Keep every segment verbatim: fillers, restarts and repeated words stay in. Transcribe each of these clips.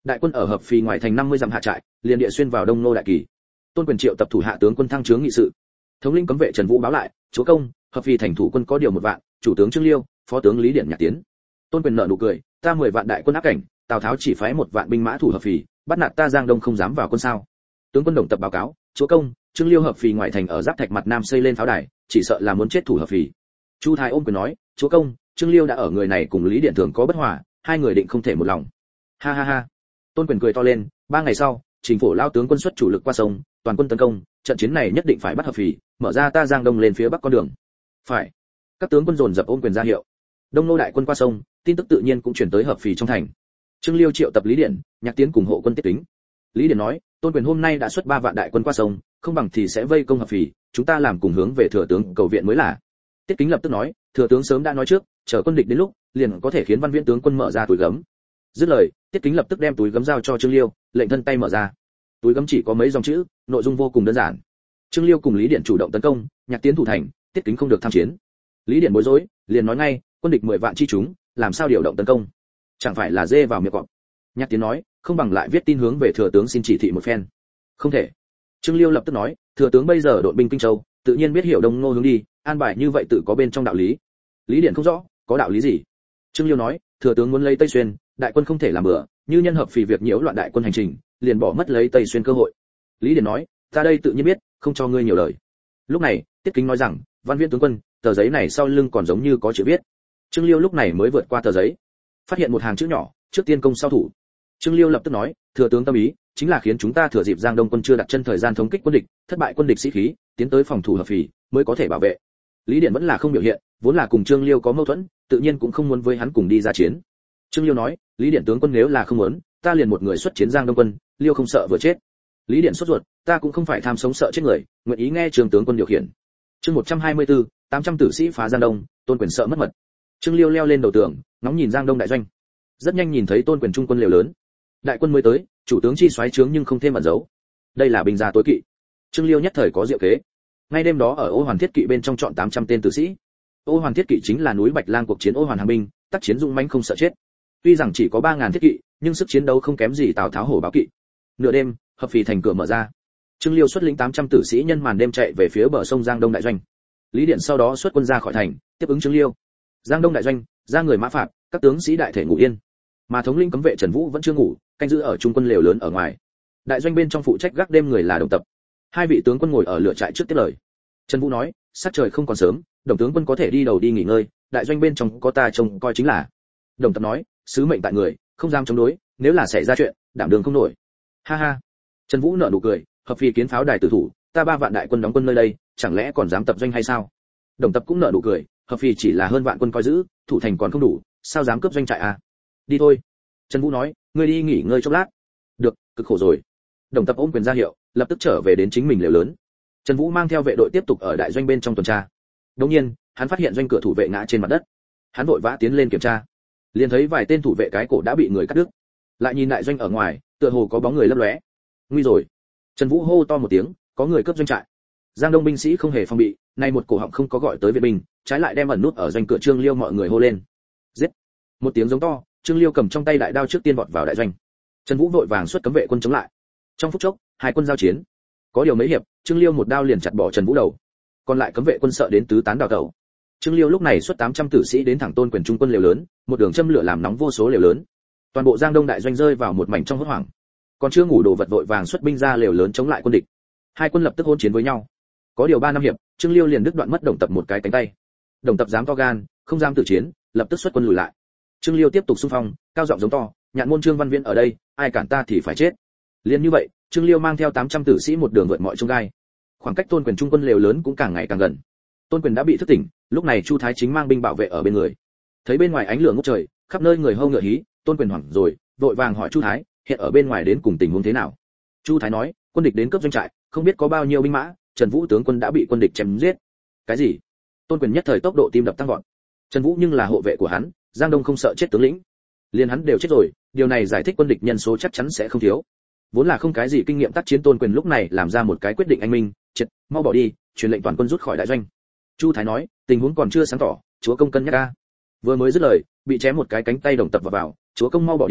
Đại quân ở hợp phì ngoài thành năm mươi dặm hạ trại, liền địa xuyên vào Đông Nô đại kỳ. Tôn Quyền triệu tập thủ hạ tướng quân thăng trướng nghị sự. Thống lĩnh cấm vệ Trần Vũ báo lại, chúa công, hợp phì thành thủ quân có điều một vạn, chủ tướng Trương Liêu, phó tướng Lý Điển nhạc tiến. Tôn Quyền nở nụ cười, ta mười vạn đại quân áp cảnh, Tào Tháo chỉ phái một vạn binh mã thủ hợp phì, bắt nạt ta Giang Đông không dám vào quân sao? Tướng quân Đồng Tập báo cáo, chúa công, Trương Liêu hợp phì ngoài thành ở giáp thạch mặt nam xây lên pháo đài, chỉ sợ là muốn chết thủ hợp phì. Chu Thái ôm quyền nói, chúa công, Trương Liêu đã ở người này cùng Lý Điển thường có bất hòa, hai người định không thể một lòng. Ha ha ha. Tôn Quyền cười to lên, ba ngày sau, Trình Phổ lao tướng quân xuất chủ lực qua sông, toàn quân tấn công, trận chiến này nhất định phải bắt hợp phì, mở ra ta Giang Đông lên phía bắc con đường. Phải. Các tướng quân dồn dập ôm quyền ra hiệu. Đông Nô đại quân qua sông, tin tức tự nhiên cũng truyền tới hợp phì trong thành. Trương Liêu triệu tập Lý Điển, Nhạc Tiến cùng hộ quân tiếp tính. Lý Điển nói, Tôn Quyền hôm nay đã xuất ba vạn đại quân qua sông, không bằng thì sẽ vây công hợp phì, chúng ta làm cùng hướng về thừa tướng cầu viện mới là. Tiết Kính lập tức nói, thừa tướng sớm đã nói trước, chờ quân địch đến lúc, liền có thể khiến Văn Viễn tướng quân mở ra túi gấm. Dứt lời, Tiết Kính lập tức đem túi gấm giao cho Trương Liêu, lệnh thân tay mở ra. Túi gấm chỉ có mấy dòng chữ, nội dung vô cùng đơn giản. Trương Liêu cùng Lý Điển chủ động tấn công, Nhạc Tiến thủ thành, Tiết Kính không được tham chiến. Lý Điển bối rối, liền nói ngay, quân địch mười vạn chi chúng, làm sao điều động tấn công? Chẳng phải là dê vào miệng cọp. Nhạc Tiến nói, không bằng lại viết tin hướng về thừa tướng xin chỉ thị một phen. Không thể. Trương Liêu lập tức nói, thừa tướng bây giờ đội binh Kinh Châu, tự nhiên biết hiểu Đông Nô hướng đi, an bài như vậy tự có bên trong đạo lý. Lý Điển không rõ, có đạo lý gì? Trương Liêu nói, thừa tướng muốn lấy Tây Xuyên, đại quân không thể làm bừa, như nhân hợp phì việc nhiễu loạn đại quân hành trình, liền bỏ mất lấy Tây Xuyên cơ hội. Lý Điển nói, ta đây tự nhiên biết, không cho ngươi nhiều lời. Lúc này, Tiết Kính nói rằng, Văn Viễn tướng quân, tờ giấy này sau lưng còn giống như có chữ viết. Trương Liêu lúc này mới vượt qua tờ giấy, phát hiện một hàng chữ nhỏ, trước tiên công sau thủ. Trương Liêu lập tức nói, thừa tướng tâm ý, chính là khiến chúng ta thừa dịp Giang Đông quân chưa đặt chân thời gian thống kích quân địch, thất bại quân địch sĩ khí, tiến tới phòng thủ hợp phì, mới có thể bảo vệ. Lý Điển vẫn là không biểu hiện, vốn là cùng Trương Liêu có mâu thuẫn, tự nhiên cũng không muốn với hắn cùng đi ra chiến. Trương Liêu nói, Lý Điển tướng quân nếu là không muốn, ta liền một người xuất chiến Giang Đông quân, Liêu không sợ vừa chết. Lý Điển sốt ruột, ta cũng không phải tham sống sợ chết người, nguyện ý nghe Trương tướng quân điều khiển. Chương một trăm hai mươi tư, tám trăm tử sĩ phá Giang Đông, Tôn Quyền sợ mất mật. Trương Liêu leo lên đầu tường, ngóng nhìn Giang Đông đại doanh. Rất nhanh nhìn thấy Tôn Quyền trung quân liều lớn. Đại quân mới tới, chủ tướng chi soái trướng nhưng không thêm ẩn giấu. Đây là binh gia tối kỵ. Trương Liêu nhất thời có diệu kế. Ngay đêm đó ở Ô Hoàn Thiết Kỵ bên trong chọn tám trăm tên tử sĩ. Ô Hoàn Thiết Kỵ chính là núi Bạch Lang cuộc chiến Ô Hoàn hàng binh, tác chiến dũng mãnh không sợ chết. Tuy rằng chỉ có ba ngàn thiết kỵ, nhưng sức chiến đấu không kém gì Tào Tháo hổ báo kỵ. Nửa đêm, hợp phì thành cửa mở ra. Trương Liêu xuất lĩnh tám trăm tử sĩ nhân màn đêm chạy về phía bờ sông Giang Đông đại doanh. Lý Điển sau đó xuất quân ra khỏi thành, tiếp ứng Trương Liêu. Giang Đông đại doanh, ra người mã phạt, các tướng sĩ đại thể ngủ yên. Mà thống lĩnh cấm vệ Trần Vũ vẫn chưa ngủ, canh giữ ở trung quân lều lớn ở ngoài. Đại doanh bên trong phụ trách gác đêm người là Đồng Tập. Hai vị tướng quân ngồi ở lửa trại trước tiếp lời. Trần Vũ nói, sắc trời không còn sớm, Đồng tướng quân có thể đi đầu đi nghỉ ngơi, đại doanh bên trong có ta trông coi chính là. Đồng Tập nói, sứ mệnh tại người, không dám chống đối, nếu là xảy ra chuyện, đảm đường không nổi. Ha ha. Trần Vũ nở nụ cười, hợp phì kiến pháo đài tử thủ, ta ba vạn đại quân đóng quân nơi đây, chẳng lẽ còn dám tập doanh hay sao? Đồng Tập cũng nở nụ cười, hợp phì chỉ là hơn vạn quân coi giữ, thủ thành còn không đủ, sao dám cướp doanh trại à? Đi thôi. Trần Vũ nói, ngươi đi nghỉ ngơi chốc lát. Được, cực khổ rồi. Đồng Tập ôm quyền ra hiệu, lập tức trở về đến chính mình lều lớn. Trần Vũ mang theo vệ đội tiếp tục ở đại doanh bên trong tuần tra. Đột nhiên, hắn phát hiện doanh cửa thủ vệ ngã trên mặt đất. Hắn vội vã tiến lên kiểm tra, liền thấy vài tên thủ vệ cái cổ đã bị người cắt đứt. Lại nhìn đại doanh ở ngoài, tựa hồ có bóng người lấp lóe. Nguy rồi. Trần Vũ hô to một tiếng, có người cướp doanh trại. Giang Đông binh sĩ không hề phòng bị, nay một cổ họng không có gọi tới viện binh, trái lại đem ẩn nút ở doanh cửa Trương Liêu mọi người hô lên. Giết! Một tiếng giống to, Trương Liêu cầm trong tay đại đao trước tiên vọt vào đại doanh. Trần Vũ vội vàng xuất cấm vệ quân chống lại. Trong phút chốc, hai quân giao chiến. Có điều mấy hiệp, Trương Liêu một đao liền chặt bỏ Trần Vũ đầu. Còn lại cấm vệ quân sợ đến tứ tán đào tẩu. Trương Liêu lúc này xuất tám trăm tử sĩ đến thẳng Tôn Quyền trung quân liều lớn, một đường châm lửa làm nóng vô số liều lớn. Toàn bộ Giang Đông đại doanh rơi vào một mảnh trong hốt hoảng. Còn chưa ngủ đồ vật vội vàng xuất binh ra liều lớn chống lại quân địch. Hai quân lập tức hỗn chiến với nhau. Có điều ba năm hiệp, Trương Liêu liền đứt đoạn mất Đồng Tập một cái cánh tay. Đồng Tập dám to gan, không dám tự chiến, lập tức xuất quân lùi lại. Trương Liêu tiếp tục xung phong, cao giọng giống to, nhạn môn Trương Văn Viễn ở đây, ai cản ta thì phải chết. Liên như vậy, Trương Liêu mang theo tám trăm tử sĩ một đường vượt mọi chông gai. Khoảng cách Tôn Quyền trung quân lều lớn cũng càng ngày càng gần. Tôn Quyền đã bị thức tỉnh, lúc này Chu Thái chính mang binh bảo vệ ở bên người. Thấy bên ngoài ánh lửa ngút trời, khắp nơi người hâu ngựa hí, Tôn Quyền hoảng rồi, vội vàng hỏi Chu Thái, hiện ở bên ngoài đến cùng tình huống thế nào? Chu Thái nói, quân địch đến cướp doanh trại, không biết có bao nhiêu binh mã, Trần Vũ tướng quân đã bị quân địch chém giết. Cái gì? Tôn Quyền nhất thời tốc độ tim đập tăng vọt. Trần Vũ nhưng là hộ vệ của hắn, Giang Đông không sợ chết tướng lĩnh, liền hắn đều chết rồi, điều này giải thích quân địch nhân số chắc chắn sẽ không thiếu. Vốn là không cái gì kinh nghiệm tác chiến Tôn Quyền lúc này làm ra một cái quyết định anh minh, triệt, mau bỏ đi, truyền lệnh toàn quân rút khỏi đại doanh. Chu Thái nói, tình huống còn chưa sáng tỏ, chúa công cân nhắc a. Vừa mới dứt lời, bị chém một cái cánh tay Đồng Tập vào vào, chúa công mau bỏ đi,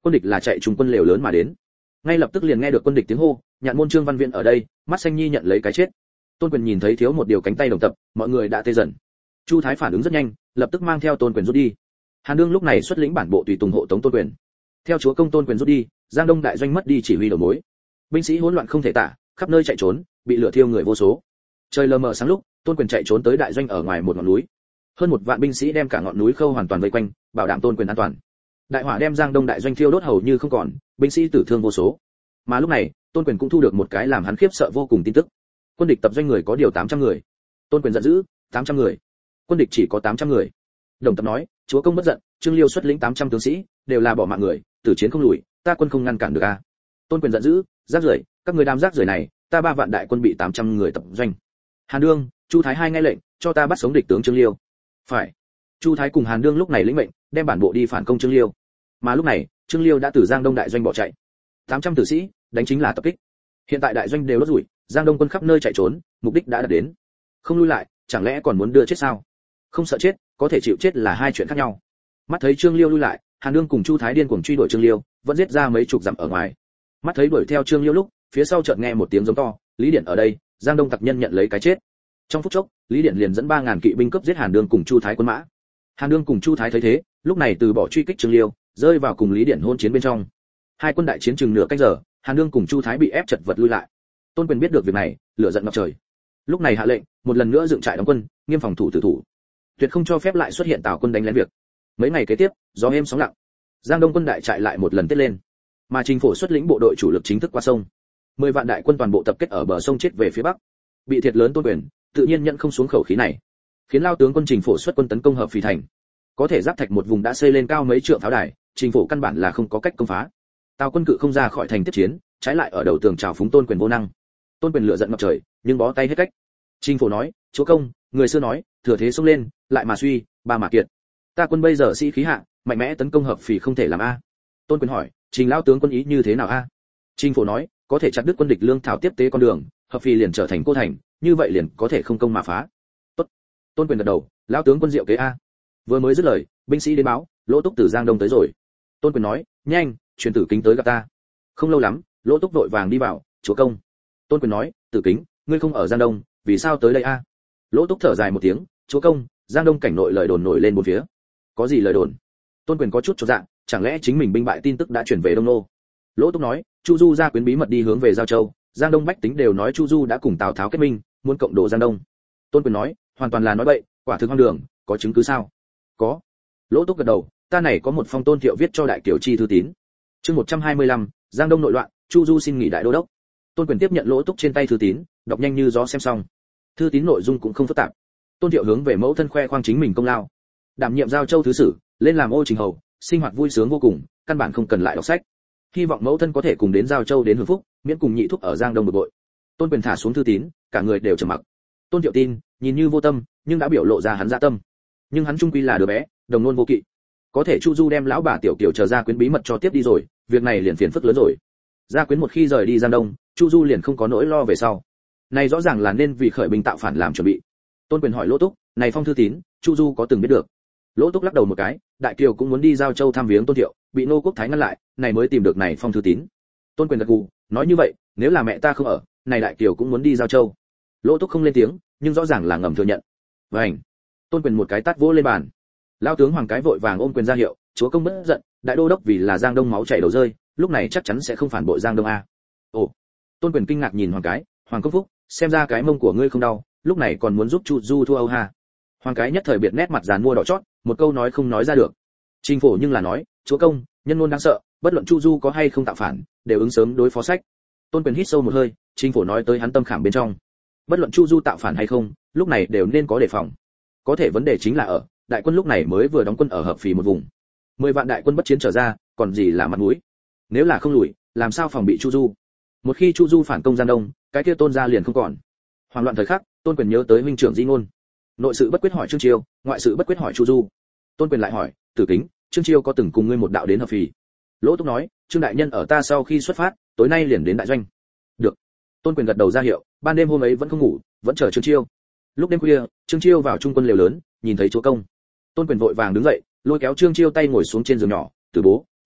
quân địch là chạy trùng quân lều lớn mà đến. Ngay lập tức liền nghe được quân địch tiếng hô, Nhạn môn Trương Văn Viễn ở đây, mắt xanh nhi nhận lấy cái chết. Tôn Quyền nhìn thấy thiếu một điều cánh tay đồng tập, mọi người đã tê dần. Chu Thái phản ứng rất nhanh, lập tức mang theo Tôn Quyền rút đi. Hàn Đương lúc này xuất lĩnh bản bộ tùy tùng hộ tống Tôn Quyền. Theo chúa công Tôn Quyền rút đi, Giang Đông đại doanh mất đi chỉ huy đầu mối. Binh sĩ hỗn loạn không thể tả, khắp nơi chạy trốn, bị lửa thiêu người vô số. Trời lờ mờ sáng lúc, Tôn Quyền chạy trốn tới đại doanh ở ngoài một ngọn núi. Hơn một vạn binh sĩ đem cả ngọn núi khâu hoàn toàn vây quanh, bảo đảm Tôn Quyền an toàn. Đại hỏa đem Giang Đông đại doanh thiêu đốt hầu như không còn, binh sĩ tử thương vô số. Mà lúc này, Tôn Quyền cũng thu được một cái làm hắn khiếp sợ vô cùng tin tức. Quân địch tập doanh người có điều tám trăm người. Tôn Quyền giận dữ, tám trăm người. Quân địch chỉ có tám trăm người. Đồng Tập nói, chúa công bất giận, Trương Liêu xuất lĩnh tám trăm tướng sĩ, đều là bỏ mạng người, tử chiến không lùi, ta quân không ngăn cản được a. Tôn Quyền giận dữ, rác rưởi, các người đám rác rưởi này, ta ba vạn đại quân bị tám trăm người tập doanh. Hàn Đương, Chu Thái hai nghe lệnh, cho ta bắt sống địch tướng Trương Liêu. Phải. Chu Thái cùng Hàn Đương lúc này lĩnh mệnh, đem bản bộ đi phản công Trương Liêu. Mà lúc này, Trương Liêu đã từ Giang Đông đại doanh bỏ chạy. tám trăm tử sĩ, đánh chính là tập kích. Hiện tại đại doanh đều đốt rủi, Giang Đông quân khắp nơi chạy trốn, mục đích đã đạt đến. Không lui lại, chẳng lẽ còn muốn đưa chết sao? Không sợ chết, có thể chịu chết là hai chuyện khác nhau. Mắt thấy Trương Liêu lui lại, Hàn Đương cùng Chu Thái điên cuồng truy đuổi Trương Liêu, vẫn giết ra mấy chục dặm ở ngoài. Mắt thấy đuổi theo Trương Liêu lúc, phía sau chợt nghe một tiếng giống to, Lý Điển ở đây, Giang Đông tặc nhân nhận lấy cái chết. Trong phút chốc, Lý Điển liền dẫn ba ngàn kỵ binh cướp giết Hàn Đương cùng Chu Thái quân mã. Hàn Đương cùng Chu Thái thấy thế, lúc này từ bỏ truy kích Trương Liêu, rơi vào cùng Lý Điển hôn chiến bên trong. Hai quân đại chiến chừng nửa canh giờ, Hàn Đương cùng Chu Thái bị ép chật vật lui lại. Tôn Quyền biết được việc này, lửa giận ngập trời. Lúc này hạ lệnh, một lần nữa dựng trại đóng quân, nghiêm phòng thủ tử thủ, tuyệt không cho phép lại xuất hiện Tào quân đánh lén việc. Mấy ngày kế tiếp, gió êm sóng lặng, Giang Đông quân đại trại lại một lần tiết lên, mà Trình Phổ xuất lĩnh bộ đội chủ lực chính thức qua sông. Mười vạn đại quân toàn bộ tập kết ở bờ sông chết về phía bắc. Bị thiệt lớn Tôn Quyền, tự nhiên nhận không xuống khẩu khí này, khiến lao tướng quân Trình Phổ xuất quân tấn công Hợp Phì thành. Có thể giáp thạch một vùng đã xây lên cao mấy trượng pháo đài, Trình Phổ căn bản là không có cách công phá. Tào quân cự không ra khỏi thành tiếp chiến, trái lại ở đầu tường chào phúng Tôn Quyền vô năng. Tôn Quyền lửa giận ngập trời, nhưng bó tay hết cách. Trình Phổ nói, chúa công, người xưa nói, thừa thế xông lên, lại mà suy, ba mà kiệt. Ta quân bây giờ sĩ khí hạ, mạnh mẽ tấn công Hợp Phì không thể làm a. Tôn Quyền hỏi, Trình lão tướng quân ý như thế nào a? Trình Phổ nói, có thể chặt đứt quân địch lương thảo tiếp tế con đường, Hợp Phì liền trở thành cô thành, như vậy liền có thể không công mà phá. Tốt. Tôn Quyền gật đầu, lão tướng quân diệu kế a. Vừa mới dứt lời, binh sĩ đến báo, Lỗ Túc từ Giang Đông tới rồi. Tôn Quyền nói, nhanh, truyền Tử Kính tới gặp ta. Không lâu lắm, Lỗ Túc vội vàng đi vào, chúa công. Tôn Quyền nói, Tử Kính, ngươi không ở Giang Đông, vì sao tới đây a? Lỗ Túc thở dài một tiếng, chúa công, Giang Đông cảnh nội lời đồn nổi lên bốn phía. Có gì lời đồn? Tôn Quyền có chút chột dạ, chẳng lẽ chính mình binh bại tin tức đã chuyển về Đông Nô? Lỗ Túc nói, Chu Du ra quyến bí mật đi hướng về Giao Châu, Giang Đông bách tính đều nói Chu Du đã cùng Tào Tháo kết minh, muốn cộng đồ Giang Đông. Tôn Quyền nói, hoàn toàn là nói bậy, quả thực hoang đường, có chứng cứ sao? Có. Lỗ Túc gật đầu, ta này có một phong Tôn Thiệu viết cho Đại Kiều Chi thư tín. Chương một trăm hai mươi lăm, Giang Đông nội loạn, Chu Du xin nghỉ đại đô đốc. Tôn Quyền tiếp nhận Lỗ Túc trên tay thư tín, đọc nhanh như gió xem xong. Thư tín nội dung cũng không phức tạp. Tôn Thiệu hướng về mẫu thân khoe khoang chính mình công lao, đảm nhiệm Giao Châu thứ sử, lên làm ô trình hầu, sinh hoạt vui sướng vô cùng, căn bản không cần lại đọc sách. Hy vọng mẫu thân có thể cùng đến Giao Châu đến hưởng phúc, miễn cùng nhị thúc ở Giang Đông bực bội. Tôn Quyền thả xuống thư tín, cả người đều trầm mặc. Tôn Thiệu tin, nhìn như vô tâm, nhưng đã biểu lộ ra hắn dạ tâm. Nhưng hắn trung quy là đứa bé, đồng nôn vô kỵ. Có thể Chu Du đem lão bà Tiểu Kiều chờ ra quyến bí mật cho tiếp đi rồi, việc này liền phiền phức lớn rồi. Gia quyến một khi rời đi Giang Đông, Chu Du liền không có nỗi lo về sau. Này rõ ràng là nên vì khởi binh tạo phản làm chuẩn bị. Tôn Quyền hỏi Lỗ Túc, này phong thư tín, Chu Du có từng biết được? Lỗ Túc lắc đầu một cái, Đại Kiều cũng muốn đi Giao Châu thăm viếng Tôn Thiệu, bị Nô Quốc Thái ngăn lại, này mới tìm được này phong thư tín. Tôn Quyền gật gù, nói như vậy, nếu là mẹ ta không ở, này Đại Kiều cũng muốn đi Giao Châu. Lỗ Túc không lên tiếng, nhưng rõ ràng là ngầm thừa nhận. Vành. Tôn Quyền một cái tát vỗ lên bàn. Lão tướng Hoàng Cái vội vàng ôm quyền ra hiệu, chúa công bất giận, đại đô đốc vì là Giang Đông máu chảy đầu rơi, lúc này chắc chắn sẽ không phản bội Giang Đông a. Ồ. Tôn Quyền kinh ngạc nhìn Hoàng Cái, Hoàng Công Phúc, xem ra cái mông của ngươi không đau, lúc này còn muốn giúp Chu Du thua Âu ha. Hoàng Cái nhất thời biệt nét mặt dàn mua đỏ chót, một câu nói không nói ra được. Trình Phổ nhưng là nói, chúa công, nhân ngôn đáng sợ, bất luận Chu Du có hay không tạo phản, đều ứng sớm đối phó sách. Tôn Quyền hít sâu một hơi, Trình Phổ nói tới hắn tâm khảm bên trong. Bất luận Chu Du tạo phản hay không, lúc này đều nên có đề phòng. Có thể vấn đề chính là ở, đại quân lúc này mới vừa đóng quân ở Hợp Phì một vùng. Mười vạn đại quân bất chiến trở ra, còn gì là mặt mũi? Nếu là không lùi, làm sao phòng bị Chu Du? Một khi Chu Du phản công Giang Đông, cái kia Tôn gia liền không còn. Hoảng loạn thời khắc, Tôn Quyền nhớ tới huynh trưởng Di Ngôn. Nội sự bất quyết hỏi Trương Chiêu, ngoại sự bất quyết hỏi Chu Du. Tôn Quyền lại hỏi, Tử Kính, Trương Chiêu có từng cùng ngươi một đạo đến Hợp Phì? Lỗ Túc nói, Trương đại nhân ở ta sau khi xuất phát, tối nay liền đến đại doanh. Được. Tôn Quyền gật đầu ra hiệu, ban đêm hôm ấy vẫn không ngủ, vẫn chờ Trương Chiêu. Lúc đêm khuya, Trương Chiêu vào trung quân lều lớn, nhìn thấy chúa công. Tôn Quyền vội vàng đứng dậy, lôi kéo Trương Chiêu tay ngồi xuống trên giường nhỏ, "Tử bố,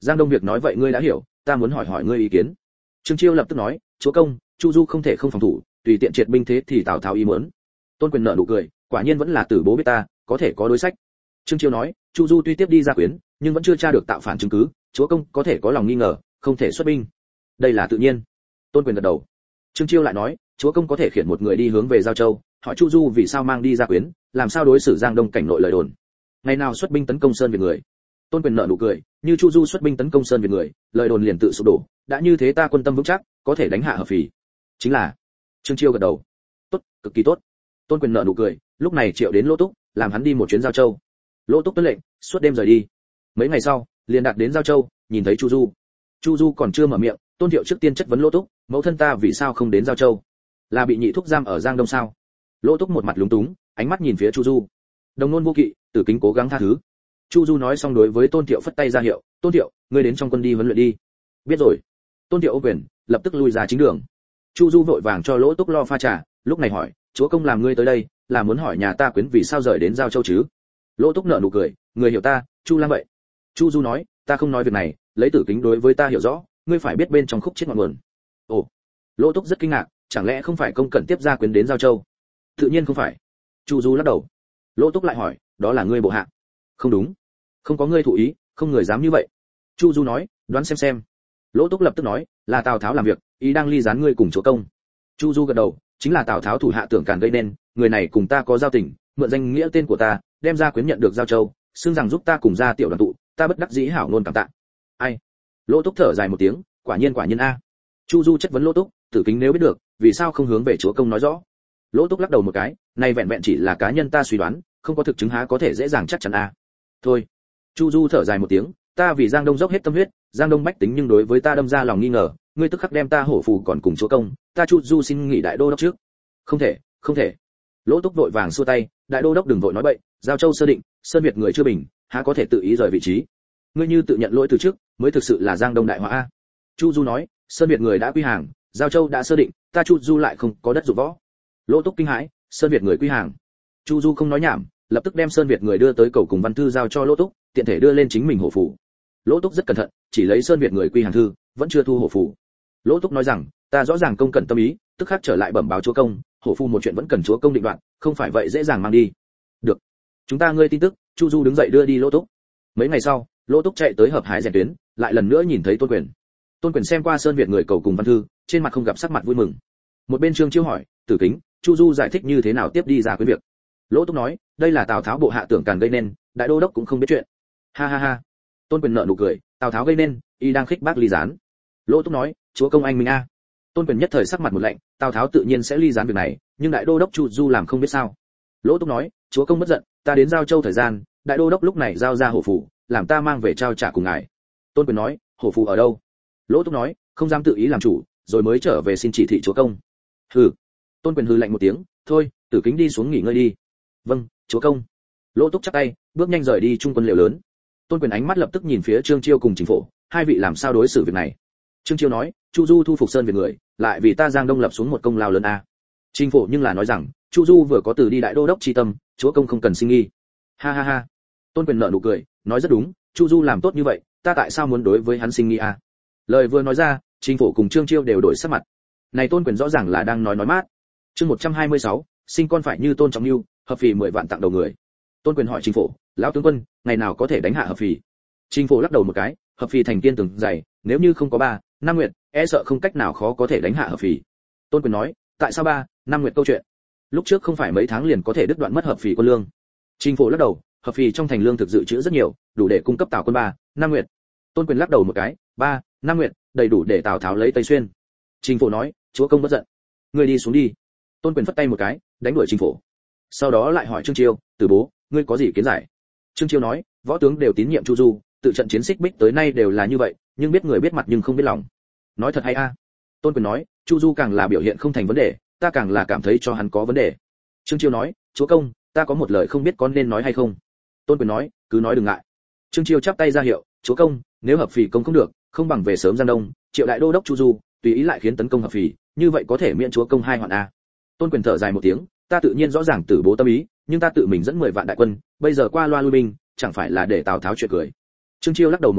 Giang Đông việc nói vậy ngươi đã hiểu, ta muốn hỏi hỏi ngươi ý kiến. Trương Chiêu lập tức nói, chúa công, Chu Du không thể không phòng thủ, tùy tiện triệt binh thế thì Tào Tháo ý muốn. Tôn Quyền nở nụ cười, quả nhiên vẫn là tử bố biết ta, có thể có đối sách. Trương Chiêu nói, Chu Du tuy tiếp đi gia quyến, nhưng vẫn chưa tra được tạo phản chứng cứ, chúa công có thể có lòng nghi ngờ, không thể xuất binh. Đây là tự nhiên. Tôn Quyền gật đầu. Trương Chiêu lại nói, chúa công có thể khiển một người đi hướng về Giao Châu, hỏi Chu Du vì sao mang đi gia quyến, làm sao đối xử Giang Đông cảnh nội lời đồn. Ngày nào xuất binh tấn công Sơn Việt người. Tôn Quyền nở nụ cười, như Chu Du xuất binh tấn công Sơn Việt người, lời đồn liền tự sụp đổ, đã như thế ta quân tâm vững chắc, có thể đánh hạ Hợp Phì. Chính là. Trương Chiêu gật đầu. Tốt, cực kỳ tốt. Tôn Quyền nở nụ cười, lúc này triệu đến Lỗ Túc, làm hắn đi một chuyến Giao Châu. Lỗ Túc tuân lệnh, suốt đêm rời đi. Mấy ngày sau, liền đạt đến Giao Châu, nhìn thấy Chu Du. Chu Du còn chưa mở miệng, Tôn Thiệu trước tiên chất vấn Lỗ Túc, mẫu thân ta vì sao không đến Giao Châu? Là bị nhị thúc giam ở Giang Đông sao? Lỗ Túc một mặt lúng túng, ánh mắt nhìn phía Chu Du. Đồng nôn vô kỵ, Tử Kính cố gắng tha thứ. Chu Du nói xong đối với Tôn Thiệu phất tay ra hiệu, Tôn Thiệu, ngươi đến trong quân đi huấn luyện đi. Biết rồi. Tôn Thiệu ô quyền, lập tức lui ra chính đường. Chu Du vội vàng cho Lỗ Túc lo pha trà, lúc này hỏi, chúa công làm ngươi tới đây, là muốn hỏi nhà ta quyến vì sao rời đến Giao Châu chứ? Lỗ Túc nở nụ cười, người hiểu ta, Chu Lang vậy. Chu Du nói, ta không nói việc này, lấy Tử Kính đối với ta hiểu rõ, ngươi phải biết bên trong khúc chết ngọn nguồn. Ồ. Lỗ Túc rất kinh ngạc, chẳng lẽ không phải công cẩn tiếp gia quyến đến Giao Châu? Tự nhiên không phải. Chu Du lắc đầu. Lỗ Túc lại hỏi, đó là ngươi bộ hạ? Không đúng, không có ngươi thụ ý, không người dám như vậy. Chu Du nói, đoán xem xem. Lỗ Túc lập tức nói, là Tào Tháo làm việc, ý đang ly gián ngươi cùng chúa công. Chu Du gật đầu, chính là Tào Tháo thủ hạ tưởng càn gây nên, người này cùng ta có giao tình, mượn danh nghĩa tên của ta, đem ra quyến nhận được Giao Châu, xưng rằng giúp ta cùng ra tiểu đoàn tụ, ta bất đắc dĩ hảo ngôn cảm tạ. Ai? Lỗ Túc thở dài một tiếng, quả nhiên quả nhiên a. Chu Du chất vấn Lỗ Túc, Tử Kính nếu biết được, vì sao không hướng về chúa công nói rõ? Lỗ Túc lắc đầu một cái, này vẹn vẹn chỉ là cá nhân ta suy đoán, không có thực chứng há có thể dễ dàng chắc chắn a. Thôi. Chu Du thở dài một tiếng, ta vì Giang Đông dốc hết tâm huyết, Giang Đông bách tính nhưng đối với ta đâm ra lòng nghi ngờ, ngươi tức khắc đem ta hổ phù còn cùng chúa công, ta Chu Du xin nghỉ đại đô đốc trước. Không thể, không thể. Lỗ Túc vội vàng xua tay, đại đô đốc đừng vội nói bậy, Giao Châu sơ định, Sơn Việt người chưa bình, há có thể tự ý rời vị trí. Ngươi như tự nhận lỗi từ trước, mới thực sự là Giang Đông đại họa a. Chu Du nói, Sơn Việt người đã quy hàng, Giao Châu đã sơ định, ta Chu Du lại không có đất dụng võ. Lỗ Túc kinh hãi, Sơn Việt người quy hàng. Chu Du không nói nhảm, lập tức đem Sơn Việt người đưa tới cầu cùng văn thư giao cho Lỗ Túc, tiện thể đưa lên chính mình hổ phù. Lỗ Túc rất cẩn thận, chỉ lấy Sơn Việt người quy hàng thư, vẫn chưa thu hổ phù. Lỗ Túc nói rằng, ta rõ ràng công cẩn tâm ý, tức khắc trở lại bẩm báo chúa công, hổ phù một chuyện vẫn cần chúa công định đoạt, không phải vậy dễ dàng mang đi. Được, chúng ta ngươi tin tức. Chu Du đứng dậy đưa đi Lỗ Túc. Mấy ngày sau, Lỗ Túc chạy tới Hợp Hải rèn tuyến, lại lần nữa nhìn thấy Tôn Quyền. Tôn Quyền xem qua Sơn Việt người cầu cùng văn thư, trên mặt không gặp sắc mặt vui mừng. Một bên Trương Chiêu hỏi, Tử Kính, Chu Du giải thích như thế nào tiếp đi ra quyến việc? Lỗ Túc nói, đây là Tào Tháo bộ hạ tưởng càn gây nên, đại đô đốc cũng không biết chuyện. Ha ha ha. Tôn Quyền nở nụ cười, Tào Tháo gây nên, y đang khích bác ly gián. Lỗ Túc nói, chúa công anh minh a. Tôn Quyền nhất thời sắc mặt một lạnh, Tào Tháo tự nhiên sẽ ly gián việc này, nhưng đại đô đốc Chu Du làm không biết sao. Lỗ Túc nói, chúa công bất giận, ta đến Giao Châu thời gian, đại đô đốc lúc này giao ra hổ phù, làm ta mang về trao trả cùng ngài. Tôn Quyền nói, hổ phù ở đâu? Lỗ Túc nói, không dám tự ý làm chủ, rồi mới trở về xin chỉ thị chúa công. Hừ. Tôn Quyền hừ lạnh một tiếng, thôi, Tử Kính đi xuống nghỉ ngơi đi. Vâng, chúa công. Lỗ Túc chắp tay, bước nhanh rời đi trung quân liều lớn. Tôn Quyền ánh mắt lập tức nhìn phía Trương Chiêu cùng Trình Phổ, hai vị làm sao đối xử việc này? Trương Chiêu nói, Chu Du thu phục Sơn Việt người, lại vì ta Giang Đông lập xuống một công lao lớn a. Trình Phổ nhưng là nói rằng, Chu Du vừa có từ đi đại đô đốc chi tâm, chúa công không cần sinh nghi. Ha ha ha. Tôn Quyền nở nụ cười, nói rất đúng, Chu Du làm tốt như vậy, ta tại sao muốn đối với hắn sinh nghi a? Lời vừa nói ra, Trình Phổ cùng Trương Chiêu đều đổi sắc mặt. Này Tôn Quyền rõ ràng là đang nói nói mát. Chương một trăm hai mươi sáu, sinh con phải như Tôn Trọng Nưu, Hợp Phì mười vạn tặng đầu người. Tôn Quyền hỏi Trình Phổ, lão tướng quân, ngày nào có thể đánh hạ Hợp Phì? Trình Phổ lắc đầu một cái, Hợp Phì thành kiên tường dày, nếu như không có ba, năm nguyện, e sợ không cách nào khó có thể đánh hạ Hợp Phì. Tôn Quyền nói, tại sao ba, năm nguyện câu chuyện? Lúc trước không phải mấy tháng liền có thể đứt đoạn mất Hợp Phì quân lương. Trình Phổ lắc đầu, Hợp Phì trong thành lương thực dự trữ rất nhiều, đủ để cung cấp Tào quân ba, năm nguyện. Tôn Quyền lắc đầu một cái, ba, năm nguyện, đầy đủ để Tào Tháo lấy Tây Xuyên. Trình Phổ nói, chúa công bất giận, ngươi đi xuống đi. Tôn Quyền phất tay một cái, đánh đuổi Trình Phổ. Sau đó lại hỏi Trương Chiêu, Từ bố, ngươi có gì kiến giải? Trương Chiêu nói, võ tướng đều tín nhiệm Chu Du, tự trận chiến xích bích tới nay đều là như vậy, nhưng biết người biết mặt nhưng không biết lòng. Nói thật hay a? Tôn Quyền nói, Chu Du càng là biểu hiện không thành vấn đề, ta càng là cảm thấy cho hắn có vấn đề. Trương Chiêu nói, chúa công, ta có một lời không biết có nên nói hay không. Tôn Quyền nói, cứ nói đừng ngại. Trương Chiêu chắp tay ra hiệu, chúa công, nếu Hợp Phì công không được, không bằng về sớm Giang Đông, triệu đại đô đốc Chu Du, tùy ý lại khiến tấn công Hợp Phì, như vậy có thể miễn chúa công hai hoạn a. Tôn Quyền thở dài một tiếng, ta tự nhiên rõ ràng Tử bố tâm ý, nhưng ta tự mình dẫn mười vạn đại quân, bây giờ qua loa lui binh, chẳng phải là để Tào Tháo chuyện cười. Trương Chiêu lắc đầu một cái,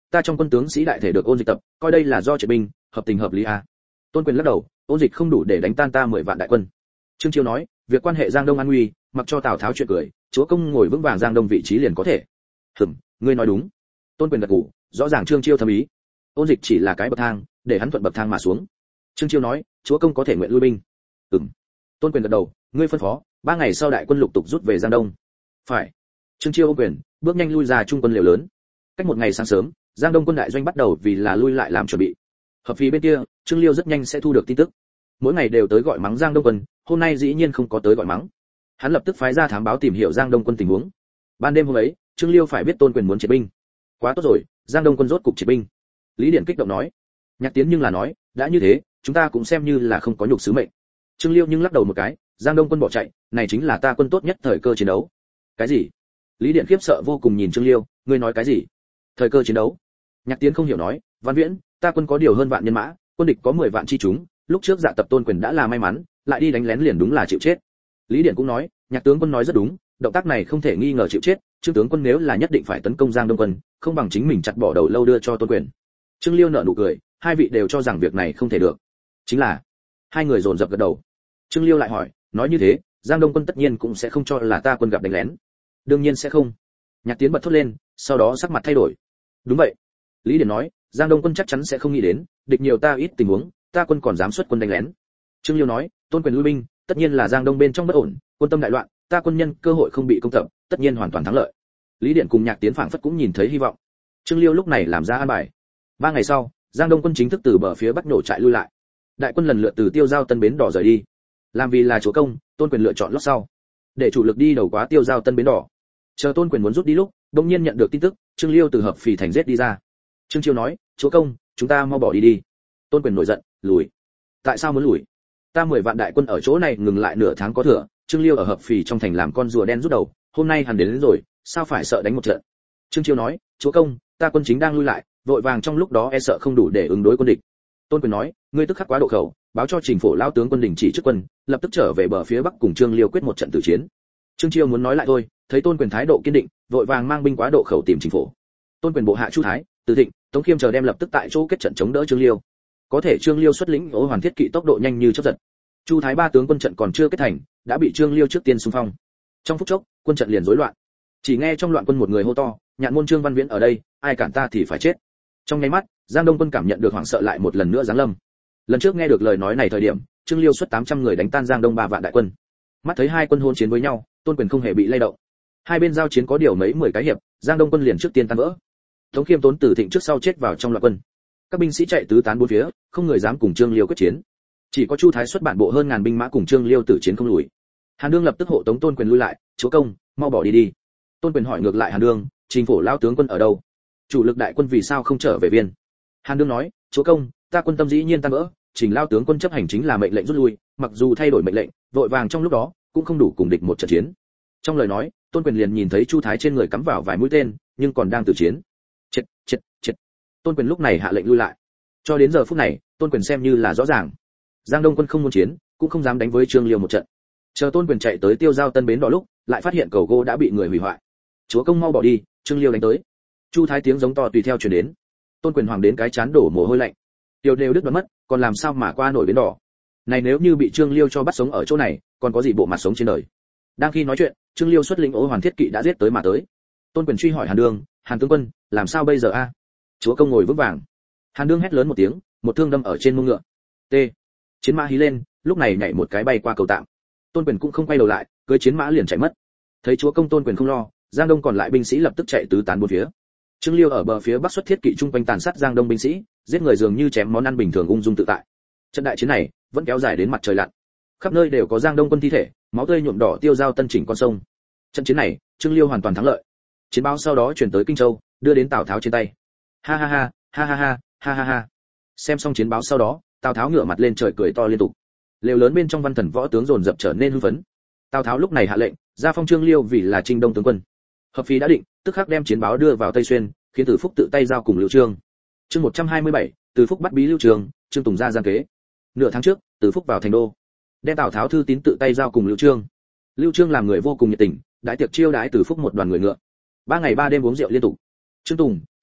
ta trong quân tướng sĩ đại thể được ôn dịch tập, coi đây là do triệt binh, hợp tình hợp lý à. Tôn Quyền lắc đầu, ôn dịch không đủ để đánh tan ta mười vạn đại quân. Trương Chiêu nói, việc quan hệ Giang Đông an nguy, mặc cho Tào Tháo chuyện cười, chúa công ngồi vững vàng Giang Đông vị trí liền có thể. Hừm, ngươi nói đúng. Tôn Quyền gật gù, rõ ràng Trương Chiêu thâm ý. Ôn dịch chỉ là cái bậc thang, để hắn thuận bậc thang mà xuống. Trương Chiêu nói, chúa công có thể nguyện lui binh. Ừm. Tôn Quyền gật đầu, ngươi phân phó, ba ngày sau đại quân lục tục rút về Giang Đông. Phải. Trương Chiêu ôm quyền, bước nhanh lui ra trung quân liều lớn. Cách một ngày sáng sớm, Giang Đông quân đại doanh bắt đầu vì là lui lại làm chuẩn bị. Hợp phì bên kia, Trương Liêu rất nhanh sẽ thu được tin tức. Mỗi ngày đều tới gọi mắng Giang Đông quân, hôm nay dĩ nhiên không có tới gọi mắng. Hắn lập tức phái ra thám báo tìm hiểu Giang Đông quân tình huống. Ban đêm hôm ấy, Trương Liêu phải biết Tôn Quyền muốn triệt binh. Quá tốt rồi, Giang Đông quân rốt cục triệt binh. Lý Điển kích động nói. Nhạc Tiến nhưng là nói, đã như thế, chúng ta cũng xem như là không có nhục sứ mệnh. Trương Liêu nhưng lắc đầu một cái, Giang Đông quân bỏ chạy, này chính là ta quân tốt nhất thời cơ chiến đấu. Cái gì? Lý Điển khiếp sợ vô cùng nhìn Trương Liêu, ngươi nói cái gì? Thời cơ chiến đấu? Nhạc Tiến không hiểu nói, Văn Viễn, ta quân có điều hơn vạn nhân mã, quân địch có mười vạn chi chúng, lúc trước dạ tập Tôn Quyền đã là may mắn, lại đi đánh lén liền đúng là chịu chết. Lý Điển cũng nói, Nhạc tướng quân nói rất đúng, động tác này không thể nghi ngờ chịu chết, Trương tướng quân nếu là nhất định phải tấn công Giang Đông quân, không bằng chính mình chặt bỏ đầu lâu đưa cho Tôn Quyền. Trương Liêu nở nụ cười, hai vị đều cho rằng việc này không thể được. Chính là, hai người dồn dập gật đầu. Trương Liêu lại hỏi, nói như thế, Giang Đông quân tất nhiên cũng sẽ không cho là ta quân gặp đánh lén. Đương nhiên sẽ không. Nhạc Tiến bật thốt lên, sau đó sắc mặt thay đổi. Đúng vậy. Lý Điển nói, Giang Đông quân chắc chắn sẽ không nghĩ đến, địch nhiều ta ít tình huống, ta quân còn dám xuất quân đánh lén. Trương Liêu nói, Tôn Quyền lui binh, tất nhiên là Giang Đông bên trong bất ổn, quân tâm đại loạn, ta quân nhân cơ hội không bị công tập, tất nhiên hoàn toàn thắng lợi. Lý Điển cùng Nhạc Tiến phảng phất cũng nhìn thấy hy vọng. Trương Liêu lúc này làm ra an bài. Ba ngày sau, Giang Đông quân chính thức từ bờ phía bắc nổ trại lui lại. Đại quân lần lượt từ Tiêu Giao Tân Bến Đỏ rời đi. Làm vì là chúa công, Tôn Quyền lựa chọn lót sau, để chủ lực đi đầu quá Tiêu Giao Tân Bến Đỏ. Chờ Tôn Quyền muốn rút đi lúc, đột nhiên nhận được tin tức, Trương Liêu từ Hợp Phì thành giết đi ra. Trương Chiêu nói, chúa công, chúng ta mau bỏ đi đi. Tôn Quyền nổi giận, lùi. Tại sao muốn lùi? Ta mười vạn đại quân ở chỗ này ngừng lại nửa tháng có thừa, Trương Liêu ở Hợp Phì trong thành làm con rùa đen rút đầu, hôm nay hắn đến, đến rồi, sao phải sợ đánh một trận? Trương Chiêu nói, chúa công, ta quân chính đang lui lại, vội vàng trong lúc đó e sợ không đủ để ứng đối quân địch. Tôn Quyền nói, ngươi tức khắc quá độ khẩu, báo cho Trình Phổ lão tướng quân đình chỉ chức quân, lập tức trở về bờ phía bắc cùng Trương Liêu quyết một trận tử chiến. Trương Chiêu muốn nói lại thôi, thấy Tôn Quyền thái độ kiên định, vội vàng mang binh quá độ khẩu tìm Trình Phổ. Tôn Quyền bộ hạ Chu Thái, Từ Thịnh, Tống Khiêm chờ đem lập tức tại chỗ kết trận chống đỡ Trương Liêu. Có thể Trương Liêu xuất lĩnh Ô Hoàn Thiết kỵ tốc độ nhanh như chớp giật. Chu Thái ba tướng quân trận còn chưa kết thành, đã bị Trương Liêu trước tiên xung phong. Trong phút chốc, quân trận liền rối loạn. Chỉ nghe trong loạn quân một người hô to, Nhạn môn Trương Văn Viễn ở đây, ai cản ta thì phải chết. Trong nháy mắt, Giang Đông quân cảm nhận được hoảng sợ lại một lần nữa giáng lâm. Lần trước nghe được lời nói này thời điểm, Trương Liêu xuất tám trăm người đánh tan Giang Đông ba vạn đại quân. Mắt thấy hai quân hôn chiến với nhau, Tôn Quyền không hề bị lay động. Hai bên giao chiến có điều mấy mười cái hiệp, Giang Đông quân liền trước tiên tan vỡ. Tống Khiêm Tốn Từ Thịnh trước sau chết vào trong loạn quân. Các binh sĩ chạy tứ tán bốn phía, không người dám cùng Trương Liêu quyết chiến. Chỉ có Chu Thái xuất bản bộ hơn ngàn binh mã cùng Trương Liêu tử chiến không lùi. Hàn Đương lập tức hộ tống Tôn Quyền lui lại, chúa công, mau bỏ đi đi. Tôn Quyền hỏi ngược lại Hàn Đương, Trình Phổ lão tướng quân ở đâu? Chủ lực đại quân vì sao không trở về viên? Hàn Đương nói, chúa công, ta quân tâm dĩ nhiên tan vỡ, Trình lão tướng quân chấp hành chính là mệnh lệnh rút lui, mặc dù thay đổi mệnh lệnh, vội vàng trong lúc đó cũng không đủ cùng địch một trận chiến. Trong lời nói, Tôn Quyền liền nhìn thấy Chu Thái trên người cắm vào vài mũi tên, nhưng còn đang tử chiến. Chết, chết, chết. Tôn Quyền lúc này hạ lệnh lui lại. Cho đến giờ phút này, Tôn Quyền xem như là rõ ràng. Giang Đông quân không muốn chiến, cũng không dám đánh với Trương Liêu một trận. Chờ Tôn Quyền chạy tới Tiêu Giao Tân Bến Đỏ lúc, lại phát hiện cầu gỗ đã bị người hủy hoại. Chúa công mau bỏ đi, Trương Liêu đánh tới. Chu Thái tiếng giống to tùy theo truyền đến. Tôn Quyền hoàng đến cái chán đổ mồ hôi lạnh. Tiêu đều đứt đoán mất, còn làm sao mà qua nổi Bến Đỏ? Này nếu như bị Trương Liêu cho bắt sống ở chỗ này, còn có gì bộ mặt sống trên đời? Đang khi nói chuyện, Trương Liêu xuất lĩnh Ô Hoàn Thiết kỵ đã giết tới mà tới. Tôn Quyền truy hỏi Hàn Đương, Hàn tướng quân, làm sao bây giờ a? Chúa công ngồi vững vàng. Hàn Đương hét lớn một tiếng, một thương đâm ở trên mông ngựa. T. Chiến mã hí lên, lúc này nhảy một cái bay qua cầu tạm. Tôn Quyền cũng không quay đầu lại, cưỡi chiến mã liền chạy mất. Thấy chúa công Tôn Quyền không lo, Giang Đông còn lại binh sĩ lập tức chạy tứ tán bốn phía. Trương Liêu ở bờ phía bắc xuất thiết kỵ trung quanh tàn sát Giang Đông binh sĩ, giết người dường như chém món ăn bình thường ung dung tự tại. Trận đại chiến này vẫn kéo dài đến mặt trời lặn. Khắp nơi đều có Giang Đông quân thi thể, máu tươi nhuộm đỏ Tiêu Giao Tân chỉnh con sông. Trận chiến này, Trương Liêu hoàn toàn thắng lợi. Chiến báo sau đó chuyển tới Kinh Châu, đưa đến Tào Tháo trên tay. Ha ha ha, ha ha ha, ha ha ha. Xem xong chiến báo sau đó, Tào Tháo ngửa mặt lên trời cười to liên tục. Lều lớn bên trong văn thần võ tướng dồn dập trở nên hưng phấn. Tào Tháo lúc này hạ lệnh, ra phong Trương Liêu vì là Trinh Đông tướng quân. Hợp Phì đã định, tức khắc đem chiến báo đưa vào Tây Xuyên, khiến Từ Phúc tự tay giao cùng Lưu Trương. Chương một trăm hai mươi bảy, Từ Phúc bắt bí Lưu Trương, Trương Tùng ra gian kế. Nửa tháng trước, Từ Phúc vào thành đô, đem Tào Tháo thư tín tự tay giao cùng Lưu Trương. Lưu Trương làm người vô cùng nhiệt tình, đãi tiệc chiêu đãi Từ Phúc một đoàn người ngựa. Ba ngày ba đêm uống rượu liên tục. Trương Tùng,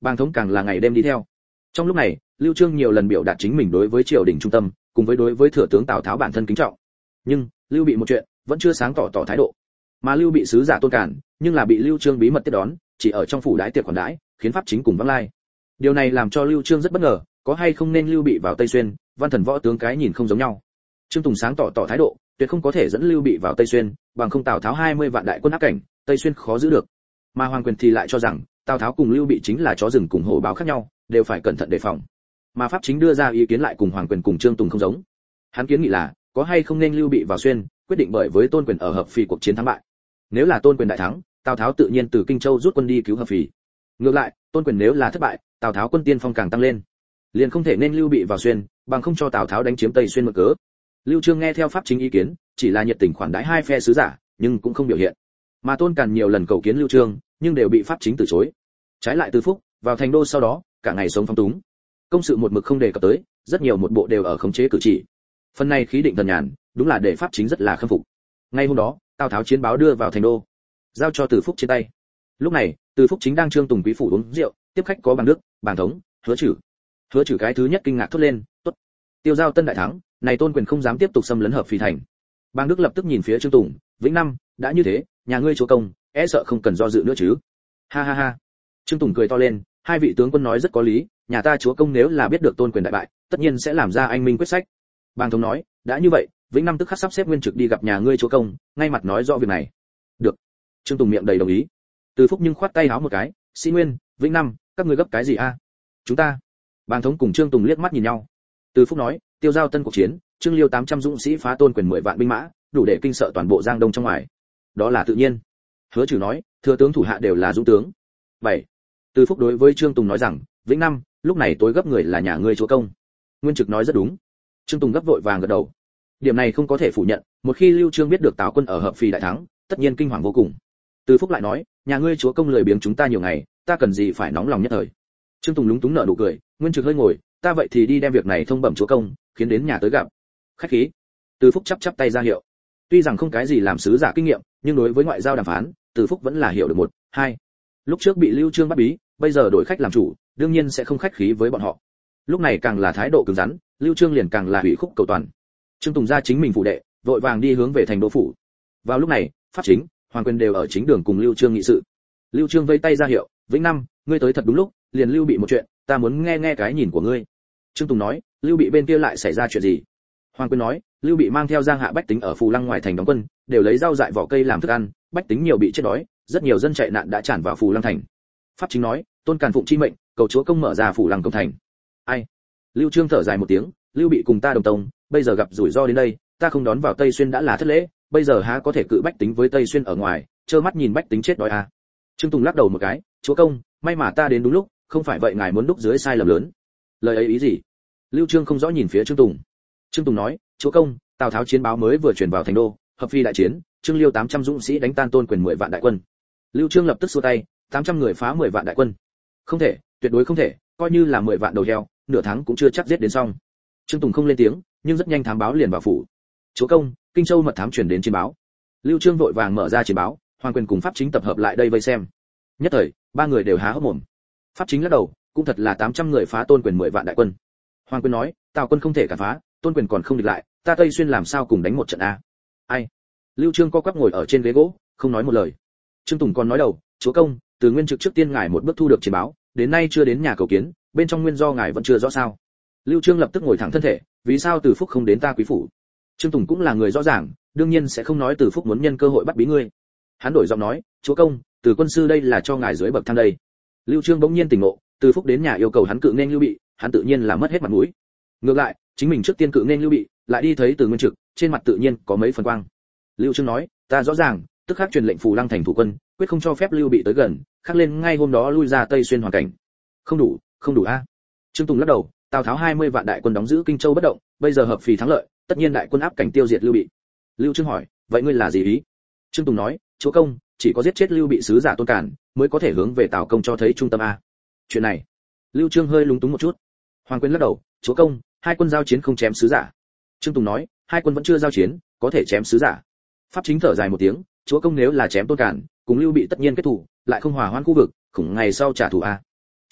Bàng thống càng là ngày đêm đi theo. Trong lúc này, Lưu Trương nhiều lần biểu đạt chính mình đối với triều đình trung tâm, cùng với đối với thừa tướng Tào Tháo bản thân kính trọng. Nhưng, Lưu Bị một chuyện, vẫn chưa sáng tỏ tỏ thái độ. Mà Lưu Bị sứ giả Tôn Cản, nhưng là bị Lưu Trương bí mật tiếp đón, chỉ ở trong phủ đái tiệc khoản đãi, khiến pháp chính cùng vắng lai. Điều này làm cho Lưu Trương rất bất ngờ, có hay không nên Lưu Bị vào Tây Xuyên, văn thần võ tướng cái nhìn không giống nhau. Trương Tùng sáng tỏ tỏ thái độ, tuyệt không có thể dẫn Lưu Bị vào Tây Xuyên, bằng không Tào Tháo hai mươi vạn đại quân áp cảnh, Tây Xuyên khó giữ được. Mà Hoàng Quyền thì lại cho rằng, Tào Tháo cùng Lưu Bị chính là chó rừng cùng hổ báo khác nhau, đều phải cẩn thận đề phòng. Mà pháp chính đưa ra ý kiến lại cùng Hoàng Quyền cùng Trương Tùng không giống. Hắn kiến nghị là, có hay không nên Lưu Bị vào Xuyên, quyết định bởi với Tôn Quyền ở Hợp Phì cuộc chiến thắng bại. Nếu là Tôn Quyền đại thắng, Tào Tháo tự nhiên từ Kinh Châu rút quân đi cứu Hợp Phì. Ngược lại, Tôn Quyền nếu là thất bại, Tào Tháo quân tiên phong càng tăng lên. Liền không thể nên Lưu Bị vào Xuyên, bằng không cho Tào Tháo đánh chiếm Tây Xuyên mượn cớ. Lưu Trương nghe theo pháp chính ý kiến, chỉ là nhiệt tình khoản đãi hai phe sứ giả, nhưng cũng không biểu hiện. Mà Tôn Càn nhiều lần cầu kiến Lưu Trương, nhưng đều bị pháp chính từ chối. Trái lại Từ Phúc, vào thành đô sau đó, cả ngày sống phóng túng. Công sự một mực không đề cập tới, rất nhiều một bộ đều ở khống chế cử chỉ. Phần này khí định thần nhàn, đúng là để pháp chính rất là khâm phục. Ngay hôm đó, Tào Tháo chiến báo đưa vào thành đô, giao cho Từ Phúc trên tay. Lúc này, Từ Phúc chính đang Trương Tùng quý phủ uống rượu, tiếp khách có Bàng Đức, Bàng Thống, Hứa Chử. Hứa Chử cái thứ nhất kinh ngạc thốt lên, "Tốt, Tiêu Giao Tân đại thắng, này Tôn Quyền không dám tiếp tục xâm lấn Hợp Phì thành." Bàng Đức lập tức nhìn phía Trương Tùng, "Vĩnh Năm, đã như thế, nhà ngươi chúa công, e sợ không cần do dự nữa chứ?" Ha ha ha. Trương Tùng cười to lên, "Hai vị tướng quân nói rất có lý, nhà ta chúa công nếu là biết được Tôn Quyền đại bại, tất nhiên sẽ làm ra anh minh quyết sách." Bàng Thống nói, "Đã như vậy, Vĩnh Năm tức khắc sắp xếp Nguyên Trực đi gặp nhà ngươi chúa công, ngay mặt nói rõ việc này." "Được." Trương Tùng miệng đầy đồng ý. Từ Phúc nhưng khoát tay háo một cái, "Sĩ Nguyên, Vĩnh Năm, các ngươi gấp cái gì a?" "Chúng ta." Bàng Thống cùng Trương Tùng liếc mắt nhìn nhau. Từ Phúc nói, "Tiêu Giao Tân cuộc chiến, Trương Liêu tám trăm dũng sĩ phá Tôn Quyền mười vạn binh mã, đủ để kinh sợ toàn bộ Giang Đông trong ngoài." "Đó là tự nhiên." Hứa Chử nói, "Thừa tướng thủ hạ đều là dũng tướng." bảy. Từ Phúc đối với Trương Tùng nói rằng, "Vĩnh Năm, lúc này tối gấp người là nhà ngươi chúa công." Nguyên Trực nói rất đúng. Trương Tùng gấp vội vàng gật đầu. Điểm này không có thể phủ nhận, một khi Lưu Trương biết được Tào quân ở Hợp Phì đại thắng, tất nhiên kinh hoàng vô cùng. Từ Phúc lại nói, "Nhà ngươi chúa công lười biếng chúng ta nhiều ngày, ta cần gì phải nóng lòng nhất thời." Trương Tùng lúng túng nở nụ cười, Nguyên Trực hơi ngồi, "Ta vậy thì đi đem việc này thông bẩm chúa công, khiến đến nhà tới gặp." Khách khí. Từ Phúc chắp chắp tay ra hiệu. Tuy rằng không cái gì làm sứ giả kinh nghiệm, nhưng đối với ngoại giao đàm phán, Từ Phúc vẫn là hiểu được một, hai. Lúc trước bị Lưu Trương bắt bí, bây giờ đổi khách làm chủ, đương nhiên sẽ không khách khí với bọn họ. Lúc này càng là thái độ cứng rắn, Lưu Trương liền càng là hủy khúc cầu toàn. Trương Tùng ra chính mình phụ đệ, vội vàng đi hướng về thành đô phủ. Vào lúc này, pháp chính, Hoàng Quyền đều ở chính đường cùng Lưu Trương nghị sự. Lưu Trương vây tay ra hiệu, "Vĩnh Năm, ngươi tới thật đúng lúc, liền Lưu Bị một chuyện, ta muốn nghe nghe cái nhìn của ngươi." Trương Tùng nói, "Lưu Bị bên kia lại xảy ra chuyện gì?" Hoàng Quyền nói, "Lưu Bị mang theo Giang Hạ bách tính ở Phù Lăng ngoài thành đóng quân, đều lấy rau dại vỏ cây làm thức ăn, bách tính nhiều bị chết đói, rất nhiều dân chạy nạn đã tràn vào Phù Lăng thành." Pháp chính nói, "Tôn Càn phụng chi mệnh, cầu chúa công mở ra Phù Lăng công thành." Ai? Lưu Trương thở dài một tiếng, "Lưu Bị cùng ta đồng tông, bây giờ gặp rủi ro đến đây, ta không đón vào Tây Xuyên đã là thất lễ, bây giờ há có thể cự bách tính với Tây Xuyên ở ngoài, trơ mắt nhìn bách tính chết đói à?" Trương Tùng lắc đầu một cái, "Chúa công, may mà ta đến đúng lúc, không phải vậy ngài muốn đúc dưới sai lầm lớn." Lời ấy ý gì? Lưu Trương không rõ nhìn phía Trương Tùng. Trương Tùng nói, "Chúa công, Tào Tháo chiến báo mới vừa truyền vào thành đô, Hợp Phi đại chiến, Trương Liêu tám trăm dũng sĩ đánh tan Tôn Quyền mười vạn đại quân." Lưu Trương lập tức xua tay, tám trăm người phá mười vạn đại quân. "Không thể, tuyệt đối không thể, coi như là mười vạn đầu heo, nửa tháng cũng chưa chắc giết đến xong." Trương Tùng không lên tiếng, nhưng rất nhanh thám báo liền vào phủ. "Chúa công, Kinh Châu mật thám truyền đến chiến báo." Lưu Trương vội vàng mở ra chiến báo, Hoàng Quyền cùng pháp chính tập hợp lại đây vây xem. Nhất thời, ba người đều há hốc mồm. Pháp chính lắc đầu, cũng thật là tám trăm người phá Tôn Quyền mười vạn đại quân. Hoàng Quyền nói, "Tào quân không thể cản phá, Tôn Quyền còn không địch lại, ta Tây Xuyên làm sao cùng đánh một trận a?" Ai? Lưu Trương co quắp ngồi ở trên ghế gỗ, không nói một lời. Trương Tùng còn nói đầu, "Chúa công, từ Nguyên Trực trước tiên ngài một bước thu được chiến báo, đến nay chưa đến nhà cầu kiến, bên trong nguyên do ngài vẫn chưa rõ sao?" Lưu Trương lập tức ngồi thẳng thân thể, "Vì sao Từ Phúc không đến ta quý phủ?" Trương Tùng cũng là người rõ ràng, đương nhiên sẽ không nói Từ Phúc muốn nhân cơ hội bắt bí ngươi. Hắn đổi giọng nói, "Chúa công, Từ quân sư đây là cho ngài dưới bậc thang đây." Lưu Trương bỗng nhiên tỉnh ngộ, Từ Phúc đến nhà yêu cầu hắn cự nên Lưu Bị, hắn tự nhiên là mất hết mặt mũi. Ngược lại, chính mình trước tiên cự nên Lưu Bị, lại đi thấy Từ Nguyên Trực, trên mặt tự nhiên có mấy phần quang. Lưu Trương nói, "Ta rõ ràng, tức khắc truyền lệnh Phù Lăng thành thủ quân, quyết không cho phép Lưu Bị tới gần, khắc lên ngay hôm đó lui ra Tây Xuyên hoàn cảnh." "Không đủ, không đủ a." Trương Tùng lắc đầu, "Tào Tháo hai mươi vạn đại quân đóng giữ Kinh Châu bất động, bây giờ Hợp Phì thắng lợi, tất nhiên đại quân áp cảnh tiêu diệt Lưu Bị." Lưu Trương hỏi, "Vậy ngươi là gì ý?" Trương Tùng nói, "Chúa công, chỉ có giết chết Lưu Bị sứ giả Tôn Cản, mới có thể hướng về Tào công cho thấy trung tâm a." Chuyện này, Lưu Trương hơi lúng túng một chút. Hoàng Quyền lắc đầu, "Chúa công, hai quân giao chiến không chém sứ giả." Trương Tùng nói, "Hai quân vẫn chưa giao chiến, có thể chém sứ giả." Pháp chính thở dài một tiếng, "Chúa công nếu là chém Tôn Cản, cùng Lưu Bị tất nhiên kết thù, lại không hòa hoãn khu vực, khủng ngày sau trả thù a."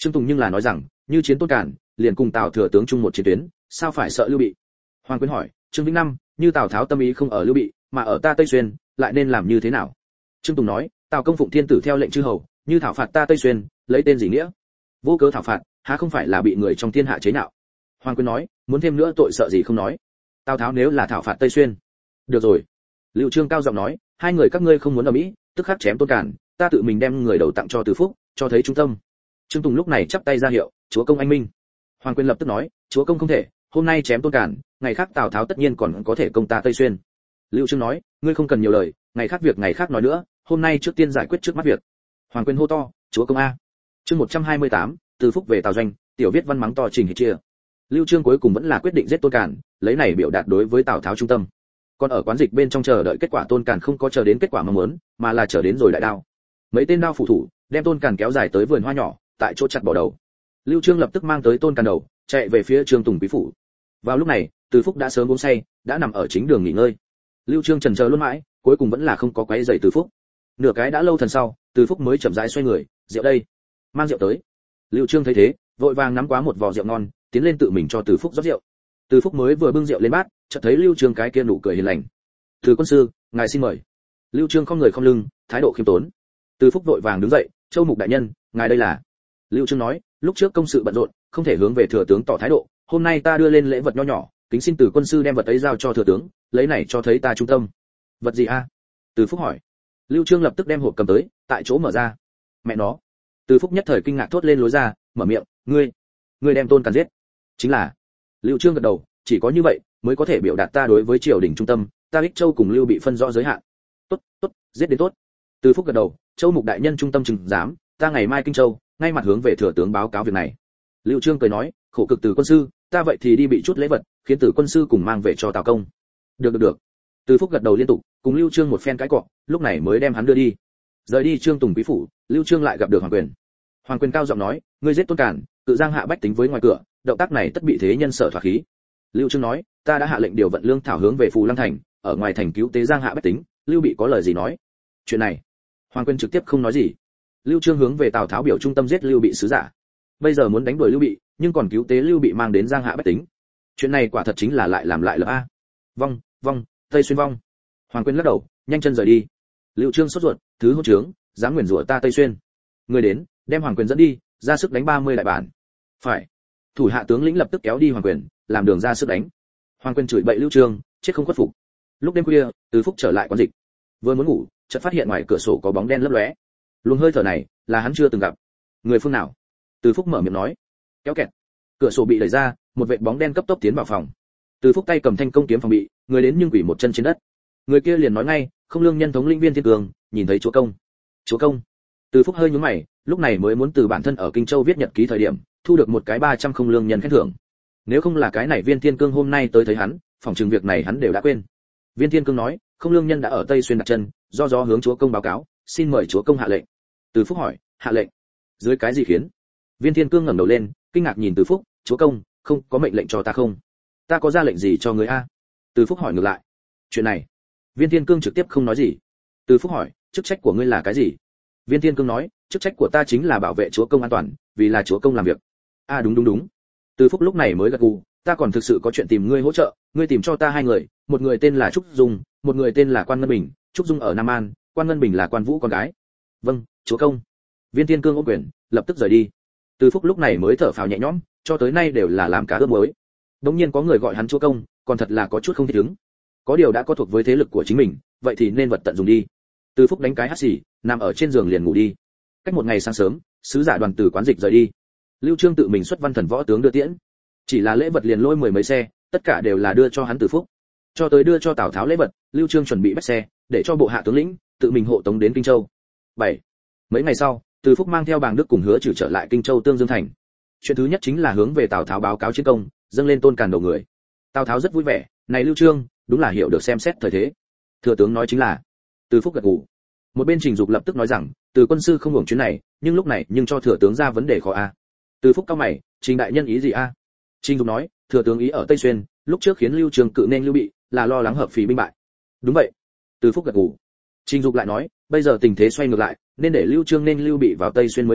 Trương Tùng nhưng là nói rằng, như chiến Tôn Cản, liền cùng Tào thừa tướng chung một chiến tuyến, sao phải sợ Lưu Bị? Hoàng Quyến hỏi, Trương Vĩnh Năm, như Tào Tháo tâm ý không ở Lưu Bị, mà ở ta Tây Xuyên, lại nên làm như thế nào? Trương Tùng nói, Tào công phụng thiên tử theo lệnh chư hầu, như thảo phạt ta Tây Xuyên, lấy tên gì nghĩa? Vô cớ thảo phạt, há không phải là bị người trong thiên hạ chế nhạo? Hoàng Quyến nói, muốn thêm nữa tội sợ gì không nói. Tào Tháo nếu là thảo phạt Tây Xuyên, được rồi. Lưu Trương cao giọng nói, hai người các ngươi không muốn ở mỹ, tức khắc chém Tôn Cản, ta tự mình đem người đầu tặng cho Từ Phúc, cho thấy trung tâm. Trương Tùng lúc này chắp tay ra hiệu, chúa công anh minh. Hoàng Quyến lập tức nói, chúa công không thể, hôm nay chém Tôn Cản, ngày khác Tào Tháo tất nhiên còn có thể công ta Tây Xuyên. Lưu Trương nói, ngươi không cần nhiều lời, ngày khác việc ngày khác nói nữa, hôm nay trước tiên giải quyết trước mắt việc. Hoàng Quyến hô to, chúa công a. Chương một trăm hai mươi tám, Từ Phúc về Tào doanh, tiểu viết văn mắng to Trình Hịch Chia. Lưu Trương cuối cùng vẫn là quyết định giết Tôn Cản, lấy này biểu đạt đối với Tào Tháo trung tâm. Còn ở quán dịch bên trong chờ đợi kết quả, Tôn Cản không có chờ đến kết quả mong muốn, mà là chờ đến rồi đại đao. Mấy tên đao phủ thủ đem Tôn Cản kéo dài tới vườn hoa nhỏ, tại chỗ chặt bỏ đầu. Lưu Trương lập tức mang tới Tôn Cản đầu, chạy về phía Trương Tùng quý phủ. Vào lúc này, Từ Phúc đã sớm uống say, đã nằm ở chính đường nghỉ ngơi. Lưu Trương chần chờ luôn mãi, cuối cùng vẫn là không có quấy rầy Từ Phúc. Nửa cái đã lâu thần sau, Từ Phúc mới chậm rãi xoay người, rượu đây, mang rượu tới. Lưu Trương thấy thế, vội vàng nắm quá một vò rượu ngon, tiến lên tự mình cho Từ Phúc rót rượu. Từ Phúc mới vừa bưng rượu lên bát, chợt thấy Lưu Trương cái kia nụ cười hiền lành. "Từ quân sư, ngài xin mời." Lưu Trương không người không lưng, thái độ khiêm tốn. Từ Phúc vội vàng đứng dậy, "Châu Mục đại nhân, ngài đây là?" Lưu Trương nói, "Lúc trước công sự bận rộn, không thể hướng về thừa tướng tỏ thái độ, hôm nay ta đưa lên lễ vật nho nhỏ, kính xin Từ quân sư đem vật ấy giao cho thừa tướng, lấy này cho thấy ta trung tâm." "Vật gì a?" Từ Phúc hỏi. Lưu Trương lập tức đem hộp cầm tới, tại chỗ mở ra. "Mẹ nó!" Từ Phúc nhất thời kinh ngạc thốt lên lối ra, mở miệng, "Ngươi, ngươi đem Tôn Cản giết?" "Chính là." Lưu Trương gật đầu, "Chỉ có như vậy mới có thể biểu đạt ta đối với triều đình trung tâm, ta Ích Châu cùng Lưu Bị phân rõ giới hạn." "Tốt, tốt, giết đến tốt." Từ Phúc gật đầu, "Châu Mục đại nhân trung tâm chừng dám, ta ngày mai Kinh Châu, ngay mặt hướng về thừa tướng báo cáo việc này." Lưu Trương cười nói, "Khổ cực Từ quân sư, ta vậy thì đi bị chút lễ vật, khiến Từ quân sư cùng mang về cho Tào công." "Được được được." Từ Phúc gật đầu liên tục, cùng Lưu Trương một phen cãi cọ, lúc này mới đem hắn đưa đi. Rời đi Trương Tùng quý phủ, Lưu Trương lại gặp được Hoàng Quyền. Hoàng Quyền cao giọng nói, "Ngươi giết Tôn Cản, tự giang hạ bách tính với ngoài cửa, động tác này tất bị thế nhân sở thỏa khí." Lưu Trương nói, "Ta đã hạ lệnh điều vận lương thảo hướng về Phù Lăng thành, ở ngoài thành cứu tế giang hạ bách tính." Lưu Bị có lời gì nói? Chuyện này, Hoàng Quyền trực tiếp không nói gì. Lưu Trương hướng về Tào Tháo biểu trung tâm giết Lưu Bị sứ giả. Bây giờ muốn đánh đuổi Lưu Bị, nhưng còn cứu tế Lưu Bị mang đến giang hạ bách tính. Chuyện này quả thật chính là lại làm lại lập a. Vong, vong, Tây Xuyên vong. Hoàng Quyền lắc đầu, nhanh chân rời đi. Lưu Trương sốt ruột, "Thứ hỗn trướng, dám nguyền rủa ta Tây Xuyên." Người đến, đem Hoàng Quyền dẫn đi, ra sức đánh ba mươi đại bản. Phải. Thủ hạ tướng lĩnh lập tức kéo đi Hoàng Quyền, làm đường ra sức đánh. Hoàng Quyền chửi bậy Lưu Trương, chết không khuất phục. Lúc đêm khuya, Từ Phúc trở lại quán dịch. Vừa muốn ngủ, chợt phát hiện ngoài cửa sổ có bóng đen lấp lóe. Luồng hơi thở này, là hắn chưa từng gặp. Người phương nào? Từ Phúc mở miệng nói. Kéo kẹt. Cửa sổ bị đẩy ra, một vệt bóng đen cấp tốc tiến vào phòng. Từ Phúc tay cầm thanh công kiếm phòng bị, người đến nhưng quỷ một chân trên đất. Người kia liền nói ngay, "Không lương nhân thống lĩnh Viên Thiên Cường, nhìn thấy chúa công." "Chúa công?" Từ Phúc hơi nhướng mày, lúc này mới muốn từ bản thân ở Kinh Châu viết nhật ký thời điểm, thu được một cái ba trăm không lương nhân khen thưởng. Nếu không là cái này Viên Thiên Cương hôm nay tới thấy hắn, phòng trường việc này hắn đều đã quên. Viên Thiên Cương nói, "Không lương nhân đã ở Tây Xuyên đặt chân, do do hướng chúa công báo cáo, xin mời chúa công hạ lệnh." Từ Phúc hỏi, "Hạ lệnh? Dưới cái gì khiến?" Viên Thiên Cương ngẩng đầu lên, kinh ngạc nhìn Từ Phúc, "Chúa công, không có mệnh lệnh cho ta không? Ta có ra lệnh gì cho người a?" Từ Phúc hỏi ngược lại. "Chuyện này." Viên Thiên Cương trực tiếp không nói gì. Từ Phúc hỏi, "Chức trách của ngươi là cái gì?" Viên Thiên Cương nói, "Chức trách của ta chính là bảo vệ chúa công an toàn, vì là chúa công làm việc." "A à, đúng đúng đúng." Từ Phúc lúc này mới gật gù, "Ta còn thực sự có chuyện tìm ngươi hỗ trợ, ngươi tìm cho ta hai người, một người tên là Trúc Dung, một người tên là Quan Ngân Bình, Trúc Dung ở Nam An, Quan Ngân Bình là Quan Vũ con gái." "Vâng, chúa công." Viên Thiên Cương ôm quyền, lập tức rời đi. Từ Phúc lúc này mới thở phào nhẹ nhõm, cho tới nay đều là làm cá ướp muối. Đống nhiên có người gọi hắn chúa công, còn thật là có chút không thích ứng. Có điều đã có thuộc với thế lực của chính mình, vậy thì nên vật tận dùng đi. Từ Phúc đánh cái hắt xì, nằm ở trên giường liền ngủ đi. Cách một ngày sáng sớm, sứ giả đoàn từ quán dịch rời đi. Lưu Trương tự mình xuất văn thần võ tướng đưa tiễn. Chỉ là lễ vật liền lôi mười mấy xe, tất cả đều là đưa cho hắn Từ Phúc. Cho tới đưa cho Tào Tháo lễ vật, Lưu Trương chuẩn bị bách xe, để cho bộ hạ tướng lĩnh tự mình hộ tống đến Kinh Châu. bảy. Mấy ngày sau, Từ Phúc mang theo Bàng Đức cùng Hứa Trừ trở lại Kinh Châu Tương Dương thành. Chuyện thứ nhất chính là hướng về Tào Tháo báo cáo chiến công, dâng lên Tôn Càn đầu người. Tào Tháo rất vui vẻ, này Lưu Trương, đúng là hiểu được xem xét thời thế. Thừa tướng nói chính là. Từ Phúc gật gù. Một bên Trình Dục lập tức nói rằng, Từ quân sư không hưởng chuyến này, nhưng lúc này nhưng cho thừa tướng ra vấn đề khó a. Từ Phúc cao mày, Trình đại nhân ý gì a? Trình Dục nói, thừa tướng ý ở Tây Xuyên, lúc trước khiến Lưu Trương cự nên Lưu Bị, là lo lắng hợp phì binh bại. Đúng vậy. Từ Phúc gật gù. Trình Dục lại nói, bây giờ tình thế xoay ngược lại, nên để Lưu Trương nên Lưu Bị vào Tây Xuyên mới là,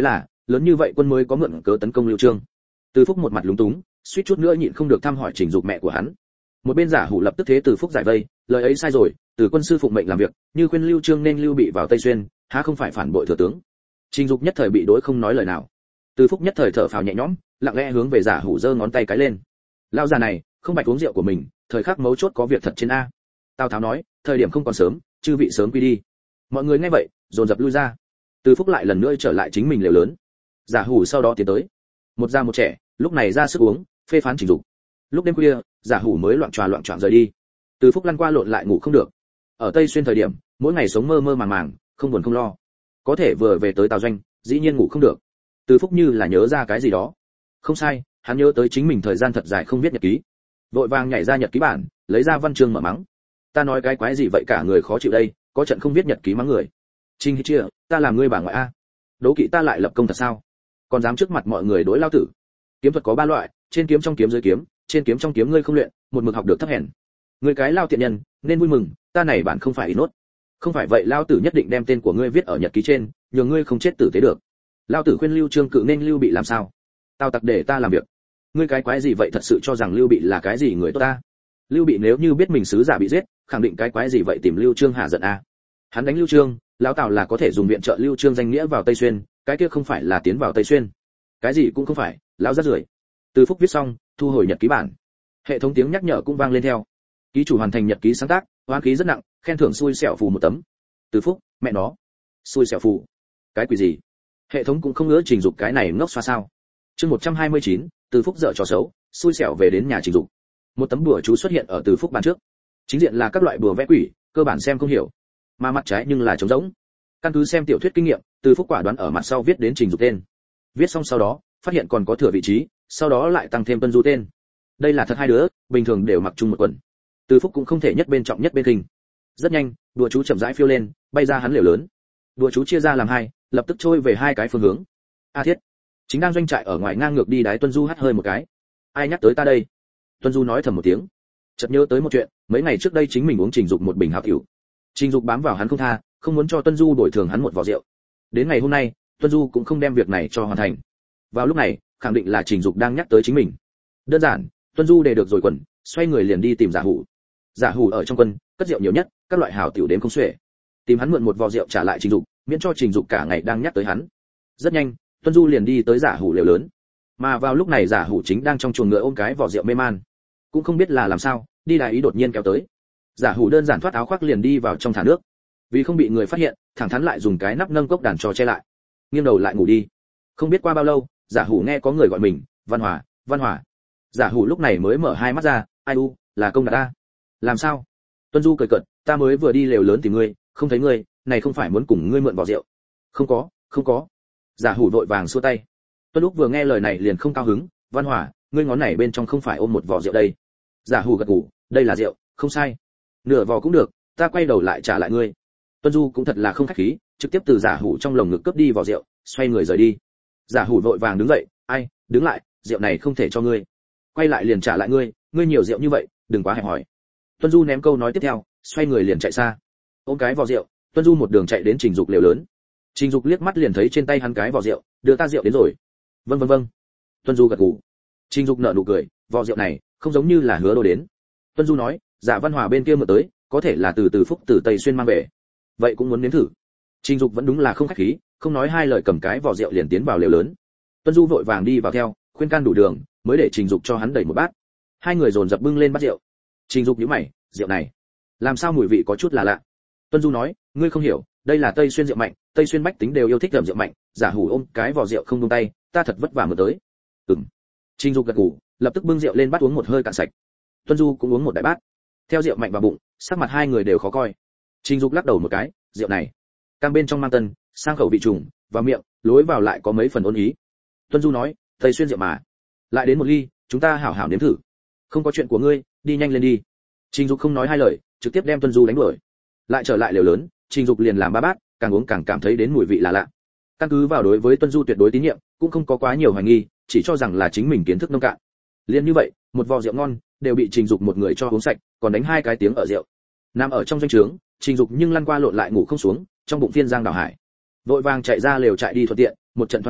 lớn như vậy quân mới có mượn cớ tấn công Lưu Trương. Từ Phúc một mặt lúng túng, suýt chút nữa nhịn không được thăm hỏi Trình Dục mẹ của hắn. Một bên giả hủ lập tức thế Từ Phúc giải vây, lời ấy sai rồi, Từ quân sư phụng mệnh làm việc, như khuyên Lưu Trương nên lưu bị vào Tây Xuyên, há không phải phản bội thừa tướng. Trình Dục nhất thời bị đối không nói lời nào. Từ Phúc nhất thời thở phào nhẹ nhõm, lặng lẽ hướng về giả hủ giơ ngón tay cái lên. Lão già này, không bạch uống rượu của mình, thời khắc mấu chốt có việc thật trên a. Tào Tháo nói, thời điểm không còn sớm, chư vị sớm quy đi. Mọi người nghe vậy, dồn dập lui ra. Từ Phúc lại lần nữa trở lại chính mình lều lớn. Giả hủ sau đó tiến tới, một già một trẻ, lúc này ra sức uống, phê phán Trình Dục. Lúc đêm khuya, giả hủ mới loạn tròa loạn choạng rời đi. Từ Phúc lăn qua lộn lại ngủ không được. Ở Tây Xuyên thời điểm, mỗi ngày sống mơ mơ màng màng, không buồn không lo. Có thể vừa về tới Tào doanh, dĩ nhiên ngủ không được. Từ Phúc như là nhớ ra cái gì đó. Không sai, hắn nhớ tới chính mình thời gian thật dài không viết nhật ký. Vội vàng nhảy ra nhật ký bản, lấy ra văn chương mở mắng. Ta nói cái quái gì vậy cả người khó chịu đây, có trận không viết nhật ký mắng người. Trình Chia, ta làm ngươi bà ngoại a. Đố kỵ ta lại lập công thật sao? Còn dám trước mặt mọi người đối lao tử. Kiếm thuật có ba loại, trên kiếm trong kiếm dưới kiếm, trên kiếm trong kiếm ngươi không luyện, một mực học được thấp hèn. Ngươi cái lao tiện nhân, nên vui mừng, ta này bạn không phải ý nốt. Không phải vậy lao tử nhất định đem tên của ngươi viết ở nhật ký trên, nhường ngươi không chết tử tế được. Lao tử khuyên Lưu Trương cự nên Lưu Bị làm sao? Tao tặc để ta làm việc. Ngươi cái quái gì vậy thật sự cho rằng Lưu Bị là cái gì người tốt ta? Lưu Bị nếu như biết mình sứ giả bị giết, khẳng định cái quái gì vậy tìm Lưu Trương hạ giận a. Hắn đánh Lưu Trương, lão Tào là có thể dùng viện trợ Lưu Trương danh nghĩa vào Tây Xuyên, cái kia không phải là tiến vào Tây Xuyên. Cái gì cũng không phải, lão rác rưởi. Từ Phúc viết xong, thu hồi nhật ký bản. Hệ thống tiếng nhắc nhở cũng vang lên theo. Ký chủ hoàn thành nhật ký sáng tác, oán khí rất nặng, khen thưởng xui xẻo phù một tấm. Từ Phúc, mẹ nó, xui xẻo phù. Cái quỷ gì? Hệ thống cũng không ngỡ Trình Dục cái này ngốc xoa sao? Chương một trăm hai mươi chín, Từ Phúc dở trò xấu, xui xẻo về đến nhà Trình Dục. Một tấm bùa chú xuất hiện ở Từ Phúc bàn trước. Chính diện là các loại bùa vẽ quỷ, cơ bản xem không hiểu. Mà mặt trái nhưng là trống rỗng. Căn cứ xem tiểu thuyết kinh nghiệm, Từ Phúc quả đoán ở mặt sau viết đến Trình Dục tên. Viết xong sau đó, phát hiện còn có thừa vị trí, sau đó lại tăng thêm Tuân Du tên. Đây là thật hai đứa, bình thường đều mặc chung một quần. Từ Phúc cũng không thể nhất bên trọng nhất bên kinh. Rất nhanh, đùa chú chậm rãi phiêu lên, bay ra hắn liều lớn. Đùa chú chia ra làm hai, lập tức trôi về hai cái phương hướng. A Thiết, chính đang doanh trại ở ngoài ngang ngược đi đái Tuân Du hắt hơi một cái. Ai nhắc tới ta đây? Tuân Du nói thầm một tiếng. Chợt nhớ tới một chuyện, mấy ngày trước đây chính mình uống Trình Dục một bình hào tiểu. Trình Dục bám vào hắn không tha, không muốn cho Tuân Du đổi thường hắn một vò rượu. Đến ngày hôm nay, Tuân Du cũng không đem việc này cho hoàn thành. Vào lúc này, khẳng định là Trình Dục đang nhắc tới chính mình. Đơn giản, Tuân Du đề được rồi quần, xoay người liền đi tìm Giả Hủ. Giả Hủ ở trong quân, cất rượu nhiều nhất, các loại hào tiểu đến không xuể. Tìm hắn mượn một vò rượu trả lại Trình Dục, miễn cho Trình Dục cả ngày đang nhắc tới hắn. Rất nhanh, Tuân Du liền đi tới Giả Hủ lều lớn. Mà vào lúc này Giả Hủ chính đang trong chuồng ngựa ôm cái vò rượu mê man, cũng không biết là làm sao, đi đại ý đột nhiên kéo tới. Giả Hủ đơn giản thoát áo khoác liền đi vào trong thả nước. Vì không bị người phát hiện, thẳng thắn lại dùng cái nắp nâng cốc đàn cho che lại, nghiêng đầu lại ngủ đi. Không biết qua bao lâu, Giả Hủ nghe có người gọi mình, Văn Hòa, Văn Hòa. Giả Hủ lúc này mới mở hai mắt ra, ai u, là công đạt ta. Làm sao? Tuân Du cười cợt, ta mới vừa đi lều lớn tìm ngươi, không thấy ngươi, này không phải muốn cùng ngươi mượn vò rượu? Không có, không có. Giả Hủ vội vàng xua tay. Tuân Lúc vừa nghe lời này liền không cao hứng, Văn Hòa, ngươi ngón này bên trong không phải ôm một vò rượu đây? Giả Hủ gật gù, đây là rượu, không sai. Nửa vò cũng được, ta quay đầu lại trả lại ngươi. Tuân Du cũng thật là không khách khí, trực tiếp từ Giả Hủ trong lồng ngực cướp đi vò rượu, xoay người rời đi. Giả Hủ vội vàng đứng dậy, ai, đứng lại, rượu này không thể cho ngươi. Quay lại liền trả lại ngươi, ngươi nhiều rượu như vậy, đừng quá hẹp hòi. Tuân Du ném câu nói tiếp theo, xoay người liền chạy xa. Ôm cái vò rượu, Tuân Du một đường chạy đến Trình Dục lều lớn. Trình Dục liếc mắt liền thấy trên tay hắn cái vò rượu, đưa ta rượu đến rồi. Vâng vâng vâng. Tuân Du gật gù. Trình Dục nở nụ cười, vò rượu này không giống như là hứa đồ đến. Tuân Du nói, Giả Văn Hòa bên kia mượn tới, có thể là từ từ Phúc từ Tây Xuyên mang về. Vậy cũng muốn nếm thử. Trình Dục vẫn đúng là không khách khí, không nói hai lời cầm cái vò rượu liền tiến vào lều lớn. Tuân Du vội vàng đi vào theo, khuyên can đủ đường, mới để Trình Dục cho hắn đẩy một bát. Hai người dồn dập bưng lên bát rượu. Trình Dục nhíu mày, rượu này, làm sao mùi vị có chút là lạ. Tuân Du nói, ngươi không hiểu, đây là Tây Xuyên rượu mạnh, Tây Xuyên bách tính đều yêu thích đậm rượu mạnh, Giả Hủ ôm cái vò rượu không buông tay, ta thật vất vả mới tới. Ừm. Trình Dục gật gù, lập tức bưng rượu lên bắt uống một hơi cạn sạch. Tuân Du cũng uống một đại bát. Theo rượu mạnh vào bụng, sắc mặt hai người đều khó coi. Trình Dục lắc đầu một cái, rượu này, cam bên trong mang tân, sang khẩu vị trùng, vào miệng, lối vào lại có mấy phần ôn ý. Tuân Du nói, Tây Xuyên rượu mà, lại đến một ly, chúng ta hảo hảo nếm thử. Không có chuyện của ngươi, đi nhanh lên đi. Trình Dục không nói hai lời, trực tiếp đem Tuân Du đánh đuổi. Lại trở lại lều lớn, Trình Dục liền làm ba bát, càng uống càng cảm thấy đến mùi vị là lạ. Căn cứ vào đối với Tuân Du tuyệt đối tín nhiệm, cũng không có quá nhiều hoài nghi, chỉ cho rằng là chính mình kiến thức nông cạn. Liên như vậy, một vò rượu ngon đều bị Trình Dục một người cho uống sạch, còn đánh hai cái tiếng ở rượu. Nằm ở trong doanh trướng, Trình Dục nhưng lăn qua lộn lại ngủ không xuống, trong bụng phiên giang đảo hải. Vội vàng chạy ra lều trại đi thuận tiện, một trận thoáng hy,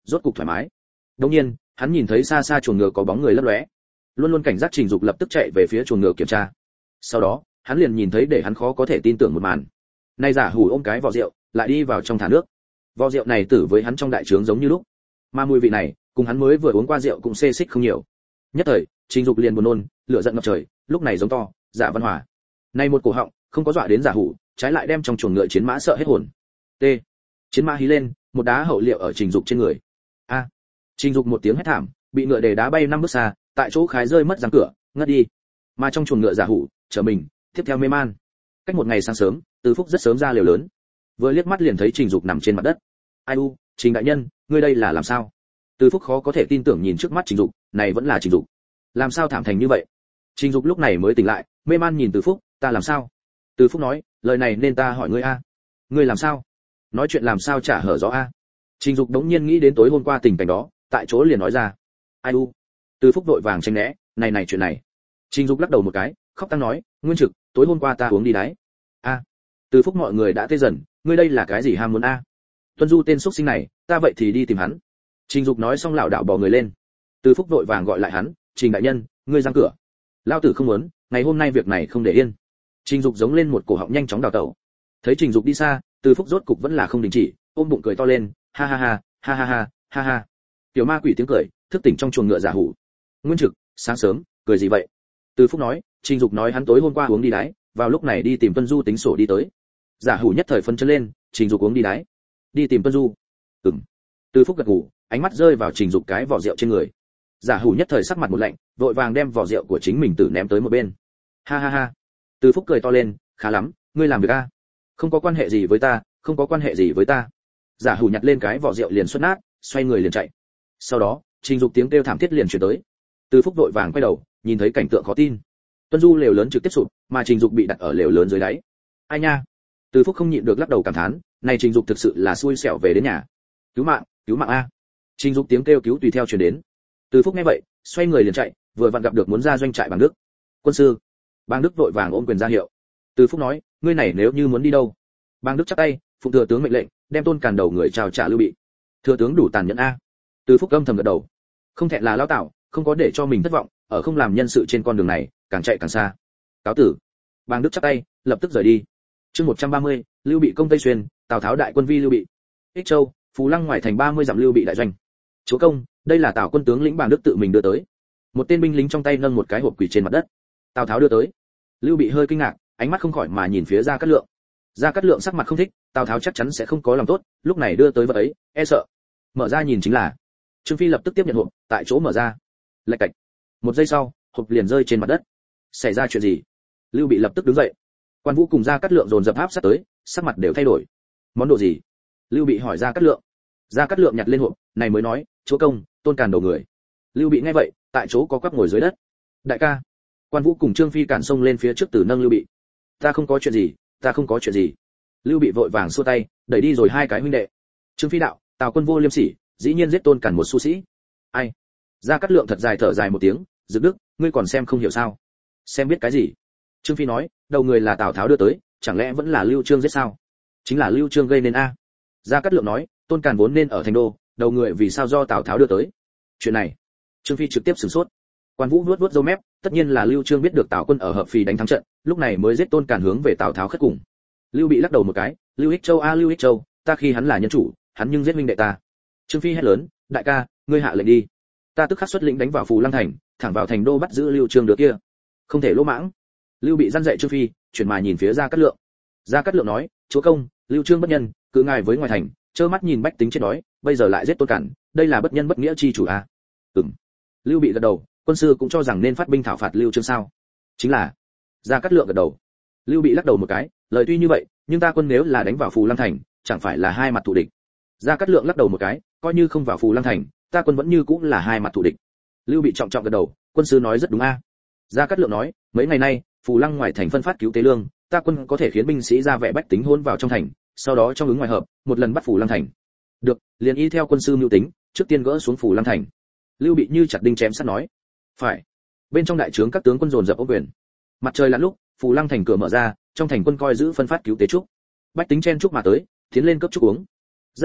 rốt cục thoải mái. Đột nhiên, hắn nhìn thấy xa xa chuồng ngựa có bóng người lấp lóe. Luôn luôn cảnh giác Trình Dục lập tức chạy về phía chuồng ngựa kiểm tra. Sau đó, hắn liền nhìn thấy để hắn khó có thể tin tưởng một màn. Nay giả hủ ôm cái vò rượu, lại đi vào trong thả nước. Vò rượu này tử với hắn trong đại trướng giống như lúc, mà mùi vị này, cùng hắn mới vừa uống qua rượu cũng xê xích không nhiều. Nhất thời, Trình Dục liền buồn nôn, lửa giận ngập trời, lúc này giống to, "Dạ Văn Hòa!" Nay một cổ họng, không có dọa đến giả hủ, trái lại đem trong chuồng ngựa chiến mã sợ hết hồn. T. Chiến mã hí lên, một đá hậu liệu ở Trình Dục trên người. A. À. Trình Dục một tiếng hét thảm, bị ngựa đề đá bay năm bước xa, tại chỗ khái rơi mất răng cửa, ngất đi. Mà trong chuồng ngựa giả hủ, trở mình, tiếp theo mê man. Cách một ngày sáng sớm, Từ Phúc rất sớm ra lều lớn, vừa liếc mắt liền thấy Trình Dục nằm trên mặt đất. "Ai u, Trình đại nhân, ngươi đây là làm sao?" Từ Phúc khó có thể tin tưởng nhìn trước mắt Trình Dục, này vẫn là Trình Dục. Làm sao thảm thành như vậy? Trình Dục lúc này mới tỉnh lại, mê man nhìn Từ Phúc, "Ta làm sao?" Từ Phúc nói, "Lời này nên ta hỏi ngươi a. Ngươi làm sao?" Nói chuyện làm sao chả hở rõ a. Trình Dục đống nhiên nghĩ đến tối hôm qua tình cảnh đó, tại chỗ liền nói ra. "Ai u." Từ Phúc vội vàng tránh né, "Này này chuyện này." Trình Dục lắc đầu một cái, khóc tăng nói, "Nguyên Trực, tối hôm qua ta uống đi đáy." "A." Từ Phúc mọi người đã tê dần, "Ngươi đây là cái gì ham muốn a?" "Tuân Du tên xuất sinh này, ta vậy thì đi tìm hắn." Trình Dục nói xong lảo đảo bò người lên. Từ Phúc vội vàng gọi lại hắn, "Trình đại nhân, ngươi giang cửa." "Lao tử không muốn, ngày hôm nay việc này không để yên." Trình Dục giống lên một cổ họng nhanh chóng đào tẩu. Thấy Trình Dục đi xa, Từ Phúc rốt cục vẫn là không đình chỉ, ôm bụng cười to lên, "Ha ha ha, ha ha ha, ha ha." Tiểu ma quỷ tiếng cười, thức tỉnh trong chuồng ngựa giả hủ. "Nguyên Trực, sáng sớm, cười gì vậy?" Từ Phúc nói, Trình Dục nói hắn tối hôm qua uống đi đáy, vào lúc này đi tìm Tuân Du tính sổ đi tới. Giả hủ nhất thời phấn chấn lên, Trình Dục uống đi đáy, đi tìm Tuân Du. Ừm. Từ Phúc gật gù, ánh mắt rơi vào Trình Dục cái vỏ rượu trên người. Giả hủ nhất thời sắc mặt một lạnh, vội vàng đem vỏ rượu của chính mình tử ném tới một bên. "Ha ha ha." Từ Phúc cười to lên, "Khá lắm, ngươi làm việc a. Không có quan hệ gì với ta, không có quan hệ gì với ta." Giả hủ nhặt lên cái vỏ rượu liền xuất nát, xoay người liền chạy. Sau đó, Trình Dục tiếng kêu thảm thiết liền truyền tới. Từ Phúc vội vàng quay đầu, nhìn thấy cảnh tượng khó tin. Tuân Du lều lớn trực tiếp sụp, mà Trình Dục bị đặt ở lều lớn dưới đáy. "Ai nha." Từ Phúc không nhịn được lắc đầu cảm thán, này Trình Dục thực sự là xui xẻo về đến nhà. "Cứu mạng, cứu mạng a." Trình Dục tiếng kêu cứu tùy theo truyền đến. Từ Phúc nghe vậy, xoay người liền chạy, vừa vặn gặp được muốn ra doanh trại Bàng Đức. "Quân sư." Bàng Đức vội vàng ôm quyền ra hiệu. Từ Phúc nói, "Ngươi này nếu như muốn đi đâu?" Bàng Đức chắp tay, phụng thừa tướng mệnh lệnh, đem Tôn Càn đầu người chào trả Lưu Bị. "Thừa tướng đủ tàn nhẫn a." Từ Phúc âm thầm gật đầu. Không thẹn là lão Tảo, không có để cho mình thất vọng, ở không làm nhân sự trên con đường này, càng chạy càng xa. "Cáo tử." Bàng Đức chắp tay, lập tức rời đi. Chương một trăm ba mươi, Lưu Bị công Tây Xuyên, Tào Tháo đại quân vi Lưu Bị. Ích Châu, Phú Lăng ngoài thành ba mươi dặm Lưu Bị đại doanh. "Chúa công, đây là Tào quân tướng lĩnh Bàng Đức tự mình đưa tới." Một tên binh lính trong tay nâng một cái hộp quỳ trên mặt đất. Tào Tháo đưa tới. Lưu Bị hơi kinh ngạc, ánh mắt không khỏi mà nhìn phía Gia Cát Lượng. Gia Cát Lượng sắc mặt không thích, Tào Tháo chắc chắn sẽ không có lòng tốt, lúc này đưa tới vật ấy, e sợ. Mở ra nhìn chính là. Trương Phi lập tức tiếp nhận hộp, tại chỗ mở ra. Lạch cạch. Một giây sau, hộp liền rơi trên mặt đất. Xảy ra chuyện gì? Lưu Bị lập tức đứng dậy. Quan Vũ cùng Gia Cát Lượng dồn dập áp sát tới, sắc mặt đều thay đổi. Món đồ gì? Lưu Bị hỏi Gia Cát Lượng. Gia Cát Lượng nhặt lên hộp, này mới nói, "Chúa công, Tôn Càn đầu người." Lưu Bị nghe vậy, tại chỗ có quắp ngồi dưới đất. "Đại ca." Quan Vũ cùng Trương Phi cản sông lên phía trước tử nâng Lưu Bị. "Ta không có chuyện gì, ta không có chuyện gì." Lưu Bị vội vàng xua tay, đẩy đi rồi hai cái huynh đệ. Trương Phi đạo, "Tào quân vô liêm sỉ, dĩ nhiên giết Tôn Càn một su sĩ." "Ai?" Gia Cát Lượng thật dài thở dài một tiếng, "Dực Đức, ngươi còn xem không hiểu sao?" "Xem biết cái gì?" Trương Phi nói, "Đầu người là Tào Tháo đưa tới, chẳng lẽ vẫn là Lưu Trương giết sao?" "Chính là Lưu Trương gây nên a." Gia Cát Lượng nói, "Tôn Càn vốn nên ở thành đô, đầu người vì sao do Tào Tháo đưa tới?" Chuyện này, Trương Phi trực tiếp sửng sốt. Quan Vũ vuốt vuốt râu mép, tất nhiên là Lưu Trương biết được Tào quân ở Hợp Phì đánh thắng trận, lúc này mới giết Tôn Càn hướng về Tào Tháo khất cùng. Lưu Bị lắc đầu một cái, "Lưu Ích Châu a Lưu Ích Châu, ta khi hắn là nhân chủ, hắn nhưng giết huynh đệ ta." Trương Phi hét lớn, "Đại ca, ngươi hạ lệnh đi, ta tức khắc xuất lĩnh đánh vào Phù Lăng thành, thẳng vào thành đô bắt giữ Lưu Trương đứa kia, không thể lỗ mãng." Lưu Bị răn dạy Trương Phi, chuyển mà nhìn phía Gia Cát Lượng. Gia Cát Lượng nói, "Chúa công, Lưu Trương bất nhân, cứ ngài với ngoài thành, trơ mắt nhìn bách tính chết đói, bây giờ lại giết Tôn Càn, đây là bất nhân bất nghĩa chi chủ a." Ừm. Lưu Bị gật đầu, "Quân sư cũng cho rằng nên phát binh thảo phạt Lưu Trương sao?" "Chính là." Gia Cát Lượng gật đầu. Lưu Bị lắc đầu một cái, "Lời tuy như vậy, nhưng ta quân nếu là đánh vào Phù Lăng thành, chẳng phải là hai mặt thù địch." Gia Cát Lượng lắc đầu một cái, "Coi như không vào Phù Lăng thành, ta quân vẫn như cũng là hai mặt thù địch." Lưu Bị trọng trọng gật đầu, "Quân sư nói rất đúng a." Gia Cát Lượng nói, "Mấy ngày nay, Phù Lăng ngoài thành phân phát cứu tế lương, ta quân có thể khiến binh sĩ ra vẻ bách tính hôn vào trong thành, sau đó trong ứng ngoài hợp, một lần bắt Phù Lăng thành." "Được, liền y theo quân sư mưu tính, trước tiên gỡ xuống Phù Lăng thành." Lưu Bị như chặt đinh chém sắt nói. "Phải." Bên trong đại trướng các tướng quân dồn dập ôm quyền. Mặt trời lặn lúc, Phù Lăng thành cửa mở ra, trong thành quân coi giữ phân phát cứu tế trúc. Bách tính chen trúc mà tới, tiến lên cấp trúc uống. Rất nhanh,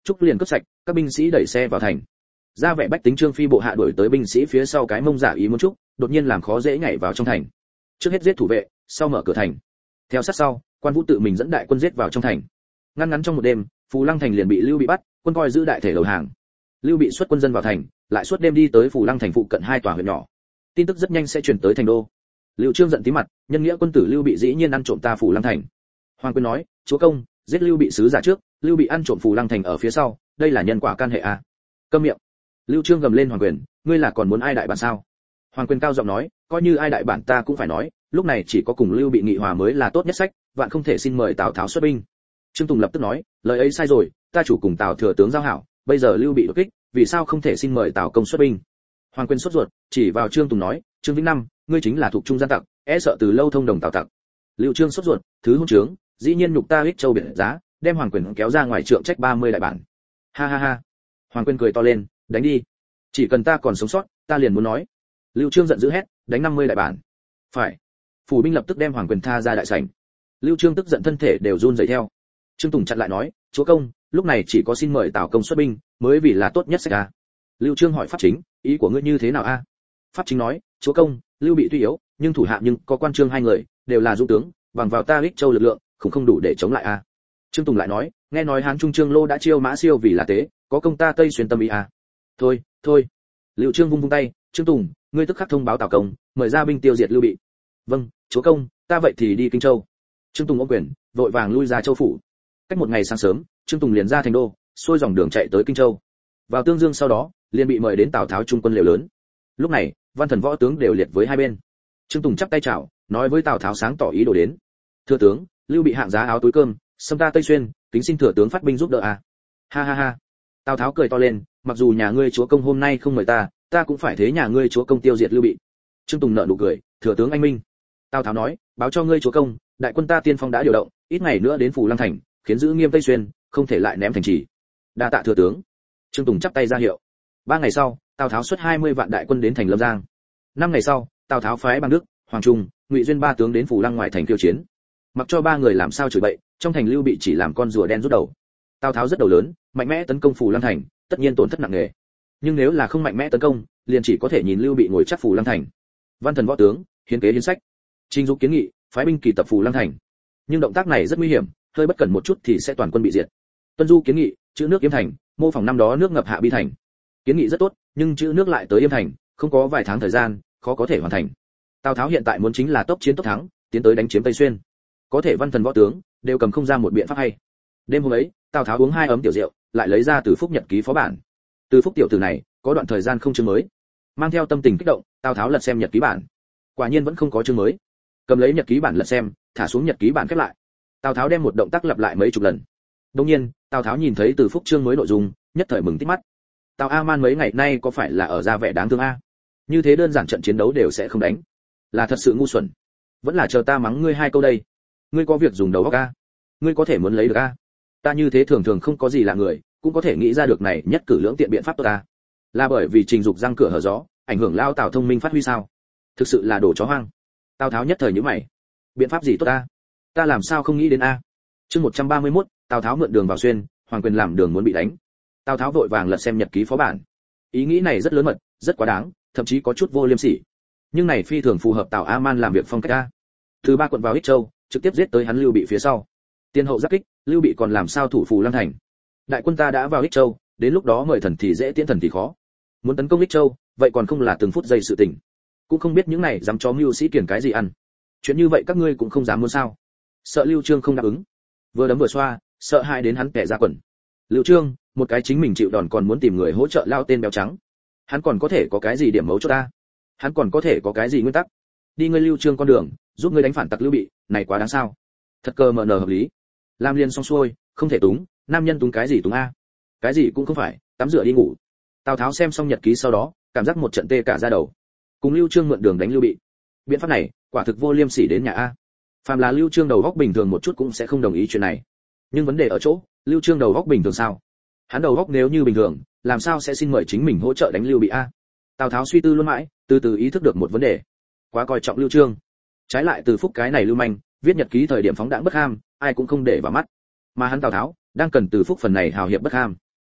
trúc liền cướp sạch, các binh sĩ đẩy xe vào thành. Ra vẻ bách tính Trương Phi bộ hạ đuổi tới binh sĩ phía sau cái mông giả ý muốn trúc, đột nhiên làm khó dễ nhảy vào trong thành. Trước hết giết thủ vệ, sau mở cửa thành. Theo sát sau, Quan Vũ tự mình dẫn đại quân giết vào trong thành. Ngăn ngắn trong một đêm, Phù Lăng thành liền bị Lưu Bị bắt, quân coi giữ đại thể đầu hàng. Lưu Bị xuất quân dân vào thành, lại suốt đêm đi tới Phù Lăng thành phụ cận hai tòa huyện nhỏ. Tin tức rất nhanh sẽ truyền tới thành đô. Lưu Trương giận tím mặt, nhân nghĩa quân tử Lưu Bị dĩ nhiên ăn trộm ta Phù Lăng thành. Hoàng Quyền nói, chúa công, giết Lưu Bị sứ giả trước, Lưu Bị ăn trộm Phù Lăng thành ở phía sau, đây là nhân quả can hệ à? Câm miệng. Lưu Trương gầm lên Hoàng Quyền, ngươi là còn muốn ai đại bản sao? Hoàng Quyền cao giọng nói, coi như ai đại bản ta cũng phải nói, lúc này chỉ có cùng Lưu Bị nghị hòa mới là tốt nhất sách, vạn không thể xin mời Tào Tháo xuất binh. Trương Tùng lập tức nói, lời ấy sai rồi, ta chủ cùng Tào thừa tướng giao hảo, bây giờ Lưu Bị đột kích, vì sao không thể xin mời Tào công xuất binh? Hoàng Quyền sốt ruột, chỉ vào Trương Tùng nói, Trương Vĩnh Năm, ngươi chính là thuộc trung gian tặc, e sợ từ lâu thông đồng Tào tặc. Lưu Trương sốt ruột, thứ hôn trướng, dĩ nhiên nhục ta Ích Châu biệt giá, đem Hoàng Quyền kéo ra ngoài trượng trách ba mươi đại bản. Ha ha ha. Hoàng Quyền cười to lên, đánh đi. Chỉ cần ta còn sống sót, ta liền muốn nói. Lưu Trương giận dữ hét, đánh năm mươi đại bản. Phải. Phủ binh lập tức đem Hoàng Quyền tha ra đại sảnh. Lưu Trương tức giận thân thể đều run rẩy theo. Trương Tùng chặn lại nói, chúa công, lúc này chỉ có xin mời Tào công xuất binh mới vì là tốt nhất sách a. Lưu Trương hỏi pháp chính, ý của ngươi như thế nào a? Pháp chính nói, chúa công, Lưu Bị tuy yếu, nhưng thủ hạ nhưng có Quan Trương hai người, đều là dũng tướng, bằng vào ta Ích Châu lực lượng, cũng không đủ để chống lại a. Trương Tùng lại nói, nghe nói Hán Trung Trương Lô đã chiêu Mã Siêu vì là tế, có công ta Tây xuyên tâm ý a. Thôi, thôi. Lưu Trương vung vung tay, Trương Tùng, ngươi tức khắc thông báo Tào công, mời ra binh tiêu diệt Lưu Bị. Vâng, chúa công, ta vậy thì đi Kinh Châu. Trương Tùng ôm quyền, vội vàng lui ra châu phủ. Cách một ngày sáng sớm, Trương Tùng liền ra thành đô, xuôi dòng đường chạy tới Kinh Châu. Vào Tương Dương sau đó, liền bị mời đến Tào Tháo trung quân liều lớn. Lúc này, văn thần võ tướng đều liệt với hai bên. Trương Tùng chắp tay chào, nói với Tào Tháo sáng tỏ ý đồ đến. Thừa tướng, Lưu Bị hạng giá áo túi cơm, xâm ta Tây xuyên, kính xin thừa tướng phát binh giúp đỡ à. Ha ha ha. Tào Tháo cười to lên, mặc dù nhà ngươi chúa công hôm nay không mời ta, ta cũng phải thế nhà ngươi chúa công tiêu diệt Lưu Bị. Trương Tùng nở nụ cười, thừa tướng anh minh. Tào Tháo nói, báo cho ngươi chúa công, đại quân ta tiên phong đã điều động, ít ngày nữa đến Phù Lăng thành, khiến giữ nghiêm Tây xuyên, không thể lại ném thành trì. Đa tạ thừa tướng. Trương Tùng chắp tay ra hiệu. Ba ngày sau, Tào Tháo xuất hai mươi vạn đại quân đến thành Lâm Giang. Năm ngày sau, Tào Tháo phái Bằng Đức, Hoàng Trung, Ngụy Duyên ba tướng đến Phù Lăng ngoài thành khiêu chiến. Mặc cho ba người làm sao chửi bậy, trong thành Lưu Bị chỉ làm con rùa đen rút đầu. Tào Tháo rất đầu lớn, mạnh mẽ tấn công Phù Lăng thành, tất nhiên tổn thất nặng nề. Nhưng nếu là không mạnh mẽ tấn công, liền chỉ có thể nhìn Lưu Bị ngồi chắc Phù Lăng thành. Văn thần võ tướng, hiến kế hiến sách. Trình Dục kiến nghị, phái binh kỳ tập Phù Lăng thành. Nhưng động tác này rất nguy hiểm, hơi bất cẩn một chút thì sẽ toàn quân bị diệt. Tuân Du kiến nghị, chữ nước Yêm thành, mô phỏng năm đó nước ngập Hạ Bi thành. Kiến nghị rất tốt, nhưng chữ nước lại tới Yêm thành, không có vài tháng thời gian, khó có thể hoàn thành. Tào Tháo hiện tại muốn chính là tốc chiến tốc thắng, tiến tới đánh chiếm Tây Xuyên. Có thể văn thần võ tướng đều cầm không ra một biện pháp hay. Đêm hôm ấy, Tào Tháo uống hai ấm tiểu rượu, lại lấy ra Từ Phúc nhật ký phó bản. Từ Phúc tiểu tử này, có đoạn thời gian không chương mới. Mang theo tâm tình kích động, Tào Tháo lật xem nhật ký bản. Quả nhiên vẫn không có chương mới. Cầm lấy nhật ký bản lật xem, thả xuống nhật ký bản khép lại. Tào Tháo đem một động tác lặp lại mấy chục lần. Đương nhiên, Tào Tháo nhìn thấy Từ Phúc chương mới nội dung, nhất thời mừng tít mắt. Tào A Man mấy ngày nay có phải là ở ra vẻ đáng thương a? Như thế đơn giản trận chiến đấu đều sẽ không đánh, là thật sự ngu xuẩn. Vẫn là chờ ta mắng ngươi hai câu đây. Ngươi có việc dùng đầu óc a? Ngươi có thể muốn lấy được a? Ta như thế thường thường không có gì là người, cũng có thể nghĩ ra được này nhất cử lưỡng tiện biện pháp tốt ta. Là bởi vì Trình Dục răng cửa hở gió, ảnh hưởng lao Tào thông minh phát huy sao? Thực sự là đồ chó hoang. Tào Tháo nhất thời nhíu mày. Biện pháp gì tốt ta? Ta làm sao không nghĩ đến a? Chương một trăm ba mươi mốt, Tào Tháo mượn đường vào xuyên, Hoàng Quyền làm đường muốn bị đánh. Tào Tháo vội vàng lật xem nhật ký phó bản. Ý nghĩ này rất lớn mật, rất quá đáng, thậm chí có chút vô liêm sỉ. Nhưng này phi thường phù hợp Tào A Man làm việc phong cách a. Từ ba quận vào Ích Châu, trực tiếp giết tới hắn Lưu Bị phía sau. Tiên hậu giáp kích, Lưu Bị còn làm sao thủ Phù Lăng thành. Đại quân ta đã vào Ích Châu, đến lúc đó mời thần thì dễ tiễn thần thì khó. Muốn tấn công Ích Châu, vậy còn không là từng phút giây sự tình. Cũng không biết những này dám chó mưu sĩ kiển cái gì ăn. Chuyện như vậy các ngươi cũng không dám muốn sao? Sợ Lưu Trương không đáp ứng. Vừa đấm vừa xoa, sợ hãi đến hắn kẻ ra quần. Lưu Trương, một cái chính mình chịu đòn còn muốn tìm người hỗ trợ lao tên béo trắng. Hắn còn có thể có cái gì điểm mấu cho ta? Hắn còn có thể có cái gì nguyên tắc? Đi ngươi Lưu Trương con đường, giúp ngươi đánh phản tặc Lưu Bị, này quá đáng sao? Thật cơ mờ nờ hợp lý. Làm liền xong xuôi, không thể túng, nam nhân túng cái gì túng a? Cái gì cũng không phải, tắm rửa đi ngủ. Tào Tháo xem xong nhật ký sau đó, cảm giác một trận tê cả da đầu. Cùng Lưu Trương mượn đường đánh Lưu Bị. Biện pháp này, quả thực vô liêm sỉ đến nhà a. Phàm là Lưu Trương đầu góc bình thường một chút cũng sẽ không đồng ý chuyện này. Nhưng vấn đề ở chỗ, Lưu Trương đầu góc bình thường sao? Hắn đầu góc nếu như bình thường, làm sao sẽ xin mời chính mình hỗ trợ đánh Lưu Bị a? Tào Tháo suy tư luôn mãi, từ từ ý thức được một vấn đề. Quá coi trọng Lưu Trương. Trái lại Từ Phúc cái này lưu manh, viết nhật ký thời điểm phóng đãng bất ham, ai cũng không để vào mắt. Mà hắn Tào Tháo, đang cần Từ Phúc phần này hào hiệp bất ham.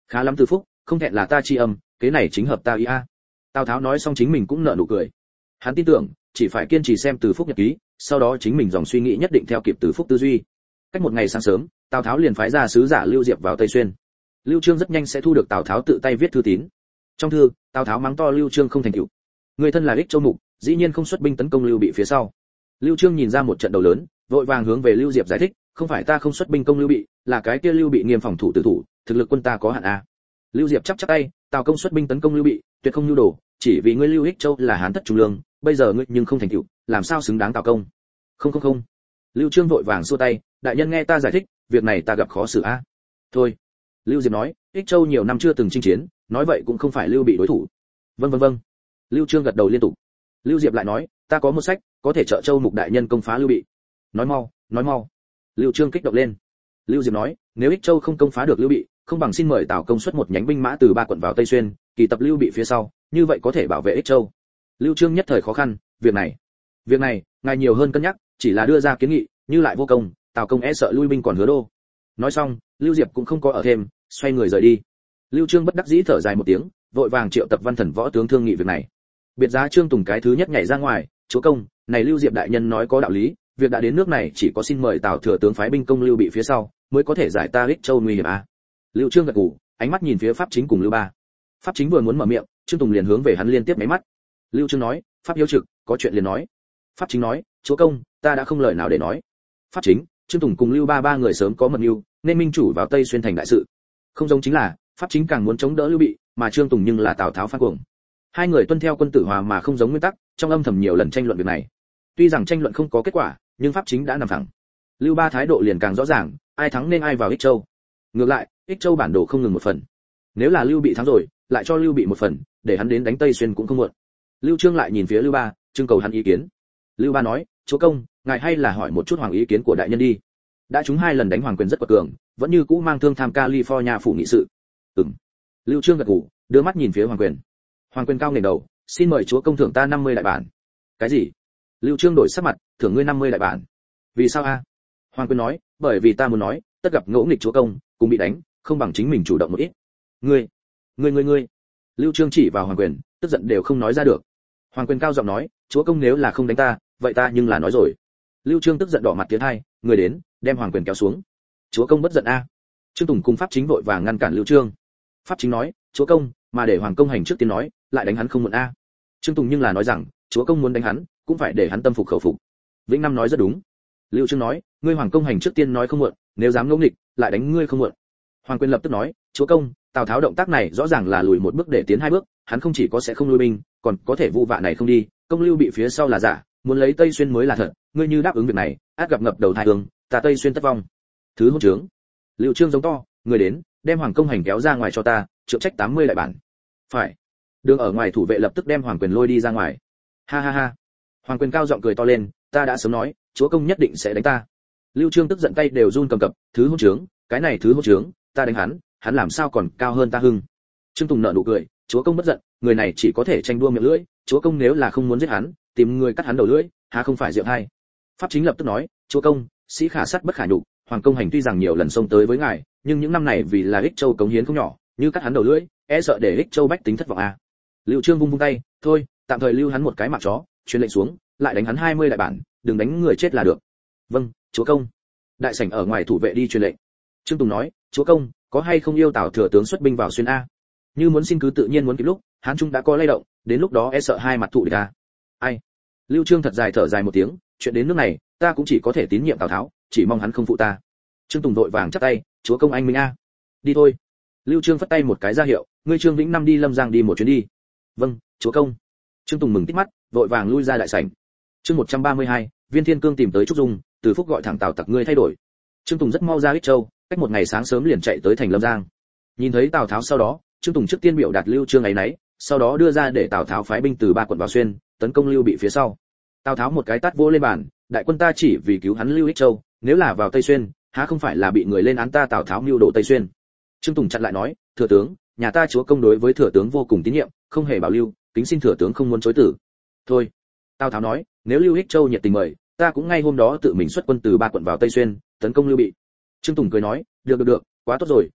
Khá lắm Từ Phúc, không thẹn là ta chi âm, cái này chính hợp ta ý a. Tào Tháo nói xong chính mình cũng nở nụ cười. Hắn tin tưởng, chỉ phải kiên trì xem Từ Phúc nhật ký, sau đó chính mình dòng suy nghĩ nhất định theo kịp Từ Phúc tư duy. Cách một ngày sáng sớm, Tào Tháo liền phái ra sứ giả Lưu Diệp vào Tây Xuyên. Lưu Trương rất nhanh sẽ thu được Tào Tháo tự tay viết thư tín. Trong thư, Tào Tháo mắng to Lưu Trương không thành tựu. Người thân là Ích Châu Mục, dĩ nhiên không xuất binh tấn công Lưu Bị phía sau. Lưu Trương nhìn ra một trận đầu lớn, vội vàng hướng về Lưu Diệp giải thích, không phải ta không xuất binh công Lưu Bị, là cái kia Lưu Bị nghiêm phòng thủ tử thủ, thực lực quân ta có hạn a. Lưu Diệp chắp chắp tay, Tào công xuất binh tấn công Lưu Bị, tuyệt không nhu đồ, chỉ vì ngươi Lưu Ích Châu là hán thất trung lương, bây giờ ngươi nhưng không thành tựu, làm sao xứng đáng Tào công? Không không không. Lưu Trương vội vàng xua tay, đại nhân nghe ta giải thích, việc này ta gặp khó xử a. Thôi. Lưu Diệp nói, Ích Châu nhiều năm chưa từng chinh chiến, nói vậy cũng không phải Lưu Bị đối thủ. Vâng vâng vâng. Lưu Trương gật đầu liên tục. Lưu Diệp lại nói, ta có một sách, có thể trợ Châu Mục đại nhân công phá Lưu Bị. Nói mau, nói mau. Lưu Trương kích động lên. Lưu Diệp nói, nếu Ích Châu không công phá được Lưu Bị, không bằng xin mời Tào công xuất một nhánh binh mã từ ba quận vào Tây Xuyên, kỳ tập Lưu Bị phía sau, như vậy có thể bảo vệ Ích Châu. Lưu Trương nhất thời khó khăn, việc này, việc này, ngài nhiều hơn cân nhắc, chỉ là đưa ra kiến nghị, như lại vô công, Tào công e sợ lui binh còn hứa đô. Nói xong, Lưu Diệp cũng không có ở thêm, xoay người rời đi. Lưu Trương bất đắc dĩ thở dài một tiếng, vội vàng triệu tập văn thần võ tướng thương nghị việc này. Biệt giá Trương Tùng cái thứ nhất nhảy ra ngoài, chúa công, này Lưu Diệp đại nhân nói có đạo lý, việc đã đến nước này chỉ có xin mời Tào thừa tướng phái binh công Lưu Bị phía sau, mới có thể giải ta Ích Châu nguy hiểm a. Lưu Trương gật gù, ánh mắt nhìn phía Pháp Chính cùng Lưu Ba. Pháp Chính vừa muốn mở miệng, Trương Tùng liền hướng về hắn liên tiếp mấy mắt. Lưu Trương nói, Pháp hiếu trực, có chuyện liền nói. Pháp Chính nói, chúa công, ta đã không lời nào để nói. Pháp Chính, Trương Tùng cùng Lưu Ba ba người sớm có mật mưu, nên minh chủ vào Tây Xuyên thành đại sự. Không giống chính là, Pháp Chính càng muốn chống đỡ Lưu Bị, mà Trương Tùng nhưng là Tào Tháo phát cuồng. Hai người tuân theo quân tử hòa mà không giống nguyên tắc, trong âm thầm nhiều lần tranh luận việc này. Tuy rằng tranh luận không có kết quả, nhưng Pháp Chính đã nằm thẳng. Lưu Ba thái độ liền càng rõ ràng, ai thắng nên ai vào Ích Châu. Ngược lại, Ích Châu bản đồ không ngừng một phần. Nếu là Lưu Bị thắng rồi, lại cho Lưu Bị một phần, để hắn đến đánh Tây Xuyên cũng không muộn. Lưu Trương lại nhìn phía Lưu Ba, trưng cầu hắn ý kiến. Lưu Ba nói, chúa công, ngài hay là hỏi một chút hoàng ý kiến của đại nhân đi. Đã chúng hai lần đánh hoàng quyền rất quật cường, vẫn như cũ mang thương tham California phủ nghị sự. Ừm. Lưu Trương gật gù, đưa mắt nhìn phía hoàng quyền. Hoàng quyền cao nghển đầu, xin mời chúa công thưởng ta năm mươi đại bản. Cái gì? Lưu Trương đổi sắc mặt, thưởng ngươi năm mươi đại bản. Vì sao a? Hoàng quyền nói, bởi vì ta muốn nói, tất gặp ngỗ nghịch chúa công, cùng bị đánh, không bằng chính mình chủ động một ít. Ngươi, ngươi ngươi ngươi. Lưu Trương chỉ vào hoàng quyền, tức giận đều không nói ra được. Hoàng quyền cao giọng nói, chúa công nếu là không đánh ta, vậy ta nhưng là nói rồi. Lưu Trương tức giận đỏ mặt tiến hai, người đến, đem hoàng quyền kéo xuống. Chúa công bất giận a. Trương Tùng cùng Pháp Chính vội vàng ngăn cản Lưu Trương. Pháp Chính nói, chúa công, mà để hoàng công hành trước tiên nói, lại đánh hắn không muộn a. Trương Tùng nhưng là nói rằng, chúa công muốn đánh hắn, cũng phải để hắn tâm phục khẩu phục. Vĩnh Năm nói rất đúng. Lưu Trương nói, ngươi hoàng công hành trước tiên nói không muộn, nếu dám ngỗ nghịch, lại đánh ngươi không muộn. Hoàng quyền lập tức nói, chúa công, Tào Tháo động tác này rõ ràng là lùi một bước để tiến hai bước, hắn không chỉ có sẽ không lui binh, còn có thể vu vạ này không đi, công Lưu Bị phía sau là giả, muốn lấy Tây Xuyên mới là thật, ngươi như đáp ứng việc này, át gặp ngập đầu thai hương, ta Tây Xuyên tất vong. Thứ hôn trướng. Lưu Trương giống to, người đến, đem hoàng công hành kéo ra ngoài cho ta, trượng trách tám mươi đại bản. Phải. Đường ở ngoài thủ vệ lập tức đem hoàng quyền lôi đi ra ngoài. Ha ha ha. Hoàng quyền cao giọng cười to lên, ta đã sớm nói, chúa công nhất định sẽ đánh ta. Lưu Trương tức giận tay đều run cầm cập, thứ hôn trướng, cái này thứ hôn trướng, ta đánh hắn, hắn làm sao còn cao hơn ta hưng. Trương Tùng nở nụ cười, chúa công bất giận, người này chỉ có thể tranh đua miệng lưỡi, chúa công nếu là không muốn giết hắn, tìm người cắt hắn đầu lưỡi, há không phải diệu hay. Pháp Chính lập tức nói, chúa công, sĩ khả sắt bất khả nhục, hoàng công hành tuy rằng nhiều lần xông tới với ngài, nhưng những năm này vì là Ích Châu cống hiến không nhỏ, như cắt hắn đầu lưỡi, e sợ để Ích Châu bách tính thất vọng à. Lưu Trương vung vung tay, thôi, tạm thời lưu hắn một cái mạng chó, truyền lệnh xuống, lại đánh hắn hai mươi đại bản, đừng đánh người chết là được. Vâng, chúa công. Đại sảnh ở ngoài thủ vệ đi truyền lệnh. Trương Tùng nói, chúa công, có hay không yêu Tào thừa tướng xuất binh vào xuyên a? Như muốn xin cứ tự nhiên muốn kịp lúc, Hán Trung đã có lay động, đến lúc đó e sợ hai mặt thụ địch a. Ai? Lưu Trương thật dài thở dài một tiếng, chuyện đến nước này, ta cũng chỉ có thể tín nhiệm Tào Tháo, chỉ mong hắn không phụ ta. Trương Tùng đội vàng chắp tay, chúa công anh minh a. Đi thôi. Lưu Trương phất tay một cái ra hiệu, ngươi Trương Vĩnh Năm đi Lâm Giang đi một chuyến đi. Vâng, chúa công. Trương Tùng mừng tít mắt, vội vàng lui ra đại sảnh. Chương một trăm ba mươi hai, Viên Thiên Cương tìm tới Trúc Dung, Từ Phúc gọi thẳng Tào Tặc ngươi thay đổi. Trương Tùng rất mau ra Ích Châu, cách một ngày sáng sớm liền chạy tới thành Lâm Giang. Nhìn thấy Tào Tháo sau đó, Trương Tùng trước tiên biểu đạt Lưu Trương ấy nấy, sau đó đưa ra để Tào Tháo phái binh từ ba quận vào xuyên, tấn công Lưu Bị phía sau. Tào Tháo một cái tát vỗ lên bàn, đại quân ta chỉ vì cứu hắn Lưu Ích Châu, nếu là vào Tây Xuyên, há không phải là bị người lên án ta Tào Tháo mưu đồ Tây Xuyên. Trương Tùng chặn lại nói, thừa tướng, nhà ta chúa công đối với thừa tướng vô cùng tín nhiệm, không hề bảo lưu, kính xin thừa tướng không muốn chối từ. Thôi. Tào Tháo nói, nếu Lưu Ích Châu nhiệt tình mời, ta cũng ngay hôm đó tự mình xuất quân từ ba quận vào Tây Xuyên, tấn công Lưu Bị. Trương Tùng cười nói, được được được, quá tốt rồi,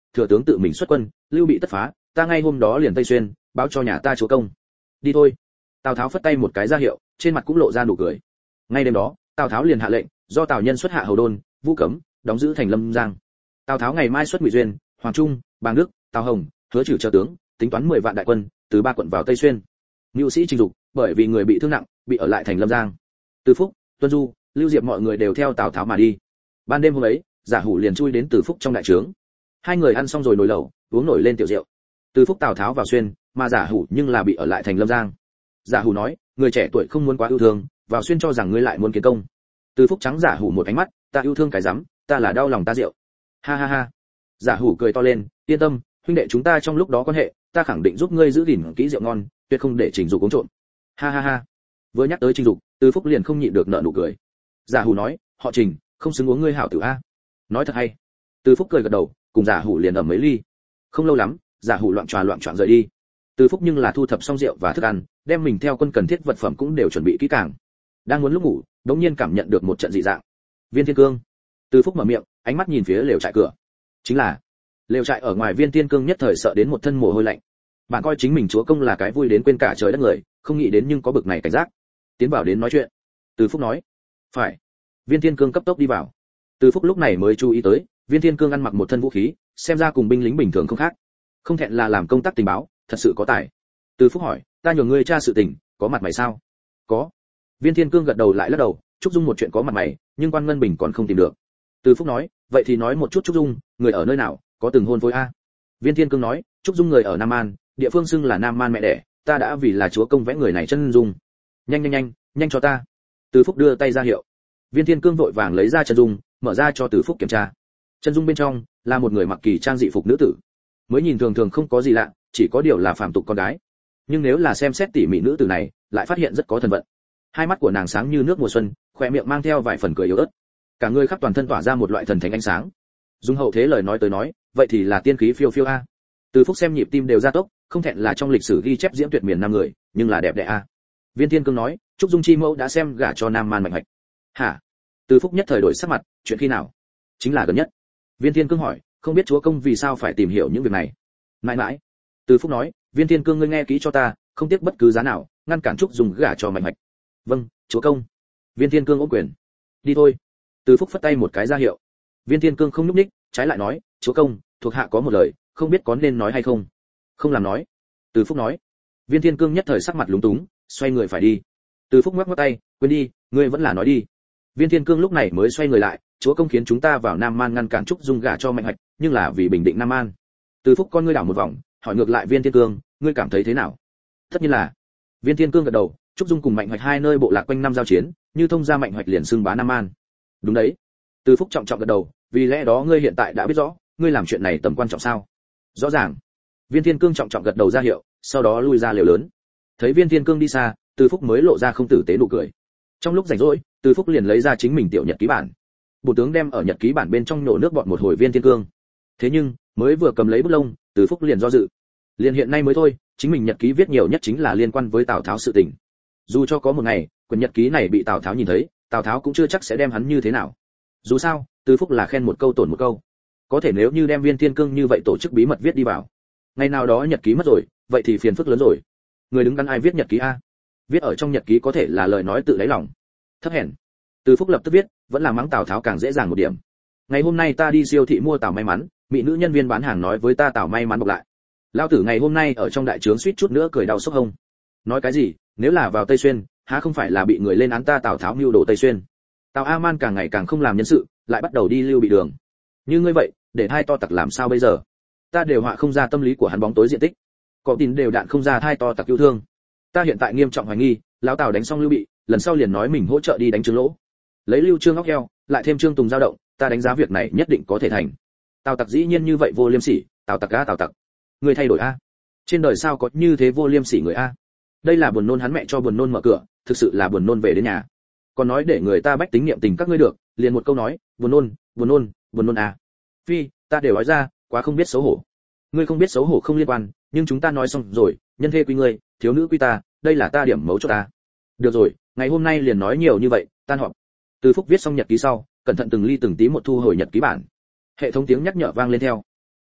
thừa tướng tự mình xuất quân, Lưu Bị tất phá, ta ngay hôm đó liền Tây Xuyên, báo cho nhà ta chúa công. Đi thôi. Tào Tháo phất tay một cái ra hiệu, trên mặt cũng lộ ra nụ cười. Ngay đêm đó, Tào Tháo liền hạ lệnh, do Tào Nhân xuất hạ Hầu Đôn, Vũ Cấm, đóng giữ thành Lâm Giang. Tào Tháo ngày mai xuất Ngụy Duyên, Hoàng Trung, Bàng Đức, Tào Hồng, Hứa Trừ chờ tướng, tính toán mười vạn đại quân, từ ba quận vào Tây Xuyên. Nưu sĩ Trình Dục, bởi vì người bị thương nặng, bị ở lại thành Lâm Giang. Từ Phúc, Tuân Du, Lưu Diệp mọi người đều theo Tào Tháo mà đi. Ban đêm hôm ấy, Giả Hủ liền chui đến Từ Phúc trong đại trướng. Hai người ăn xong rồi nồi lẩu, uống nổi lên tiểu rượu. Từ Phúc Tào Tháo vào xuyên, mà Giả Hủ nhưng là bị ở lại thành Lâm Giang. Giả Hủ nói, người trẻ tuổi không muốn quá yêu thương, vào xuyên cho rằng ngươi lại muốn kiến công. Từ Phúc trắng Giả Hủ một ánh mắt, ta yêu thương cái rắm, ta là đau lòng ta rượu. Ha ha ha. Giả Hủ cười to lên, yên tâm, huynh đệ chúng ta trong lúc đó quan hệ, ta khẳng định giúp ngươi giữ gìn kỹ rượu ngon, tuyệt không để Trình Dục uống trộm. Ha ha ha. Vừa nhắc tới Trình Dục, Từ Phúc liền không nhịn được nở nụ cười. Giả Hủ nói, họ Trình, không xứng uống ngươi hảo tử a. Nói thật hay. Từ Phúc cười gật đầu, cùng Giả Hủ liền ẩm mấy ly. Không lâu lắm, Giả Hủ loạn tròa loạn choạng rời đi. Từ Phúc nhưng là thu thập xong rượu và thức ăn, đem mình theo quân cần thiết vật phẩm cũng đều chuẩn bị kỹ càng. Đang muốn lúc ngủ, đột nhiên cảm nhận được một trận dị dạng. Viên Thiên Cương. Từ Phúc mở miệng, ánh mắt nhìn phía lều trại cửa. Chính là lều trại ở ngoài Viên Thiên Cương nhất thời sợ đến một thân mồ hôi lạnh. Bạn coi chính mình chúa công là cái vui đến quên cả trời đất người, không nghĩ đến nhưng có bực này cảnh giác. Tiến vào đến nói chuyện. Từ Phúc nói, phải. Viên Thiên Cương cấp tốc đi vào. Từ Phúc lúc này mới chú ý tới, Viên Thiên Cương ăn mặc một thân vũ khí, xem ra cùng binh lính bình thường không khác. Không thẹn là làm công tác tình báo, thật sự có tài. Từ Phúc hỏi, ta nhờ ngươi tra sự tình, có mặt mày sao? Có. Viên Thiên Cương gật đầu lại lắc đầu, Trúc Dung một chuyện có mặt mày, nhưng quan ngân bình còn không tìm được. Từ Phúc nói, vậy thì nói một chút Trúc Dung, người ở nơi nào, có từng hôn phối a? Viên Thiên Cương nói, Trúc Dung người ở Nam An, địa phương xưng là Nam Man mẹ đẻ, ta đã vì là chúa công vẽ người này chân dung. Nhanh nhanh nhanh, nhanh cho ta. Từ Phúc đưa tay ra hiệu. Viên Thiên Cương vội vàng lấy ra chân dung, mở ra cho Từ Phúc kiểm tra. Chân dung bên trong là một người mặc kỳ trang dị phục nữ tử. Mới nhìn thường thường không có gì lạ, chỉ có điều là phàm tục con gái. Nhưng nếu là xem xét tỉ mỉ nữ tử này, lại phát hiện rất có thần vận. Hai mắt của nàng sáng như nước mùa xuân, khóe miệng mang theo vài phần cười yếu ớt. Cả người khắp toàn thân tỏa ra một loại thần thánh ánh sáng. Dung hậu thế lời nói tới nói, vậy thì là tiên khí phiêu phiêu a. Từ Phúc xem nhịp tim đều gia tốc, không thẹn là trong lịch sử ghi chép diễm tuyệt miền nam người, nhưng là đẹp đẽ a. Viên Thiên Cương nói, Trúc Dung chi mẫu đã xem gả cho Nam Man Mạnh Hoạch. Hả? Từ Phúc nhất thời đổi sắc mặt, chuyện khi nào? Chính là gần nhất. Viên Thiên Cương hỏi, không biết chúa công vì sao phải tìm hiểu những việc này. Mãi mãi. Từ Phúc nói, Viên Thiên Cương ngươi nghe kỹ cho ta, không tiếc bất cứ giá nào, ngăn cản Trúc Dung gả cho Mạnh Hoạch. Vâng, chúa công. Viên Thiên Cương ôm quyền. Đi thôi. Từ Phúc phất tay một cái ra hiệu. Viên Thiên Cương không nhúc nhích, trái lại nói, chúa công, thuộc hạ có một lời, không biết có nên nói hay không. Không làm nói. Từ Phúc nói. Viên Thiên Cương nhất thời sắc mặt lúng túng, xoay người phải đi. Từ Phúc ngoắc ngoắc tay, quên đi, ngươi vẫn là nói đi. Viên Thiên Cương lúc này mới xoay người lại, chúa công khiến chúng ta vào Nam Man ngăn cản Trúc Dung gả cho Mạnh Hoạch, nhưng là vì bình định Nam Man. Từ Phúc con ngươi đảo một vòng, hỏi ngược lại Viên Thiên Cương, ngươi cảm thấy thế nào? Tất nhiên là. Viên Thiên Cương gật đầu, Trúc Dung cùng Mạnh Hoạch hai nơi bộ lạc quanh năm giao chiến, như thông gia Mạnh Hoạch liền xưng bá Nam Man. Đúng đấy. Từ Phúc trọng trọng gật đầu, vì lẽ đó ngươi hiện tại đã biết rõ, ngươi làm chuyện này tầm quan trọng sao? Rõ ràng. Viên Thiên Cương trọng trọng gật đầu ra hiệu, sau đó lui ra lều lớn. Thấy Viên Thiên Cương đi xa, Từ Phúc mới lộ ra không tử tế nụ cười. Trong lúc rảnh rỗi, Từ Phúc liền lấy ra chính mình tiểu nhật ký bản. Bộ tướng đem ở nhật ký bản bên trong nổ nước bọt một hồi Viên Thiên Cương. Thế nhưng, mới vừa cầm lấy bút lông, Từ Phúc liền do dự. Liền hiện nay mới thôi, chính mình nhật ký viết nhiều nhất chính là liên quan với Tào Tháo sự tình. Dù cho có một ngày, quyển nhật ký này bị Tào Tháo nhìn thấy, Tào Tháo cũng chưa chắc sẽ đem hắn như thế nào. Dù sao, Từ Phúc là khen một câu tổn một câu. Có thể nếu như đem Viên Thiên Cương như vậy tổ chức bí mật viết đi vào, ngày nào đó nhật ký mất rồi, vậy thì phiền phức lớn rồi. Người đứng đắn ai viết nhật ký a? Viết ở trong nhật ký có thể là lời nói tự lấy lòng. Thấp hèn. Từ Phúc lập tức viết, vẫn là mắng Tào Tháo càng dễ dàng một điểm. Ngày hôm nay ta đi siêu thị mua tảo may mắn, mỹ nữ nhân viên bán hàng nói với ta tảo may mắn bọc lại. Lão tử ngày hôm nay ở trong đại trướng suýt chút nữa cười đau sốc hông. Nói cái gì, nếu là vào Tây Xuyên, há không phải là bị người lên án ta Tào Tháo mưu đồ Tây Xuyên. Tào A Man càng ngày càng không làm nhân sự, lại bắt đầu đi Lưu Bị đường. Như ngươi vậy, để hai to tặc làm sao bây giờ? Ta đều họa không ra tâm lý của hắn bóng tối diện tích. Có tin đều đạn không ra hai to tặc yêu thương. Ta hiện tại nghiêm trọng hoài nghi, lão Tào đánh xong Lưu Bị, lần sau liền nói mình hỗ trợ đi đánh Trương Lỗ. Lấy Lưu Trương óc heo, lại thêm Trương Tùng dao động, ta đánh giá việc này nhất định có thể thành. Tào tặc dĩ nhiên như vậy vô liêm sỉ, Tào tặc a Tào tặc. Người thay đổi a. Trên đời sao có như thế vô liêm sỉ người a? Đây là buồn nôn hắn mẹ cho buồn nôn mở cửa, thực sự là buồn nôn về đến nhà. Còn nói để người ta bách tính niệm tình các ngươi được, liền một câu nói, buồn nôn, buồn nôn, buồn nôn à. Phi, ta đều nói ra, quá không biết xấu hổ. Ngươi không biết xấu hổ không liên quan, nhưng chúng ta nói xong rồi, nhân thê quý ngươi, thiếu nữ quý ta, đây là ta điểm mấu chốt ta. Được rồi, ngày hôm nay liền nói nhiều như vậy, tan họp. Từ Phúc viết xong nhật ký sau, cẩn thận từng ly từng tí một thu hồi nhật ký bản. Hệ thống tiếng nhắc nhở vang lên theo.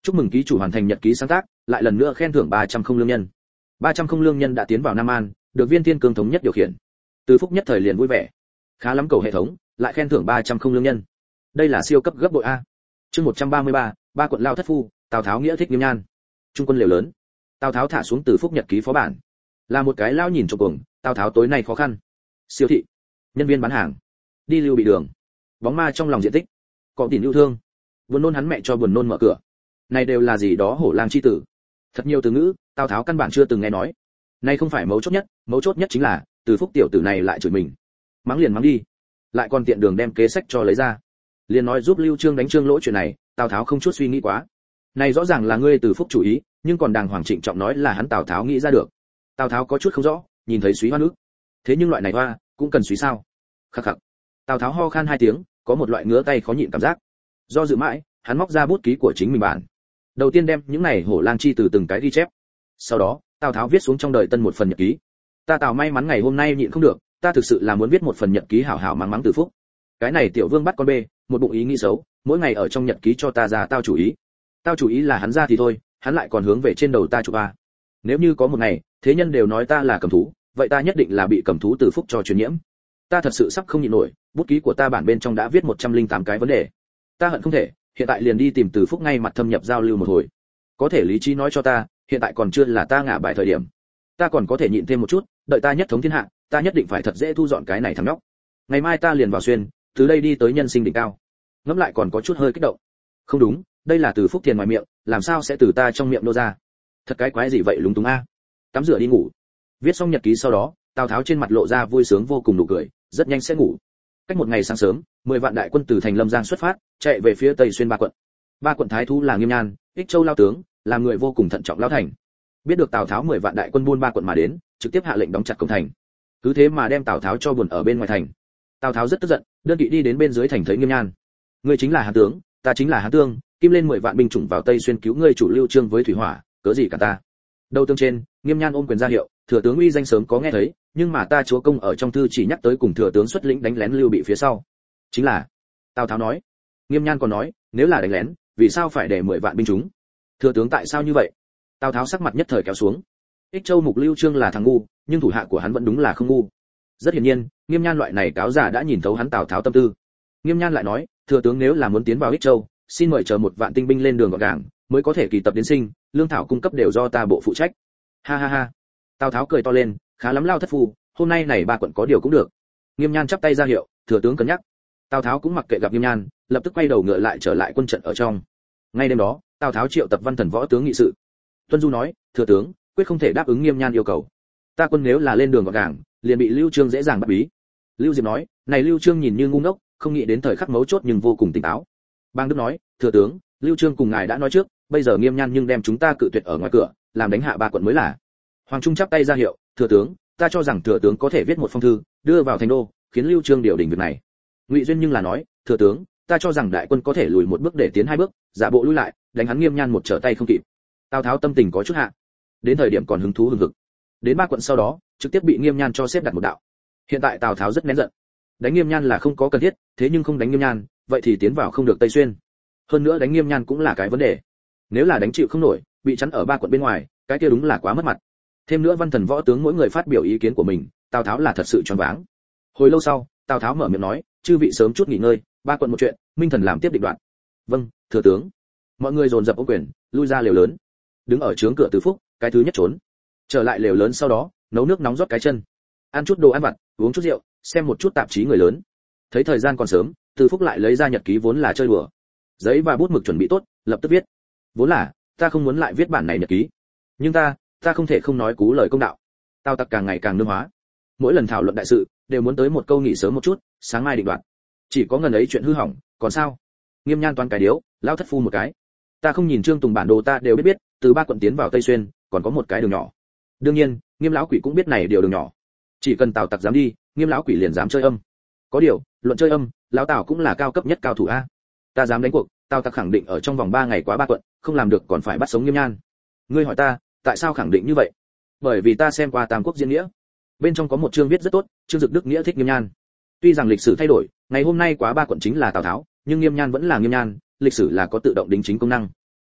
chúc mừng ký chủ hoàn thành nhật ký sáng tác, lại lần nữa khen thưởng ba trăm không lương nhân. ba trăm không lương nhân đã tiến vào Nam An, được viên thiên cương thống nhất điều khiển. Từ Phúc nhất thời liền vui vẻ. Khá lắm cầu hệ thống, lại khen thưởng ba trăm không lương nhân. Đây là siêu cấp gấp bội a. Chương một trăm ba mươi ba, ba quận lao thất phu, Tào Tháo nghĩa thích Nghiêm Nhan. Trung quân liều lớn. Tào Tháo thả xuống Từ Phúc nhật ký phó bản. Là một cái lao nhìn trộm cuồng, Tào Tháo tối nay khó khăn. Siêu thị, nhân viên bán hàng, đi lưu bị đường. Bóng ma trong lòng diện tích. Có tiền yêu thương. Buồn nôn hắn mẹ cho buồn nôn mở cửa. Này đều là gì đó hổ lang chi tử. Thật nhiều từ ngữ, Tào Tháo căn bản chưa từng nghe nói. Này không phải mấu chốt nhất, mấu chốt nhất chính là, Từ Phúc tiểu tử này lại chửi mình. Mắng liền mắng đi. Lại còn tiện đường đem kế sách cho lấy ra. Liền nói giúp Lưu Trương đánh Trương Lỗ chuyện này, Tào Tháo không chút suy nghĩ quá. Này rõ ràng là ngươi Từ Phúc chủ ý, nhưng còn đàng hoàng trịnh trọng nói là hắn Tào Tháo nghĩ ra được. Tào Tháo có chút không rõ, nhìn thấy suý hoa nước. Thế nhưng loại này hoa, cũng cần suý sao? Khắc khắc. Tào Tháo ho khan hai tiếng, có một loại ngứa tay khó nhịn cảm giác. Do dự mãi, hắn móc ra bút ký của chính mình bản. Đầu tiên đem những này hổ lang chi từ từng cái ghi chép. Sau đó, Tào Tháo viết xuống trong đời tân một phần nhật ký. Ta Tào may mắn ngày hôm nay nhịn không được, ta thực sự là muốn viết một phần nhật ký hảo hảo mắng mắng Từ Phúc. Cái này tiểu vương bắt con bê, một bụng ý nghĩ xấu, mỗi ngày ở trong nhật ký cho ta ra tao chủ ý. Tao chủ ý là hắn ra thì thôi, hắn lại còn hướng về trên đầu ta chụp a. Nếu như có một ngày, thế nhân đều nói ta là cầm thú, vậy ta nhất định là bị cầm thú Từ Phúc cho truyền nhiễm. Ta thật sự sắp không nhịn nổi, bút ký của ta bản bên trong đã viết một trăm lẻ tám cái vấn đề. Ta hận không thể, hiện tại liền đi tìm Từ Phúc ngay mặt thâm nhập giao lưu một hồi. Có thể lý trí nói cho ta, hiện tại còn chưa là ta ngả bài thời điểm. Ta còn có thể nhịn thêm một chút, đợi ta nhất thống thiên hạ, ta nhất định phải thật dễ thu dọn cái này thằng nhóc. Ngày mai ta liền vào xuyên, từ đây đi tới nhân sinh đỉnh cao. Ngẫm lại còn có chút hơi kích động. Không đúng, đây là Từ Phúc tiền ngoài miệng, làm sao sẽ từ ta trong miệng nô ra? Thật cái quái gì vậy lúng túng a. Tắm rửa đi ngủ. Viết xong nhật ký sau đó, Tào Tháo trên mặt lộ ra vui sướng vô cùng nụ cười, rất nhanh sẽ ngủ. Cách một ngày sáng sớm, mười vạn đại quân từ thành Lâm Giang xuất phát, chạy về phía tây xuyên ba quận. Ba quận thái thú là Nghiêm Nhan, Ích Châu lao tướng, là người vô cùng thận trọng lao thành. Biết được Tào Tháo mười vạn đại quân buôn ba quận mà đến, trực tiếp hạ lệnh đóng chặt cổng thành. Cứ thế mà đem Tào Tháo cho buồn ở bên ngoài thành. Tào Tháo rất tức giận, đơn kỵ đi đến bên dưới thành thấy Nghiêm Nhan. Ngươi chính là Hán tướng, ta chính là Hán tướng, kim lên mười vạn binh chủng vào tây xuyên cứu ngươi chủ Lưu Trương với thủy hỏa, cớ gì cả ta. Đầu tương trên, Nghiêm Nhan ôm quyền ra hiệu, thừa tướng uy danh sớm có nghe thấy, nhưng mà ta chúa công ở trong thư chỉ nhắc tới cùng thừa tướng xuất lĩnh đánh lén Lưu Bị phía sau. Chính là. Tào Tháo nói. Nghiêm Nhan còn nói, nếu là đánh lén, vì sao phải để mười vạn binh chúng? Thừa tướng tại sao như vậy? Tào Tháo sắc mặt nhất thời kéo xuống. Ích Châu mục Lưu Trương là thằng ngu, nhưng thủ hạ của hắn vẫn đúng là không ngu. Rất hiển nhiên, Nghiêm Nhan loại này cáo giả đã nhìn thấu hắn Tào Tháo tâm tư. Nghiêm Nhan lại nói, thừa tướng nếu là muốn tiến vào Ích Châu, xin mời chờ một vạn tinh binh lên đường gọn gàng, mới có thể kỳ tập đến sinh, lương thảo cung cấp đều do ta bộ phụ trách. Ha ha ha. Tào Tháo cười to lên, khá lắm lao thất phu, hôm nay này ba quận có điều cũng được. Nghiêm Nhan chắp tay ra hiệu, thừa tướng cân nhắc. Tào Tháo cũng mặc kệ gặp Nghiêm Nhan, lập tức quay đầu ngựa lại trở lại quân trận ở trong. Ngay đêm đó, Tào Tháo triệu tập văn thần võ tướng nghị sự. Tuân Du nói, thừa tướng, quyết không thể đáp ứng Nghiêm Nhan yêu cầu. Ta quân nếu là lên đường gọn gàng, liền bị Lưu Trương dễ dàng bắt bí. Lưu Diệp nói, này Lưu Trương nhìn như ngu ngốc, không nghĩ đến thời khắc mấu chốt nhưng vô cùng tỉnh táo. Bang Đức nói, thừa tướng, Lưu Trương cùng ngài đã nói trước, bây giờ Nghiêm Nhan nhưng đem chúng ta cự tuyệt ở ngoài cửa, làm đánh hạ ba quận mới là. Hoàng Trung chắp tay ra hiệu, thừa tướng, ta cho rằng thừa tướng có thể viết một phong thư, đưa vào thành đô, khiến Lưu Trương điều đình việc này. Ngụy Duyên nhưng là nói, thừa tướng, ta cho rằng đại quân có thể lùi một bước để tiến hai bước, giả bộ lui lại, đánh hắn Nghiêm Nhan một trở tay không kịp. Tào Tháo tâm tình có chút hạ, đến thời điểm còn hứng thú hừng hực. Đến ba quận sau đó, trực tiếp bị Nghiêm Nhan cho xếp đặt một đạo. Hiện tại Tào Tháo rất nén giận, đánh Nghiêm Nhan là không có cần thiết, thế nhưng không đánh Nghiêm Nhan, vậy thì tiến vào không được Tây Xuyên. Hơn nữa đánh Nghiêm Nhan cũng là cái vấn đề. Nếu là đánh chịu không nổi, bị chắn ở ba quận bên ngoài, cái kia đúng là quá mất mặt. Thêm nữa văn thần võ tướng mỗi người phát biểu ý kiến của mình, Tào Tháo là thật sự choáng váng. Hồi lâu sau, Tào Tháo mở miệng nói, chư vị sớm chút nghỉ ngơi, ba quận một chuyện, Minh thần làm tiếp định đoạn. Vâng, thừa tướng. Mọi người dồn dập ôm quyền, lui ra lều lớn. Đứng ở trướng cửa Từ Phúc, cái thứ nhất trốn. Trở lại lều lớn sau đó, nấu nước nóng rót cái chân, ăn chút đồ ăn vặt, uống chút rượu, xem một chút tạp chí người lớn. Thấy thời gian còn sớm, Từ Phúc lại lấy ra nhật ký vốn là chơi đùa. Giấy và bút mực chuẩn bị tốt, lập tức viết. Vốn là, ta không muốn lại viết bản này nhật ký, nhưng ta, ta không thể không nói cú lời công đạo. Tào Tặc càng ngày càng nương hóa, mỗi lần thảo luận đại sự, đều muốn tới một câu nghỉ sớm một chút, sáng mai định đoạt. Chỉ có ngần ấy chuyện hư hỏng, còn sao? Nghiêm Nhan toán cái điếu, lao thất phu một cái. Ta không nhìn Trương Tùng bản đồ ta đều biết biết, từ ba quận tiến vào Tây Xuyên, còn có một cái đường nhỏ. Đương nhiên, Nghiêm lão quỷ cũng biết này điều đường nhỏ. Chỉ cần Tào Tặc dám đi, Nghiêm lão quỷ liền dám chơi âm. Có điều, luận chơi âm, lão Tào cũng là cao cấp nhất cao thủ a. Ta dám đánh cuộc, Tào Tặc khẳng định ở trong vòng ba ngày quá ba quận, không làm được còn phải bắt sống Nghiêm Nhan. Ngươi hỏi ta, tại sao khẳng định như vậy? Bởi vì ta xem qua Tam Quốc diễn nghĩa, bên trong có một chương viết rất tốt, Trương Dực Đức nghĩa thích Nghiêm Nhan. Tuy rằng lịch sử thay đổi, ngày hôm nay quá ba quận chính là Tào Tháo, nhưng Nghiêm Nhan vẫn là Nghiêm Nhan, lịch sử là có tự động đính chính công năng.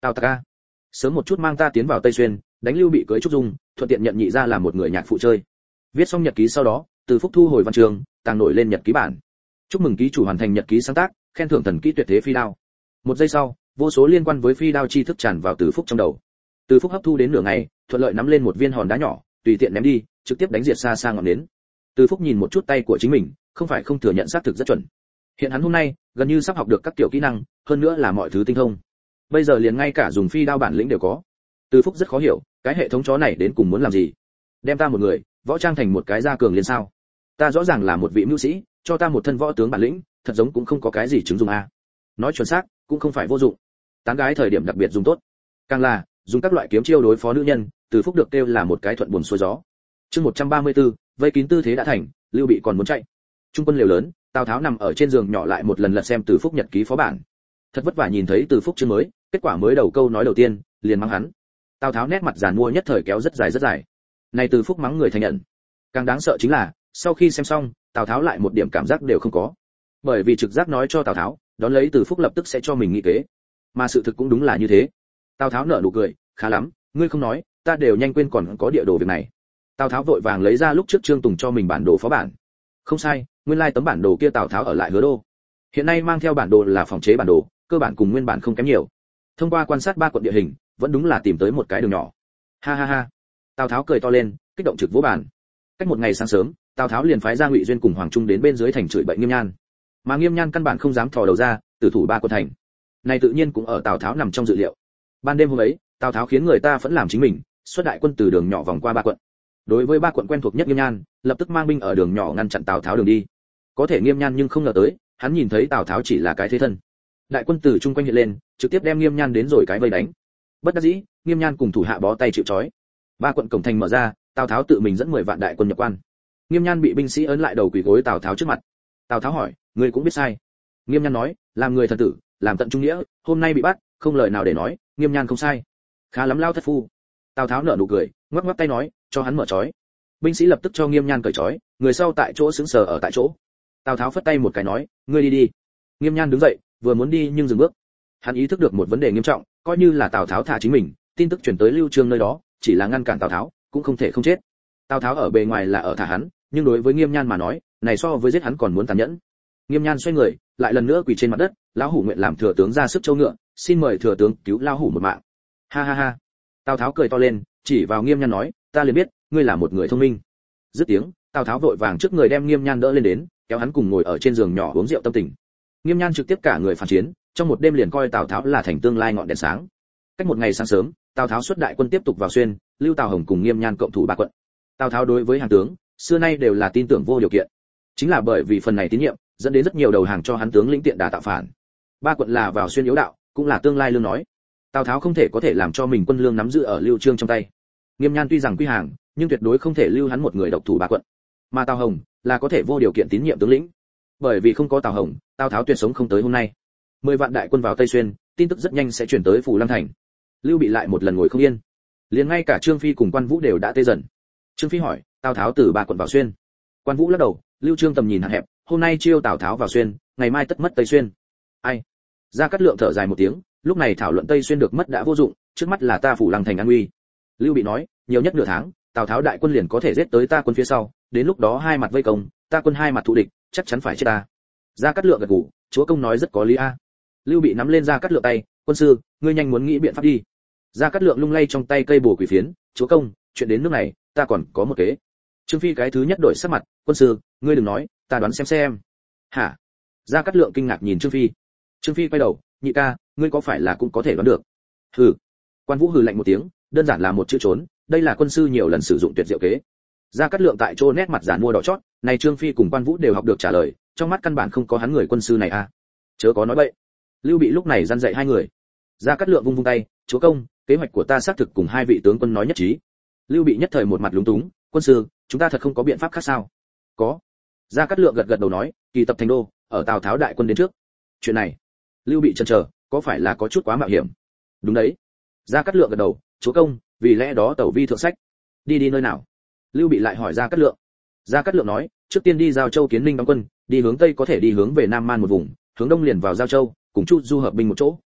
Tào Tặc a, sớm một chút mang ta tiến vào Tây Xuyên, đánh Lưu Bị cưới Trúc Dung, thuận tiện nhận nhị ra làm một người nhạc phụ chơi. Viết xong nhật ký sau đó, Từ Phúc thu hồi văn trường, tàng nổi lên nhật ký bản. Chúc mừng ký chủ hoàn thành nhật ký sáng tác, khen thưởng thần kỹ tuyệt thế phi đao. Một giây sau, vô số liên quan với phi đao tri thức tràn vào Từ Phúc trong đầu. Từ Phúc hấp thu đến nửa ngày, thuận lợi nắm lên một viên hòn đá nhỏ, tùy tiện ném đi, trực tiếp đánh diệt xa xa ngọn nến. Từ Phúc nhìn một chút tay của chính mình, không phải không thừa nhận xác thực rất chuẩn. Hiện hắn hôm nay, gần như sắp học được các kiểu kỹ năng, hơn nữa là mọi thứ tinh thông. Bây giờ liền ngay cả dùng phi đao bản lĩnh đều có. Từ Phúc rất khó hiểu, cái hệ thống chó này đến cùng muốn làm gì? Đem ta một người, võ trang thành một cái gia cường liền sao? Ta rõ ràng là một vị mưu sĩ, cho ta một thân võ tướng bản lĩnh, thật giống cũng không có cái gì chứng dụng a. Nói chuẩn xác, cũng không phải vô dụng. Tán gái thời điểm đặc biệt dùng tốt. Càng là dùng các loại kiếm chiêu đối phó nữ nhân, Từ Phúc được kêu là một cái thuận buồm xuôi gió. Chương một trăm ba mươi tư, vây kín tư thế đã thành, Lưu Bị còn muốn chạy. Trung quân liều lớn, Tào Tháo nằm ở trên giường nhỏ lại một lần lật xem Từ Phúc nhật ký phó bản. Thật vất vả nhìn thấy Từ Phúc chương mới, kết quả mới đầu câu nói đầu tiên, liền mắng hắn. Tào Tháo nét mặt giàn mua nhất thời kéo rất dài rất dài. Này Từ Phúc mắng người thành nhận. Càng đáng sợ chính là, sau khi xem xong, Tào Tháo lại một điểm cảm giác đều không có. Bởi vì trực giác nói cho Tào Tháo, đón lấy Từ Phúc lập tức sẽ cho mình nghĩ kế. Mà sự thực cũng đúng là như thế. Tào Tháo nở nụ cười, khá lắm, ngươi không nói, ta đều nhanh quên còn có địa đồ việc này. Tào Tháo vội vàng lấy ra lúc trước Trương Tùng cho mình bản đồ phó bản. Không sai, nguyên lai tấm bản đồ kia Tào Tháo ở lại Hứa Đô. Hiện nay mang theo bản đồ là phòng chế bản đồ, cơ bản cùng nguyên bản không kém nhiều. Thông qua quan sát ba quận địa hình, vẫn đúng là tìm tới một cái đường nhỏ. Ha ha ha. Tào Tháo cười to lên, kích động trực vỗ bàn. Cách một ngày sáng sớm, Tào Tháo liền phái ra Ngụy Duyên cùng Hoàng Trung đến bên dưới thành chửi bậy Nghiêm Nhan. Mà Nghiêm Nhan căn bản không dám thò đầu ra, tử thủ ba quận thành. Này tự nhiên cũng ở Tào Tháo nằm trong dự liệu. Ban đêm hôm ấy, Tào Tháo khiến người ta vẫn làm chính mình, xuất đại quân từ đường nhỏ vòng qua ba quận. Đối với ba quận quen thuộc nhất Nghiêm Nhan, lập tức mang binh ở đường nhỏ ngăn chặn Tào Tháo đường đi. Có thể Nghiêm Nhan nhưng không ngờ tới, hắn nhìn thấy Tào Tháo chỉ là cái thế thân. Đại quân từ chung quanh hiện lên, trực tiếp đem Nghiêm Nhan đến rồi cái vây đánh. Bất đắc dĩ, Nghiêm Nhan cùng thủ hạ bó tay chịu trói. Ba quận cổng thành mở ra, Tào Tháo tự mình dẫn mười vạn đại quân nhập quan. Nghiêm Nhan bị binh sĩ ấn lại đầu quỳ gối Tào Tháo trước mặt. Tào Tháo hỏi, ngươi cũng biết sai. Nghiêm Nhan nói, làm người thần tử, làm tận trung nghĩa, hôm nay bị bắt, không lời nào để nói, Nghiêm Nhan không sai. Khá lắm lao thất phu. Tào Tháo nở nụ cười, ngoắc ngoắc tay nói, cho hắn mở trói. Binh sĩ lập tức cho Nghiêm Nhan cởi trói, người sau tại chỗ sững sờ ở tại chỗ. Tào Tháo phất tay một cái nói, ngươi đi đi. Nghiêm Nhan đứng dậy, vừa muốn đi nhưng dừng bước. Hắn ý thức được một vấn đề nghiêm trọng, coi như là Tào Tháo thả chính mình, tin tức truyền tới Lưu Trương nơi đó, chỉ là ngăn cản Tào Tháo, cũng không thể không chết. Tào Tháo ở bề ngoài là ở thả hắn, nhưng đối với Nghiêm Nhan mà nói, này so với giết hắn còn muốn tàn nhẫn. Nghiêm Nhan xoay người, lại lần nữa quỳ trên mặt đất, lão hủ nguyện làm thừa tướng ra sức châu ngựa, xin mời thừa tướng cứu lão hủ một mạng. Ha ha ha. Tào Tháo cười to lên, chỉ vào Nghiêm Nhan nói, ta liền biết, ngươi là một người thông minh. Dứt tiếng, Tào Tháo vội vàng trước người đem Nghiêm Nhan đỡ lên đến, kéo hắn cùng ngồi ở trên giường nhỏ uống rượu tâm tình. Nghiêm Nhan trực tiếp cả người phản chiến, trong một đêm liền coi Tào Tháo là thành tương lai ngọn đèn sáng. Cách một ngày sáng sớm, Tào Tháo xuất đại quân tiếp tục vào xuyên, Lưu Tào Hồng cùng Nghiêm Nhan cộng thủ ba quận. Tào Tháo đối với hàng tướng, xưa nay đều là tin tưởng vô điều kiện. Chính là bởi vì phần này tín nhiệm, dẫn đến rất nhiều đầu hàng cho hắn tướng lĩnh tiện đà tạo phản. Ba quận là vào xuyên yếu đạo, cũng là tương lai lương nói. Tào Tháo không thể có thể làm cho mình quân lương nắm giữ ở Lưu Trương trong tay. Nghiêm Nhan tuy rằng quy hàng, nhưng tuyệt đối không thể lưu hắn một người độc thủ ba quận. Mà Tào Hồng là có thể vô điều kiện tín nhiệm tướng lĩnh. Bởi vì không có Tào Hồng, Tào Tháo tuyệt sống không tới hôm nay. Mười vạn đại quân vào Tây Xuyên, tin tức rất nhanh sẽ chuyển tới Phủ Lăng thành. Lưu Bị lại một lần ngồi không yên. Liền ngay cả Trương Phi cùng Quan Vũ đều đã tê dần. Trương Phi hỏi, Tào Tháo từ ba quận vào xuyên. Quan Vũ lắc đầu, Lưu Trương tầm nhìn hạn hẹp, hôm nay chiêu Tào Tháo vào xuyên, ngày mai tất mất Tây Xuyên. Ai? Gia Cát Lượng thở dài một tiếng, lúc này thảo luận Tây Xuyên được mất đã vô dụng, trước mắt là ta Phủ Lăng thành an nguy. Lưu Bị nói, nhiều nhất nửa tháng, Tào Tháo đại quân liền có thể giết tới ta quân phía sau, đến lúc đó hai mặt vây công, ta quân hai mặt thù địch, chắc chắn phải chết ta. Gia Cát Lượng gật gù, chúa công nói rất có lý a. Lưu Bị nắm lên Gia Cát Lượng tay, quân sư, ngươi nhanh muốn nghĩ biện pháp đi. Gia Cát Lượng lung lay trong tay cây bổ quỷ phiến, chúa công, chuyện đến nước này, ta còn có một kế. Trương Phi cái thứ nhất đổi sắc mặt, quân sư, ngươi đừng nói, ta đoán xem xem. Hả? Gia Cát Lượng kinh ngạc nhìn Trương Phi. Trương Phi quay đầu, nhị ca, ngươi có phải là cũng có thể đoán được? Hừ. Quan Vũ hừ lạnh một tiếng, đơn giản là một chữ trốn, đây là quân sư nhiều lần sử dụng tuyệt diệu kế. Gia Cát Lượng tại chỗ nét mặt giản mua đỏ chót, này Trương Phi cùng Quan Vũ đều học được trả lời, trong mắt căn bản không có hắn người quân sư này a. À. Chớ có nói bậy. Lưu Bị lúc này răn dạy hai người. Gia Cát Lượng vung vung tay, chúa công, kế hoạch của ta xác thực cùng hai vị tướng quân nói nhất trí. Lưu Bị nhất thời một mặt lúng túng, quân sư, chúng ta thật không có biện pháp khác sao? Có. Gia Cát Lượng gật gật đầu nói, kỳ tập thành đô, ở Tào Tháo đại quân đến trước. Chuyện này, Lưu Bị chần chờ, có phải là có chút quá mạo hiểm? Đúng đấy. Gia Cát Lượng gật đầu, chúa công, vì lẽ đó tẩu vi thượng sách. Đi đi nơi nào? Lưu Bị lại hỏi Gia Cát Lượng. Gia Cát Lượng nói, trước tiên đi Giao Châu kiến Ninh đóng quân, đi hướng tây có thể đi hướng về Nam Man một vùng, hướng đông liền vào Giao Châu, cùng Chu Du hợp binh một chỗ.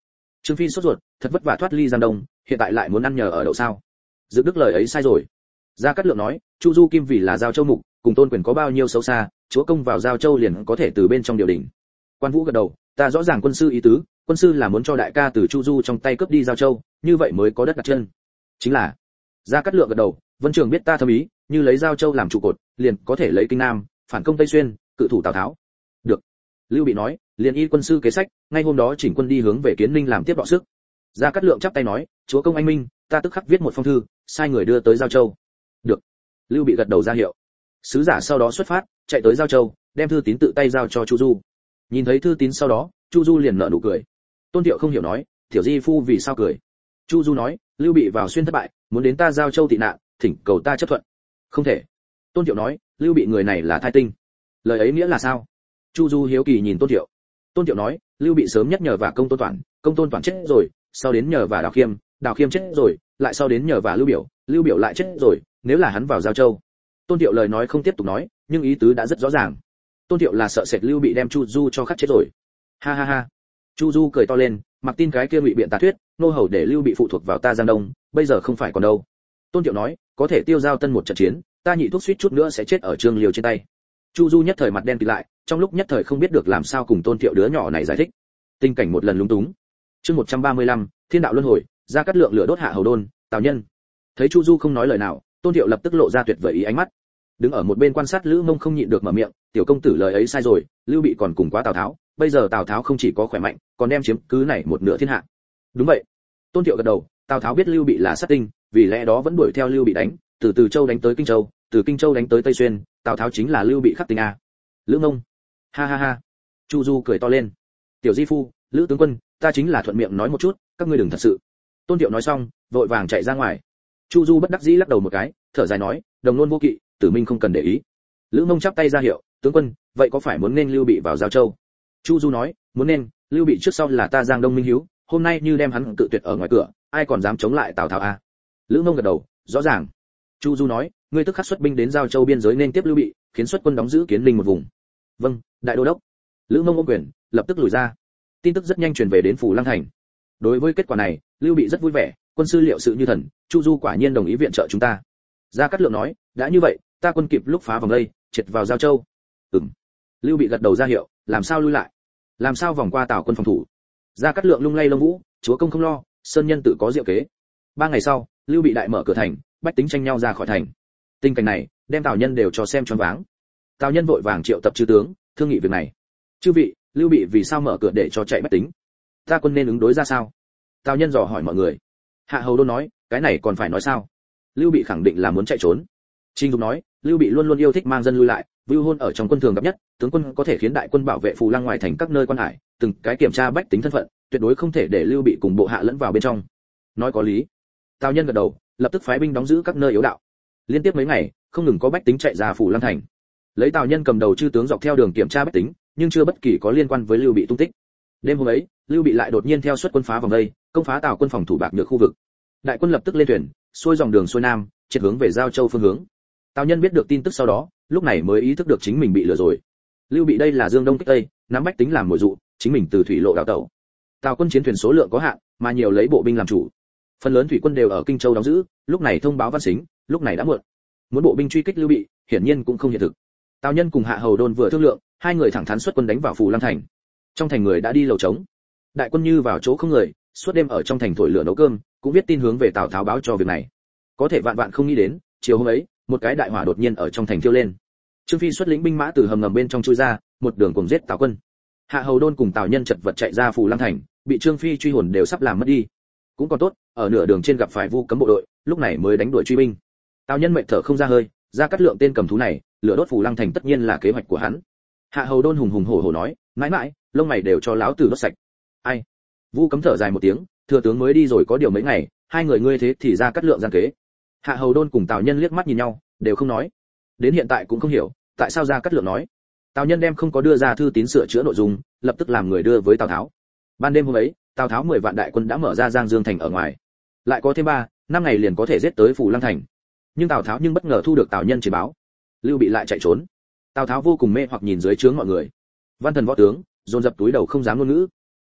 Trương Phi sốt ruột, thật vất vả thoát ly Giang Đông, hiện tại lại muốn ăn nhờ ở đậu sao? Dự Đức lời ấy sai rồi. Gia Cát Lượng nói, Chu Du Kim vì là Giao Châu mục, cùng Tôn Quyền có bao nhiêu xấu xa, chúa công vào Giao Châu liền có thể từ bên trong điều đình. Quan Vũ gật đầu, ta rõ ràng quân sư ý tứ, quân sư là muốn cho đại ca từ Chu Du trong tay cướp đi Giao Châu, như vậy mới có đất đặt chân. Chính là. Gia Cát Lượng gật đầu, Vân Trường biết ta thâm ý, như lấy Giao Châu làm trụ cột, liền có thể lấy Kinh Nam, phản công Tây Xuyên, cự thủ Tào Tháo. Được. Lưu Bị nói, liền y quân sư kế sách, ngay hôm đó chỉnh quân đi hướng về Kiến Ninh làm tiếp đọ sức. Gia Cát Lượng chắp tay nói, chúa công anh minh, ta tức khắc viết một phong thư, sai người đưa tới Giao Châu. Được. Lưu Bị gật đầu ra hiệu. Sứ giả sau đó xuất phát, chạy tới Giao Châu, đem thư tín tự tay giao cho Chu Du. Nhìn thấy thư tín sau đó, Chu Du liền nở nụ cười. Tôn Thiệu không hiểu nói, tiểu di phu vì sao cười? Chu Du nói, Lưu Bị vào xuyên thất bại, muốn đến ta Giao Châu tị nạn, thỉnh cầu ta chấp thuận. Không thể. Tôn Thiệu nói, Lưu Bị người này là thai tinh. Lời ấy nghĩa là sao? Chu Du hiếu kỳ nhìn Tôn Thiệu. Tôn Thiệu nói, Lưu Bị sớm nhất nhờ vả công Tôn Toản, công Tôn Toản chết rồi, sau đến nhờ vả Đào Khiêm, Đào Khiêm chết rồi, lại sau đến nhờ vả Lưu Biểu, Lưu Biểu lại chết rồi, nếu là hắn vào Giao Châu. Tôn Thiệu lời nói không tiếp tục nói, nhưng ý tứ đã rất rõ ràng. Tôn Thiệu là sợ sệt Lưu Bị đem Chu Du cho khắc chết rồi. Ha ha ha. Chu Du cười to lên, mặc tin cái kia ngụy biện tà thuyết, nô hầu để Lưu Bị phụ thuộc vào ta Giang Đông, bây giờ không phải còn đâu. Tôn Thiệu nói, có thể tiêu giao tân một trận chiến, ta nhị thuốc suýt chút nữa sẽ chết ở Trương Liêu trên tay. Chu Du nhất thời mặt đen kịt lại, trong lúc nhất thời không biết được làm sao cùng Tôn Thiệu đứa nhỏ này giải thích. Tình cảnh một lần lúng túng. Chương một trăm ba mươi lăm, Thiên đạo luân hồi, Gia Cát Lượng lửa đốt Hạ Hầu Đôn, Tào Nhân. Thấy Chu Du không nói lời nào, Tôn Thiệu lập tức lộ ra tuyệt vời ý ánh mắt. Đứng ở một bên quan sát Lữ Mông không nhịn được mở miệng, tiểu công tử lời ấy sai rồi, Lưu Bị còn cùng quá Tào Tháo, bây giờ Tào Tháo không chỉ có khỏe mạnh, còn đem chiếm cứ này một nửa thiên hạ. Đúng vậy. Tôn Thiệu gật đầu, Tào Tháo biết Lưu Bị là sát tinh, vì lẽ đó vẫn đuổi theo Lưu Bị đánh, từ Từ Châu đánh tới Kinh Châu, từ Kinh Châu đánh tới Tây Xuyên, Tào Tháo chính là Lưu Bị khắc tinh a. Lữ Mông. Ha ha ha. Chu Du cười to lên. Tiểu di phu, Lữ tướng quân, ta chính là thuận miệng nói một chút, các ngươi đừng thật sự. Tôn Thiệu nói xong, vội vàng chạy ra ngoài. Chu Du bất đắc dĩ lắc đầu một cái, thở dài nói, đồng luôn vô kỵ, Tử Minh không cần để ý. Lữ Mông chắp tay ra hiệu, tướng quân, vậy có phải muốn nên Lưu Bị vào Giao Châu? Chu Du nói, muốn nên, Lưu Bị trước sau là ta Giang Đông minh hiếu, hôm nay như đem hắn tự tuyệt ở ngoài cửa, ai còn dám chống lại Tào Tháo a? Lữ Mông gật đầu, rõ ràng. Chu Du nói, ngươi tức khắc xuất binh đến Giao Châu biên giới nên tiếp Lưu Bị, khiến xuất quân đóng giữ Kiến Ninh một vùng. Vâng, đại đô đốc. Lữ Mông ôm quyền, lập tức lùi ra. Tin tức rất nhanh truyền về đến phủ Lăng Thành. Đối với kết quả này, Lưu Bị rất vui vẻ, quân sư liệu sự như thần, Chu Du quả nhiên đồng ý viện trợ chúng ta. Gia Cát Lượng nói, đã như vậy, ta quân kịp lúc phá vòng đây, triệt vào Giao Châu. Ừm. Lưu Bị gật đầu ra hiệu, làm sao lui lại? Làm sao vòng qua Tào quân phòng thủ? Gia Cát Lượng lung lay lông vũ, chúa công không lo, sơn nhân tự có diệu kế. Ba ngày sau, Lưu Bị đại mở cửa thành, bách tính tranh nhau ra khỏi thành. Tình cảnh này, đem Tào Nhân đều cho xem choáng váng. Tào Nhân vội vàng triệu tập chư tướng, thương nghị việc này. Chư vị, Lưu Bị vì sao mở cửa để cho chạy bách tính? Ta quân nên ứng đối ra sao? Tào Nhân dò hỏi mọi người. Hạ Hầu Đôn nói, cái này còn phải nói sao? Lưu Bị khẳng định là muốn chạy trốn. Trình Dục nói, Lưu Bị luôn luôn yêu thích mang dân lui lại, vưu hôn ở trong quân thường gặp nhất, tướng quân có thể khiến đại quân bảo vệ phù lăng ngoài thành các nơi quan hải, từng cái kiểm tra bách tính thân phận, tuyệt đối không thể để Lưu Bị cùng bộ hạ lẫn vào bên trong. Nói có lý. Tào Nhân gật đầu, lập tức phái binh đóng giữ các nơi yếu đạo. Liên tiếp mấy ngày, không ngừng có bách tính chạy ra phủ Lăng thành. Lấy Tào Nhân cầm đầu chư tướng dọc theo đường kiểm tra bách tính, nhưng chưa bất kỳ có liên quan với Lưu Bị tung tích. Đêm hôm ấy, Lưu Bị lại đột nhiên theo xuất quân phá vòng đây, công phá Tào quân phòng thủ bạc nhược khu vực. Đại quân lập tức lên thuyền, xuôi dòng đường xuôi nam, triệt hướng về Giao Châu phương hướng. Tào Nhân biết được tin tức sau đó, lúc này mới ý thức được chính mình bị lừa rồi. Lưu Bị đây là dương đông kích tây, nắm bách tính làm mồi dụ, chính mình từ thủy lộ đào tẩu. Tào quân chiến thuyền số lượng có hạn, mà nhiều lấy bộ binh làm chủ. Phần lớn thủy quân đều ở Kinh Châu đóng giữ, lúc này thông báo Văn Xính, lúc này đã muộn. Muốn bộ binh truy kích Lưu Bị, hiển nhiên cũng không hiện thực. Tào Nhân cùng Hạ Hầu Đôn vừa thương lượng, hai người thẳng thắn xuất quân đánh vào phủ Lăng thành. Trong thành người đã đi lầu trống. Đại quân như vào chỗ không người, suốt đêm ở trong thành thổi lửa nấu cơm, cũng biết tin hướng về Tào Tháo báo cho việc này. Có thể vạn vạn không nghĩ đến, chiều hôm ấy, một cái đại hỏa đột nhiên ở trong thành thiêu lên. Trương Phi xuất lĩnh binh mã từ hầm ngầm bên trong chui ra, một đường cùng giết Tào quân. Hạ Hầu Đôn cùng Tào Nhân chật vật chạy ra phủ Lăng thành, bị Trương Phi truy hồn đều sắp làm mất đi. Cũng còn tốt, ở nửa đường trên gặp phải Vu Cấm bộ đội, lúc này mới đánh đuổi truy binh. Tào Nhân mệt thở không ra hơi, Gia Cát Lượng tên cầm thú này, lửa đốt phủ Lăng thành tất nhiên là kế hoạch của hắn. Hạ Hầu Đôn hùng hùng hổ hổ nói, mãi mãi, lông mày đều cho lão tử đốt sạch. Ai? Vu Cấm thở dài một tiếng, thừa tướng mới đi rồi có điều mấy ngày, hai người ngươi thế thì Gia Cát Lượng gian kế. Hạ Hầu Đôn cùng Tào Nhân liếc mắt nhìn nhau, đều không nói. Đến hiện tại cũng không hiểu, tại sao Gia Cát Lượng nói. Tào Nhân đem không có đưa ra thư tín sửa chữa nội dung, lập tức làm người đưa với Tào Tháo. Ban đêm hôm ấy, Tào Tháo mười vạn đại quân đã mở ra Giang Dương thành ở ngoài. Lại có thêm ba, năm ngày liền có thể giết tới phủ Lăng thành. Nhưng Tào Tháo nhưng bất ngờ thu được Tào Nhân chỉ báo. Lưu Bị lại chạy trốn. Tào Tháo vô cùng mê hoặc nhìn dưới trướng mọi người. Văn thần võ tướng, dồn dập túi đầu không dám ngôn ngữ.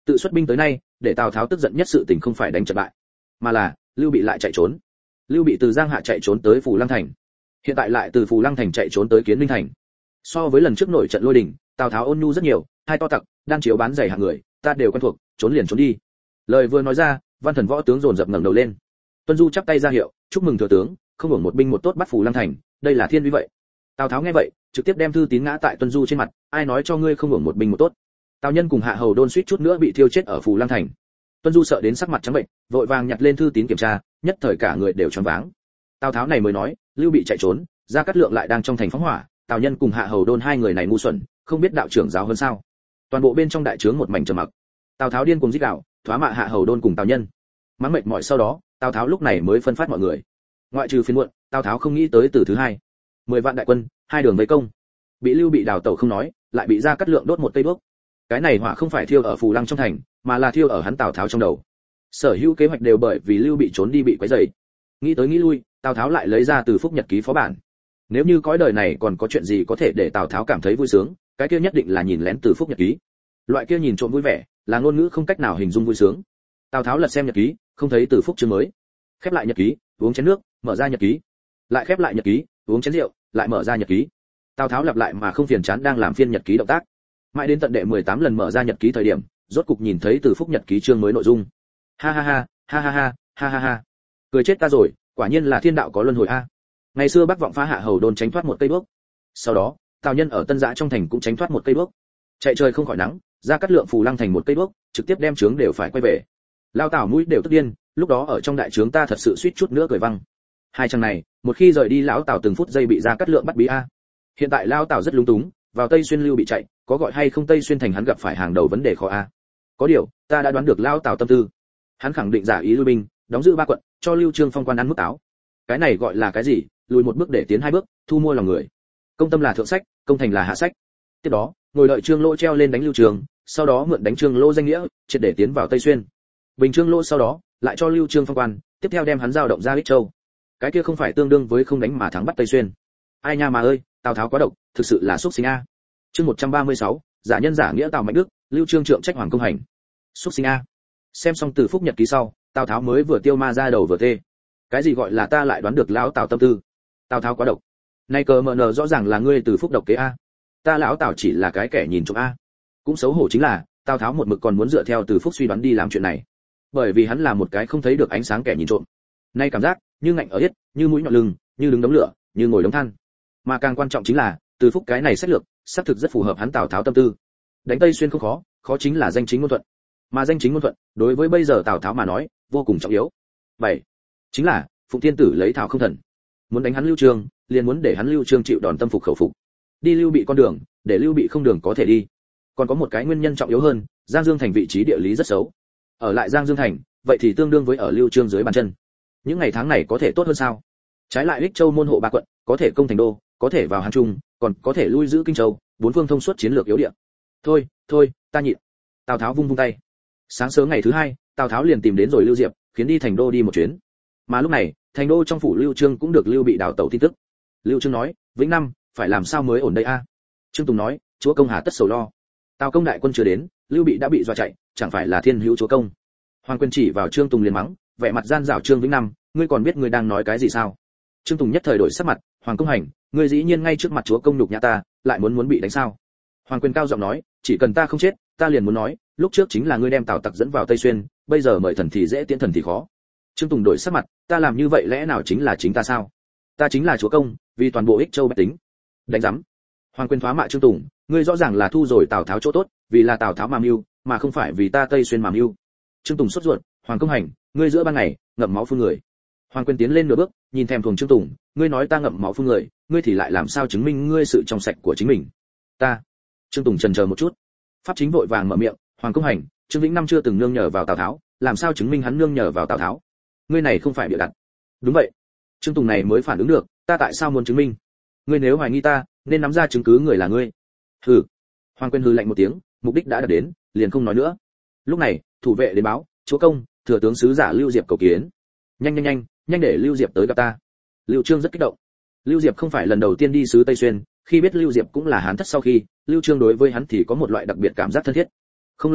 Tự xuất binh tới nay, để Tào Tháo tức giận nhất sự tình không phải đánh trận bại, mà là Lưu Bị lại chạy trốn. Lưu Bị từ Giang Hạ chạy trốn tới Phù Lăng thành, hiện tại lại từ Phù Lăng thành chạy trốn tới Kiến Ninh thành. So với lần trước nổi trận Lôi Đình, Tào Tháo ôn nhu rất nhiều, hai to tặc, đang chiếu bán giày hạng người, ta đều quen thuộc, trốn liền trốn đi. Lời vừa nói ra, Văn Thần võ tướng dồn dập ngẩng đầu lên. Tuân Du chắp tay ra hiệu, chúc mừng thừa tướng, không hưởng một binh một tốt bắt Phù Lăng thành, đây là thiên uy vậy. Tào Tháo nghe vậy, trực tiếp đem thư tín ngã tại Tuân Du trên mặt, ai nói cho ngươi không hưởng một binh một tốt? Tào Nhân cùng Hạ Hầu Đôn suýt chút nữa bị thiêu chết ở Phù Lăng thành. Tuân Du sợ đến sắc mặt trắng bệnh, vội vàng nhặt lên thư tín kiểm tra, nhất thời cả người đều choáng váng. Tào Tháo này mới nói, Lưu Bị chạy trốn, Gia Cát Lượng lại đang trong thành phóng hỏa, Tào Nhân cùng Hạ Hầu Đôn hai người này ngu xuẩn, không biết đạo trưởng giáo hơn sao? Toàn bộ bên trong đại trướng một mảnh trầm mặc. Tào Tháo điên cuồng rít gào, thoá mạ Hạ Hầu Đôn cùng Tào Nhân. Mắng mệt mỏi sau đó, Tào Tháo lúc này mới phân phát mọi người. Ngoại trừ phiền muộn, Tào Tháo không nghĩ tới từ thứ hai. Mười vạn đại quân, hai đường vây công. Bị Lưu Bị đào tẩu không nói, lại bị Gia Cát Lượng đốt một cây đuốc. Cái này hỏa không phải thiêu ở Phù Lăng trong thành, mà là thiêu ở hắn Tào Tháo trong đầu. Sở hữu kế hoạch đều bởi vì Lưu Bị trốn đi bị quấy rầy. Nghĩ tới nghĩ lui, Tào Tháo lại lấy ra từ Phúc Nhật ký phó bản. Nếu như cõi đời này còn có chuyện gì có thể để Tào Tháo cảm thấy vui sướng, cái kia nhất định là nhìn lén từ Phúc Nhật ký. Loại kia nhìn trộm vui vẻ, là ngôn ngữ không cách nào hình dung vui sướng. Tào Tháo lật xem nhật ký, không thấy từ Phúc chương mới. Khép lại nhật ký, uống chén nước, mở ra nhật ký. Lại khép lại nhật ký, uống chén rượu, lại mở ra nhật ký. Tào Tháo lặp lại mà không phiền chán đang làm phiên nhật ký động tác. Mãi đến tận đệ mười tám lần mở ra nhật ký thời điểm, rốt cục nhìn thấy từ Phúc nhật ký chương mới nội dung. Ha ha ha, ha ha ha, ha ha ha. Cười chết ta rồi, quả nhiên là thiên đạo có luân hồi a. Ngày xưa Bắc Vọng phá Hạ Hầu Đôn tránh thoát một cây đuốc. Sau đó, Tào Nhân ở Tân Giã trong thành cũng tránh thoát một cây đuốc. Chạy trời không khỏi nắng, Gia Cát Lượng Phù Lăng thành một cây đuốc, trực tiếp đem trướng đều phải quay về. Lao Tào mũi đều tức điên, lúc đó ở trong đại trướng ta thật sự suýt chút nữa cười văng. Hai chàng này, một khi rời đi lão Tào từng phút giây bị Gia Cát Lượng bắt bí a. Hiện tại Lao Tào rất lúng túng, vào Tây Xuyên Lưu Bị chạy, có gọi hay không Tây Xuyên thành hắn gặp phải hàng đầu vấn đề khó a. Có điều, ta đã đoán được Lao Tào tâm tư. Hắn khẳng định giả ý lui binh, đóng giữ ba quận, cho Lưu Trương phong quan ăn mức táo. Cái này gọi là cái gì? Lùi một bước để tiến hai bước, thu mua lòng người. Công tâm là thượng sách, công thành là hạ sách. Tiếp đó, ngồi đợi Trương Lỗ treo lên đánh Lưu Trường, sau đó mượn đánh Trương Lỗ danh nghĩa, triệt để tiến vào Tây Xuyên. Bình Trương Lỗ sau đó, lại cho Lưu Trương phong quan, tiếp theo đem hắn giao động ra Ích Châu. Cái kia không phải tương đương với không đánh mà thắng bắt Tây Xuyên. Ai nha mà ơi, Tào Tháo quá độc, thực sự là xúc sinh a. Chương một trăm ba mươi sáu, giả nhân giả nghĩa Tào Mạnh Đức, Lưu Trương trượng trách Hoàng Công Hành. Xúc sinh a. Xem xong từ Phúc nhật ký sau, Tào Tháo mới vừa tiêu ma ra đầu vừa tê. Cái gì gọi là ta lại đoán được lão Tào tâm tư? Tào Tháo quá độc. Nay cờ mờ nờ rõ ràng là ngươi từ Phúc độc kế a. Ta lão Tào chỉ là cái kẻ nhìn trộm a. Cũng xấu hổ chính là, Tào Tháo một mực còn muốn dựa theo từ Phúc suy đoán đi làm chuyện này. Bởi vì hắn là một cái không thấy được ánh sáng kẻ nhìn trộm. Nay cảm giác, như ngạnh ở yết, như mũi nhọn lưng, như đứng đống lửa, như ngồi đống than. Mà càng quan trọng chính là, từ Phúc cái này sách lược, xác thực rất phù hợp hắn Tào Tháo tâm tư. Đánh Tây Xuyên không khó, khó chính là danh chính ngôn thuận. Mà danh chính ngôn thuận, đối với bây giờ Tào Tháo mà nói, vô cùng trọng yếu. bảy. Chính là, Phụng Thiên Tử lấy thảo không thần. Muốn đánh hắn Lưu Trương, liền muốn để hắn Lưu Trương chịu đòn tâm phục khẩu phục. Đi Lưu Bị con đường, để Lưu Bị không đường có thể đi. Còn có một cái nguyên nhân trọng yếu hơn, Giang Dương thành vị trí địa lý rất xấu. Ở lại Giang Dương thành, vậy thì tương đương với ở Lưu Trương dưới bàn chân. Những ngày tháng này có thể tốt hơn sao? Trái lại Ích Châu môn hộ ba quận, có thể công thành đô, có thể vào Hán Trung, còn có thể lui giữ Kinh Châu, bốn phương thông suốt chiến lược yếu địa. Thôi, thôi, ta nhịn. Tào Tháo vung vung tay. Sáng sớm ngày thứ hai, Tào Tháo liền tìm đến rồi Lưu Diệp, khiến đi thành đô đi một chuyến. Mà lúc này, thành đô trong phủ Lưu Trương cũng được Lưu Bị đào tẩu tin tức. Lưu Trương nói, Vĩnh Năm, phải làm sao mới ổn đây a? Trương Tùng nói, chúa công hà tất sầu lo. Tào công đại quân chưa đến, Lưu Bị đã bị dọa chạy, chẳng phải là thiên hữu chúa công. Hoàng Quyền chỉ vào Trương Tùng liền mắng, vẻ mặt gian dảo Trương Vĩnh Năm, ngươi còn biết ngươi đang nói cái gì sao? Trương Tùng nhất thời đổi sắc mặt, Hoàng Công Hành, ngươi dĩ nhiên ngay trước mặt chúa công nhục nhã ta, lại muốn muốn bị đánh sao? Hoàng Quyền cao giọng nói, chỉ cần ta không chết, ta liền muốn nói, lúc trước chính là ngươi đem Tào Tặc dẫn vào Tây Xuyên, bây giờ mời thần thì dễ tiễn thần thì khó. Trương Tùng đổi sắc mặt, ta làm như vậy lẽ nào chính là chính ta sao? Ta chính là chúa công, vì toàn bộ Ích Châu bách tính. Đánh rắm. Hoàng Quyền thoá mạ Trương Tùng, ngươi rõ ràng là thu rồi Tào Tháo chỗ tốt, vì là Tào Tháo mà mưu, mà không phải vì ta Tây Xuyên mà mưu. Trương Tùng sốt ruột, Hoàng Công Hành, ngươi giữa ban ngày ngậm máu phun người. Hoàng Quyền tiến lên nửa bước, nhìn thèm thuồng Trương Tùng, ngươi nói ta ngậm máu phun người, ngươi thì lại làm sao chứng minh ngươi sự trong sạch của chính mình? Ta. Trương Tùng chần chờ một chút. Pháp chính vội vàng mở miệng, Hoàng Công Hành, Trương Vĩnh Năm chưa từng nương nhờ vào Tào Tháo, làm sao chứng minh hắn nương nhờ vào Tào Tháo? Ngươi này không phải bịa đặt. Đúng vậy. Trương Tùng này mới phản ứng được, ta tại sao muốn chứng minh? Ngươi nếu hoài nghi ta, nên nắm ra chứng cứ người là ngươi. Hừ. Hoàng Quyền hừ lạnh một tiếng, mục đích đã đạt đến, liền không nói nữa. Lúc này, thủ vệ đến báo, chúa công, thừa tướng sứ giả Lưu Diệp cầu kiến. Nhanh nhanh nhanh, nhanh để Lưu Diệp tới gặp ta. Lưu Trương rất kích động. Lưu Diệp không phải lần đầu tiên đi sứ Tây Xuyên, khi biết Lưu Diệp cũng là Hán thất sau khi, Lưu Trương đối với hắn thì có một loại đặc biệt cảm giác thân thiết. Không lâu lắm,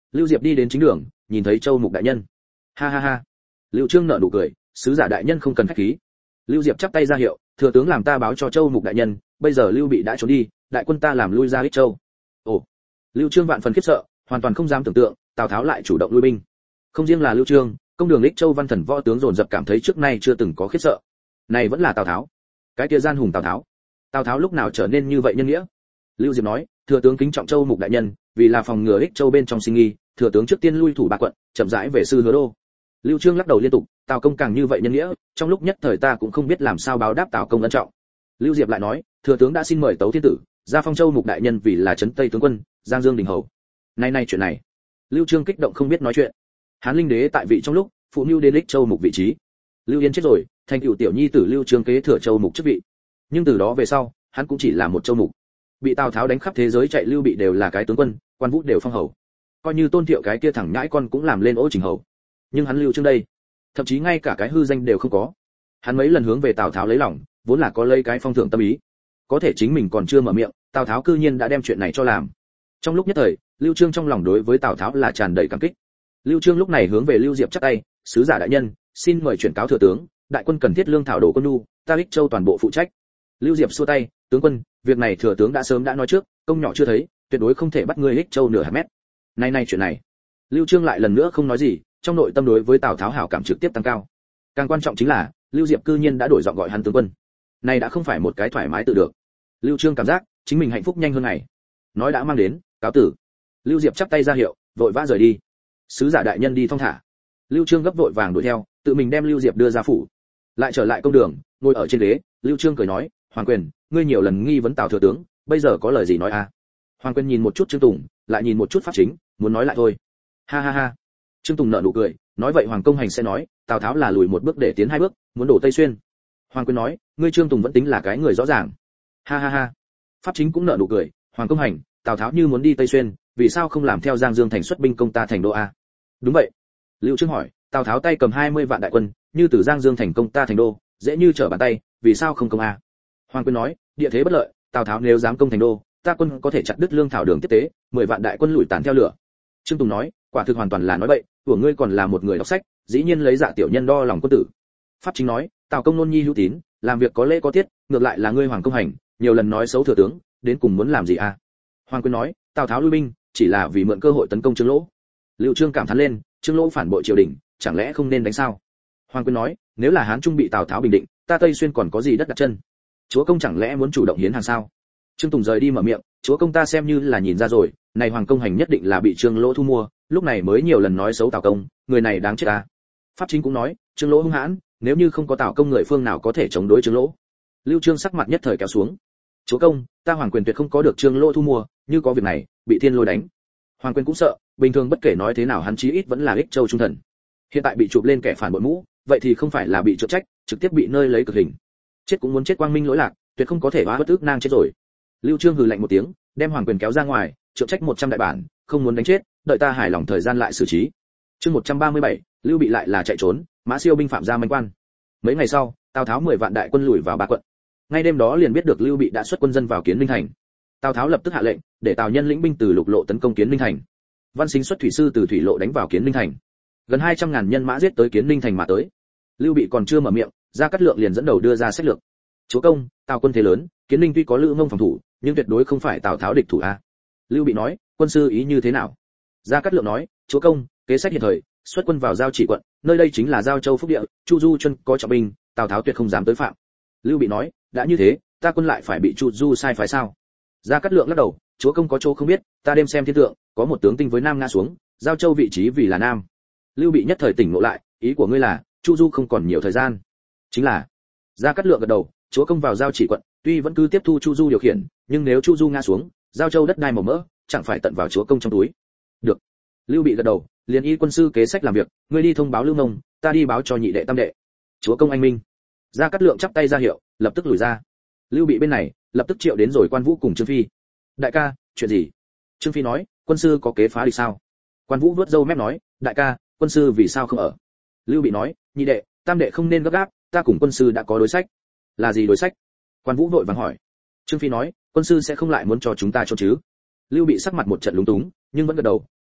Lưu Diệp đi đến chính đường, nhìn thấy Châu Mục đại nhân. Ha ha ha. Lưu Trương nở nụ cười, sứ giả đại nhân không cần khách khí. Lưu Diệp chắp tay ra hiệu, thừa tướng làm ta báo cho Châu Mục đại nhân, bây giờ Lưu Bị đã trốn đi, đại quân ta làm lui ra Ích Châu. Ồ. Lưu Trương vạn phần khiếp sợ, hoàn toàn không dám tưởng tượng, Tào Tháo lại chủ động lui binh. Không riêng là Lưu Trương, công đường Ích Châu văn thần võ tướng dồn dập cảm thấy trước nay chưa từng có khiếp sợ. Này vẫn là Tào Tháo. Cái kia gian hùng Tào Tháo. Tào Tháo lúc nào trở nên như vậy nhân nghĩa? Lưu Diệp nói, thừa tướng kính trọng Châu Mục đại nhân, vì là phòng ngừa Ích Châu bên trong sinh nghi, thừa tướng trước tiên lui thủ ba quận, chậm rãi về sư Hứa đô. Lưu Trương lắc đầu liên tục, Tào công càng như vậy nhân nghĩa, trong lúc nhất thời ta cũng không biết làm sao báo đáp Tào công ân trọng. Lưu Diệp lại nói, thừa tướng đã xin mời Tấu Thiên tử, ra phong Châu Mục đại nhân vì là trấn Tây tướng quân, Giang Dương đình hầu. Nay nay chuyện này, Lưu Trương kích động không biết nói chuyện. Hán Linh đế tại vị trong lúc, phụ mưu đến Ích Châu Mục vị trí. Lưu Yên chết rồi, thành cựu tiểu nhi tử Lưu Trương kế thừa Châu Mục chức vị. Nhưng từ đó về sau, hắn cũng chỉ là một Châu Mục. Bị Tào Tháo đánh khắp thế giới chạy Lưu Bị đều là cái tướng quân, quan vũ đều phong hầu. Coi như Tôn Thiệu cái kia thẳng nhãi con cũng làm lên ỗ trình hầu. Nhưng hắn Lưu Trương đây, thậm chí ngay cả cái hư danh đều không có. Hắn mấy lần hướng về Tào Tháo lấy lòng, vốn là có lấy cái phong thưởng tâm ý. Có thể chính mình còn chưa mở miệng, Tào Tháo cư nhiên đã đem chuyện này cho làm. Trong lúc nhất thời, Lưu Trương trong lòng đối với Tào Tháo là tràn đầy cảm kích. Lưu Trương lúc này hướng về Lưu Diệp chắp tay, sứ giả đại nhân, xin mời chuyển cáo thừa tướng, đại quân cần thiết lương thảo đồ quân nhu, ta Ích Châu toàn bộ phụ trách. Lưu Diệp xua tay, tướng quân, việc này thừa tướng đã sớm đã nói trước, công nhỏ chưa thấy, tuyệt đối không thể bắt ngươi Ích Châu nửa hạt mét. Nay nay chuyện này, Lưu Trương lại lần nữa không nói gì, trong nội tâm đối với Tào Tháo hảo cảm trực tiếp tăng cao. Càng quan trọng chính là, Lưu Diệp cư nhiên đã đổi giọng gọi hắn tướng quân. Này đã không phải một cái thoải mái tự được. Lưu Trương cảm giác chính mình hạnh phúc nhanh hơn ngày. Nói đã mang đến, cáo tử. Lưu Diệp chắp tay ra hiệu, vội vã rời đi. Sứ giả đại nhân đi thong thả. Lưu Trương gấp vội vàng đuổi theo, tự mình đem Lưu Diệp đưa ra phủ. Lại trở lại công đường, ngồi ở trên ghế, Lưu Trương cười nói, Hoàng Quyền, ngươi nhiều lần nghi vấn Tào thừa tướng, bây giờ có lời gì nói à? Hoàng Quyền nhìn một chút Trương Tùng, lại nhìn một chút Pháp Chính, muốn nói lại thôi. Ha ha ha. Trương Tùng nở nụ cười, nói vậy Hoàng công hành sẽ nói, Tào Tháo là lùi một bước để tiến hai bước, muốn đổ Tây Xuyên. Hoàng Quyền nói, ngươi Trương Tùng vẫn tính là cái người rõ ràng. Ha ha ha. Pháp Chính cũng nở nụ cười, Hoàng công hành, Tào Tháo như muốn đi Tây Xuyên, vì sao không làm theo Giang Dương thành xuất binh công ta thành đô a? Đúng vậy. Lưu Trương hỏi, Tào Tháo tay cầm hai mươi vạn đại quân, như từ Giang Dương thành công ta thành đô, dễ như trở bàn tay, vì sao không công a? Hoàng Quyền nói, địa thế bất lợi, Tào Tháo nếu dám công thành đô, ta quân có thể chặt đứt lương thảo đường tiếp tế, mười vạn đại quân lùi tàn theo lửa. Trương Tùng nói, quả thực hoàn toàn là nói bậy, của ngươi còn là một người đọc sách, dĩ nhiên lấy dạ tiểu nhân đo lòng quân tử. Pháp Chính nói, Tào công nôn nhi hữu tín, làm việc có lễ có tiết, ngược lại là ngươi Hoàng công hành, nhiều lần nói xấu thừa tướng, đến cùng muốn làm gì a? Hoàng Quyền nói, Tào Tháo lui binh, chỉ là vì mượn cơ hội tấn công Trương Lỗ. Lưu Trương cảm thán lên, Trương Lỗ phản bội triều đình, chẳng lẽ không nên đánh sao? Hoàng Quyền nói, nếu là Hán Trung bị Tào Tháo bình định, ta Tây Xuyên còn có gì đất đặt chân? Chúa công chẳng lẽ muốn chủ động hiến hàng sao? Trương Tùng rời đi mở miệng, chúa công ta xem như là nhìn ra rồi, này Hoàng công hành nhất định là bị Trương Lỗ thu mua, lúc này mới nhiều lần nói xấu Tào công, người này đáng chết ta. Pháp Chính cũng nói, Trương Lỗ hung hãn, nếu như không có Tào công người phương nào có thể chống đối Trương Lỗ. Lưu Trương sắc mặt nhất thời kéo xuống. Chúa công, ta Hoàng Quyền tuyệt không có được Trương Lỗ thu mua, như có việc này, bị thiên lôi đánh. Hoàng Quyền cũng sợ, bình thường bất kể nói thế nào hắn chí ít vẫn là Ích Châu trung thần. Hiện tại bị chụp lên kẻ phản bội mũ, vậy thì không phải là bị trượt trách, trực tiếp bị nơi lấy cực hình. Chết cũng muốn chết quang minh lỗi lạc, tuyệt không có thể hóa bất ức nang chết rồi. Lưu Trương hừ lạnh một tiếng, đem Hoàng Quyền kéo ra ngoài, trượng trách một trăm đại bản, không muốn đánh chết, đợi ta hài lòng thời gian lại xử trí. Chương một trăm ba mươi bảy, Lưu Bị lại là chạy trốn, Mã Siêu binh phạm ra manh quan. Mấy ngày sau, Tào Tháo mười vạn đại quân lùi vào ba quận. Ngay đêm đó liền biết được Lưu Bị đã xuất quân dân vào Kiến Ninh thành. Tào Tháo lập tức hạ lệnh, để Tào Nhân lĩnh binh từ lục lộ tấn công Kiến Ninh thành. Văn Xính xuất thủy sư từ thủy lộ đánh vào Kiến Ninh thành. Gần hai trăm ngàn nhân mã giết tới Kiến Ninh thành mà tới. Lưu Bị còn chưa mở miệng, Gia Cát Lượng liền dẫn đầu đưa ra sách lược. Chúa công, Tào quân thế lớn, Kiến Ninh tuy có Lữ Mông phòng thủ, nhưng tuyệt đối không phải Tào Tháo địch thủ a. Lưu Bị nói, quân sư ý như thế nào? Gia Cát Lượng nói, chúa công, kế sách hiện thời, xuất quân vào Giao Chỉ quận, nơi đây chính là Giao Châu phúc địa, Chu Du chân có trọng binh, Tào Tháo tuyệt không dám tới phạm. Lưu Bị nói, đã như thế, ta quân lại phải bị Chu Du sai phái sao? Gia Cát Lượng lắc đầu, chúa công có chỗ không biết, ta đêm xem thiên tượng, có một tướng tinh với Nam Nga xuống, Giao Châu vị trí vì là Nam. Lưu Bị nhất thời tỉnh ngộ lại, ý của ngươi là, Chu Du không còn nhiều thời gian. Chính là. Gia Cát Lượng gật đầu, chúa công vào Giao Chỉ quận, tuy vẫn cứ tiếp thu Chu Du điều khiển, nhưng nếu Chu Du ngã xuống, Giao Châu đất đai màu mỡ, chẳng phải tận vào chúa công trong túi. Được. Lưu Bị gật đầu, liền y quân sư kế sách làm việc, ngươi đi thông báo Lưu Nông, ta đi báo cho nhị đệ tam đệ. Chúa công anh minh. Gia Cát Lượng chắp tay ra hiệu, lập tức lùi ra. Lưu Bị bên này, lập tức triệu đến rồi Quan Vũ cùng Trương Phi. Đại ca, chuyện gì? Trương Phi nói, quân sư có kế phá địch sao? Quan Vũ vuốt râu mép nói, đại ca, quân sư vì sao không ở? Lưu Bị nói, nhị đệ, tam đệ không nên gấp gáp, ta cùng quân sư đã có đối sách. Là gì đối sách? Quan Vũ vội vàng hỏi. Trương Phi nói, quân sư sẽ không lại muốn cho chúng ta trốn chứ? Lưu Bị sắc mặt một trận lúng túng, nhưng vẫn gật đầu,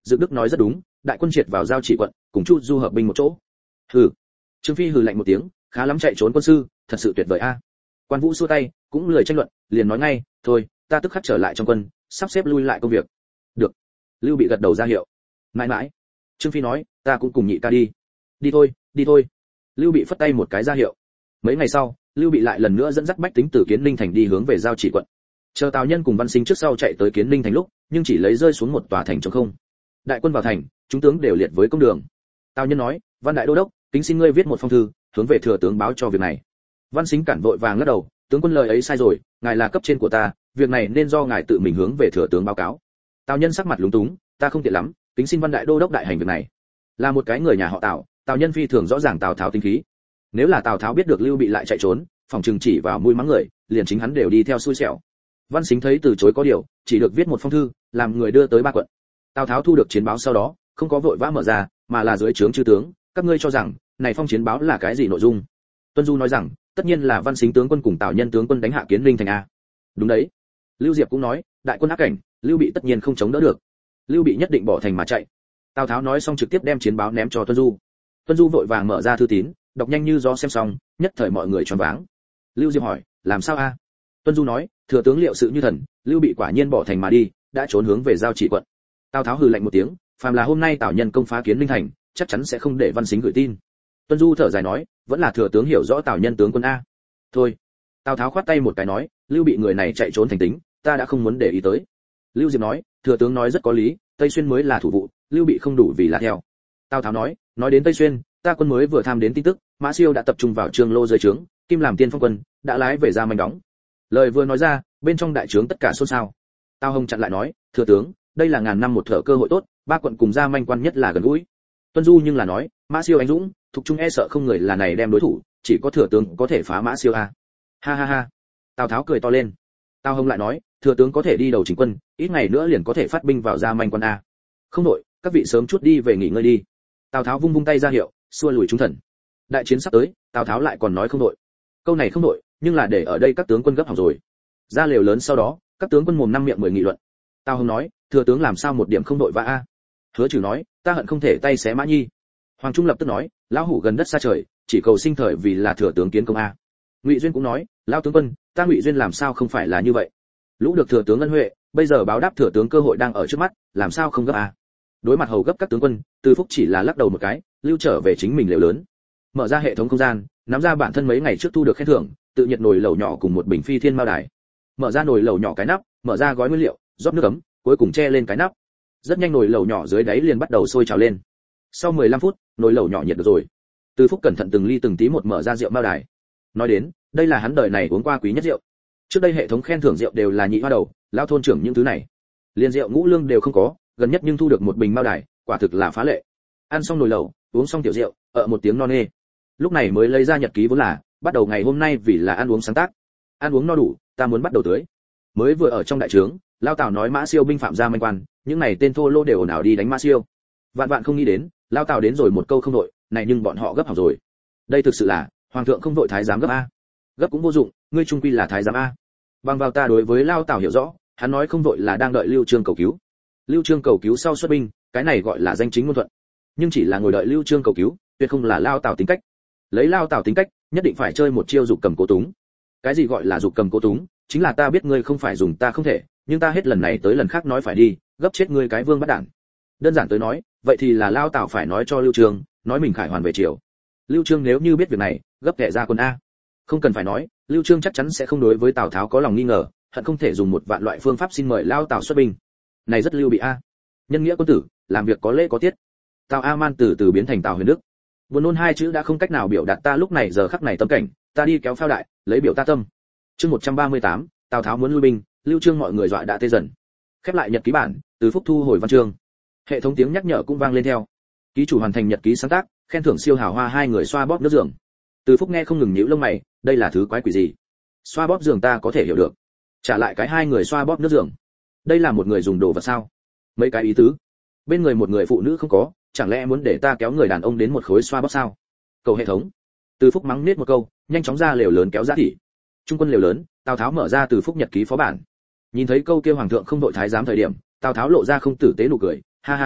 Dự Đức nói rất đúng, đại quân triệt vào giao chỉ quận, cùng Chu Du hợp binh một chỗ. Hừ. Trương Phi hừ lạnh một tiếng, khá lắm chạy trốn quân sư, thật sự tuyệt vời a. Quan Vũ xua tay, cũng lười tranh luận, liền nói ngay, thôi, ta tức khắc trở lại trong quân, sắp xếp lui lại công việc. Được. Lưu Bị gật đầu ra hiệu. Mãi mãi. Trương Phi nói, ta cũng cùng nhị ca đi. Đi thôi, đi thôi. Lưu Bị phất tay một cái ra hiệu. Mấy ngày sau, Lưu Bị lại lần nữa dẫn dắt bách tính từ Kiến Ninh thành đi hướng về giao chỉ quận. Chờ Tào Nhân cùng Văn Sinh trước sau chạy tới Kiến Ninh thành lúc, nhưng chỉ lấy rơi xuống một tòa thành trống không. Đại quân vào thành, chúng tướng đều liệt với công đường. Tào Nhân nói, Văn đại đô đốc, kính xin ngươi viết một phong thư, hướng về thừa tướng báo cho việc này. Văn Sinh cản vội vàng lắc đầu, tướng quân lời ấy sai rồi, ngài là cấp trên của ta, việc này nên do ngài tự mình hướng về thừa tướng báo cáo. Tào Nhân sắc mặt lúng túng, ta không tiện lắm, kính xin Văn đại đô đốc đại hành việc này. Là một cái người nhà họ Tào, Tào Nhân phi thường rõ ràng Tào Tháo tính khí. Nếu là Tào Tháo biết được Lưu Bị lại chạy trốn, phòng trừng chỉ vào mũi mắng người, liền chính hắn đều đi theo xui xẻo. Văn Sính thấy từ chối có điều, chỉ được viết một phong thư, làm người đưa tới ba quận. Tào Tháo thu được chiến báo sau đó, không có vội vã mở ra, mà là dưới trướng chư tướng, các ngươi cho rằng, này phong chiến báo là cái gì nội dung? Tuân Du nói rằng, tất nhiên là Văn Sính tướng quân cùng Tào Nhân tướng quân đánh hạ Kiến Ninh thành a. Đúng đấy. Lưu Diệp cũng nói, đại quân ác cảnh, Lưu Bị tất nhiên không chống đỡ được. Lưu Bị nhất định bỏ thành mà chạy. Tào Tháo nói xong trực tiếp đem chiến báo ném cho Tuân Du. Tuân Du vội vàng mở ra thư tín, đọc nhanh như gió xem xong, nhất thời mọi người choáng váng. Lưu Diệp hỏi, làm sao a? Tuân Du nói, thừa tướng liệu sự như thần, Lưu Bị quả nhiên bỏ thành mà đi, đã trốn hướng về giao chỉ quận. Tào Tháo hừ lạnh một tiếng, phàm là hôm nay Tào Nhân công phá Kiến Ninh thành, chắc chắn sẽ không để Văn Sính gửi tin. Tuân Du thở dài nói, vẫn là thừa tướng hiểu rõ Tào Nhân tướng quân a. Thôi. Tào Tháo khoát tay một cái nói, Lưu Bị người này chạy trốn thành tính, ta đã không muốn để ý tới. Lưu Diệp nói, thừa tướng nói rất có lý, Tây Xuyên mới là thủ vụ, Lưu Bị không đủ vì là theo. Tào Tháo nói, nói đến Tây Xuyên, ta quân mới vừa tham đến tin tức, Mã Siêu đã tập trung vào Trương Lô dưới trướng, Kim làm tiên phong quân, đã lái về ra manh đóng. Lời vừa nói ra, bên trong đại trướng tất cả xôn xao. Tào Hồng chặn lại nói, thừa tướng, đây là ngàn năm một thở cơ hội tốt, ba quận cùng ra manh quan nhất là gần gũi. Tuân Du nhưng là nói, Mã Siêu anh dũng, thuộc trung e sợ không người là này đem đối thủ, chỉ có thừa tướng có thể phá Mã Siêu a. Ha ha ha. Tào Tháo cười to lên. Tào Hồng lại nói, thừa tướng có thể đi đầu chỉnh quân, ít ngày nữa liền có thể phát binh vào ra manh quan a. Không đội, các vị sớm chút đi về nghỉ ngơi đi. Tào Tháo vung vung tay ra hiệu, xua lùi chúng thần. Đại chiến sắp tới, Tào Tháo lại còn nói không đội. Câu này không đội, nhưng là để ở đây các tướng quân gấp hỏng rồi. Ra lều lớn sau đó, các tướng quân mồm năm miệng mười nghị luận. Tào Hồng nói, thừa tướng làm sao một điểm không đội vã a? Hứa Trừ nói, ta hận không thể tay xé Mã Nhi. Hoàng Trung lập tức nói, lão hủ gần đất xa trời, chỉ cầu sinh thời vì là thừa tướng kiến công a. Ngụy Duyên cũng nói, lão tướng quân, ta Ngụy Duyên làm sao không phải là như vậy? Lũ được thừa tướng ân huệ, bây giờ báo đáp thừa tướng cơ hội đang ở trước mắt, làm sao không gấp a? Đối mặt hầu gấp các tướng quân, Từ Phúc chỉ là lắc đầu một cái, lưu trở về chính mình lều lớn. Mở ra hệ thống không gian, nắm ra bản thân mấy ngày trước thu được khen thưởng, tự nhiệt nồi lẩu nhỏ cùng một bình phi thiên mao đài. Mở ra nồi lẩu nhỏ cái nắp, mở ra gói nguyên liệu, rót nước ấm, cuối cùng che lên cái nắp. Rất nhanh nồi lẩu nhỏ dưới đáy liền bắt đầu sôi trào lên. Sau mười lăm phút, nồi lẩu nhỏ nhiệt được rồi. Từ Phúc cẩn thận từng ly từng tí một mở ra rượu mao đài. Nói đến, đây là hắn đời này uống qua quý nhất rượu. Trước đây hệ thống khen thưởng rượu đều là nhị hoa đầu, lao thôn trưởng những thứ này. Liên rượu ngũ lương đều không có, gần nhất nhưng thu được một bình mao đài, quả thực là phá lệ. Ăn xong nồi lẩu, uống xong tiểu rượu, ở một tiếng no nê. Lúc này mới lấy ra nhật ký vốn là, bắt đầu ngày hôm nay vì là ăn uống sáng tác. Ăn uống no đủ, ta muốn bắt đầu tưới. Mới vừa ở trong đại trướng, Lao Tào nói Mã Siêu binh phạm ra manh quan, những này tên thô lô đều ồn ào đi đánh Mã Siêu. Vạn vạn không nghĩ đến, Lao Tào đến rồi một câu không đội, này nhưng bọn họ gấp hỏng rồi. Đây thực sự là, hoàng thượng không đội thái giám gấp a. Gấp cũng vô dụng, ngươi trung quy là thái giám a. Bằng vào ta đối với Lao Tào hiểu rõ, hắn nói không đội là đang đợi Lưu Trương cầu cứu. Lưu Trương cầu cứu sau xuất binh, cái này gọi là danh chính ngôn thuận. Nhưng chỉ là ngồi đợi Lưu Trương cầu cứu, tuyệt không là Lao Tào tính cách. Lấy Lao Tào tính cách, nhất định phải chơi một chiêu dục cầm cố túng. Cái gì gọi là dục cầm cố túng, chính là ta biết ngươi không phải dùng ta không thể, nhưng ta hết lần này tới lần khác nói phải đi, gấp chết ngươi cái vương bắt đản. Đơn giản tới nói, vậy thì là Lao Tào phải nói cho Lưu Trương, nói mình khải hoàn về triều. Lưu Trương nếu như biết việc này, gấp kẻ ra quân a. Không cần phải nói, Lưu Trương chắc chắn sẽ không đối với Tào Tháo có lòng nghi ngờ, hận không thể dùng một vạn loại phương pháp xin mời Lao Tào xuất binh. Này rất Lưu Bị a. Nhân nghĩa quân tử, làm việc có lễ có tiết. Tào A Man từ từ biến thành Tào Huyền Đức. Buồn nôn hai chữ đã không cách nào biểu đạt ta lúc này giờ khắc này tâm cảnh, ta đi kéo phao đại, lấy biểu ta tâm. Chương một trăm ba mươi tám, Tào Tháo muốn lui binh, Lưu Trương mọi người dọa đã tê dần. Khép lại nhật ký bản, Từ Phúc thu hồi văn chương. Hệ thống tiếng nhắc nhở cũng vang lên theo. Ký chủ hoàn thành nhật ký sáng tác, khen thưởng siêu hào hoa hai người xoa bóp nước giường. Từ Phúc nghe không ngừng nhíu lông mày, đây là thứ quái quỷ gì? Xoa bóp giường ta có thể hiểu được. Trả lại cái hai người xoa bóp nước giường. Đây là một người dùng đồ vật sao? Mấy cái ý tứ. Bên người một người phụ nữ không có, chẳng lẽ muốn để ta kéo người đàn ông đến một khối xoa bóp sao? Cầu hệ thống. Từ Phúc mắng nết một câu, nhanh chóng ra lều lớn kéo ra thỉ. Trung quân lều lớn, Tào Tháo mở ra Từ Phúc nhật ký phó bản. Nhìn thấy câu kia hoàng thượng không đội thái giám thời điểm, Tào Tháo lộ ra không tử tế nụ cười, ha ha ha,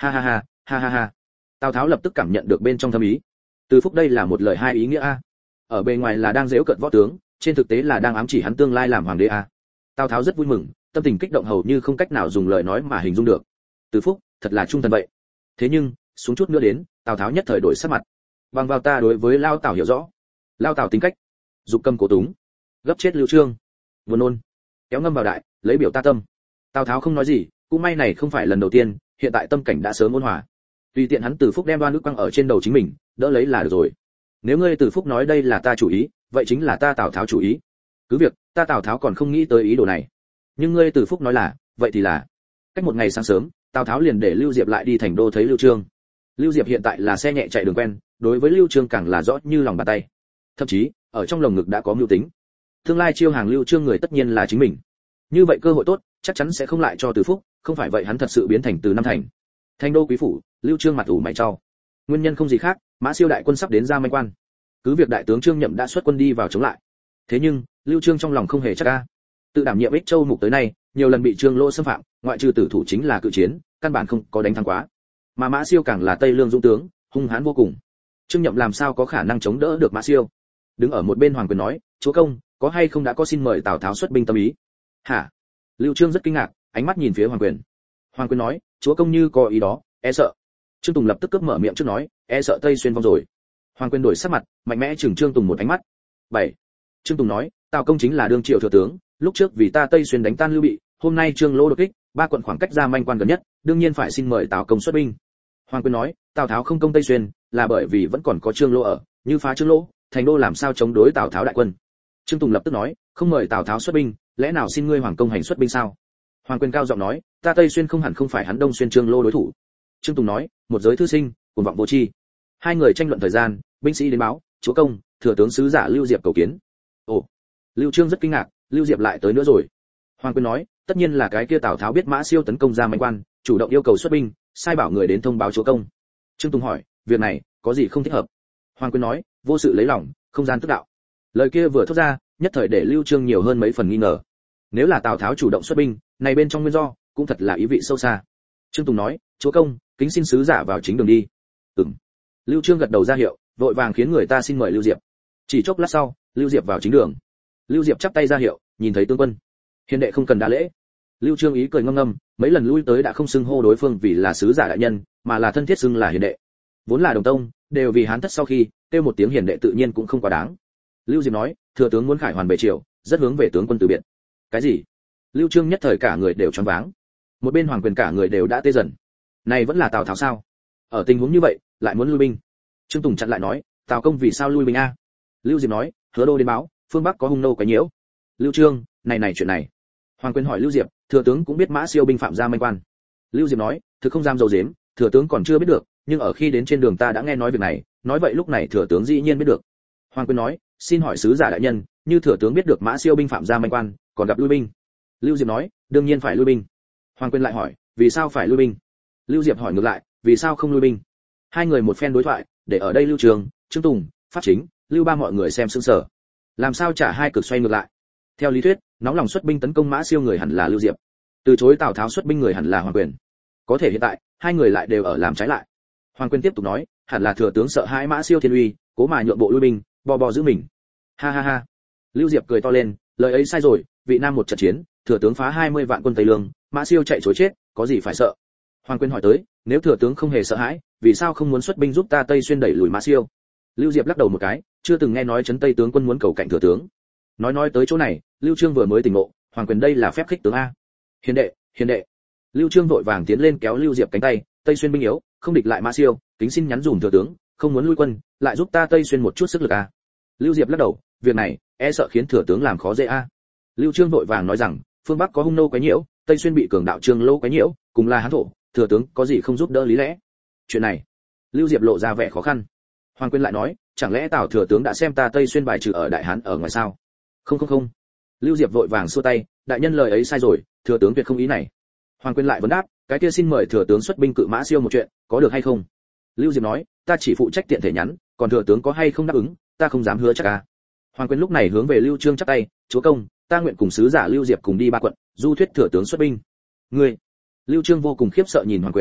Ha ha ha, ha ha ha. Tào Tháo lập tức cảm nhận được bên trong thâm ý. Từ Phúc đây là một lời hai ý nghĩa a. Ở bề ngoài là đang giễu cợt võ tướng, trên thực tế là đang ám chỉ hắn tương lai làm hoàng đế a. Tào Tháo rất vui mừng, tâm tình kích động hầu như không cách nào dùng lời nói mà hình dung được. Từ Phúc, thật là trung thần vậy. Thế nhưng, xuống chút nữa đến, Tào Tháo nhất thời đổi sắc mặt. Bằng vào ta đối với Lao Tào hiểu rõ, Lao Tào tính cách, dục cầm cố túng, gấp chết Lưu Trương, buồn nôn, kéo ngâm vào đại, lấy biểu ta tâm. Tào Tháo không nói gì, cũng may này không phải lần đầu tiên, hiện tại tâm cảnh đã sớm ôn hòa. Tùy tiện hắn Từ Phúc đem đoan nước quăng ở trên đầu chính mình, đỡ lấy là được rồi. Nếu ngươi Từ Phúc nói đây là ta chủ ý, vậy chính là ta Tào Tháo chủ ý. Cứ việc, ta Tào Tháo còn không nghĩ tới ý đồ này. Nhưng ngươi Từ Phúc nói là, vậy thì là. Cách một ngày sáng sớm, Tào Tháo liền để Lưu Diệp lại đi thành đô thấy Lưu Trương. Lưu Diệp hiện tại là xe nhẹ chạy đường quen, đối với Lưu Trương càng là rõ như lòng bàn tay. Thậm chí, ở trong lồng ngực đã có mưu tính. Tương lai chiêu hàng Lưu Trương người tất nhiên là chính mình. Như vậy cơ hội tốt, chắc chắn sẽ không lại cho Từ Phúc, không phải vậy hắn thật sự biến thành Từ Năm Thành. Thành đô quý phủ, Lưu Trương mặt ủ mày trao. Nguyên nhân không gì khác, Mã Siêu đại quân sắp đến ra Manh Quan. Cứ việc đại tướng Trương Nhậm đã xuất quân đi vào chống lại. Thế nhưng, Lưu Trương trong lòng không hề chắc a. Tự đảm nhiệm Ích Châu mục tới nay, nhiều lần bị Trương Lỗ xâm phạm, ngoại trừ tử thủ chính là cự chiến, căn bản không có đánh thắng quá. Mà Mã Siêu càng là Tây Lương dũng tướng, hung hãn vô cùng. Trương Nhậm làm sao có khả năng chống đỡ được Mã Siêu? Đứng ở một bên Hoàng Quyền nói, chúa công, có hay không đã có xin mời Tào Tháo xuất binh tâm ý? Hả? Lưu Trương rất kinh ngạc, ánh mắt nhìn phía Hoàng Quyền. Hoàng Quyền nói, chúa công như có ý đó, e sợ. Trương Tùng lập tức cướp mở miệng trước nói, e sợ Tây Xuyên vong rồi. Hoàng Quyền đổi sắc mặt, mạnh mẽ chừng Trương Tùng một ánh mắt. Bảy. Trương Tùng nói, Tào công chính là đương triệu thừa tướng, lúc trước vì ta Tây Xuyên đánh tan Lưu Bị, hôm nay Trương Lỗ đột kích, ba quận khoảng cách ra Manh Quan gần nhất, đương nhiên phải xin mời Tào công xuất binh. Hoàng Quyền nói, Tào Tháo không công Tây Xuyên, là bởi vì vẫn còn có Trương Lỗ ở, như phá Trương Lỗ, thành đô làm sao chống đối Tào Tháo đại quân. Trương Tùng lập tức nói, không mời Tào Tháo xuất binh, lẽ nào xin ngươi Hoàng công hành xuất binh sao? Hoàng Quyền cao giọng nói, ta Tây Xuyên không hẳn không phải hắn Đông Xuyên Trương Lỗ đối thủ. Trương Tùng nói, một giới thư sinh, cuồng vọng vô tri. Hai người tranh luận thời gian, binh sĩ đến báo, chúa công, thừa tướng sứ giả Lưu Diệp cầu kiến. Ồ, Lưu Trương rất kinh ngạc, Lưu Diệp lại tới nữa rồi. Hoàng Quyền nói, tất nhiên là cái kia Tào Tháo biết Mã Siêu tấn công ra Manh Quan, chủ động yêu cầu xuất binh, sai bảo người đến thông báo chúa công. Trương Tùng hỏi, việc này có gì không thích hợp? Hoàng Quyền nói, vô sự lấy lòng, không gian tức đạo. Lời kia vừa thốt ra, nhất thời để Lưu Trương nhiều hơn mấy phần nghi ngờ. Nếu là Tào Tháo chủ động xuất binh, này bên trong nguyên do cũng thật là ý vị sâu xa. Trương Tùng nói, chúa công, kính xin sứ giả vào chính đường đi. Ừm. Lưu Trương gật đầu ra hiệu, vội vàng khiến người ta xin mời Lưu Diệp. Chỉ chốc lát sau, Lưu Diệp vào chính đường. Lưu Diệp chắp tay ra hiệu, nhìn thấy tướng quân. Hiền đệ không cần đa lễ. Lưu Trương ý cười ngâm ngâm, mấy lần lui tới đã không xưng hô đối phương vì là sứ giả đại nhân, mà là thân thiết xưng là hiền đệ. Vốn là đồng tông, đều vì hán thất sau khi, kêu một tiếng hiền đệ tự nhiên cũng không quá đáng. Lưu Diệp nói, thừa tướng muốn khải hoàn bề triều, rất hướng về tướng quân từ biệt. Cái gì? Lưu Trương nhất thời cả người đều choáng váng. Một bên Hoàng Quyền cả người đều đã tê dần. Này vẫn là Tào Tháo sao? Ở tình huống như vậy, lại muốn lui binh. Trương Tùng chặn lại nói, Tào công vì sao lui binh a? Lưu Diệp nói, Hứa Đô đến báo, phương Bắc có hung nô quấy nhiễu. Lưu Trương, này này chuyện này. Hoàng Quyền hỏi Lưu Diệp, thừa tướng cũng biết Mã Siêu binh phạm ra Manh Quan. Lưu Diệp nói, thực không dám dầu dếm, thừa tướng còn chưa biết được, nhưng ở khi đến trên đường ta đã nghe nói việc này, nói vậy lúc này thừa tướng dĩ nhiên biết được. Hoàng Quyền nói, xin hỏi sứ giả đại nhân, như thừa tướng biết được Mã Siêu binh phạm ra Manh Quan, còn gặp lui binh. Lưu Diệp nói, đương nhiên phải lui binh. Hoàng Quyền lại hỏi, vì sao phải lui binh? Lưu Diệp hỏi ngược lại, vì sao không lui binh? Hai người một phen đối thoại, để ở đây Lưu Trường, Trương Tùng, Pháp Chính, Lưu Ba mọi người xem sững sờ. Làm sao trả hai cực xoay ngược lại? Theo lý thuyết, nóng lòng xuất binh tấn công Mã Siêu người hẳn là Lưu Diệp, từ chối Tào Tháo xuất binh người hẳn là Hoàng Quyền. Có thể hiện tại, hai người lại đều ở làm trái lại. Hoàng Quyền tiếp tục nói, hẳn là thừa tướng sợ hãi Mã Siêu thiên uy, cố mà nhượng bộ lui binh, bò bò giữ mình. Ha ha ha. Lưu Diệp cười to lên, lời ấy sai rồi, vị Nam một trận chiến, thừa tướng phá hai mươi vạn quân Tây Lương, Mã Siêu chạy trối chết, có gì phải sợ? Hoàng Quyền hỏi tới, nếu thừa tướng không hề sợ hãi, vì sao không muốn xuất binh giúp ta Tây Xuyên đẩy lùi Mã Siêu? Lưu Diệp lắc đầu một cái, chưa từng nghe nói trấn Tây tướng quân muốn cầu cạnh thừa tướng. Nói nói tới chỗ này, Lưu Trương vừa mới tỉnh ngộ, Hoàng Quyền đây là phép khích tướng a. Hiền đệ, hiền đệ. Lưu Trương vội vàng tiến lên kéo Lưu Diệp cánh tay, Tây Xuyên binh yếu, không địch lại Mã Siêu, kính xin nhắn dùm thừa tướng, không muốn lui quân, lại giúp ta Tây Xuyên một chút sức lực a. Lưu Diệp lắc đầu, việc này, e sợ khiến thừa tướng làm khó dễ a. Lưu Trương vội vàng nói rằng, phương Bắc có hung nô quấy nhiễu, Tây Xuyên bị cường đạo Trương Lỗ quấy nhiễu, cùng là Hán thổ, thừa tướng có gì không giúp đỡ lý lẽ. Chuyện này, Lưu Diệp lộ ra vẻ khó khăn. Hoàng Quyền lại nói, chẳng lẽ Tào thừa tướng đã xem ta Tây Xuyên bài trừ ở Đại Hán ở ngoài sao? Không không không. Lưu Diệp vội vàng xua tay, đại nhân lời ấy sai rồi, thừa tướng tuyệt không ý này. Hoàng Quyền lại vấn đáp, cái kia xin mời thừa tướng xuất binh cự Mã Siêu một chuyện, có được hay không? Lưu Diệp nói, ta chỉ phụ trách tiện thể nhắn, còn thừa tướng có hay không đáp ứng, ta không dám hứa chắc à. Hoàng Quyền lúc này hướng về Lưu Trương chắp tay, chúa công, ta nguyện cùng sứ giả Lưu Diệp cùng đi ba quận, du thuyết thừa tướng xuất binh. Ngươi? Lưu Trương vô cùng khiếp sợ nhìn Hoàng Quyền,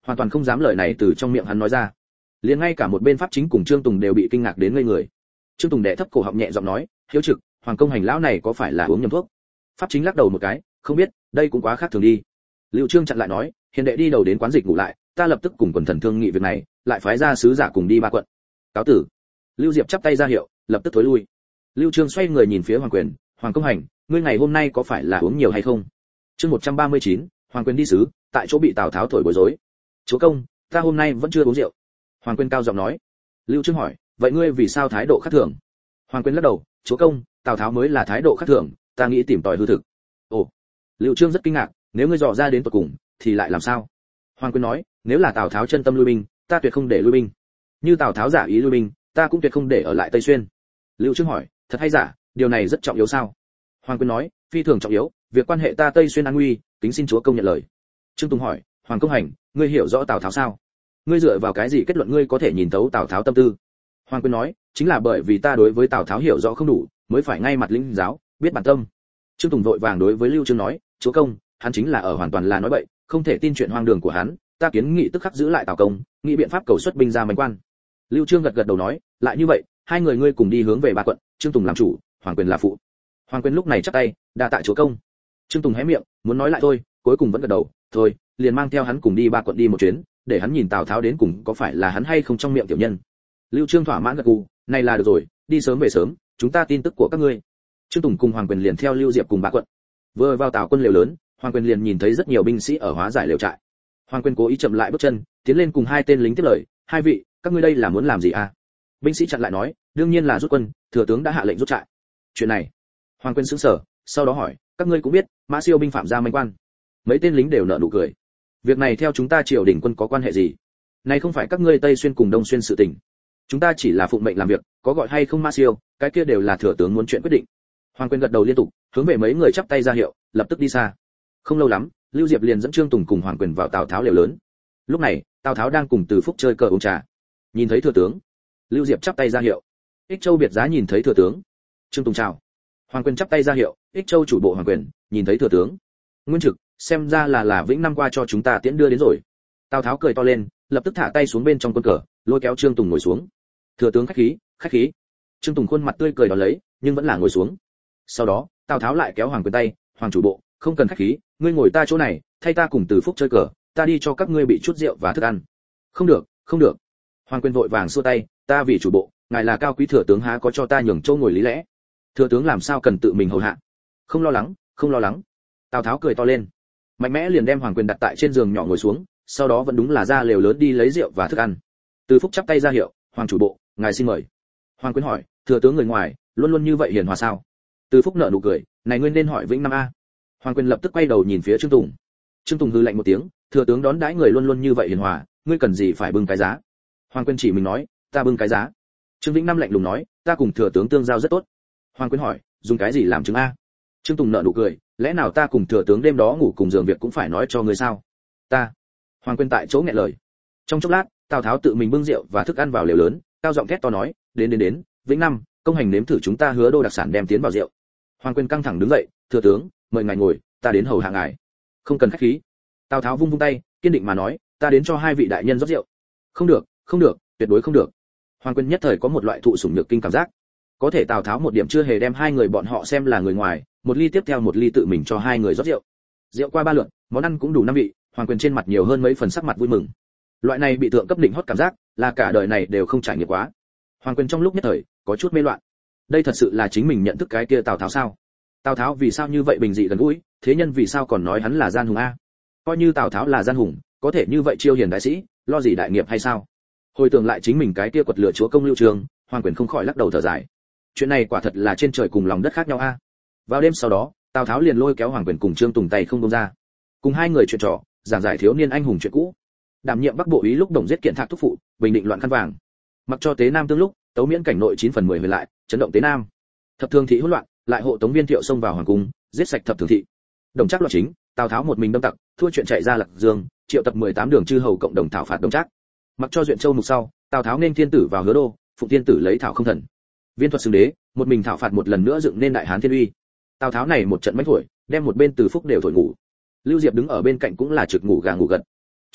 hoàn toàn không dám lời này từ trong miệng hắn nói ra. Liền ngay cả một bên pháp chính cùng Trương Tùng đều bị kinh ngạc đến ngây người. Trương Tùng đệ thấp cổ họng nhẹ giọng nói, hiếu trực, Hoàng công hành lão này có phải là uống nhầm thuốc? Pháp chính lắc đầu một cái, không biết, đây cũng quá khác thường đi. Lưu Trương chặn lại nói, hiền đệ đi đầu đến quán dịch ngủ lại, ta lập tức cùng quần thần thương nghị việc này, lại phái ra sứ giả cùng đi ba quận. Cáo tử. Lưu Diệp chắp tay ra hiệu, lập tức thối lui. Lưu Trương xoay người nhìn phía Hoàng Quyền, Hoàng công hành, ngươi ngày hôm nay có phải là uống nhiều hay không? Chương một trăm ba mươi chín, Hoàng Quyền đi sứ, tại chỗ bị Tào Tháo thổi bối rối. Chúa công, ta hôm nay vẫn chưa uống rượu. Hoàng Quyền cao giọng nói. Lưu Trương hỏi, vậy ngươi vì sao thái độ khác thường? Hoàng Quyền lắc đầu, chúa công, Tào Tháo mới là thái độ khác thường, ta nghĩ tìm tòi hư thực. Ồ. Lưu Trương rất kinh ngạc, nếu ngươi dò ra đến tận cùng, thì lại làm sao? Hoàng Quyền nói, nếu là Tào Tháo chân tâm lui binh, ta tuyệt không để lui binh. Như Tào Tháo giả ý lui binh, ta cũng tuyệt không để ở lại Tây Xuyên. Lưu Trương hỏi, thật hay giả, điều này rất trọng yếu sao? Hoàng Quyền nói, phi thường trọng yếu, việc quan hệ ta Tây Xuyên an nguy, kính xin chúa công nhận lời. Trương Tùng hỏi, Hoàng công hành, ngươi hiểu rõ Tào Tháo sao? Ngươi dựa vào cái gì kết luận ngươi có thể nhìn thấu Tào Tháo tâm tư? Hoàng Quyền nói, chính là bởi vì ta đối với Tào Tháo hiểu rõ không đủ, mới phải ngay mặt lĩnh giáo, biết bản tâm. Trương Tùng vội vàng đối với Lưu Trương nói, chúa công, hắn chính là ở hoàn toàn là nói bậy, không thể tin chuyện hoang đường của hắn, ta kiến nghị tức khắc giữ lại Tào công, nghĩ biện pháp cầu xuất binh ra mánh quan. Lưu Trương gật gật đầu nói, lại như vậy, hai người ngươi cùng đi hướng về ba quận, Trương Tùng làm chủ, Hoàng Quyền là phụ. Hoàng Quyền lúc này chắp tay, đa tạ chúa công. Trương Tùng hé miệng, muốn nói lại thôi, cuối cùng vẫn gật đầu, thôi, liền mang theo hắn cùng đi ba quận đi một chuyến, để hắn nhìn Tào Tháo đến cùng có phải là hắn hay không trong miệng tiểu nhân. Lưu Trương thỏa mãn gật gù, này là được rồi, đi sớm về sớm, chúng ta tin tức của các ngươi. Trương Tùng cùng Hoàng Quyền liền theo Lưu Diệp cùng ba quận. Vừa vào Tào quân lều lớn, Hoàng Quyền liền nhìn thấy rất nhiều binh sĩ ở hóa giải lều trại. Hoàng Quyền cố ý chậm lại bước chân, tiến lên cùng hai tên lính tiếp lời, hai vị, các ngươi đây là muốn làm gì à? Binh sĩ chặn lại nói, đương nhiên là rút quân, thừa tướng đã hạ lệnh rút trại. Chuyện này, Hoàng Quyền sững sờ, sau đó hỏi, các ngươi cũng biết, Mã Siêu binh phạm ra manh quan. Mấy tên lính đều nở nụ cười. Việc này theo chúng ta triều đình quân có quan hệ gì? Này không phải các ngươi Tây Xuyên cùng Đông Xuyên sự tình. Chúng ta chỉ là phụng mệnh làm việc, có gọi hay không Mã Siêu, cái kia đều là thừa tướng muốn chuyện quyết định. Hoàng Quyền gật đầu liên tục, hướng về mấy người chắp tay ra hiệu, lập tức đi xa. Không lâu lắm, Lưu Diệp liền dẫn Trương Tùng cùng Hoàng Quyền vào Tào Tháo lều lớn. Lúc này, Tào Tháo đang cùng Từ Phúc chơi cờ uống trà. Nhìn thấy thừa tướng, Lưu Diệp chắp tay ra hiệu. Ích Châu biệt giá nhìn thấy thừa tướng. Trương Tùng chào. Hoàng Quyền chắp tay ra hiệu, Ích Châu chủ bộ Hoàng Quyền, nhìn thấy thừa tướng. Nguyên Trực, xem ra là là Vĩnh năm qua cho chúng ta tiễn đưa đến rồi. Tào Tháo cười to lên, lập tức thả tay xuống bên trong quân cờ, lôi kéo Trương Tùng ngồi xuống. Thừa tướng khách khí, khách khí. Trương Tùng khuôn mặt tươi cười đón lấy, nhưng vẫn là ngồi xuống. Sau đó, Tào Tháo lại kéo Hoàng Quyền tay, Hoàng chủ bộ, không cần khách khí, ngươi ngồi ta chỗ này, thay ta cùng Từ Phúc chơi cờ, ta đi cho các ngươi bị chút rượu và thức ăn. Không được, không được. Hoàng Quyền vội vàng xua tay, ta vì chủ bộ, ngài là cao quý thừa tướng há có cho ta nhường chỗ ngồi lý lẽ. Thừa tướng làm sao cần tự mình hầu hạ. Không lo lắng, không lo lắng. Tào Tháo cười to lên, mạnh mẽ liền đem Hoàng Quyền đặt tại trên giường nhỏ ngồi xuống, sau đó vẫn đúng là ra lều lớn đi lấy rượu và thức ăn. Từ Phúc chắp tay ra hiệu, Hoàng chủ bộ, ngài xin mời. Hoàng Quyền hỏi, thừa tướng người ngoài, luôn luôn như vậy hiền hòa sao? Từ Phúc nở nụ cười, này ngươi nên hỏi Vĩnh Năm a. Hoàng Quyền lập tức quay đầu nhìn phía Trương Tùng. Trương Tùng hừ lạnh một tiếng, thừa tướng đón đãi người luôn luôn như vậy hiền hòa, ngươi cần gì phải bưng cái giá? Hoàng Quyền chỉ mình nói, ta bưng cái giá. Trương Vĩnh Năm lạnh lùng nói, ta cùng thừa tướng tương giao rất tốt. Hoàng Quyền hỏi, dùng cái gì làm chứng a? Trương Tùng nở nụ cười, lẽ nào ta cùng thừa tướng đêm đó ngủ cùng giường việc cũng phải nói cho ngươi sao? Ta. Hoàng Quyền tại chỗ nghẹn lời. Trong chốc lát, Tào Tháo tự mình bưng rượu và thức ăn vào lều lớn, cao giọng thét to nói, đến đến đến, Vĩnh Năm, công hành nếm thử chúng ta hứa đô đặc sản đem tiến vào rượu. Hoàng Quyền căng thẳng đứng dậy, thừa tướng, mời ngài ngồi, ta đến hầu hạ ngài. Không cần khách khí. Tào Tháo vung vung tay, kiên định mà nói, ta đến cho hai vị đại nhân rót rượu. Không được, không được, tuyệt đối không được. Hoàng Quyền nhất thời có một loại thụ sủng nhược kinh cảm giác. Có thể Tào Tháo một điểm chưa hề đem hai người bọn họ xem là người ngoài, một ly tiếp theo một ly tự mình cho hai người rót rượu. Rượu qua ba lượt, món ăn cũng đủ năm vị, Hoàng Quyền trên mặt nhiều hơn mấy phần sắc mặt vui mừng. Loại này bị thượng cấp định hót cảm giác, là cả đời này đều không trải nghiệm quá. Hoàng Quyền trong lúc nhất thời có chút mê loạn. Đây thật sự là chính mình nhận thức cái kia Tào Tháo sao? Tào Tháo vì sao như vậy bình dị gần gũi, thế nhân vì sao còn nói hắn là gian hùng a? Coi như Tào Tháo là gian hùng, có thể như vậy chiêu hiền đại sĩ, lo gì đại nghiệp hay sao? Hồi tưởng lại chính mình cái kia quật lửa chúa công Lưu Trường, Hoàng Quyền không khỏi lắc đầu thở dài. Chuyện này quả thật là trên trời cùng lòng đất khác nhau a. Vào đêm sau đó, Tào Tháo liền lôi kéo Hoàng Quyền cùng Trương Tùng tay không buông ra, cùng hai người chuyện trò, giảng giải thiếu niên anh hùng chuyện cũ. Đảm nhiệm Bắc Bộ úy lúc Đồng giết kiện Thạc thúc phụ, bình định loạn khăn vàng. Mặc cho Tế Nam tương lúc, tấu miễn cảnh nội chín phần mười về lại, chấn động Tế Nam. Thập thường thị hỗn loạn, lại hộ tống Viên Thiệu xông vào hoàng cung, giết sạch thập thường thị. Đồng Trác loạn chính, Tào Tháo một mình đâm tặc, thua chuyện chạy ra Lạc Dương, triệu tập mười tám đường chư hầu cộng đồng thảo phạt Đồng Trác. Mặc cho duyện châu mục sau, Tào Tháo nên thiên tử vào Hứa Đô, Phụng thiên tử lấy thảo không thần. Viên thuật xưng đế, một mình thảo phạt một lần nữa dựng nên đại hán thiên uy. Tào Tháo này một trận mánh thổi, đem một bên Từ Phúc đều thổi ngủ. Lưu Diệp đứng ở bên cạnh cũng là trực ngủ gà ngủ gật.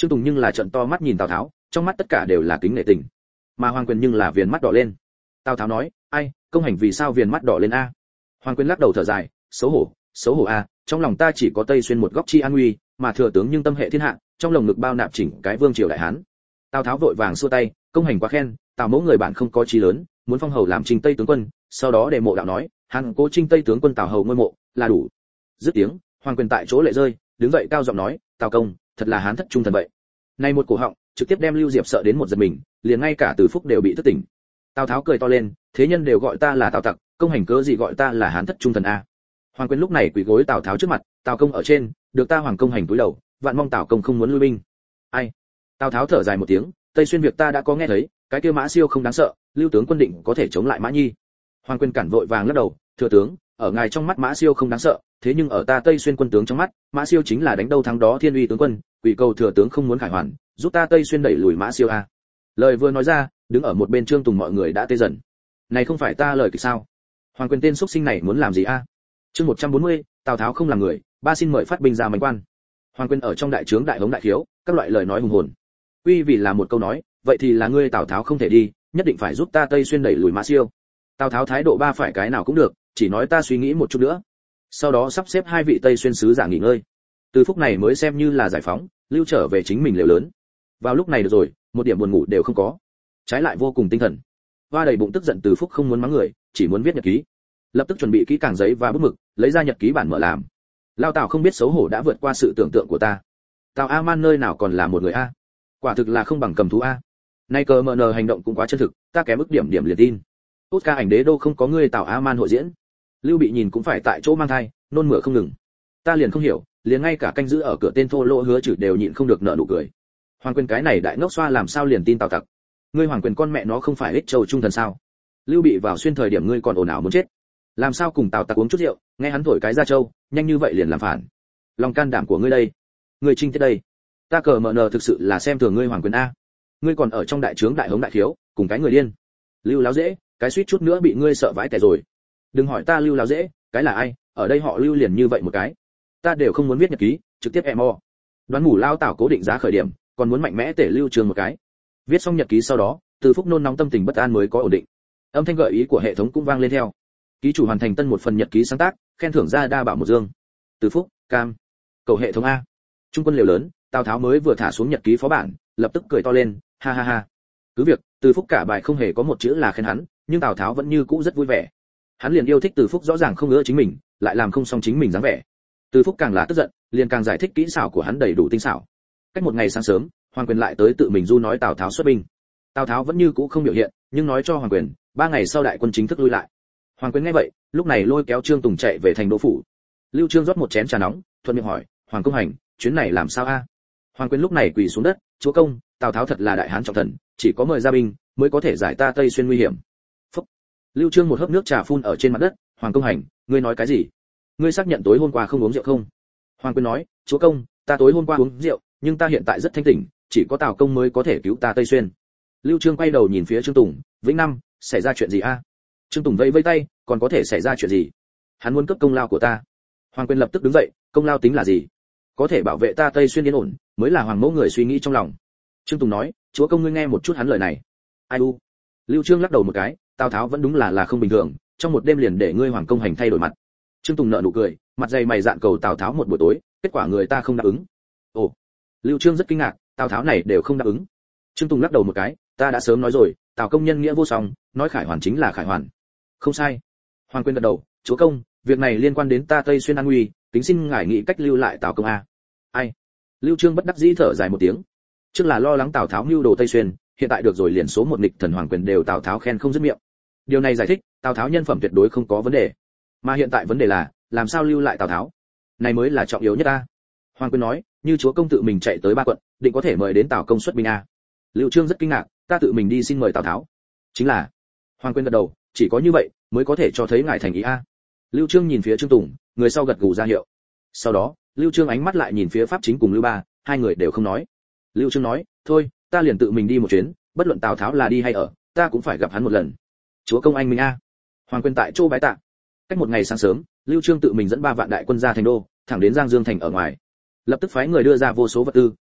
Trương Tùng nhưng là trợn to mắt nhìn Tào Tháo, trong mắt tất cả đều là kính nể tình. Mà Hoàng Quyền nhưng là viền mắt đỏ lên. Tào Tháo nói, ai, công hành vì sao viền mắt đỏ lên a? Hoàng Quyền lắc đầu thở dài, xấu hổ, xấu hổ a, trong lòng ta chỉ có Tây Xuyên một góc chi an nguy, mà thừa tướng nhưng tâm hệ thiên hạ, trong lồng ngực bao nạp chỉnh cái vương triều đại hán. Tào Tháo vội vàng xua tay, công hành quá khen, Tào mẫu người bạn không có chí lớn, muốn phong hầu làm Trinh Tây tướng quân, sau đó để mộ đạo nói, hắn cố Trinh Tây tướng quân Tào hầu ngôi mộ, là đủ. Dứt tiếng, Hoàng Quyền tại chỗ lệ rơi, đứng dậy cao giọng nói, Tào công, thật là hán thất trung thần vậy. Này một cổ họng, trực tiếp đem Lưu Diệp sợ đến một giật mình, liền ngay cả Từ Phúc đều bị thức tỉnh. Tào Tháo cười to lên, thế nhân đều gọi ta là Tào tặc, công hành cớ gì gọi ta là hán thất trung thần a? Hoàng Quyền lúc này quỳ gối Tào Tháo trước mặt, Tào công ở trên, được ta Hoàng công hành cúi đầu, vạn mong Tào công không muốn lui binh. Ai? Tào Tháo thở dài một tiếng, Tây Xuyên việc ta đã có nghe thấy, cái kia Mã Siêu không đáng sợ, Lưu tướng quân định có thể chống lại Mã Nhi. Hoàng Quyền cản vội vàng lắc đầu, thừa tướng, ở ngài trong mắt Mã Siêu không đáng sợ, thế nhưng ở ta Tây Xuyên quân tướng trong mắt, Mã Siêu chính là đánh đâu thắng đó thiên uy tướng quân, quỷ cầu thừa tướng không muốn khải hoàn, giúp ta Tây Xuyên đẩy lùi Mã Siêu a. Lời vừa nói ra, đứng ở một bên Trương Tùng mọi người đã tê dần. Này không phải ta lời kịch sao? Hoàng Quyền tên xuất sinh này muốn làm gì a? Chương một trăm bốn mươi, Tào Tháo không làm người, ba xin mời phát binh ra mánh quan. Hoàng Quyền ở trong đại trướng đại hống đại khiếu, các loại lời nói hùng hồn. Uy vì là một câu nói, vậy thì là ngươi Tào Tháo không thể đi, nhất định phải giúp ta Tây Xuyên đẩy lùi Mã Siêu. Tào Tháo thái độ ba phải cái nào cũng được, chỉ nói ta suy nghĩ một chút nữa. Sau đó sắp xếp hai vị Tây Xuyên sứ giả nghỉ ngơi. Từ phút này mới xem như là giải phóng, lưu trở về chính mình lều lớn. Vào lúc này được rồi, một điểm buồn ngủ đều không có, trái lại vô cùng tinh thần. Hoa đầy bụng tức giận Từ Phúc không muốn mắng người, chỉ muốn viết nhật ký. Lập tức chuẩn bị kỹ càng giấy và bút mực, lấy ra nhật ký bản mở làm. Lao Tào không biết xấu hổ đã vượt qua sự tưởng tượng của ta. Tào A Man nơi nào còn là một người a? Quả thực là không bằng cầm thú a. Nay cờ mờ nờ hành động cũng quá chân thực, ta kém ức điểm điểm liền tin. Tốt ca ảnh đế đô không có người Tào A Man hội diễn. Lưu Bị nhìn cũng phải tại chỗ mang thai, nôn mửa không ngừng. Ta liền không hiểu, liền ngay cả canh giữ ở cửa tên thô lỗ Hứa Chử đều nhịn không được nở nụ cười. Hoàng Quyền cái này đại ngốc xoa làm sao liền tin Tào tặc? Ngươi Hoàng Quyền con mẹ nó không phải ích châu trung thần sao? Lưu Bị vào xuyên thời điểm ngươi còn ồn ào muốn chết, làm sao cùng Tào tặc uống chút rượu, nghe hắn thổi cái ra châu, nhanh như vậy liền làm phản. Lòng can đảm của ngươi đây, ngươi trinh tiết đây. Ta cờ mờ nờ thực sự là xem thường ngươi Hoàng Quyền a. Ngươi còn ở trong đại trướng đại hống đại thiếu, cùng cái người điên. Lưu láo dễ, cái suýt chút nữa bị ngươi sợ vãi tẻ rồi. Đừng hỏi ta Lưu láo dễ, cái là ai, ở đây họ Lưu liền như vậy một cái. Ta đều không muốn viết nhật ký, trực tiếp em o. Đoán mù lao Tào cố định giá khởi điểm, còn muốn mạnh mẽ tể Lưu Trường một cái. Viết xong nhật ký sau đó, Từ Phúc nôn nóng tâm tình bất an mới có ổn định. Âm thanh gợi ý của hệ thống cũng vang lên theo. Ký chủ hoàn thành tân một phần nhật ký sáng tác, khen thưởng ra đa bảo một dương. Từ Phúc, cam. Cầu hệ thống a. Trung quân liều lớn, Tào Tháo mới vừa thả xuống nhật ký phó bản, lập tức cười to lên, ha ha ha. Cứ việc, Từ Phúc cả bài không hề có một chữ là khen hắn, nhưng Tào Tháo vẫn như cũ rất vui vẻ. Hắn liền yêu thích Từ Phúc rõ ràng không ưa chính mình, lại làm không xong chính mình dáng vẻ. Từ Phúc càng là tức giận, liền càng giải thích kỹ xảo của hắn đầy đủ tinh xảo. Cách một ngày sáng sớm, Hoàng Quyền lại tới tự mình du nói Tào Tháo xuất binh. Tào Tháo vẫn như cũ không biểu hiện, nhưng nói cho Hoàng Quyền, ba ngày sau đại quân chính thức lui lại. Hoàng Quyền nghe vậy, lúc này lôi kéo Trương Tùng chạy về thành Đỗ phủ. Lưu Trương rót một chén trà nóng, thuận miệng hỏi, Hoàng công hành, chuyến này làm sao a? Hoàng Quyền lúc này quỳ xuống đất, chúa công, Tào Tháo thật là đại hán trọng thần, chỉ có mời ra binh mới có thể giải ta Tây Xuyên nguy hiểm. Phúc. Lưu Trương một hớp nước trà phun ở trên mặt đất, Hoàng công hành, ngươi nói cái gì? Ngươi xác nhận tối hôm qua không uống rượu không? Hoàng Quyền nói, chúa công, ta tối hôm qua uống rượu, nhưng ta hiện tại rất thanh tỉnh, chỉ có Tào công mới có thể cứu ta Tây Xuyên. Lưu Trương quay đầu nhìn phía Trương Tùng, Vĩnh Năm, xảy ra chuyện gì a? Trương Tùng vẫy vẫy tay, còn có thể xảy ra chuyện gì? Hắn muốn cướp công lao của ta. Hoàng Quyền lập tức đứng dậy, công lao tính là gì? Có thể bảo vệ ta Tây Xuyên yên ổn, mới là Hoàng mẫu người suy nghĩ trong lòng. Trương Tùng nói, chúa công ngươi nghe một chút hắn lời này. Ai u? Lưu Trương lắc đầu một cái, Tào Tháo vẫn đúng là là không bình thường, trong một đêm liền để ngươi Hoàng công hành thay đổi mặt. Trương Tùng nở nụ cười, mặt dày mày dạn cầu Tào Tháo một buổi tối, kết quả người ta không đáp ứng. Ồ. Lưu Trương rất kinh ngạc, Tào Tháo này đều không đáp ứng. Trương Tùng lắc đầu một cái, ta đã sớm nói rồi, Tào công nhân nghĩa vô song, nói khải hoàn chính là khải hoàn. Không sai. Hoàng Quyền gật đầu, chúa công, việc này liên quan đến ta Tây Xuyên an nguy, kính xin ngài nghĩ cách lưu lại Tào công a. Ai? Lưu Trương bất đắc dĩ thở dài một tiếng. Trước là lo lắng Tào Tháo mưu đồ Tây Xuyên, hiện tại được rồi liền số một nghịch thần Hoàng Quyền đều Tào Tháo khen không dứt miệng. Điều này giải thích, Tào Tháo nhân phẩm tuyệt đối không có vấn đề. Mà hiện tại vấn đề là, làm sao lưu lại Tào Tháo? Này mới là trọng yếu nhất ta. Hoàng Quyền nói, như chúa công tự mình chạy tới ba quận, định có thể mời đến Tào công xuất binh a. Lưu Trương rất kinh ngạc, ta tự mình đi xin mời Tào Tháo. Chính là. Hoàng Quyền gật đầu, chỉ có như vậy mới có thể cho thấy ngài thành ý a. Lưu Trương nhìn phía Trương Tùng, người sau gật gù ra hiệu. Sau đó, Lưu Trương ánh mắt lại nhìn phía Pháp Chính cùng Lưu Ba, hai người đều không nói. Lưu Trương nói, thôi, ta liền tự mình đi một chuyến, bất luận Tào Tháo là đi hay ở, ta cũng phải gặp hắn một lần. Chúa công anh minh a. Hoàng Quyền tại chỗ bái tạ. Cách một ngày sáng sớm, Lưu Trương tự mình dẫn ba vạn đại quân ra thành đô, thẳng đến Giang Dương thành ở ngoài. Lập tức phái người đưa ra vô số vật tư,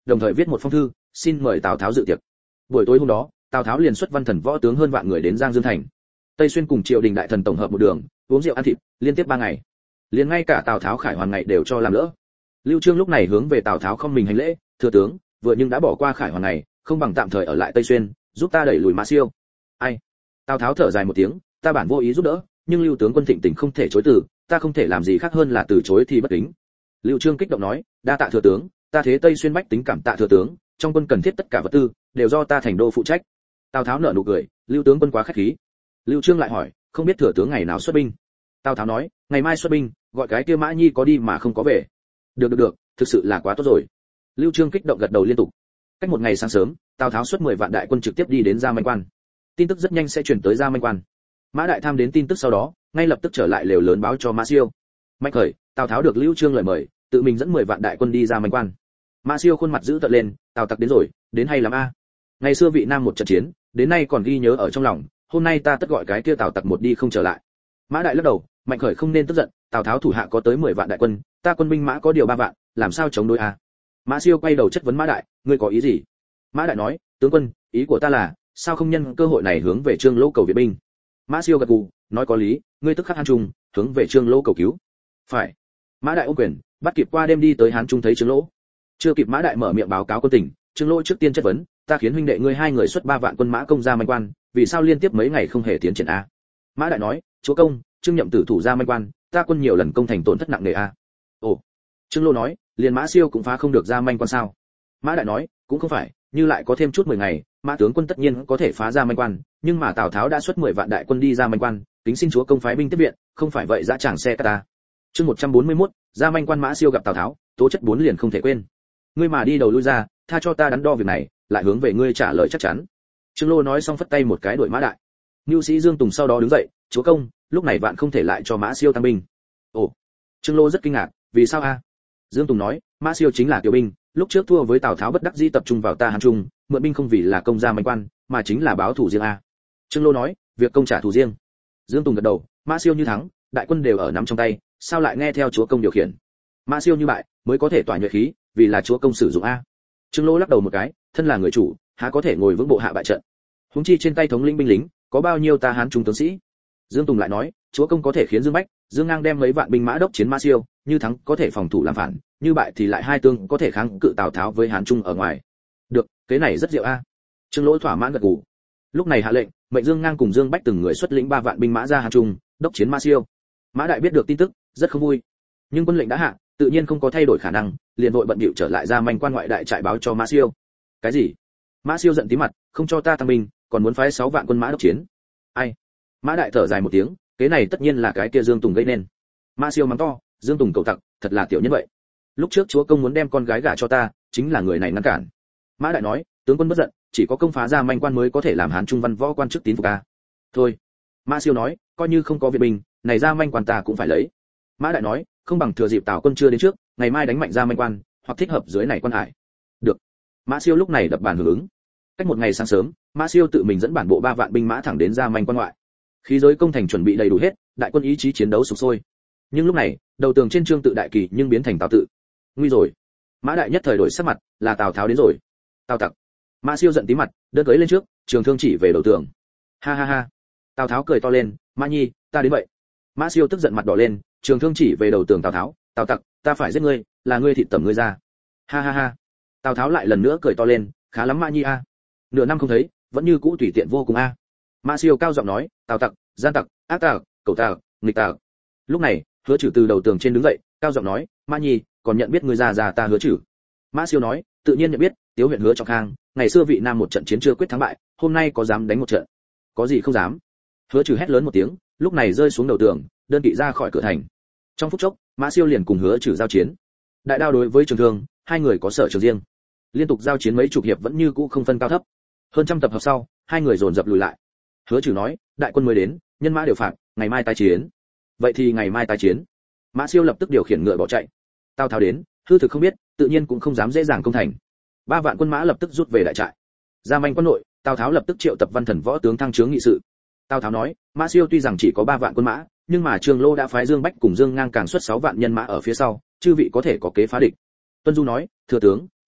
đồng thời viết một phong thư xin mời Tào Tháo dự tiệc. Buổi tối hôm đó, Tào Tháo liền xuất văn thần võ tướng hơn vạn người đến Giang Dương thành. Tây Xuyên cùng triều đình đại thần tổng hợp một đường, uống rượu ăn thịt, liên tiếp ba ngày. Liền ngay cả Tào Tháo khải hoàn ngày đều cho làm lỡ. Lưu Trương lúc này hướng về Tào Tháo không mình hành lễ, thưa tướng, vừa nhưng đã bỏ qua khải hoàn ngày, không bằng tạm thời ở lại Tây Xuyên, giúp ta đẩy lùi Mã Siêu. Ai? Tào Tháo thở dài một tiếng, ta bản vô ý giúp đỡ, nhưng Lưu tướng quân thịnh tình không thể chối từ, ta không thể làm gì khác hơn là từ chối thì bất kính. Lưu Trương kích động nói, đa tạ thừa tướng, ta thế Tây Xuyên bách tính cảm tạ thừa tướng, trong quân cần thiết tất cả vật tư đều do ta thành đô phụ trách. Tào Tháo nở nụ cười, Lưu tướng quân quá khách khí. Lưu Trương lại hỏi, không biết thừa tướng ngày nào xuất binh? Tào Tháo nói, ngày mai xuất binh, gọi cái kia Mã Nhi có đi mà không có về. Được được được, thực sự là quá tốt rồi. Lưu Trương kích động gật đầu liên tục. Cách một ngày sáng sớm, Tào Tháo xuất mười vạn đại quân trực tiếp đi đến Gia Manh Quan. Tin tức rất nhanh sẽ truyền tới Gia Manh Quan. Mã Đại tham đến tin tức sau đó, ngay lập tức trở lại lều lớn báo cho Mã Siêu. Mạnh khởi, Tào Tháo được Lưu Trương lời mời, tự mình dẫn mười vạn đại quân đi Gia Manh Quan. Mã Siêu khuôn mặt giữ tợn lên, Tào Tặc đến rồi, đến hay lắm a. Ngày xưa vị Nam một trận chiến, đến nay còn ghi nhớ ở trong lòng, hôm nay ta tất gọi cái kia Tào Tặc một đi không trở lại. Mã Đại lắc đầu, Mạnh khởi không nên tức giận, Tào Tháo thủ hạ có tới mười vạn đại quân, ta quân binh mã có điều ba vạn, làm sao chống đối a? Mã Siêu quay đầu chất vấn Mã Đại, ngươi có ý gì? Mã Đại nói, tướng quân, ý của ta là, sao không nhân cơ hội này hướng về Trương Lỗ cầu viện binh? Mã Siêu gật gù, nói có lý, ngươi tức khắc Hán Trung, hướng về Trương Lỗ cầu cứu. Phải. Mã Đại ôm quyền, bắt kịp qua đêm đi tới Hán Trung thấy Trương Lỗ. Chưa kịp Mã Đại mở miệng báo cáo quân tình, Trương Lỗ trước tiên chất vấn, ta khiến huynh đệ ngươi hai người xuất ba vạn quân mã công Gia Manh Quan, vì sao liên tiếp mấy ngày không hề tiến triển a? Mã Đại nói, chúa công, Trương Nhậm tử thủ Gia Manh Quan, ta quân nhiều lần công thành tổn thất nặng nề a. Ồ. Trương Lỗ nói, liền Mã Siêu cũng phá không được Gia Manh Quan sao? Mã Đại nói, cũng không phải, như lại có thêm chút mười ngày, Mã tướng quân tất nhiên có thể phá Gia Manh Quan, nhưng mà Tào Tháo đã xuất mười vạn đại quân đi Gia Manh Quan, kính xin chúa công phái binh tiếp viện, không phải vậy dã tràng xe ta. Chương một trăm bốn mươi mốt, Gia Manh Quan Mã Siêu gặp Tào Tháo, tố chất bốn liền không thể quên. Ngươi mà đi đầu lui ra, tha cho ta đắn đo việc này, lại hướng về ngươi trả lời chắc chắn. Trương Lô nói xong phất tay một cái đuổi Mã Đại. Nưu sĩ Dương Tùng sau đó đứng dậy, chúa công, lúc này vạn không thể lại cho Mã Siêu tăng binh. Ồ. Trương Lô rất kinh ngạc, vì sao a? Dương Tùng nói, Mã Siêu chính là tiểu binh, lúc trước thua với Tào Tháo bất đắc dĩ tập trung vào ta Hán Trung, mượn binh không vì là công Gia Manh Quan, mà chính là báo thù riêng a. Trương Lô nói, việc công trả thù riêng. Dương Tùng gật đầu, Mã Siêu như thắng, đại quân đều ở nắm trong tay, sao lại nghe theo chúa công điều khiển? Mã Siêu như bại, mới có thể tỏa nhuệ khí, vì là chúa công sử dụng a. Trương Lô lắc đầu một cái, thân là người chủ, há có thể ngồi vững bộ hạ bại trận. Huống chi trên tay thống lĩnh binh lính, có bao nhiêu ta Hán Trung tướng sĩ? Dương Tùng lại nói, chúa công có thể khiến Dương Bách, Dương Ngang đem mấy vạn binh mã đốc chiến Mã Siêu, như thắng có thể phòng thủ làm phản, như bại thì lại hai tương có thể kháng cự Tào Tháo với Hán Trung ở ngoài. Được, cái này rất diệu a. Trương Lỗ thỏa mãn gật gù. Lúc này hạ lệnh, mệnh Dương Ngang cùng Dương Bách từng người xuất lĩnh ba vạn binh mã ra Hán Trung, đốc chiến Mã Siêu. Mã Đại biết được tin tức, rất không vui. Nhưng quân lệnh đã hạ, tự nhiên không có thay đổi khả năng, liền vội bận bịu trở lại Gia Manh Quan ngoại đại trại báo cho Mã Siêu. Cái gì? Mã Siêu giận tí mặt, không cho ta tăng binh, còn muốn phái sáu vạn quân mã đốc chiến. Ai? Mã Đại thở dài một tiếng, cái này tất nhiên là cái kia Dương Tùng gây nên. Mã Siêu mắng to, Dương Tùng cậu tặc, thật là tiểu nhân vậy. Lúc trước chúa công muốn đem con gái gả cho ta, chính là người này ngăn cản. Mã Đại nói, tướng quân bất giận, chỉ có công phá Gia Manh Quan mới có thể làm Hán Trung văn võ quan chức tín phục a. Thôi. Mã Siêu nói, coi như không có viện binh, này Gia Manh Quan ta cũng phải lấy. Mã Đại nói, không bằng thừa dịp Tào quân chưa đến trước, ngày mai đánh mạnh Gia Manh Quan, hoặc thích hợp dưới này quan hải. Được. Mã Siêu lúc này đập bàn hưởng ứng. Cách một ngày sáng sớm, Mã Siêu tự mình dẫn bản bộ ba vạn binh mã thẳng đến Gia Manh Quan ngoại. Khí giới công thành chuẩn bị đầy đủ hết, đại quân ý chí chiến đấu sục sôi. Nhưng lúc này, đầu tường trên Trương tự đại kỳ nhưng biến thành Tào tự. Nguy rồi. Mã Đại nhất thời đổi sắc mặt, là Tào Tháo đến rồi. Tào tặc. Mã Siêu giận tí mặt, đơn cưỡi lên trước, trường thương chỉ về đầu tường. Ha ha ha. Tào Tháo cười to lên, Mã Nhi, ta đến vậy. Mã Siêu tức giận mặt đỏ lên, trường thương chỉ về đầu tường Tào Tháo, Tào tặc, ta phải giết ngươi, là ngươi thịt tẩm ngươi ra. Ha ha ha. Tào Tháo lại lần nữa cười to lên, khá lắm Mã Nhi a. Nửa năm không thấy, vẫn như cũ tùy tiện vô cùng a. Mã Siêu cao giọng nói, Tào tặc, gian tặc, ác tặc, cẩu tặc, nghịch tặc. Lúc này, Hứa Trử từ đầu tường trên đứng dậy, cao giọng nói, Mã Nhi, còn nhận biết ngươi già già ta Hứa Trử. Mã Siêu nói, tự nhiên nhận biết, Tiếu huyện Hứa Trọng Khang, ngày xưa vị Nam một trận chiến chưa quyết thắng bại, hôm nay có dám đánh một trận? Có gì không dám? Hứa Trử hét lớn một tiếng, lúc này rơi xuống đầu tường, đơn kỵ ra khỏi cửa thành. Trong phút chốc, Mã Siêu liền cùng Hứa Trử giao chiến. Đại đao đối với trường thương, hai người có sở trường riêng. Liên tục giao chiến mấy chục hiệp vẫn như cũ không phân cao thấp. Hơn trăm tập hợp sau, hai người dồn dập lùi lại. Hứa Trử nói, đại quân mới đến, nhân mã đều phạt, ngày mai tái chiến. Vậy thì ngày mai tái chiến. Mã Siêu lập tức điều khiển ngựa bỏ chạy. Tào Tháo đến, hư thực không biết, tự nhiên cũng không dám dễ dàng công thành. Ba vạn quân mã lập tức rút về đại trại. Gia Manh Quan nội, Tào Tháo lập tức triệu tập văn thần võ tướng thăng chướng nghị sự. Tào Tháo nói, Mã Siêu tuy rằng chỉ có ba vạn quân mã, nhưng mà Trương Lô đã phái Dương Bách cùng Dương Ngang càng xuất sáu vạn nhân mã ở phía sau, chư vị có thể có kế phá địch. Tuân Du nói, thừa tướng,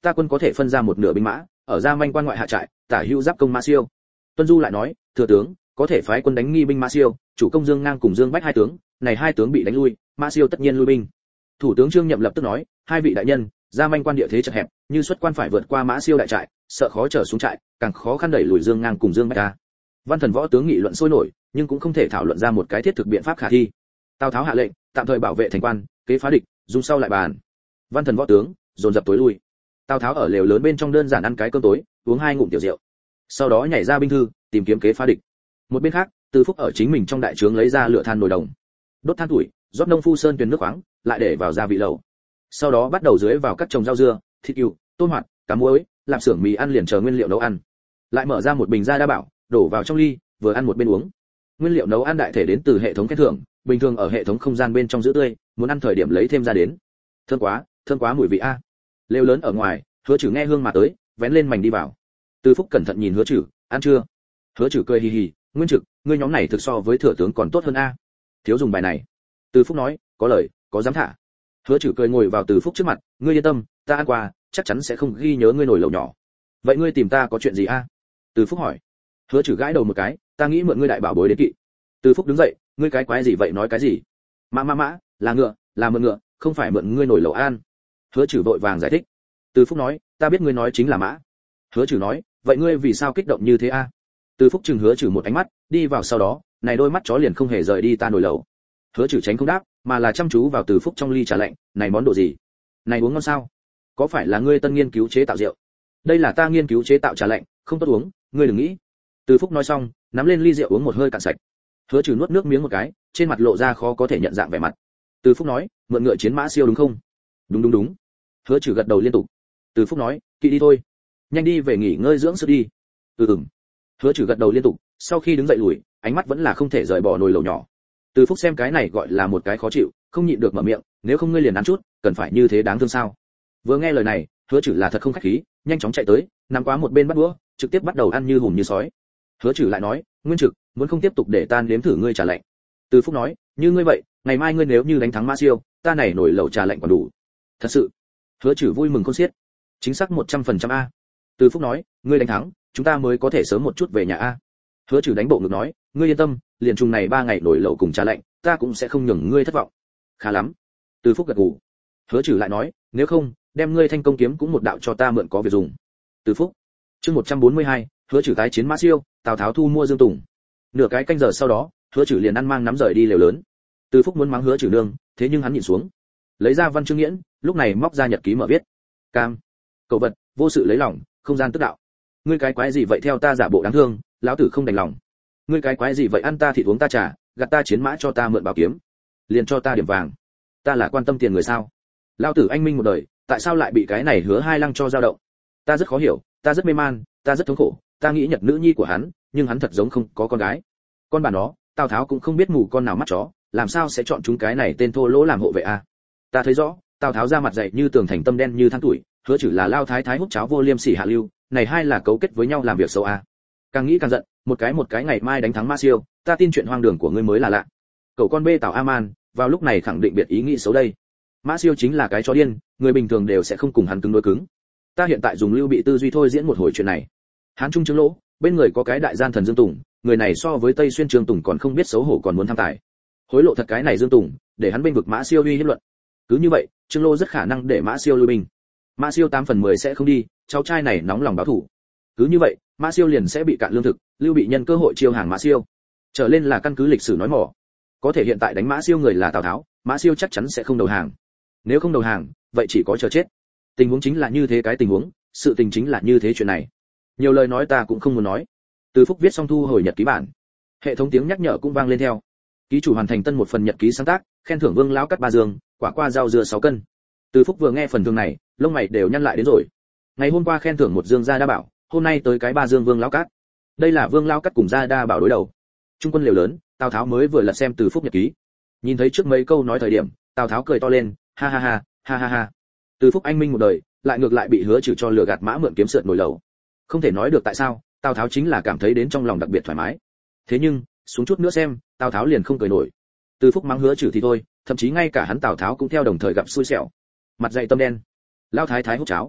ta quân có thể phân ra một nửa binh mã, ở Gia Manh quan ngoại hạ trại, tả hữu giáp công Mã Siêu. Tuân Du lại nói, thừa tướng, có thể phái quân đánh nghi binh Mã Siêu, chủ công Dương Ngang cùng Dương Bách hai tướng, này hai tướng bị đánh lui, Mã Siêu tất nhiên lui binh. Thủ tướng Trương Nhậm lập tức nói, hai vị đại nhân, Gia Manh quan địa thế chật hẹp, như xuất quan phải vượt qua Mã Siêu đại trại, sợ khó trở xuống trại, càng khó khăn đẩy lùi Dương Ngang cùng Dương Bách ta. Văn thần võ tướng nghị luận sôi nổi, nhưng cũng không thể thảo luận ra một cái thiết thực biện pháp khả thi. Tào Tháo hạ lệnh, tạm thời bảo vệ thành quan, kế phá địch, dung sau lại bàn. Văn thần võ tướng dồn dập tối lui. Tào Tháo ở lều lớn bên trong đơn giản ăn cái cơm tối, uống hai ngụm tiểu rượu, sau đó nhảy ra binh thư, tìm kiếm kế phá địch. Một bên khác, Từ Phúc ở chính mình trong đại trướng lấy ra lửa than nồi đồng, đốt than tuổi, rót nông phu sơn tuyền nước khoáng, lại để vào gia vị lẩu. Sau đó bắt đầu dưới vào các trồng rau dưa, thịt cừu, tôm hoạt, cá muối, làm xưởng mì ăn liền chờ nguyên liệu nấu ăn. Lại mở ra một bình gia đa bảo, đổ vào trong ly, vừa ăn một bên uống. Nguyên liệu nấu ăn đại thể đến từ hệ thống khen thưởng, bình thường ở hệ thống không gian bên trong giữ tươi, muốn ăn thời điểm lấy thêm ra đến. Thơm quá, thơm quá mùi vị a. Lều lớn ở ngoài, Hứa Trử nghe hương mà tới, vén lên mảnh đi vào. Từ Phúc cẩn thận nhìn Hứa Trử, ăn chưa? Hứa Trử cười hì hì, Nguyên Trực, ngươi nhóm này thực so với thừa tướng còn tốt hơn a. Thiếu dùng bài này. Từ Phúc nói, có lời, có dám thả. Hứa Trử cười ngồi vào Từ Phúc trước mặt, ngươi yên tâm, ta ăn qua, chắc chắn sẽ không ghi nhớ ngươi nổi lẩu nhỏ. Vậy ngươi tìm ta có chuyện gì a? Từ Phúc hỏi. Hứa Trử gãi đầu một cái, ta nghĩ mượn ngươi đại bảo bối đến kỵ. Từ Phúc đứng dậy, ngươi cái quái gì vậy nói cái gì? Mã mã mã, là ngựa, là mượn ngựa, không phải mượn ngươi nổi lẩu an. Hứa Trử vội vàng giải thích. Từ Phúc nói, ta biết ngươi nói chính là mã. Hứa Trử nói, vậy ngươi vì sao kích động như thế a? Từ Phúc chừng Hứa Trử một ánh mắt, đi vào sau đó, này đôi mắt chó liền không hề rời đi ta nổi lẩu. Hứa Trử tránh không đáp, mà là chăm chú vào Từ Phúc trong ly trà lạnh, này món đồ gì? Này uống ngon sao? Có phải là ngươi tân nghiên cứu chế tạo rượu? Đây là ta nghiên cứu chế tạo trà lạnh, không tốt uống, ngươi đừng nghĩ. Từ Phúc nói xong, nắm lên ly rượu uống một hơi cạn sạch. Hứa Trử nuốt nước miếng một cái, trên mặt lộ ra khó có thể nhận dạng vẻ mặt. Từ Phúc nói, mượn ngựa chiến Mã Siêu đúng không? Đúng đúng đúng. Hứa Trử gật đầu liên tục. Từ Phúc nói, kỵ đi thôi, nhanh đi về nghỉ ngơi dưỡng sức đi. Ừ ừm. Hứa Trử gật đầu liên tục, sau khi đứng dậy lùi, ánh mắt vẫn là không thể rời bỏ nồi lẩu nhỏ. Từ Phúc xem cái này gọi là một cái khó chịu, không nhịn được mở miệng, nếu không ngươi liền ăn chút, cần phải như thế đáng thương sao? Vừa nghe lời này, Hứa Trử là thật không khách khí, nhanh chóng chạy tới, nằm quá một bên bắt đũa, trực tiếp bắt đầu ăn như hùm như sói. Hứa Trử lại nói, Nguyên Trực, muốn không tiếp tục để ta nếm thử ngươi trà lạnh. Từ Phúc nói, như ngươi vậy, ngày mai ngươi nếu như đánh thắng Mã Siêu, ta này nổi lẩu trà lạnh còn đủ. Thật sự? Hứa Trử vui mừng khôn xiết. Chính xác một trăm phần trăm a. Từ Phúc nói, ngươi đánh thắng, chúng ta mới có thể sớm một chút về nhà a. Hứa Trử đánh bộ ngực nói, ngươi yên tâm, liền chung này ba ngày nổi lẩu cùng trà lạnh, ta cũng sẽ không nhường ngươi thất vọng. Khá lắm. Từ Phúc gật gù. Hứa Trử lại nói, nếu không, đem ngươi thanh công kiếm cũng một đạo cho ta mượn có việc dùng. Từ Phúc. Chương một trăm bốn mươi hai, Hứa Trử tái chiến Mã Siêu, Tào Tháo thu mua Dương Tùng. Nửa cái canh giờ sau đó, Hứa Trử liền ăn mang nắm rời đi lều lớn. Từ Phúc muốn mắng Hứa Trử nương, thế nhưng hắn nhịn xuống. Lấy ra văn chương nghiễn, lúc này móc ra nhật ký mở viết. Cam. Cậu vật, vô sự lấy lòng, không gian tức đạo. Ngươi cái quái gì vậy theo ta giả bộ đáng thương, lão tử không đành lòng. Ngươi cái quái gì vậy ăn ta thịt uống ta trà, gạt ta chiến mã cho ta mượn bảo kiếm. Liền cho ta điểm vàng. Ta là quan tâm tiền người sao? Lão tử anh minh một đời, tại sao lại bị cái này Hứa Hai Lăng cho dao động? Ta rất khó hiểu, ta rất mê man, ta rất thống khổ, ta nghĩ nhật nữ nhi của hắn, nhưng hắn thật giống không có con gái. Con bà nó, Tào Tháo cũng không biết mù con nào mắt chó, làm sao sẽ chọn chúng cái này tên thô lỗ làm hộ vệ a? Ta thấy rõ, Tào Tháo ra mặt dày như tường thành tâm đen như than tuổi, Hứa Trử là lao thái thái hút cháo vô liêm sỉ hạ lưu, này hai là cấu kết với nhau làm việc xấu a. Càng nghĩ càng giận, một cái một cái ngày mai đánh thắng Mã Siêu, ta tin chuyện hoang đường của ngươi mới là lạ. Cậu con bê Tào A-man, vào lúc này khẳng định biệt ý nghĩ xấu đây. Mã Siêu chính là cái chó điên, người bình thường đều sẽ không cùng hắn cứng đối cứng. Ta hiện tại dùng Lưu Bị tư duy thôi diễn một hồi chuyện này. Hán Trung Trương Lỗ, bên người có cái đại gian thần Dương Tùng, người này so với Tây Xuyên Trương Tùng còn không biết xấu hổ còn muốn tham tài. Hối lộ thật cái này Dương Tùng, để hắn bên vực Mã Siêu uy hiếp luận. Cứ như vậy, Trương Lỗ rất khả năng để Mã Siêu lui binh. Mã Siêu tám phần mười sẽ không đi, cháu trai này nóng lòng báo thù. Cứ như vậy, Mã Siêu liền sẽ bị cạn lương thực, Lưu Bị nhân cơ hội chiêu hàng Mã Siêu. Trở lên là căn cứ lịch sử nói mỏ. Có thể hiện tại đánh Mã Siêu người là Tào Tháo, Mã Siêu chắc chắn sẽ không đầu hàng. Nếu không đầu hàng, vậy chỉ có chờ chết. Tình huống chính là như thế cái tình huống, sự tình chính là như thế chuyện này. Nhiều lời nói ta cũng không muốn nói. Từ Phúc viết xong thu hồi nhật ký bản. Hệ thống tiếng nhắc nhở cũng vang lên theo. Ký chủ hoàn thành tân một phần nhật ký sáng tác, khen thưởng Vương lão cắt ba dương, quả qua rau dưa sáu cân. Từ Phúc vừa nghe phần thưởng này, lông mày đều nhăn lại đến rồi. Ngày hôm qua khen thưởng một dương gia đa bảo, hôm nay tới cái ba dương Vương lão cắt. Đây là Vương lão cắt cùng gia đa bảo đối đầu. Trung quân liều lớn, Tào Tháo mới vừa lật xem Từ Phúc nhật ký. Nhìn thấy trước mấy câu nói thời điểm, Tào Tháo cười to lên, ha ha ha, ha ha ha. Từ Phúc anh minh một đời, lại ngược lại bị Hứa Trử cho lừa gạt mã mượn kiếm sượt nổi lẩu. Không thể nói được tại sao, Tào Tháo chính là cảm thấy đến trong lòng đặc biệt thoải mái. Thế nhưng, xuống chút nữa xem, Tào Tháo liền không cười nổi. Từ Phúc mắng Hứa Trử thì thôi, thậm chí ngay cả hắn Tào Tháo cũng theo đồng thời gặp xui xẻo. Mặt dày tâm đen, lao thái thái hút cháo.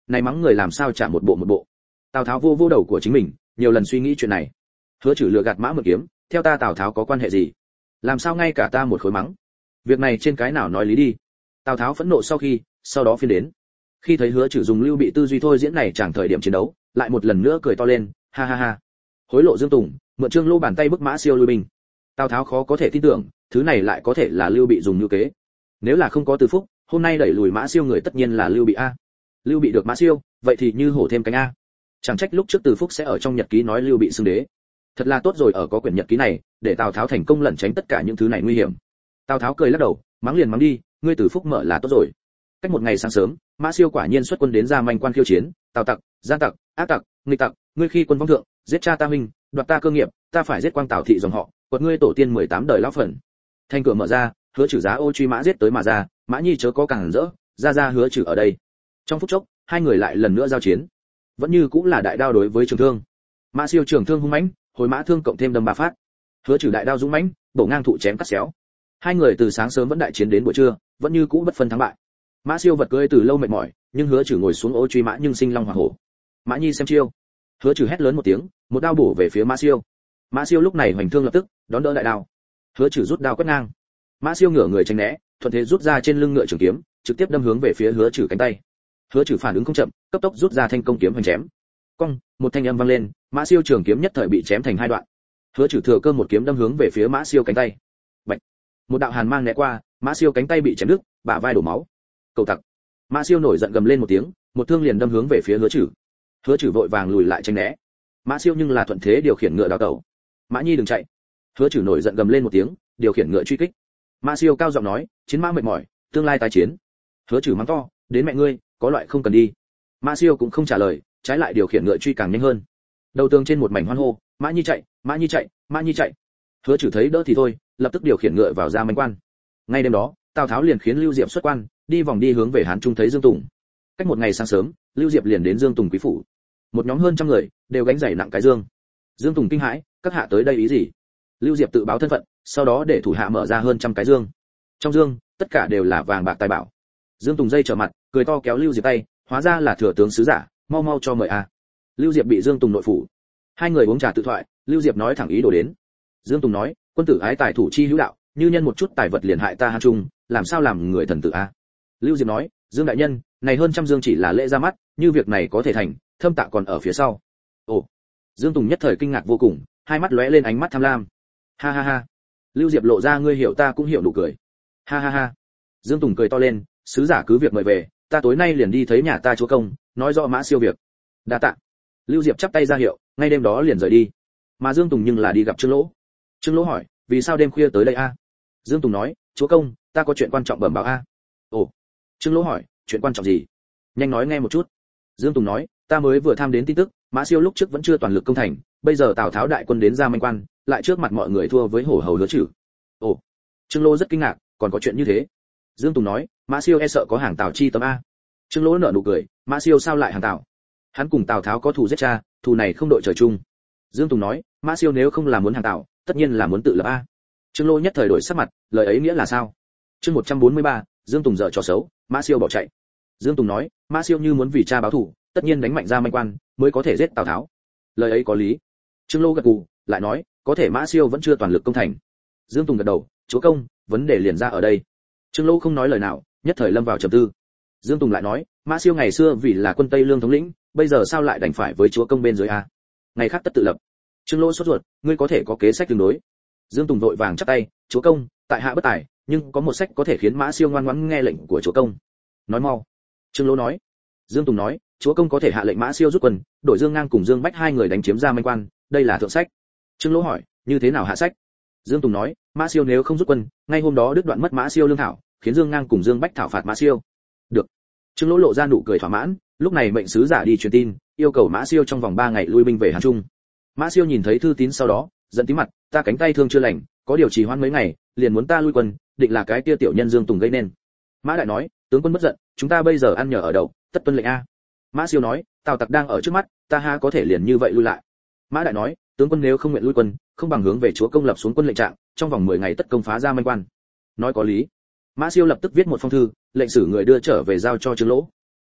này mắng người làm sao trả một bộ một bộ. Tào Tháo vô vô đầu của chính mình, nhiều lần suy nghĩ chuyện này. Hứa Trừ lừa gạt Mã Mượn Kiếm, theo ta Tào Tháo có quan hệ gì? Làm sao ngay cả ta một khối mắng? Việc này trên cái nào nói lý đi. Tào Tháo phẫn nộ sau khi, sau đó phiên đến. Khi thấy Hứa Trừ dùng lưu bị tư duy thôi diễn này chẳng thời điểm chiến đấu, lại một lần nữa cười to lên, ha ha ha. Hối lộ Dương Tùng, mượn Trương Lô bàn tay bức Mã Siêu lui binh. Tào Tháo khó có thể tin tưởng, thứ này lại có thể là Lưu Bị dùng như kế. Nếu là không có Từ Phúc, hôm nay đẩy lùi Mã Siêu người tất nhiên là Lưu Bị a. Lưu Bị được Mã Siêu, vậy thì như hổ thêm cánh a. Chẳng trách lúc trước Từ Phúc sẽ ở trong nhật ký nói Lưu Bị xưng đế. Thật là tốt rồi ở có quyển nhật ký này, để Tào Tháo thành công lẩn tránh tất cả những thứ này nguy hiểm. Tào Tháo cười lắc đầu, mắng liền mắng đi, ngươi Từ Phúc mở là tốt rồi. Cách một ngày sáng sớm, Mã Siêu quả nhiên xuất quân đến ra manh quan khiêu chiến, Tào tặc, gian tặc, ác tặc, nghịch tặc, ngươi khi quân vong thượng, giết cha ta huynh, đoạt ta cơ nghiệp, ta phải giết quang Tào thị dòng họ, quật ngươi tổ tiên mười tám đời lão phần. Thanh cửa mở ra, Hứa Trừ giá ô truy mã giết tới mà ra, Mã Nhi chớ có càng rỡ, ra ra Hứa Trừ ở đây. Trong phút chốc, hai người lại lần nữa giao chiến. Vẫn như cũng là đại đao đối với trường thương. Mã Siêu trường thương hung mãnh, hồi mã thương cộng thêm đâm ba phát. Hứa Trừ đại đao dũng mãnh, bổ ngang thụ chém cắt xéo. Hai người từ sáng sớm vẫn đại chiến đến buổi trưa, vẫn như cũ bất phân thắng bại. Mã Siêu vật cưỡi từ lâu mệt mỏi, nhưng Hứa Trừ ngồi xuống ô truy mã nhưng sinh long hỏa hổ. Mã Nhi xem chiêu. Hứa Trừ hét lớn một tiếng, một đao bổ về phía Mã Siêu. Mã Siêu lúc này hoành thương lập tức đón đỡ đại đao. Hứa Trừ rút đao quét ngang. Mã Siêu ngửa người tránh né, thuận thế rút ra trên lưng ngựa trường kiếm, trực tiếp đâm hướng về phía Hứa Trừ cánh tay. Hứa Trừ phản ứng không chậm, cấp tốc rút ra thanh công kiếm hoành chém. Cong, một thanh âm vang lên, Mã Siêu trường kiếm nhất thời bị chém thành hai đoạn. Hứa Trừ thừa cơ một kiếm đâm hướng về phía Mã Siêu cánh tay. Bạch. Một đạo hàn mang né qua, Mã Siêu cánh tay bị chém đứt, bả vai đổ máu. Cậu tặc. Mã Siêu nổi giận gầm lên một tiếng, một thương liền đâm hướng về phía Hứa Trừ. Hứa Trừ vội vàng lùi lại tránh né. Mã Siêu nhưng là thuận thế điều khiển ngựa đào tẩu. Mã Nhi đừng chạy. Hứa Trừ nổi giận gầm lên một tiếng, điều khiển ngựa truy kích. Mã Siêu cao giọng nói, chiến mã mệt mỏi, tương lai tái chiến. Hứa Trừ mắng to, đến mẹ ngươi, có loại không cần đi. Mã Siêu cũng không trả lời, trái lại điều khiển ngựa truy càng nhanh hơn. Đầu tường trên một mảnh hoan hô, Mã Nhi chạy, Mã Nhi chạy, Mã Nhi chạy. Hứa Trừ thấy đỡ thì thôi, lập tức điều khiển ngựa vào ra manh quan. Ngay đêm đó, Tào Tháo liền khiến Lưu Diệp xuất quan, đi vòng đi hướng về Hán Trung thấy Dương Tùng. Cách một ngày sáng sớm, Lưu Diệp liền đến Dương Tùng quý phủ. Một nhóm hơn trăm người đều gánh dày nặng cái dương. Dương Tùng kinh hãi, các hạ tới đây ý gì? Lưu Diệp tự báo thân phận, sau đó để thủ hạ mở ra hơn trăm cái dương. Trong dương, tất cả đều là vàng bạc tài bảo. Dương Tùng dây trở mặt, cười to kéo Lưu Diệp tay, hóa ra là thừa tướng sứ giả, mau mau cho mời a. Lưu Diệp bị Dương Tùng nội phủ. Hai người uống trà tự thoại, Lưu Diệp nói thẳng ý đồ đến. Dương Tùng nói, quân tử ái tài thủ chi hữu đạo, như nhân một chút tài vật liền hại ta Hán Trung, làm sao làm người thần tử a? Lưu Diệp nói, Dương đại nhân, này hơn trăm dương chỉ là lễ ra mắt, như việc này có thể thành, thâm tạ còn ở phía sau. Ồ. Dương Tùng nhất thời kinh ngạc vô cùng, hai mắt lóe lên ánh mắt tham lam. Ha ha ha. Lưu Diệp lộ ra ngươi hiểu ta cũng hiểu nụ cười. Ha ha ha. Dương Tùng cười to lên, sứ giả cứ việc mời về, ta tối nay liền đi thấy nhà ta chúa công, nói rõ Mã Siêu việc. Đa tạ. Lưu Diệp chắp tay ra hiệu, ngay đêm đó liền rời đi. Mà Dương Tùng nhưng là đi gặp Trương Lỗ. Trương Lỗ hỏi, vì sao đêm khuya tới đây a? Dương Tùng nói, chúa công, ta có chuyện quan trọng bẩm báo a. Ồ. Trương Lỗ hỏi, chuyện quan trọng gì? Nhanh nói nghe một chút. Dương Tùng nói, ta mới vừa tham đến tin tức, Mã Siêu lúc trước vẫn chưa toàn lực công thành, bây giờ Tào Tháo đại quân đến ra manh quan, lại trước mặt mọi người thua với hổ hầu Hứa Trừ. Ồ. Trương Lỗ rất kinh ngạc, còn có chuyện như thế? Dương Tùng nói, Mã Siêu e sợ có hàng Tào chi tâm a. Trương Lỗ nở nụ cười, Mã Siêu sao lại hàng Tào? Hắn cùng Tào Tháo có thù giết cha, thù này không đội trời chung. Dương Tùng nói, Mã Siêu nếu không là muốn hàng Tào, tất nhiên là muốn tự lập a. Trương Lỗ nhất thời đổi sắc mặt, lời ấy nghĩa là sao? Chương một trăm bốn mươi ba, Dương Tùng dở trò xấu, Mã Siêu bỏ chạy. Dương Tùng nói, Mã Siêu như muốn vì cha báo thù, tất nhiên đánh mạnh ra manh quan, mới có thể giết Tào Tháo. Lời ấy có lý. Trương Lỗ gật gù, lại nói, có thể Mã Siêu vẫn chưa toàn lực công thành. Dương Tùng gật đầu, chúa công, vấn đề liền ra ở đây. Trương Lỗ không nói lời nào, nhất thời lâm vào trầm tư. Dương Tùng lại nói, Mã Siêu ngày xưa vì là quân Tây Lương thống lĩnh, bây giờ sao lại đành phải với chúa công bên dưới a? Ngày khác tất tự lập. Trương Lỗ sốt ruột, ngươi có thể có kế sách tương đối. Dương Tùng vội vàng chắp tay, chúa công, tại hạ bất tài, nhưng có một sách có thể khiến Mã Siêu ngoan ngoãn nghe lệnh của chúa công. Nói mau. Trương Lỗ nói. Dương Tùng nói, chúa công có thể hạ lệnh Mã Siêu rút quân, đổi Dương Ngang cùng Dương Bách hai người đánh chiếm ra manh quan, đây là thượng sách. Trương Lỗ hỏi, như thế nào hạ sách? Dương Tùng nói, Mã Siêu nếu không rút quân, ngay hôm đó đứt đoạn mất Mã Siêu lương thảo, khiến Dương Ngang cùng Dương Bách thảo phạt Mã Siêu. Được. Trương Lỗ lộ ra nụ cười thỏa mãn, lúc này mệnh sứ giả đi truyền tin, yêu cầu Mã Siêu trong vòng ba ngày lui binh về Hán Trung. Mã Siêu nhìn thấy thư tín sau đó, giận tím mặt, ta cánh tay thương chưa lành, có điều trì hoãn mấy ngày, liền muốn ta lui quân, định là cái kia tiểu nhân Dương Tùng gây nên. Mã Đại nói, tướng quân bất giận, chúng ta bây giờ ăn nhờ ở đậu, tất tuân lệnh a. Mã Siêu nói, Tào tặc đang ở trước mắt, ta ha có thể liền như vậy lui lại. Mã Đại nói, tướng quân nếu không nguyện lui quân, không bằng hướng về chúa công lập xuống quân lệnh trạng, trong vòng mười ngày tất công phá ra manh quan. Nói có lý. Mã Siêu lập tức viết một phong thư, lệnh sử người đưa trở về giao cho Trương Lỗ.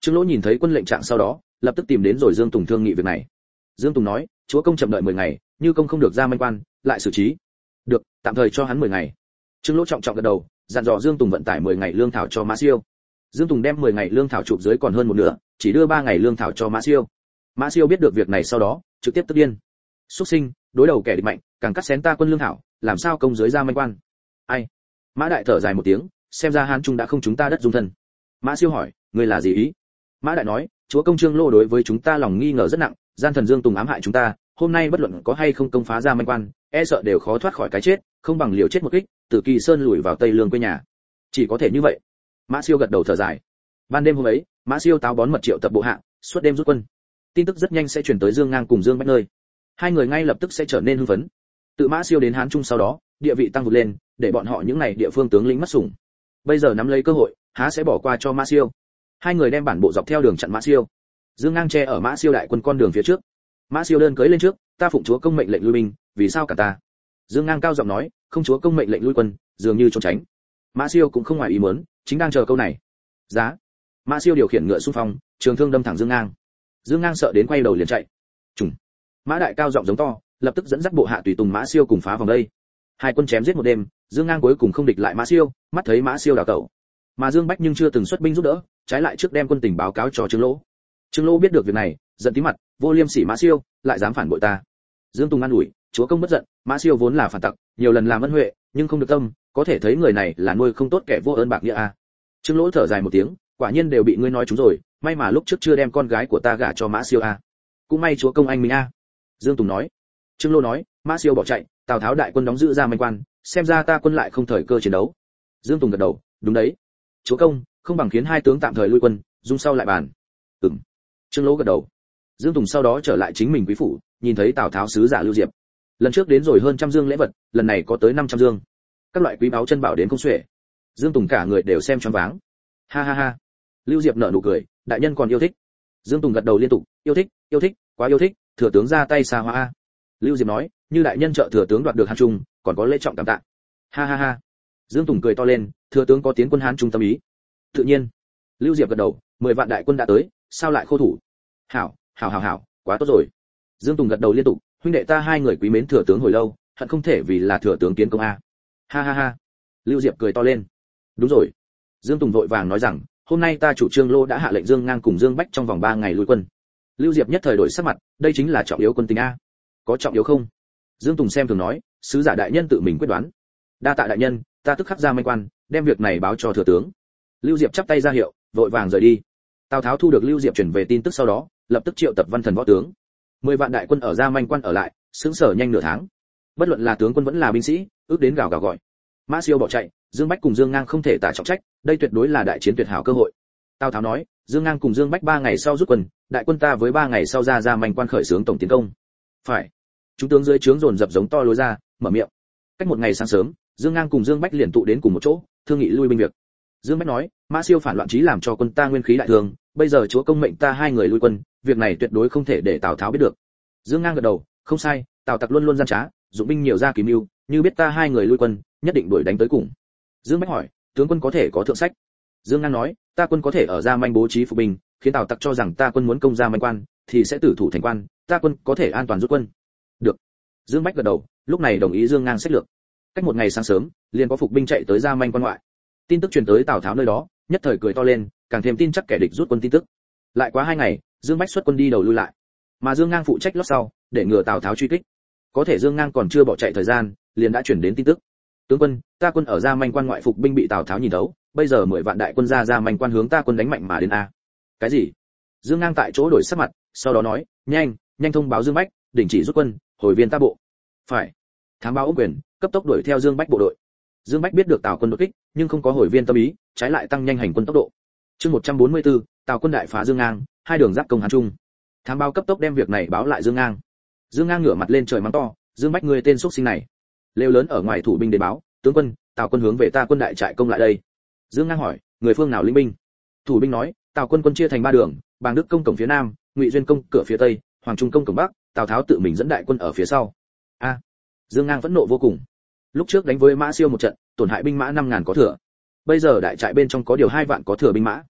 Trương Lỗ nhìn thấy quân lệnh trạng sau đó, lập tức tìm đến rồi Dương Tùng thương nghị việc này. Dương Tùng nói, chúa công chậm đợi mười ngày, như công không được ra manh quan, lại xử trí. Được, tạm thời cho hắn mười ngày. Trương Lỗ trọng trọng gật đầu, dặn dò Dương Tùng vận tải mười ngày lương thảo cho Mã Siêu. Dương Tùng đem mười ngày lương thảo chụp dưới còn hơn một nửa, chỉ đưa ba ngày lương thảo cho Mã Siêu. Mã Siêu biết được việc này sau đó, trực tiếp tức điên. Xuất sinh, đối đầu kẻ địch mạnh, càng cắt xén ta quân lương thảo, làm sao công dưới ra manh quan? Ai? Mã Đại thở dài một tiếng, xem ra Hán Trung đã không chúng ta đất dung thân. Mã Siêu hỏi, ngươi là gì ý? Mã Đại nói, chúa công Trương Lô đối với chúng ta lòng nghi ngờ rất nặng, gian thần Dương Tùng ám hại chúng ta, hôm nay bất luận có hay không công phá ra manh quan, e sợ đều khó thoát khỏi cái chết, không bằng liều chết một kích, từ Kỳ Sơn lùi vào Tây Lương quê nhà. Chỉ có thể như vậy. Mã Siêu gật đầu thở dài. Ban đêm hôm ấy, Mã Siêu táo bón mật triệu tập bộ hạ, suốt đêm rút quân. Tin tức rất nhanh sẽ truyền tới Dương Ngang cùng Dương Bách nơi. Hai người ngay lập tức sẽ trở nên hưng phấn. Tự Mã Siêu đến Hán Trung sau đó, địa vị tăng vụt lên, để bọn họ những này địa phương tướng lĩnh mất sủng. Bây giờ nắm lấy cơ hội, há sẽ bỏ qua cho Mã Siêu. Hai người đem bản bộ dọc theo đường chặn Mã Siêu. Dương Ngang che ở Mã Siêu đại quân con đường phía trước. Mã Siêu đơn cưỡi lên trước, ta phụng chúa công mệnh lệnh lui binh, vì sao cả ta? Dương Ngang cao giọng nói, không chúa công mệnh lệnh lui quân, dường như trốn tránh. Mã Siêu cũng không ngoài ý muốn, chính đang chờ câu này. Giá. Mã Siêu điều khiển ngựa xung phong, trường thương đâm thẳng Dương Ngang. Dương Ngang sợ đến quay đầu liền chạy. Trùng. Mã Đại cao giọng giống to, lập tức dẫn dắt bộ hạ tùy tùng Mã Siêu cùng phá vòng đây. Hai quân chém giết một đêm, Dương Ngang cuối cùng không địch lại Mã Siêu, mắt thấy Mã Siêu đào tẩu. Mà Dương Bách nhưng chưa từng xuất binh giúp đỡ, trái lại trước đem quân tình báo cáo cho Trương Lỗ. Trương Lỗ biết được việc này, giận tí mặt, vô liêm sỉ Mã Siêu, lại dám phản bội ta. Dương Tùng an ủi, chúa công bất giận, Mã Siêu vốn là phản tặc, nhiều lần làm ân huệ, nhưng không được tâm, có thể thấy người này là nuôi không tốt kẻ vô ơn bạc nghĩa a. Trương Lỗ thở dài một tiếng, quả nhiên đều bị ngươi nói trúng rồi, may mà lúc trước chưa đem con gái của ta gả cho Mã Siêu a. Cũng may chúa công anh minh a. Dương Tùng nói. Trương Lỗ nói, Mã Siêu bỏ chạy, Tào Tháo đại quân đóng giữ ra manh quan, xem ra ta quân lại không thời cơ chiến đấu. Dương Tùng gật đầu, đúng đấy. Chúa công, không bằng khiến hai tướng tạm thời lui quân, dung sau lại bàn. Ừm. Trương Lỗ gật đầu. Dương Tùng sau đó trở lại chính mình quý phủ, nhìn thấy Tào Tháo sứ giả Lưu Diệp. Lần trước đến rồi hơn trăm dương lễ vật, lần này có tới năm trăm dương. Các loại quý báu chân bảo đến không xuể. Dương Tùng cả người đều xem choáng váng. Ha ha ha. Lưu Diệp nở nụ cười, đại nhân còn yêu thích. Dương Tùng gật đầu liên tục, yêu thích, yêu thích, quá yêu thích, thừa tướng ra tay xa hoa a. Lưu Diệp nói, như đại nhân trợ thừa tướng đoạt được Hán Trung, còn có lễ trọng cảm tạ. Ha ha ha. Dương Tùng cười to lên, thừa tướng có tiến quân Hán Trung tâm ý. Tự nhiên. Lưu Diệp gật đầu, mười vạn đại quân đã tới, sao lại khô thủ? Hảo, hảo hảo hảo, quá tốt rồi. Dương Tùng gật đầu liên tục, huynh đệ ta hai người quý mến thừa tướng hồi lâu, hận không thể vì là thừa tướng kiến công a. Ha ha ha. Lưu Diệp cười to lên. Đúng rồi. Dương Tùng vội vàng nói rằng, hôm nay ta chủ Trương Lô đã hạ lệnh Dương Ngang cùng Dương Bách trong vòng ba ngày lui quân. Lưu Diệp nhất thời đổi sắc mặt, đây chính là trọng yếu quân tình a. Có trọng yếu không? Dương Tùng xem thường nói, sứ giả đại nhân tự mình quyết đoán. Đa tạ đại nhân, ta tức khắc ra manh quan, đem việc này báo cho thừa tướng. Lưu Diệp chắp tay ra hiệu, vội vàng rời đi. Tào Tháo thu được Lưu Diệp chuyển về tin tức sau đó, lập tức triệu tập văn thần võ tướng. Mười vạn đại quân ở ra manh quan ở lại, sững sờ nhanh nửa tháng. Bất luận là tướng quân vẫn là binh sĩ, ước đến gào gào gọi. Mã Siêu bỏ chạy, Dương Bách cùng Dương Ngang không thể tả trọng trách, đây tuyệt đối là đại chiến tuyệt hảo cơ hội. Tào Tháo nói, Dương Ngang cùng Dương Bách ba ngày sau rút quân, đại quân ta với ba ngày sau ra ra manh quan khởi xướng tổng tiến công. Phải. Chúng tướng dưới trướng dồn dập giống to lối ra, mở miệng. Cách một ngày sáng sớm, Dương Ngang cùng Dương Bách liền tụ đến cùng một chỗ, thương nghị lui binh việc. Dương Bách nói, Mã Siêu phản loạn chí làm cho quân ta nguyên khí đại thương, bây giờ chúa công mệnh ta hai người lui quân, việc này tuyệt đối không thể để Tào Tháo biết được. Dương Ngang gật đầu, không sai, Tào Tặc luôn luôn gian trá, dụng binh nhiều ra kỳ mưu, như biết ta hai người lui quân, nhất định đuổi đánh tới cùng. Dương Bách hỏi, tướng quân có thể có thượng sách? Dương Ngang nói, ta quân có thể ở ra manh bố trí phục binh, khiến Tào Tặc cho rằng ta quân muốn công ra manh quan, thì sẽ tử thủ thành quan, ta quân có thể an toàn rút quân. Được. Dương Bách gật đầu, lúc này đồng ý Dương Ngang sách lược. Cách một ngày sáng sớm, liền có phục binh chạy tới ra manh quan ngoại. Tin tức truyền tới Tào Tháo nơi đó, nhất thời cười to lên, càng thêm tin chắc kẻ địch rút quân tin tức. Lại quá hai ngày, Dương Bách xuất quân đi đầu lui lại, mà Dương Ngang phụ trách lót sau, để ngừa Tào Tháo truy kích. Có thể Dương Ngang còn chưa bỏ chạy thời gian, liền đã chuyển đến tin tức. Tướng quân, ta quân ở ra manh quan ngoại phục binh bị Tào Tháo nhìn thấu, bây giờ mười vạn đại quân ra ra manh quan hướng ta quân đánh mạnh mà đến a. Cái gì? Dương Ngang tại chỗ đổi sắc mặt, sau đó nói, nhanh, nhanh thông báo Dương Bách, đình chỉ rút quân, hồi viên ta bộ. Phải. Thám báo ôm quyền, cấp tốc đuổi theo Dương Bách bộ đội. Dương Bách biết được Tào quân đột kích, nhưng không có hồi viên tâm ý, trái lại tăng nhanh hành quân tốc độ. Chương một trăm bốn mươi tư, Tào quân đại phá Dương Ngang, hai đường giáp công Hán Trung. Thám báo cấp tốc đem việc này báo lại Dương Ngang. Dương Ngang ngửa mặt lên trời mắng to, Dương Bách ngươi tên xuất sinh này. Lều lớn ở ngoài thủ binh đến báo, tướng quân, Tào quân hướng về ta quân đại trại công lại đây. Dương Ngang hỏi, người phương nào linh binh? Thủ binh nói, Tào quân quân chia thành ba đường, Bàng Đức công cổng phía nam, Ngụy Duyên công cửa phía tây, Hoàng Trung công cổng bắc, Tào Tháo tự mình dẫn đại quân ở phía sau. A. Dương Ngang phẫn nộ vô cùng. Lúc trước đánh với Mã Siêu một trận, tổn hại binh mã năm ngàn có thừa. Bây giờ đại trại bên trong có điều hai vạn có thừa binh mã.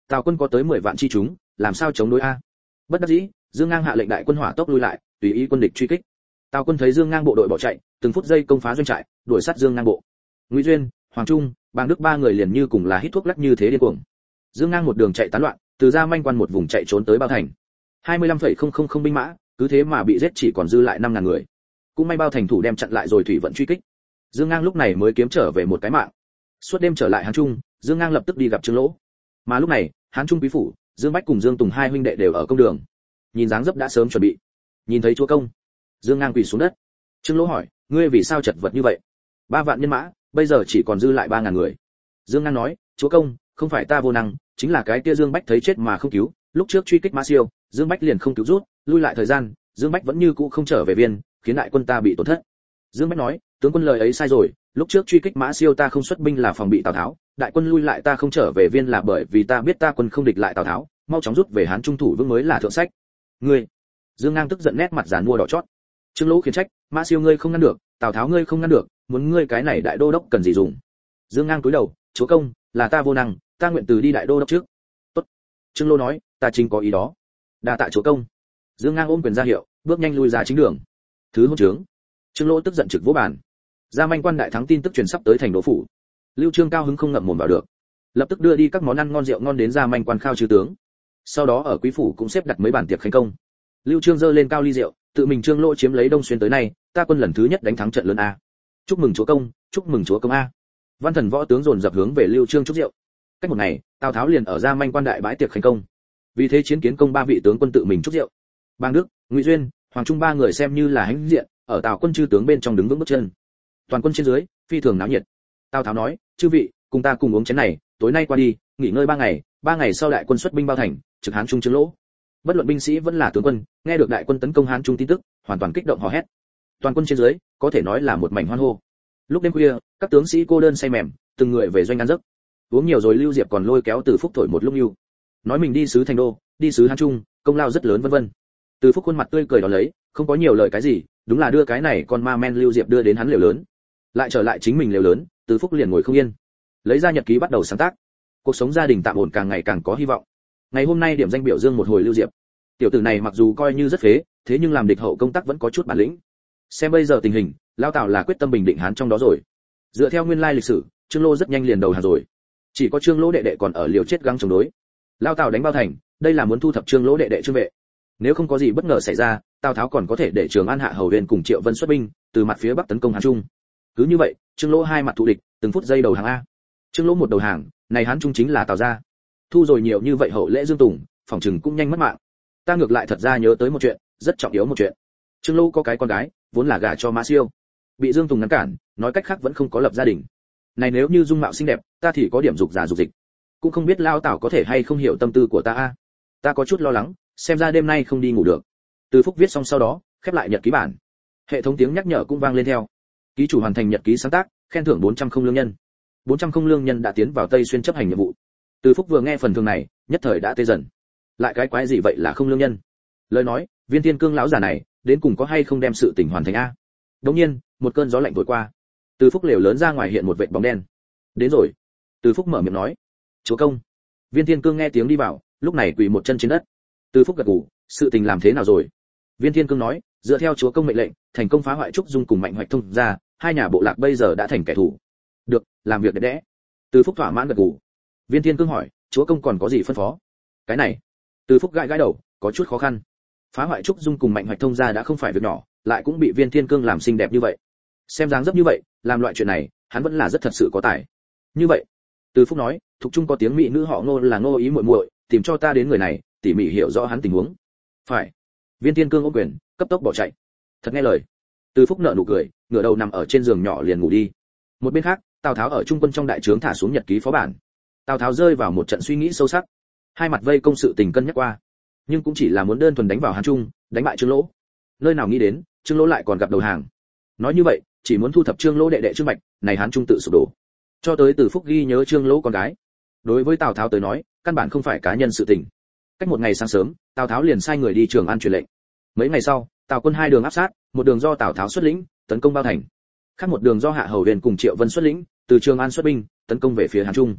Tào quân có tới mười vạn chi chúng, làm sao chống đối a? Bất đắc dĩ, Dương Ngang hạ lệnh đại quân hỏa tốc lui lại, tùy ý quân địch truy kích. Tào quân thấy Dương Ngang bộ đội bỏ chạy, từng phút giây công phá doanh trại, đuổi sát Dương Ngang bộ. Ngụy Duyên, Hoàng Trung, Bàng Đức ba người liền như cùng là hít thuốc lắc như thế điên cuồng. Dương Ngang một đường chạy tán loạn, từ ra manh quan một vùng chạy trốn tới Bao Thành. hai mươi lăm phẩy không không không binh mã, cứ thế mà bị giết chỉ còn dư lại năm ngàn người. Cũng may Bao Thành thủ đem chặn lại rồi thủy vận truy kích. Dương Ngang lúc này mới kiếm trở về một cái mạng. Suốt đêm trở lại Hán Trung, Dương Ngang lập tức đi gặp Trương Lỗ. Mà lúc này, Hán Trung quý phủ, Dương Bách cùng Dương Tùng hai huynh đệ đều ở công đường. Nhìn dáng dấp đã sớm chuẩn bị. Nhìn thấy chúa công, Dương Ngang quỳ xuống đất. Trương Lỗ hỏi, ngươi vì sao chật vật như vậy? Ba vạn nhân mã, bây giờ chỉ còn dư lại ba ngàn người. Dương Ngang nói, chúa công, không phải ta vô năng, chính là cái kia Dương Bách thấy chết mà không cứu, lúc trước truy kích Mã Siêu, Dương Bách liền không cứu rút, lui lại thời gian, Dương Bách vẫn như cũ không trở về viên, khiến đại quân ta bị tổn thất. Dương Bách nói, tướng quân lời ấy sai rồi, lúc trước truy kích Mã Siêu ta không xuất binh là phòng bị Tào Tháo, đại quân lui lại ta không trở về viên là bởi vì ta biết ta quân không địch lại Tào Tháo, mau chóng rút về Hán Trung thủ vững mới là thượng sách. Ngươi, Dương Ngang tức giận nét mặt giàn mua đỏ chót. Trương Lỗ khiển trách, Mã Siêu ngươi không ngăn được, Tào Tháo ngươi không ngăn được, muốn ngươi cái này đại đô đốc cần gì dùng? Dương Ngang cúi đầu, chúa công, là ta vô năng, ta nguyện từ đi đại đô đốc trước. Tốt. Trương Lỗ nói, ta chính có ý đó. Đa tạ chúa công. Dương Ngang ôm quyền ra hiệu, bước nhanh lui ra chính đường. Thứ hôn trướng. Trương Lỗ tức giận trực vỗ bàn. Gia manh quan đại thắng tin tức truyền sắp tới thành đô phủ. Lưu Trương cao hứng không ngậm mồm vào được, lập tức đưa đi các món ăn ngon rượu ngon đến Gia manh quan khao chư tướng. Sau đó ở quý phủ cũng xếp đặt mấy bàn tiệc khánh công. Lưu Trương giơ lên cao ly rượu, tự mình Trương Lỗ chiếm lấy Đông Xuyên tới nay, ta quân lần thứ nhất đánh thắng trận lớn a. Chúc mừng chúa công, chúc mừng chúa công a. Văn thần võ tướng dồn dập hướng về Lưu Trương chúc rượu. Cách một ngày, Tào Tháo liền ở Gia manh quan đại bãi tiệc khánh công. Vì thế chiến kiến công ba vị tướng quân tự mình chúc rượu. Bàng Đức, Ngụy Duyên, Hoàng Trung ba người xem như là hãnh diện, ở Tào quân chư tướng bên trong đứng vững bước chân. Toàn quân trên dưới, phi thường náo nhiệt. Tào Tháo nói, chư vị, cùng ta cùng uống chén này, tối nay qua đi, nghỉ ngơi ba ngày, ba ngày sau đại quân xuất binh Bao Thành, trực Hán Trung Trương Lỗ. Bất luận binh sĩ vẫn là tướng quân, nghe được đại quân tấn công Hán Trung tin tức, hoàn toàn kích động hò hét. Toàn quân trên dưới, có thể nói là một mảnh hoan hô. Lúc đêm khuya, các tướng sĩ cô đơn say mềm, từng người về doanh ăn giấc. Uống nhiều rồi Lưu Diệp còn lôi kéo Từ Phúc thổi một lúc yêu. Nói mình đi sứ Thành Đô, đi sứ Hán Trung, công lao rất lớn vân vân. Từ Phúc khuôn mặt tươi cười đó lấy, không có nhiều lời cái gì, đúng là đưa cái này con ma men Lưu Diệp đưa đến hắn lều lớn. Lại trở lại chính mình lều lớn, Từ Phúc liền ngồi không yên. Lấy ra nhật ký bắt đầu sáng tác. Cuộc sống gia đình tạm ổn càng ngày càng có hy vọng. Ngày hôm nay điểm danh biểu dương một hồi Lưu Diệp. Tiểu tử này mặc dù coi như rất phế, thế nhưng làm địch hậu công tác vẫn có chút bản lĩnh. Xem bây giờ tình hình, Lao Tào là quyết tâm bình định Hán trong đó rồi. Dựa theo nguyên lai lịch sử, Trương Lỗ rất nhanh liền đầu hàng rồi. Chỉ có Trương Lỗ đệ đệ còn ở liều chết gắng chống đối. Lao Tào đánh Bao Thành, đây là muốn thu thập Trương Lỗ đệ đệ Trương Vệ. Nếu không có gì bất ngờ xảy ra, Tào Tháo còn có thể để Trường An Hạ Hầu Huyền cùng Triệu Vân xuất binh, từ mặt phía bắc tấn công Hán Trung. Cứ như vậy, Trương Lỗ hai mặt thù địch, từng phút giây đầu hàng a. Trương Lỗ một đầu hàng, này Hán Trung chính là Tào gia. Thu rồi nhiều như vậy hậu lễ Dương Tùng, phòng trừng cũng nhanh mất mạng. Ta ngược lại thật ra nhớ tới một chuyện, rất trọng yếu một chuyện. Trương Lỗ có cái con gái, vốn là gả cho Mã Siêu, bị Dương Tùng ngăn cản, nói cách khác vẫn không có lập gia đình. Này nếu như dung mạo xinh đẹp, ta thì có điểm dục giả dục dịch. Cũng không biết Lao Tào có thể hay không hiểu tâm tư của ta a. Ta có chút lo lắng, xem ra đêm nay không đi ngủ được. Từ Phúc viết xong sau đó, khép lại nhật ký bản. Hệ thống tiếng nhắc nhở cũng vang lên theo. Ký chủ hoàn thành nhật ký sáng tác, khen thưởng bốn trăm không lương nhân. bốn trăm không lương nhân đã tiến vào Tây Xuyên chấp hành nhiệm vụ. Từ Phúc vừa nghe phần thưởng này, nhất thời đã tê dần. Lại cái quái gì vậy là không lương nhân? Lời nói, Viên Thiên Cương lão già này, đến cùng có hay không đem sự tình hoàn thành a? Đột nhiên, một cơn gió lạnh thổi qua. Từ Phúc lều lớn ra ngoài hiện một vệt bóng đen. Đến rồi. Từ Phúc mở miệng nói, chúa công. Viên Thiên Cương nghe tiếng đi vào, lúc này quỳ một chân trên đất. Từ Phúc gật gù, sự tình làm thế nào rồi? Viên Thiên Cương nói, dựa theo chúa công mệnh lệnh, thành công phá hoại trúc dung cùng Mạnh Hoạch Thông ra, hai nhà bộ lạc bây giờ đã thành kẻ thù. Được, làm việc đẹp đẽ. Từ Phúc thỏa mãn gật gù. Viên Thiên Cương hỏi, chúa công còn có gì phân phó? Cái này. Từ Phúc gãi gãi đầu, có chút khó khăn. Phá hoại trúc dung cùng Mạnh Hoạch Thông ra đã không phải việc nhỏ, lại cũng bị Viên Thiên Cương làm xinh đẹp như vậy. Xem dáng dấp như vậy, làm loại chuyện này, hắn vẫn là rất thật sự có tài. Như vậy, Từ Phúc nói, thuộc trung có tiếng mỹ nữ họ Ngô là Ngô Ý muội muội, tìm cho ta đến người này, tỉ mỉ hiểu rõ hắn tình huống. Phải. Viên Thiên Cương ôm quyền, cấp tốc bỏ chạy. Thật nghe lời. Từ Phúc nở nụ cười, ngửa đầu nằm ở trên giường nhỏ liền ngủ đi. Một bên khác, Tào Tháo ở trung quân trong đại trướng thả xuống nhật ký phó bản. Tào Tháo rơi vào một trận suy nghĩ sâu sắc. Hai mặt vây công sự tình cân nhắc qua, nhưng cũng chỉ là muốn đơn thuần đánh vào Hán Trung, đánh bại Trương Lỗ. Nơi nào nghĩ đến, Trương Lỗ lại còn gặp đầu hàng. Nói như vậy, chỉ muốn thu thập Trương Lỗ đệ đệ Trương Bạch, này Hán Trung tự sụp đổ. Cho tới Từ Phúc ghi nhớ Trương Lỗ con gái. Đối với Tào Tháo tới nói, căn bản không phải cá nhân sự tình. Cách một ngày sáng sớm, Tào Tháo liền sai người đi Trường An truyền lệnh. Mấy ngày sau, Tào quân hai đường áp sát, một đường do Tào Tháo xuất lĩnh, tấn công Bao Thành. Khác một đường do Hạ Hầu Huyền cùng Triệu Vân xuất lĩnh, từ Trường An xuất binh, tấn công về phía Hán Trung.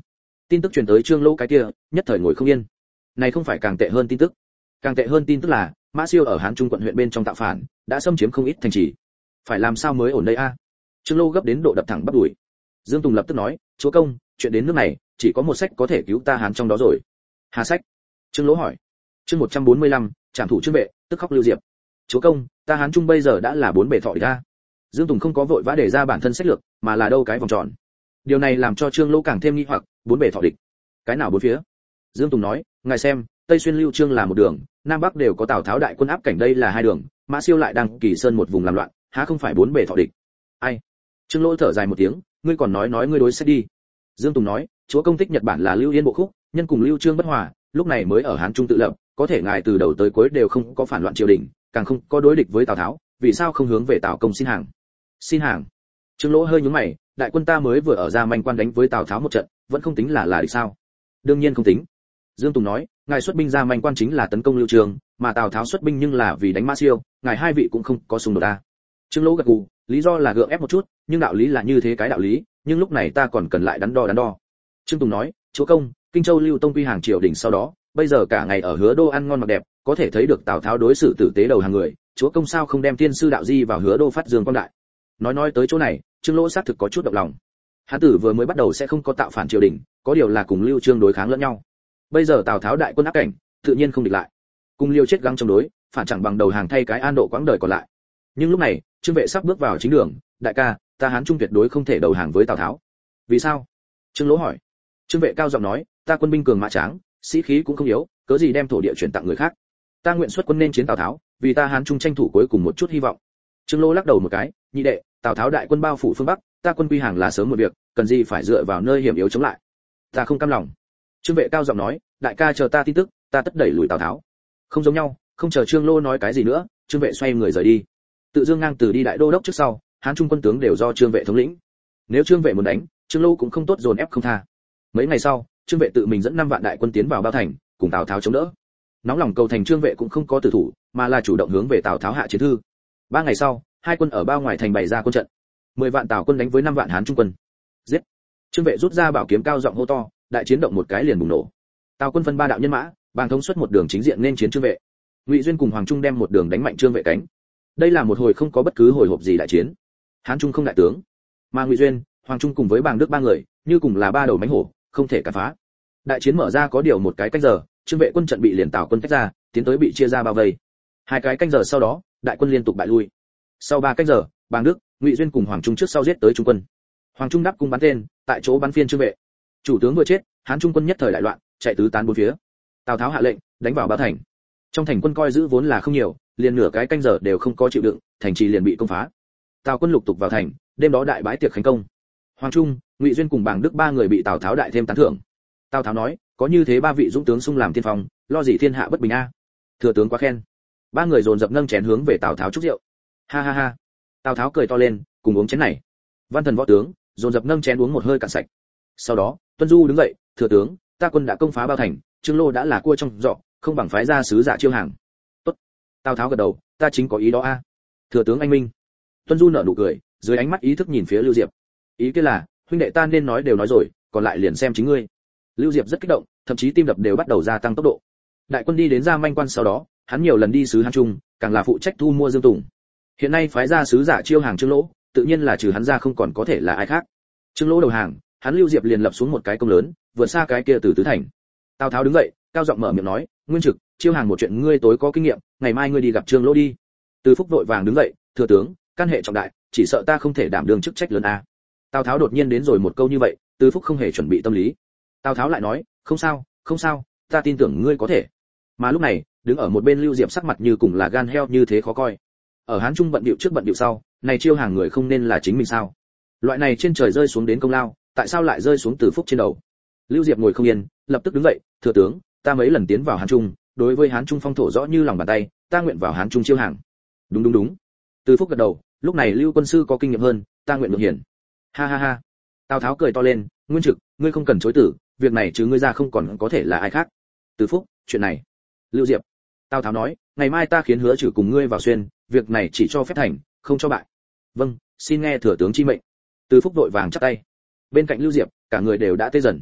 Tin tức truyền tới Trương Lỗ cái kia, nhất thời ngồi không yên. Này không phải càng tệ hơn tin tức. Càng tệ hơn tin tức là, Mã Siêu ở Hán Trung quận huyện bên trong tạo phản, đã xâm chiếm không ít thành trì. Phải làm sao mới ổn đây a? Trương Lỗ gấp đến độ đập thẳng bắp đùi. Dương Tùng lập tức nói, chúa công, chuyện đến nước này, chỉ có một sách có thể cứu ta Hán trong đó rồi. Hà sách? Trương Lỗ hỏi. Chương một trăm bốn mươi lăm, trảm thủ Trương Vệ, tức khóc Lưu Diệp. Chúa công, ta Hán Trung bây giờ đã là bốn bề thọ địch a. Dương Tùng không có vội vã để ra bản thân sách lược, mà là đâu cái vòng tròn. Điều này làm cho Trương Lỗ càng thêm nghi hoặc, bốn bề thọ địch. Cái nào bốn phía? Dương Tùng nói, ngài xem, Tây xuyên Lưu Trương là một đường, Nam Bắc đều có Tào Tháo đại quân áp cảnh đây là hai đường, Mã Siêu lại đang Kỳ Sơn một vùng làm loạn, há không phải bốn bề thọ địch. Ai? Trương Lỗ thở dài một tiếng, ngươi còn nói nói ngươi đối sách đi. Dương Tùng nói, chúa công thích Nhật Bản là Lưu Yên bộ khúc, nhân cùng Lưu Trương bất hòa, lúc này mới ở Hán Trung tự lập, có thể ngài từ đầu tới cuối đều không có phản loạn triều đình, càng không có đối địch với Tào Tháo, vì sao không hướng về Tào công xin hàng? Xin hàng? Trương Lỗ hơi nhướng mày, đại quân ta mới vừa ở ra Manh Quan đánh với Tào Tháo một trận, vẫn không tính là là địch sao? Đương nhiên không tính. Dương Tùng nói, ngài xuất binh ra Manh Quan chính là tấn công Lưu Trương, mà Tào Tháo xuất binh nhưng là vì đánh Mã Siêu, ngài hai vị cũng không có xung đột a. Trương Lỗ gật gù, lý do là gượng ép một chút, nhưng đạo lý là như thế cái đạo lý, nhưng lúc này ta còn cần lại đắn đo đắn đo. Trương Tùng nói, chúa công, Kinh Châu Lưu Tông quy hàng triều đình sau đó, bây giờ cả ngày ở Hứa Đô ăn ngon mặc đẹp, có thể thấy được Tào Tháo đối xử tử tế đầu hàng người, chúa công sao không đem tiên sư đạo di vào Hứa Đô phát dương quang đại. Nói nói tới chỗ này, Trương Lỗ xác thực có chút động lòng. Hán tử vừa mới bắt đầu sẽ không có tạo phản triều đình, có điều là cùng Lưu Trương đối kháng lẫn nhau. Bây giờ Tào Tháo đại quân áp cảnh, tự nhiên không địch lại. Cùng Liêu chết găng chống đối, phản chẳng bằng đầu hàng thay cái an độ quãng đời còn lại. Nhưng lúc này, Trương Vệ sắp bước vào chính đường, đại ca, ta Hán Trung tuyệt đối không thể đầu hàng với Tào Tháo. Vì sao? Trương Lỗ hỏi. Trương Vệ cao giọng nói, ta quân binh cường mã tráng, sĩ khí cũng không yếu, cớ gì đem thổ địa chuyển tặng người khác? Ta nguyện xuất quân nên chiến Tào Tháo, vì ta Hán Trung tranh thủ cuối cùng một chút hy vọng. Trương Lỗ lắc đầu một cái, nhị đệ, Tào Tháo đại quân bao phủ phương Bắc, ta quân quy hàng là sớm một việc, cần gì phải dựa vào nơi hiểm yếu chống lại? Ta không cam lòng. Trương Vệ cao giọng nói, đại ca chờ ta tin tức, ta tất đẩy lùi Tào Tháo. Không giống nhau, không chờ Trương Lỗ nói cái gì nữa, Trương Vệ xoay người rời đi. Tự Dương ngang từ đi đại đô đốc trước sau, Hán Trung quân tướng đều do Trương Vệ thống lĩnh. Nếu Trương Vệ muốn đánh, Trương Lỗ cũng không tốt dồn ép không tha. Mấy ngày sau, Trương Vệ tự mình dẫn năm vạn đại quân tiến vào Bao Thành, cùng Tào Tháo chống đỡ. Nóng lòng cầu thành Trương Vệ cũng không có tử thủ, mà là chủ động hướng về Tào Tháo hạ chiến thư. Ba ngày sau, hai quân ở bao ngoài thành bày ra quân trận. Mười vạn Tào quân đánh với năm vạn Hán Trung quân. Giết! Trương Vệ rút ra bảo kiếm cao giọng hô to, đại chiến động một cái liền bùng nổ. Tào quân phân ba đạo nhân mã, bàng thống suất một đường chính diện nên chiến Trương Vệ. Ngụy Duyên cùng Hoàng Trung đem một đường đánh mạnh Trương Vệ cánh. Đây là một hồi không có bất cứ hồi hộp gì đại chiến. Hán Trung không đại tướng, mà Ngụy Duyên, Hoàng Trung cùng với Bàng Đức ba người, như cùng là ba đầu mãnh hổ, không thể cản phá. Đại chiến mở ra có điều một cái canh giờ, Trương Vệ quân trận bị liền Tào quân tách ra, tiến tới bị chia ra bao vây. Hai cái canh giờ sau đó, đại quân liên tục bại lui. Sau ba canh giờ, Bàng Đức, Ngụy Duyên cùng Hoàng Trung trước sau giết tới Trung quân. Hoàng Trung đáp cung bắn tên, tại chỗ bắn phiên Trương Vệ. Chủ tướng vừa chết, Hán Trung quân nhất thời đại loạn, chạy tứ tán bốn phía. Tào Tháo hạ lệnh, đánh vào Bao Thành. Trong thành quân coi giữ vốn là không nhiều, liền nửa cái canh giờ đều không có chịu đựng, thành trì liền bị công phá. Tào quân lục tục vào thành, đêm đó đại bãi tiệc khánh công. Hoàng Trung, Ngụy Duyên cùng Bàng Đức ba người bị Tào Tháo đại thêm tán thưởng. Tào Tháo nói, có như thế ba vị dũng tướng xung làm tiên phong, lo gì thiên hạ bất bình a? Thừa tướng quá khen. Ba người dồn dập nâng chén hướng về Tào Tháo chúc rượu. Ha ha ha. Tào Tháo cười to lên, cùng uống chén này. Văn thần võ tướng dồn dập nâng chén uống một hơi cạn sạch. Sau đó, Tuân Du đứng dậy, thừa tướng, ta quân đã công phá Bao Thành, Trương Lô đã là cua trong giọ, không bằng phái ra sứ giả chiêu hàng. Tốt. Tào Tháo gật đầu, ta chính có ý đó a. Thừa tướng anh minh. Tuân Du nở nụ cười, dưới ánh mắt ý thức nhìn phía Lưu Diệp. Ý kia là, huynh đệ ta nên nói đều nói rồi, còn lại liền xem chính ngươi. Lưu Diệp rất kích động, thậm chí tim đập đều bắt đầu gia tăng tốc độ. Đại quân đi đến Gia Manh Quan sau đó, hắn nhiều lần đi sứ Hán Trung, càng là phụ trách thu mua Dương Tùng. Hiện nay phái ra sứ giả chiêu hàng Trương Lỗ, tự nhiên là trừ hắn ra không còn có thể là ai khác. Trương Lỗ đầu hàng, hắn Lưu Diệp liền lập xuống một cái công lớn, vượt xa cái kia từ tứ thành. Tào Tháo đứng dậy, cao giọng mở miệng nói, Nguyên Trực, chiêu hàng một chuyện ngươi tối có kinh nghiệm, ngày mai ngươi đi gặp Trương Lỗ đi. Từ Phúc vội vàng đứng dậy, thừa tướng, căn hệ trọng đại, chỉ sợ ta không thể đảm đương chức trách lớn a. Tào Tháo đột nhiên đến rồi một câu như vậy, Từ Phúc không hề chuẩn bị tâm lý. Tào Tháo lại nói, không sao, không sao, ta tin tưởng ngươi có thể. Mà lúc này, đứng ở một bên Lưu Diệp sắc mặt như cùng là gan heo như thế khó coi. Ở Hán Trung bận điệu trước bận điệu sau, này chiêu hàng người không nên là chính mình sao? Loại này trên trời rơi xuống đến công lao, tại sao lại rơi xuống Từ Phúc trên đầu? Lưu Diệp ngồi không yên, lập tức đứng dậy, thừa tướng, ta mấy lần tiến vào Hán Trung, đối với Hán Trung phong thổ rõ như lòng bàn tay, ta nguyện vào Hán Trung chiêu hàng. Đúng đúng đúng. Từ Phúc gật đầu, lúc này Lưu quân sư có kinh nghiệm hơn, ta nguyện được hiển. Ha ha ha. Tào Tháo cười to lên, Nguyên Trực, ngươi không cần chối từ, việc này chứ ngươi ra không còn có thể là ai khác. Từ Phúc, chuyện này. Lưu Diệp. Tào Tháo nói, ngày mai ta khiến Hứa Trừ cùng ngươi vào xuyên, việc này chỉ cho phép thành, không cho bại. Vâng, xin nghe thừa tướng chi mệnh. Từ Phúc vội vàng chắp tay. Bên cạnh Lưu Diệp, cả người đều đã tê dần.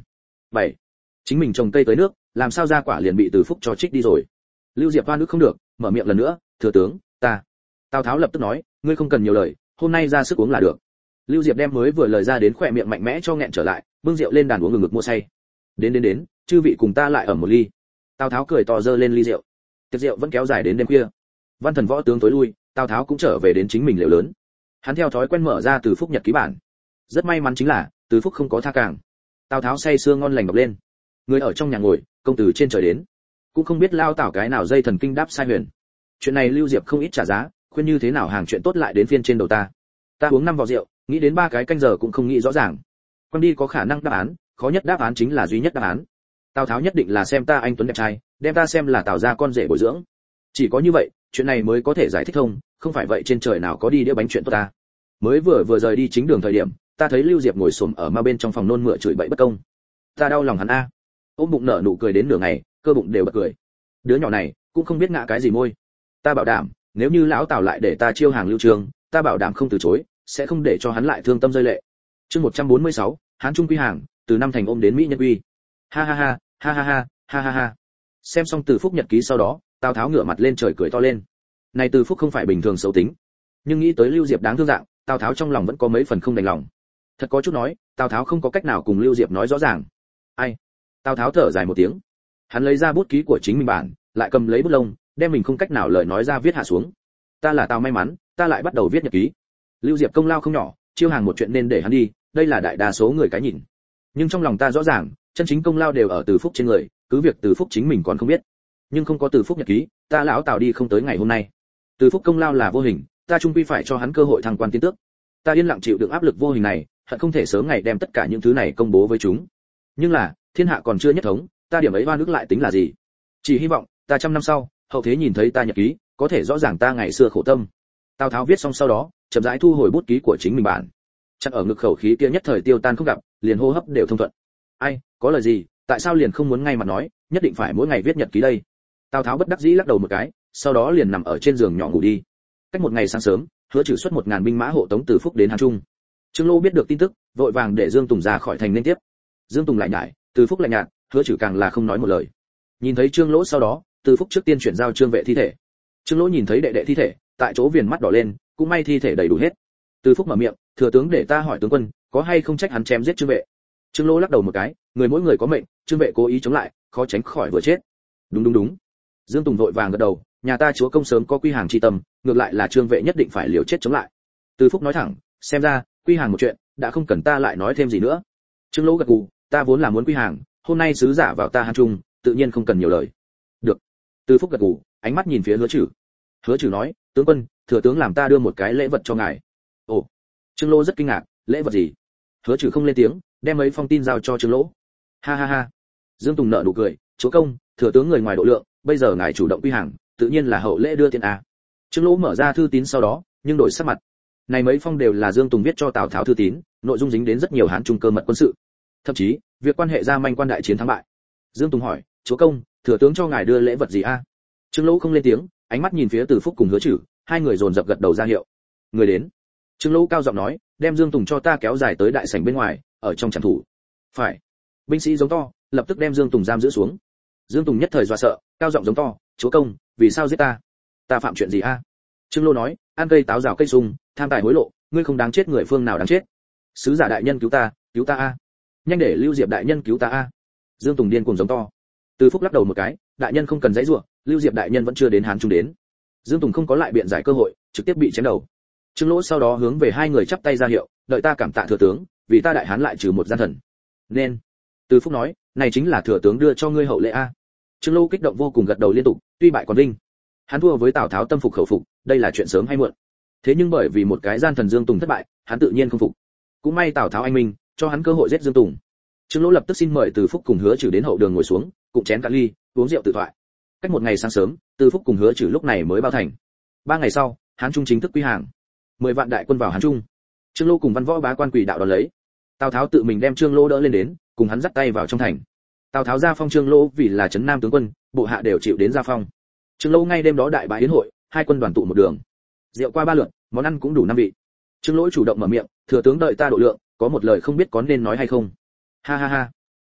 bảy. Chính mình trồng cây tới nước, làm sao ra quả liền bị Từ Phúc cho trích đi rồi. Lưu Diệp oan ức không được, mở miệng lần nữa, thừa tướng, ta. Tào Tháo lập tức nói, ngươi không cần nhiều lời, hôm nay ra sức uống là được. Lưu Diệp đem mới vừa lời ra đến khỏe miệng mạnh mẽ cho nghẹn trở lại, bưng rượu lên đàn uống ngừng ngực mua say. Đến đến đến, chư vị cùng ta lại ở một ly. Tào Tháo cười to giơ lên ly rượu. Tiệc rượu vẫn kéo dài đến đêm khuya. Văn thần võ tướng tối lui, Tào Tháo cũng trở về đến chính mình lều lớn. Hắn theo thói quen mở ra Từ Phúc nhật ký bản. Rất may mắn chính là, Từ Phúc không có tha càng. Tào Tháo say sưa ngon lành đọc lên. Người ở trong nhà ngồi, công tử trên trời đến. Cũng không biết lao tảo cái nào dây thần kinh đáp sai huyền. Chuyện này Lưu Diệp không ít trả giá, khuyên như thế nào hàng chuyện tốt lại đến phiên trên đầu ta. Ta uống năm vò rượu, nghĩ đến ba cái canh giờ cũng không nghĩ rõ ràng. Quan đi có khả năng đáp án, khó nhất đáp án chính là duy nhất đáp án. Tào Tháo nhất định là xem ta anh tuấn đẹp trai, đem ta xem là Tào gia con rể bồi dưỡng. Chỉ có như vậy, chuyện này mới có thể giải thích thông, không phải vậy trên trời nào có đi đĩa bánh chuyện tốt ta. Mới vừa vừa rời đi chính đường thời điểm, ta thấy Lưu Diệp ngồi xổm ở ma bên trong phòng nôn mửa chửi bậy bất công. Ta đau lòng hắn a. Ôm bụng nở nụ cười đến nửa ngày, cơ bụng đều bật cười. Đứa nhỏ này cũng không biết ngã cái gì môi. Ta bảo đảm, nếu như lão Tào lại để ta chiêu hàng Lưu Trường, ta bảo đảm không từ chối, sẽ không để cho hắn lại thương tâm rơi lệ. Chương một trăm bốn mươi sáu, Hán Trung quy hàng, từ năm thành ôm đến Mỹ nhân quy. Ha ha ha, ha ha ha, ha ha ha. Xem xong Từ Phúc nhật ký sau đó, Tào Tháo ngửa mặt lên trời cười to lên. Này Từ Phúc không phải bình thường xấu tính, nhưng nghĩ tới Lưu Diệp đáng thương dạng, Tào Tháo trong lòng vẫn có mấy phần không đành lòng. Thật có chút nói, Tào Tháo không có cách nào cùng Lưu Diệp nói rõ ràng. Ai? Tào Tháo thở dài một tiếng. Hắn lấy ra bút ký của chính mình bản, lại cầm lấy bút lông, đem mình không cách nào lời nói ra viết hạ xuống. Ta là Tào may mắn, ta lại bắt đầu viết nhật ký. Lưu Diệp công lao không nhỏ, chiêu hàng một chuyện nên để hắn đi, đây là đại đa số người cái nhìn. Nhưng trong lòng ta rõ ràng, chân chính công lao đều ở Từ Phúc trên người, cứ việc Từ Phúc chính mình còn không biết. Nhưng không có Từ Phúc nhật ký, ta lão Tào đi không tới ngày hôm nay. Từ Phúc công lao là vô hình, ta chung quy phải cho hắn cơ hội thăng quan tiến tước. Ta yên lặng chịu đựng áp lực vô hình này, hận không thể sớm ngày đem tất cả những thứ này công bố với chúng. Nhưng là, thiên hạ còn chưa nhất thống, ta điểm ấy oan ức lại tính là gì? Chỉ hy vọng, ta trăm năm sau, hậu thế nhìn thấy ta nhật ký, có thể rõ ràng ta ngày xưa khổ tâm. Tào Tháo viết xong sau đó, chậm rãi thu hồi bút ký của chính mình bản. Chắc ở ngực khẩu khí kia nhất thời tiêu tan không gặp, liền hô hấp đều thông thuận. Ai, có lời gì, tại sao liền không muốn ngay mặt nói, nhất định phải mỗi ngày viết nhật ký đây? Tào Tháo bất đắc dĩ lắc đầu một cái, sau đó liền nằm ở trên giường nhỏ ngủ đi. Cách một ngày sáng sớm, Hứa Trừ xuất một ngàn binh mã hộ tống Từ Phúc đến Hán Trung. Trương Lô biết được tin tức, vội vàng để Dương Tùng ra khỏi thành nên tiếp. Dương Tùng lại nhải, Từ Phúc lạnh nhạt, Hứa Trừ càng là không nói một lời. Nhìn thấy Trương Lỗ sau đó, Từ Phúc trước tiên chuyển giao Trương Vệ thi thể. Trương Lỗ nhìn thấy đệ đệ thi thể, tại chỗ viền mắt đỏ lên, cũng may thi thể đầy đủ hết. Từ Phúc mở miệng, thừa tướng để ta hỏi tướng quân, có hay không trách hắn chém giết Trương Vệ? Trương Lỗ lắc đầu một cái, người mỗi người có mệnh, Trương Vệ cố ý chống lại, khó tránh khỏi vừa chết. Đúng đúng đúng. Dương Tùng vội vàng gật đầu, nhà ta chúa công sớm có quy hàng chi tâm, ngược lại là Trương Vệ nhất định phải liều chết chống lại. Từ Phúc nói thẳng, xem ra quy hàng một chuyện, đã không cần ta lại nói thêm gì nữa. Trương Lỗ gật gù, ta vốn là muốn quy hàng, hôm nay sứ giả vào ta Hán Trung, tự nhiên không cần nhiều lời. Được. Từ Phúc gật gù, ánh mắt nhìn phía Hứa Trừ. Hứa Trừ nói, tướng quân, thừa tướng làm ta đưa một cái lễ vật cho ngài. Ồ. Trương Lỗ rất kinh ngạc, lễ vật gì? Hứa Trừ không lên tiếng, đem mấy phong tin giao cho Trương Lỗ. Ha ha ha. Dương Tùng nở nụ cười, chúa công, thừa tướng người ngoài độ lượng, bây giờ ngài chủ động quy hàng, tự nhiên là hậu lễ đưa tiền a. Trương Lỗ mở ra thư tín sau đó, nhưng đổi sắc mặt. Này mấy phong đều là Dương Tùng viết cho Tào Tháo thư tín, nội dung dính đến rất nhiều Hán Trung cơ mật quân sự. Thậm chí, việc quan hệ ra manh quan đại chiến thắng bại. Dương Tùng hỏi, chúa công, thừa tướng cho ngài đưa lễ vật gì a? Trương Lỗ không lên tiếng, ánh mắt nhìn phía Từ Phúc cùng Hứa Trừ, hai người dồn dập gật đầu ra hiệu. Người đến. Trương Lỗ cao giọng nói, đem Dương Tùng cho ta kéo dài tới đại sảnh bên ngoài, ở trong trạm thủ. Phải. Binh sĩ giống to, lập tức đem Dương Tùng giam giữ xuống. Dương Tùng nhất thời dọa sợ, cao giọng giống to, chúa công, vì sao giết ta? Ta phạm chuyện gì a? Trương Lỗ nói, ăn cây táo rào cây sung, tham tài hối lộ, ngươi không đáng chết, người phương nào đáng chết? Sứ giả đại nhân cứu ta, cứu ta a! Nhanh để Lưu Diệp đại nhân cứu ta a! Dương Tùng điên cuồng giống to. Từ Phúc lắc đầu một cái, đại nhân không cần giãy giụa, Lưu Diệp đại nhân vẫn chưa đến Hán Trung đến. Dương Tùng không có lại biện giải cơ hội, trực tiếp bị chém đầu. Trương Lỗ sau đó hướng về hai người chắp tay ra hiệu, đợi ta cảm tạ thừa tướng, vì ta đại hán lại trừ một gian thần. Nên. Từ Phúc nói, này chính là thừa tướng đưa cho ngươi hậu lễ a. Trương Lỗ kích động vô cùng gật đầu liên tục, tuy bại còn vinh. Hắn thua với Tào Tháo tâm phục khẩu phục, đây là chuyện sớm hay muộn. Thế nhưng bởi vì một cái gian thần Dương Tùng thất bại, hắn tự nhiên không phục. Cũng may Tào Tháo anh minh, cho hắn cơ hội giết Dương Tùng. Trương Lỗ lập tức xin mời Từ Phúc cùng Hứa Trừ đến hậu đường ngồi xuống, cùng chén cạn ly, uống rượu tự thoại. Cách một ngày sáng sớm, Từ Phúc cùng Hứa Trừ lúc này mới bao thành. Ba ngày sau, Hán Trung chính thức quy hàng. Mười vạn đại quân vào Hán Trung. Trương Lỗ cùng văn võ bá quan quỷ đạo đón lấy. Tào Tháo tự mình đem Trương Lỗ đỡ lên đến, cùng hắn dắt tay vào trong thành. Tào Tháo ra phong Trương Lỗ vì là trấn Nam tướng quân, bộ hạ đều chịu đến ra phong. Trương Lỗ ngay đêm đó đại bái yến hội, hai quân đoàn tụ một đường. Rượu qua ba lượt, món ăn cũng đủ năm vị. Trương Lỗ chủ động mở miệng, thừa tướng đợi ta độ lượng, có một lời không biết có nên nói hay không. Ha ha ha.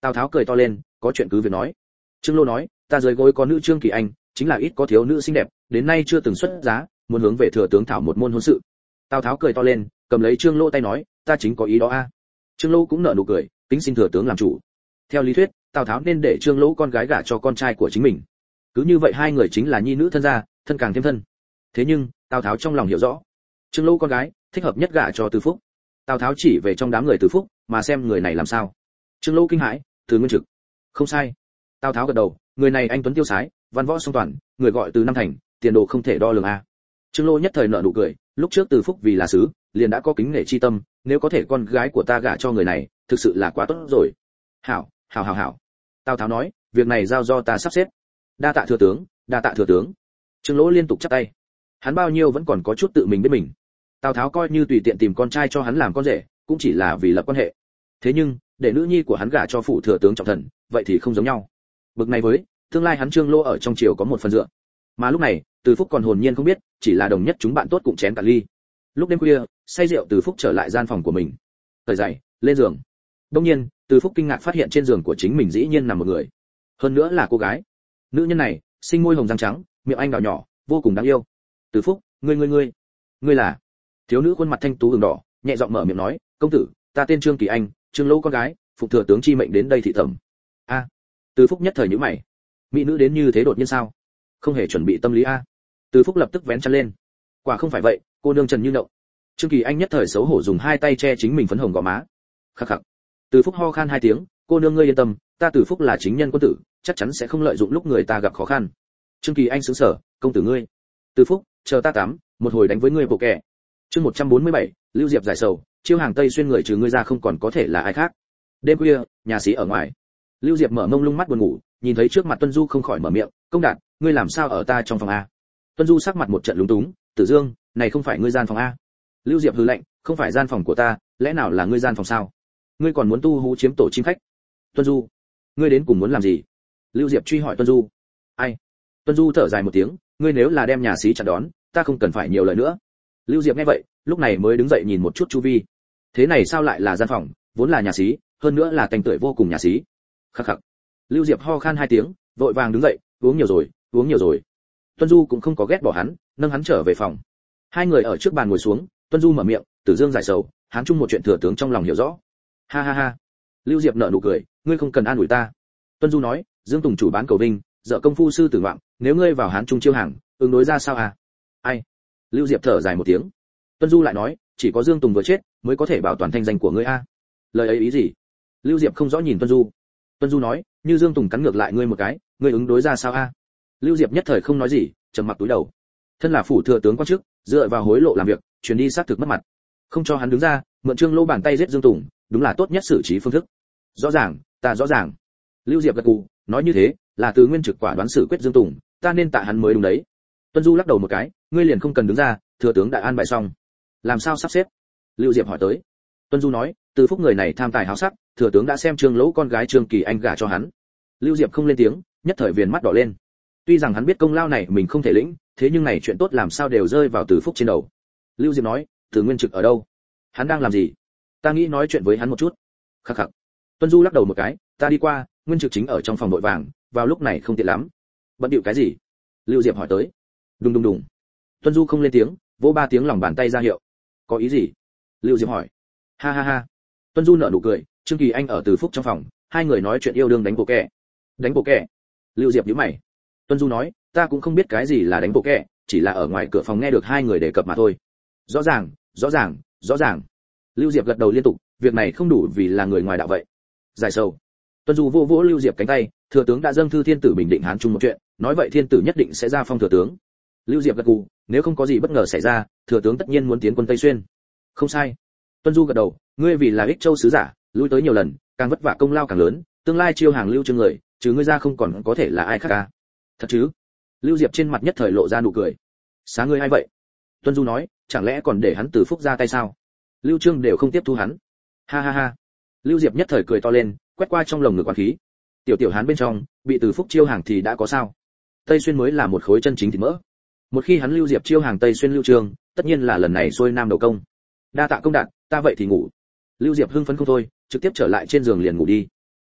Tào Tháo cười to lên, có chuyện cứ việc nói. Trương Lô nói, ta dưới gối có nữ Trương Kỳ Anh, chính là ít có thiếu nữ xinh đẹp, đến nay chưa từng xuất giá, muốn hướng về thừa tướng thảo một môn hôn sự. Tào Tháo cười to lên, cầm lấy Trương Lô tay nói, ta chính có ý đó a. Trương Lô cũng nở nụ cười, kính xin thừa tướng làm chủ. Theo lý thuyết, Tào Tháo nên để Trương Lô con gái gả cho con trai của chính mình. Cứ như vậy hai người chính là nhi nữ thân gia, thân càng thêm thân. Thế nhưng, Tào Tháo trong lòng hiểu rõ, Trương Lô con gái thích hợp nhất gả cho Từ Phúc. Tào Tháo chỉ về trong đám người Từ Phúc, mà xem người này làm sao. Trương Lô kinh hãi, Từ Nguyên Trực. Không sai. Tào Tháo gật đầu, người này anh tuấn tiêu sái, văn võ song toàn, người gọi Từ Nam Thành, tiền đồ không thể đo lường a. Trương Lô nhất thời nở nụ cười, lúc trước Từ Phúc vì là sứ, liền đã có kính nể chi tâm, nếu có thể con gái của ta gả cho người này, thực sự là quá tốt rồi. Hảo, hảo hảo hảo. Tào Tháo nói, việc này giao do ta sắp xếp. Đa tạ thừa tướng, đa tạ thừa tướng. Trương Lỗ liên tục chắp tay. Hắn bao nhiêu vẫn còn có chút tự mình biết mình. Tào Tháo coi như tùy tiện tìm con trai cho hắn làm con rể, cũng chỉ là vì lập quan hệ. Thế nhưng, để nữ nhi của hắn gả cho phủ thừa tướng trọng thần, vậy thì không giống nhau. Bực này với, tương lai hắn Trương Lỗ ở trong triều có một phần dựa. Mà lúc này, Từ Phúc còn hồn nhiên không biết, chỉ là đồng nhất chúng bạn tốt cùng chén cạn ly. Lúc đêm khuya, say rượu Từ Phúc trở lại gian phòng của mình. Thời dậy, lên giường. Đương nhiên, Từ Phúc kinh ngạc phát hiện trên giường của chính mình dĩ nhiên nằm một người. Hơn nữa là cô gái. Nữ nhân này, sinh môi hồng răng trắng, miệng anh đào nhỏ, vô cùng đáng yêu. Từ Phúc, ngươi ngươi ngươi, ngươi là? Thiếu nữ khuôn mặt thanh tú ửng đỏ, nhẹ giọng mở miệng nói, công tử, ta tên Trương Kỳ Anh, Trương Lỗ con gái, phục thừa tướng chi mệnh đến đây thị thẩm. A. À, Từ Phúc nhất thời nhíu mày. Mỹ nữ đến như thế đột nhiên sao? Không hề chuẩn bị tâm lý a. Từ Phúc lập tức vén chăn lên. Quả không phải vậy, cô nương trần như nậu. Trương Kỳ Anh nhất thời xấu hổ dùng hai tay che chính mình phấn hồng gò má. Khắc khắc. Từ Phúc ho khan hai tiếng, cô nương ngươi yên tâm, ta Từ Phúc là chính nhân quân tử, chắc chắn sẽ không lợi dụng lúc người ta gặp khó khăn. Trương Kỳ Anh sững sờ, công tử ngươi. Từ Phúc, chờ ta tắm, một hồi đánh với ngươi bộ kẻ. Chương một trăm bốn mươi bảy, Lưu Diệp giải sầu, chiêu hàng Tây xuyên người trừ ngươi ra không còn có thể là ai khác. Đêm khuya, nhà sĩ ở ngoài. Lưu Diệp mở mông lung mắt buồn ngủ, nhìn thấy trước mặt Tuân Du không khỏi mở miệng, công đạt, ngươi làm sao ở ta trong phòng a? Tuân Du sắc mặt một trận lúng túng, Tử Dương, này không phải ngươi gian phòng a? Lưu Diệp hừ lạnh, không phải gian phòng của ta, lẽ nào là ngươi gian phòng sao? Ngươi còn muốn tu hú chiếm tổ chim khách? Tuân Du, ngươi đến cùng muốn làm gì? Lưu Diệp truy hỏi Tuân Du. Ai? Tuân Du thở dài một tiếng, ngươi nếu là đem nhà sĩ chặn đón, ta không cần phải nhiều lời nữa. Lưu Diệp nghe vậy, lúc này mới đứng dậy nhìn một chút chu vi. Thế này sao lại là gian phòng, vốn là nhà sĩ, hơn nữa là tanh tưởi vô cùng nhà sĩ. Khắc khắc. Lưu Diệp ho khan hai tiếng, vội vàng đứng dậy, uống nhiều rồi, uống nhiều rồi. Tuân Du cũng không có ghét bỏ hắn, nâng hắn trở về phòng. Hai người ở trước bàn ngồi xuống, Tuân Du mở miệng, Tử Dương giải sầu, hắn chung một chuyện thừa tướng trong lòng hiểu rõ. Ha ha ha. Lưu Diệp nở nụ cười, ngươi không cần an ủi ta. Tuân Du nói, Dương Tùng chủ bán cầu vinh, dợ công phu sư tử ngoạm, nếu ngươi vào hán trung chiêu hàng, ứng đối ra sao à? Ai? Lưu Diệp thở dài một tiếng. Tuân Du lại nói, chỉ có Dương Tùng vừa chết, mới có thể bảo toàn thanh danh của ngươi a. Lời ấy ý gì? Lưu Diệp không rõ nhìn Tuân Du. Tuân Du nói, như Dương Tùng cắn ngược lại ngươi một cái, ngươi ứng đối ra sao a? Lưu Diệp nhất thời không nói gì, trầm mặc túi đầu. Thân là phủ thừa tướng quan chức, dựa vào hối lộ làm việc, truyền đi xác thực mất mặt. Không cho hắn đứng ra, mượn Trương Lỗ bàn tay giết Dương Tùng, đúng là tốt nhất xử trí phương thức. Rõ ràng, ta rõ ràng. Lưu Diệp gật gù, nói như thế, là Từ Nguyên Trực quả đoán xử quyết Dương Tùng, ta nên tạ hắn mới đúng đấy. Tuân Du lắc đầu một cái, ngươi liền không cần đứng ra, thừa tướng đã an bài xong. Làm sao sắp xếp? Lưu Diệp hỏi tới. Tuân Du nói, Từ Phúc người này tham tài háo sắc, thừa tướng đã xem Trương Lỗ con gái Trương Kỳ Anh gả cho hắn. Lưu Diệp không lên tiếng, nhất thời viền mắt đỏ lên. Tuy rằng hắn biết công lao này mình không thể lĩnh, thế nhưng này chuyện tốt làm sao đều rơi vào Từ Phúc trên đầu. Lưu Diệp nói, Từ Nguyên Trực ở đâu? Hắn đang làm gì? Ta nghĩ nói chuyện với hắn một chút. Khắc khắc. Tuân Du lắc đầu một cái, ta đi qua, Nguyên Trực chính ở trong phòng nội vàng, vào lúc này không tiện lắm. Bận điệu cái gì? Lưu Diệp hỏi tới. Đùng đùng đùng. Tuân Du không lên tiếng, vỗ ba tiếng lòng bàn tay ra hiệu. Có ý gì? Lưu Diệp hỏi. Ha ha ha. Tuân Du nở nụ cười, Trương Kỳ Anh ở Từ Phúc trong phòng, hai người nói chuyện yêu đương đánh bộ kẻ. Đánh bộ kẻ? Lưu Diệp nhíu mày. Tuân Du nói, ta cũng không biết cái gì là đánh bộ kẻ, chỉ là ở ngoài cửa phòng nghe được hai người đề cập mà thôi. Rõ ràng, rõ ràng, rõ ràng. Lưu Diệp gật đầu liên tục, việc này không đủ vì là người ngoài đạo vậy. Giải sầu. Tuân Du vô vỗ Lưu Diệp cánh tay, thừa tướng đã dâng thư thiên tử bình định hán trung một chuyện, nói vậy thiên tử nhất định sẽ ra phong thừa tướng. Lưu Diệp gật gù, nếu không có gì bất ngờ xảy ra, thừa tướng tất nhiên muốn tiến quân Tây Xuyên. Không sai. Tuân Du gật đầu, ngươi vì là Ích Châu sứ giả, lui tới nhiều lần, càng vất vả công lao càng lớn, tương lai chiêu hàng Lưu Trương người, chứ ngươi ra không còn có thể là ai khác cả. Thật chứ? Lưu Diệp trên mặt nhất thời lộ ra nụ cười. Xá ngươi ai vậy? Tuân Du nói, chẳng lẽ còn để hắn Từ Phúc ra tay sao? Lưu Trương đều không tiếp thu hắn. Ha ha ha. Lưu Diệp nhất thời cười to lên, quét qua trong lồng ngực oán khí. Tiểu tiểu hán bên trong, bị Từ Phúc chiêu hàng thì đã có sao? Tây Xuyên mới là một khối chân chính thịt mỡ. Một khi hắn Lưu Diệp chiêu hàng Tây Xuyên Lưu Trương, tất nhiên là lần này xuôi nam đầu công. Đa tạ công đạt, ta vậy thì ngủ. Lưu Diệp hưng phấn không thôi, trực tiếp trở lại trên giường liền ngủ đi.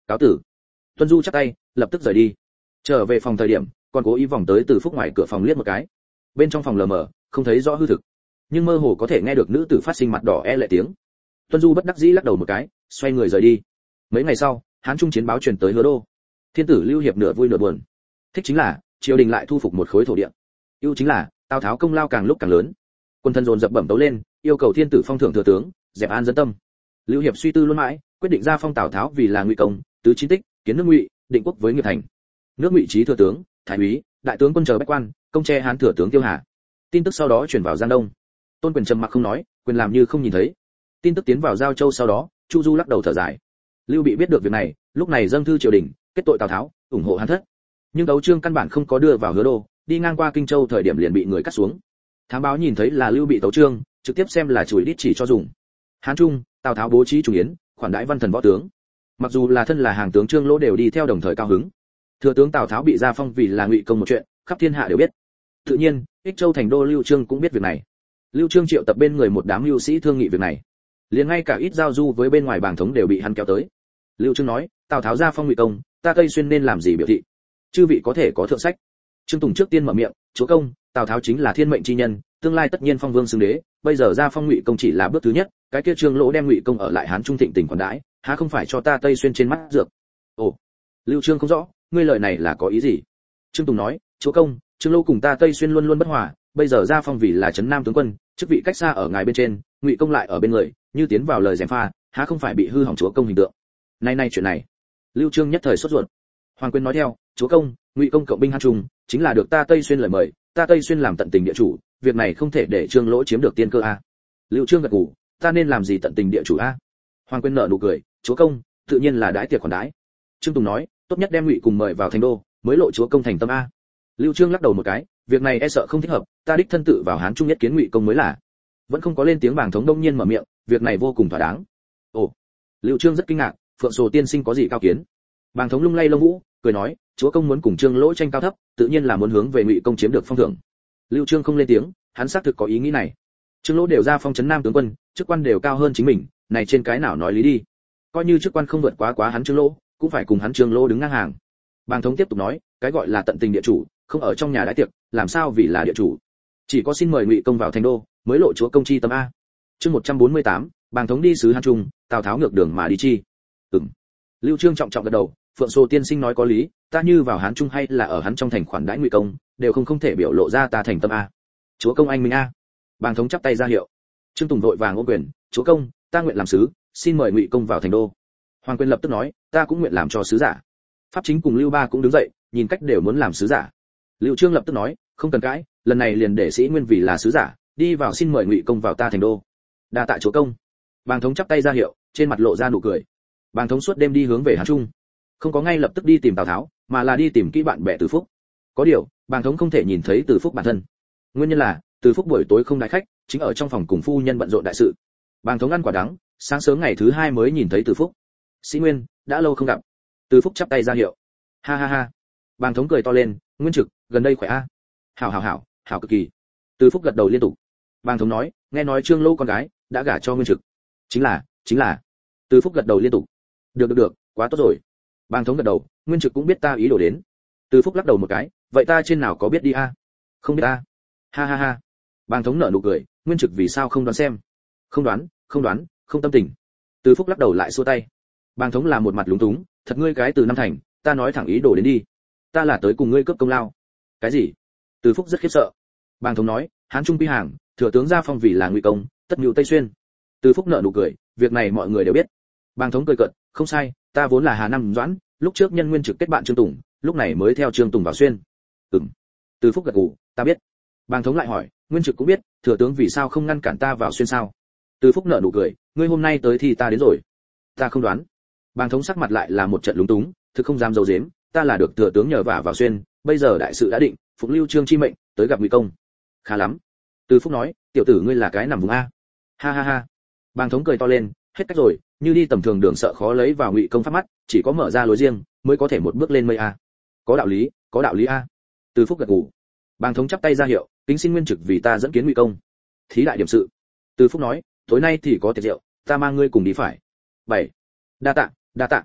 cáo tử. Tuân Du chắp tay, lập tức rời đi. Trở về phòng thời điểm, còn cố ý vòng tới Từ Phúc ngoài cửa phòng liếc một cái. Bên trong phòng lờ mờ, không thấy rõ hư thực, nhưng mơ hồ có thể nghe được nữ tử phát sinh mặt đỏ e lệ tiếng. Tuân Du bất đắc dĩ lắc đầu một cái, xoay người rời đi. Mấy ngày sau, Hán Trung chiến báo truyền tới Hứa Đô. Thiên tử Lưu Hiệp nửa vui nửa buồn. Thích chính là triều đình lại thu phục một khối thổ địa. Ưu chính là Tào Tháo công lao càng lúc càng lớn. Quân thân dồn dập bẩm tấu lên, yêu cầu thiên tử phong thưởng thừa tướng, dẹp an dân tâm. Lưu Hiệp suy tư luôn mãi, quyết định ra phong Tào Tháo vì là Ngụy công, tứ chính tích, kiến nước Ngụy, định quốc với nghiệp thành. Nước Ngụy trí thừa tướng, thái úy, đại tướng quân chờ bách quan, công che Hán thừa tướng Tiêu Hà. Tin tức sau đó truyền vào Giang Đông. Tôn Quyền trầm mặc không nói, quyền làm như không nhìn thấy. Tin tức tiến vào Giao Châu sau đó, Chu Du lắc đầu thở dài. Lưu Bị biết được việc này, lúc này dâng thư triều đình, kết tội Tào Tháo, ủng hộ Hán thất. Nhưng đấu chương căn bản không có đưa vào Hứa Đô, đi ngang qua Kinh Châu thời điểm liền bị người cắt xuống. Thám báo nhìn thấy là Lưu Bị tấu chương, trực tiếp xem là chùi đít chỉ cho dùng. Hán Trung, Tào Tháo bố trí chủ yến, khoản đãi văn thần võ tướng. Mặc dù là thân là hàng tướng Trương Lỗ đều đi theo đồng thời cao hứng. Thừa tướng Tào Tháo bị gia phong vì là Ngụy công một chuyện, khắp thiên hạ đều biết. Tự nhiên, Ích Châu thành đô Lưu Trương cũng biết việc này. Lưu Trương triệu tập bên người một đám lưu sĩ thương nghị việc này. Liền ngay cả ít giao du với bên ngoài bàng thống đều bị hắn kéo tới. Lưu Trương nói, Tào Tháo gia phong Ngụy công, ta Tây Xuyên nên làm gì biểu thị? Chư vị có thể có thượng sách. Trương Tùng trước tiên mở miệng, chúa công, Tào Tháo chính là thiên mệnh chi nhân, tương lai tất nhiên phong vương xưng đế, bây giờ gia phong Ngụy công chỉ là bước thứ nhất, cái kia Trương Lỗ đem Ngụy công ở lại Hán Trung thịnh tình còn đãi, há không phải cho ta Tây Xuyên trên mắt dược? Ồ, Lưu Trương không rõ, ngươi lời này là có ý gì? Trương Tùng nói, chúa công, Trương Lỗ cùng ta Tây Xuyên luôn luôn bất hòa, bây giờ gia phong vì là trấn Nam tướng quân, chức vị cách xa ở ngài bên trên, Ngụy công lại ở bên người, như tiến vào lời gièm pha, há không phải bị hư hỏng chúa công hình tượng? Nay nay chuyện này, Lưu Trương nhất thời sốt ruột. Hoàng Quyên nói theo, chúa công, Ngụy công cộng binh Hán Trung, chính là được ta Tây Xuyên lời mời, ta Tây Xuyên làm tận tình địa chủ, việc này không thể để Trương Lỗ chiếm được tiên cơ a. Lưu Trương gật gù, ta nên làm gì tận tình địa chủ a? Hoàng Quyên nở nụ cười, chúa công, tự nhiên là đãi tiệc khoản đãi. Trương Tùng nói, tốt nhất đem Ngụy cùng mời vào thành đô, mới lộ chúa công thành tâm a. Lưu Trương lắc đầu một cái, việc này e sợ không thích hợp, ta đích thân tự vào Hán Trung nhất kiến Ngụy công mới là. Vẫn không có lên tiếng bàng thống đông nhiên mở miệng, việc này vô cùng thỏa đáng. Ồ, Lưu Trương rất kinh ngạc, Phượng Sồ tiên sinh có gì cao kiến? Bàng thống lung lay lông vũ, cười nói, chúa công muốn cùng Trương Lỗ tranh cao thấp, tự nhiên là muốn hướng về Ngụy công chiếm được phong thưởng. Lưu Trương không lên tiếng, hắn xác thực có ý nghĩ này. Trương Lỗ đều ra phong trấn Nam tướng quân, chức quan đều cao hơn chính mình, này trên cái nào nói lý đi? Coi như chức quan không vượt quá quá hắn Trương Lỗ, cũng phải cùng hắn Trương Lỗ đứng ngang hàng. Bàng thống tiếp tục nói, cái gọi là tận tình địa chủ, không ở trong nhà đãi tiệc, làm sao vì là địa chủ? Chỉ có xin mời Ngụy công vào thành đô, mới lộ chúa công chi tâm a. Chương một trăm bốn mươi tám, Bàng thống đi sứ Hán Trung, Tào Tháo ngược đường mà đi chi. Ừm. Lưu Trương trọng trọng gật đầu, Phượng Sô tiên sinh nói có lý, ta như vào Hán Trung hay là ở hắn trong thành khoản đãi Ngụy công, đều không không thể biểu lộ ra ta thành tâm a. Chúa công anh minh a. Bàng thống chắp tay ra hiệu. Trương Tùng vội vàng ôm quyền, chúa công, ta nguyện làm sứ, xin mời Ngụy công vào thành đô. Hoàng Quyên lập tức nói, ta cũng nguyện làm cho sứ giả. Pháp Chính cùng Lưu Ba cũng đứng dậy, nhìn cách đều muốn làm sứ giả. Lưu Trương lập tức nói, không cần cãi, lần này liền để sĩ Nguyên vì là sứ giả, đi vào xin mời Ngụy công vào ta thành đô. Đa tạ chúa công. Bàng thống chắp tay ra hiệu, trên mặt lộ ra nụ cười. Bàng thống suốt đêm đi hướng về Hán Trung, không có ngay lập tức đi tìm Tào Tháo, mà là đi tìm kỹ bạn bè Từ Phúc. Có điều, Bàng thống không thể nhìn thấy Từ Phúc bản thân. Nguyên nhân là, Từ Phúc buổi tối không đãi khách, chính ở trong phòng cùng phu nhân bận rộn đại sự. Bàng thống ăn quả đắng, sáng sớm ngày thứ hai mới nhìn thấy Từ Phúc. Sĩ Nguyên, đã lâu không gặp. Từ Phúc chắp tay ra hiệu. Ha ha ha. Bàng thống cười to lên, Nguyên Trực, gần đây khỏe a? Hảo hảo hảo, hảo cực kỳ. Từ Phúc gật đầu liên tục. Bàng thống nói, nghe nói Trương Lỗ con gái đã gả cho Nguyên Trực. Chính là, chính là. Từ Phúc gật đầu liên tục. Được được được, quá tốt rồi. Bàng thống gật đầu, Nguyên Trực cũng biết ta ý đồ đến. Từ Phúc lắc đầu một cái, vậy ta trên nào có biết đi a? Không biết a. Ha ha ha. Bàng thống nở nụ cười, Nguyên Trực vì sao không đoán xem? Không đoán, không đoán, không tâm tình. Từ Phúc lắc đầu lại xua tay. Bàng thống là một mặt lúng túng, thật ngươi cái từ năm thành, ta nói thẳng ý đồ đến đi. Ta là tới cùng ngươi cướp công lao. Cái gì? Từ Phúc rất khiếp sợ. Bàng thống nói, Hán Trung quy hàng, thừa tướng gia phong vì là Ngụy công, tất nhu Tây Xuyên. Từ Phúc nở nụ cười, việc này mọi người đều biết. Bàng thống cười cợt, không sai, ta vốn là Hà Nam Doãn, lúc trước nhân Nguyên Trực kết bạn Trương Tùng, lúc này mới theo Trương Tùng vào Xuyên. Ừm. Từ Phúc gật gù, ta biết. Bàng thống lại hỏi, Nguyên Trực cũng biết, thừa tướng vì sao không ngăn cản ta vào Xuyên sao? Từ Phúc nở nụ cười, ngươi hôm nay tới thì ta đến rồi. Ta không đoán. Bàng thống sắc mặt lại là một trận lúng túng, thực không dám giấu giếm, ta là được thừa tướng nhờ vả vào Xuyên, bây giờ đại sự đã định, phục Lưu Trương chi mệnh, tới gặp Ngụy công. Khá lắm. Từ Phúc nói, tiểu tử ngươi là cái nằm vùng a. Ha ha ha. Bàng thống cười to lên, hết cách rồi, như đi tầm thường đường sợ khó lấy vào Ngụy công phát mắt, chỉ có mở ra lối riêng mới có thể một bước lên mây a. Có đạo lý, có đạo lý a. Từ Phúc gật gù. Bàng thống chắp tay ra hiệu, kính xin Nguyên Trực vì ta dẫn kiến Ngụy công. Thí đại điểm sự. Từ Phúc nói, tối nay thì có tiệc rượu, ta mang ngươi cùng đi phải. Bảy. Đa tạ, đa tạ.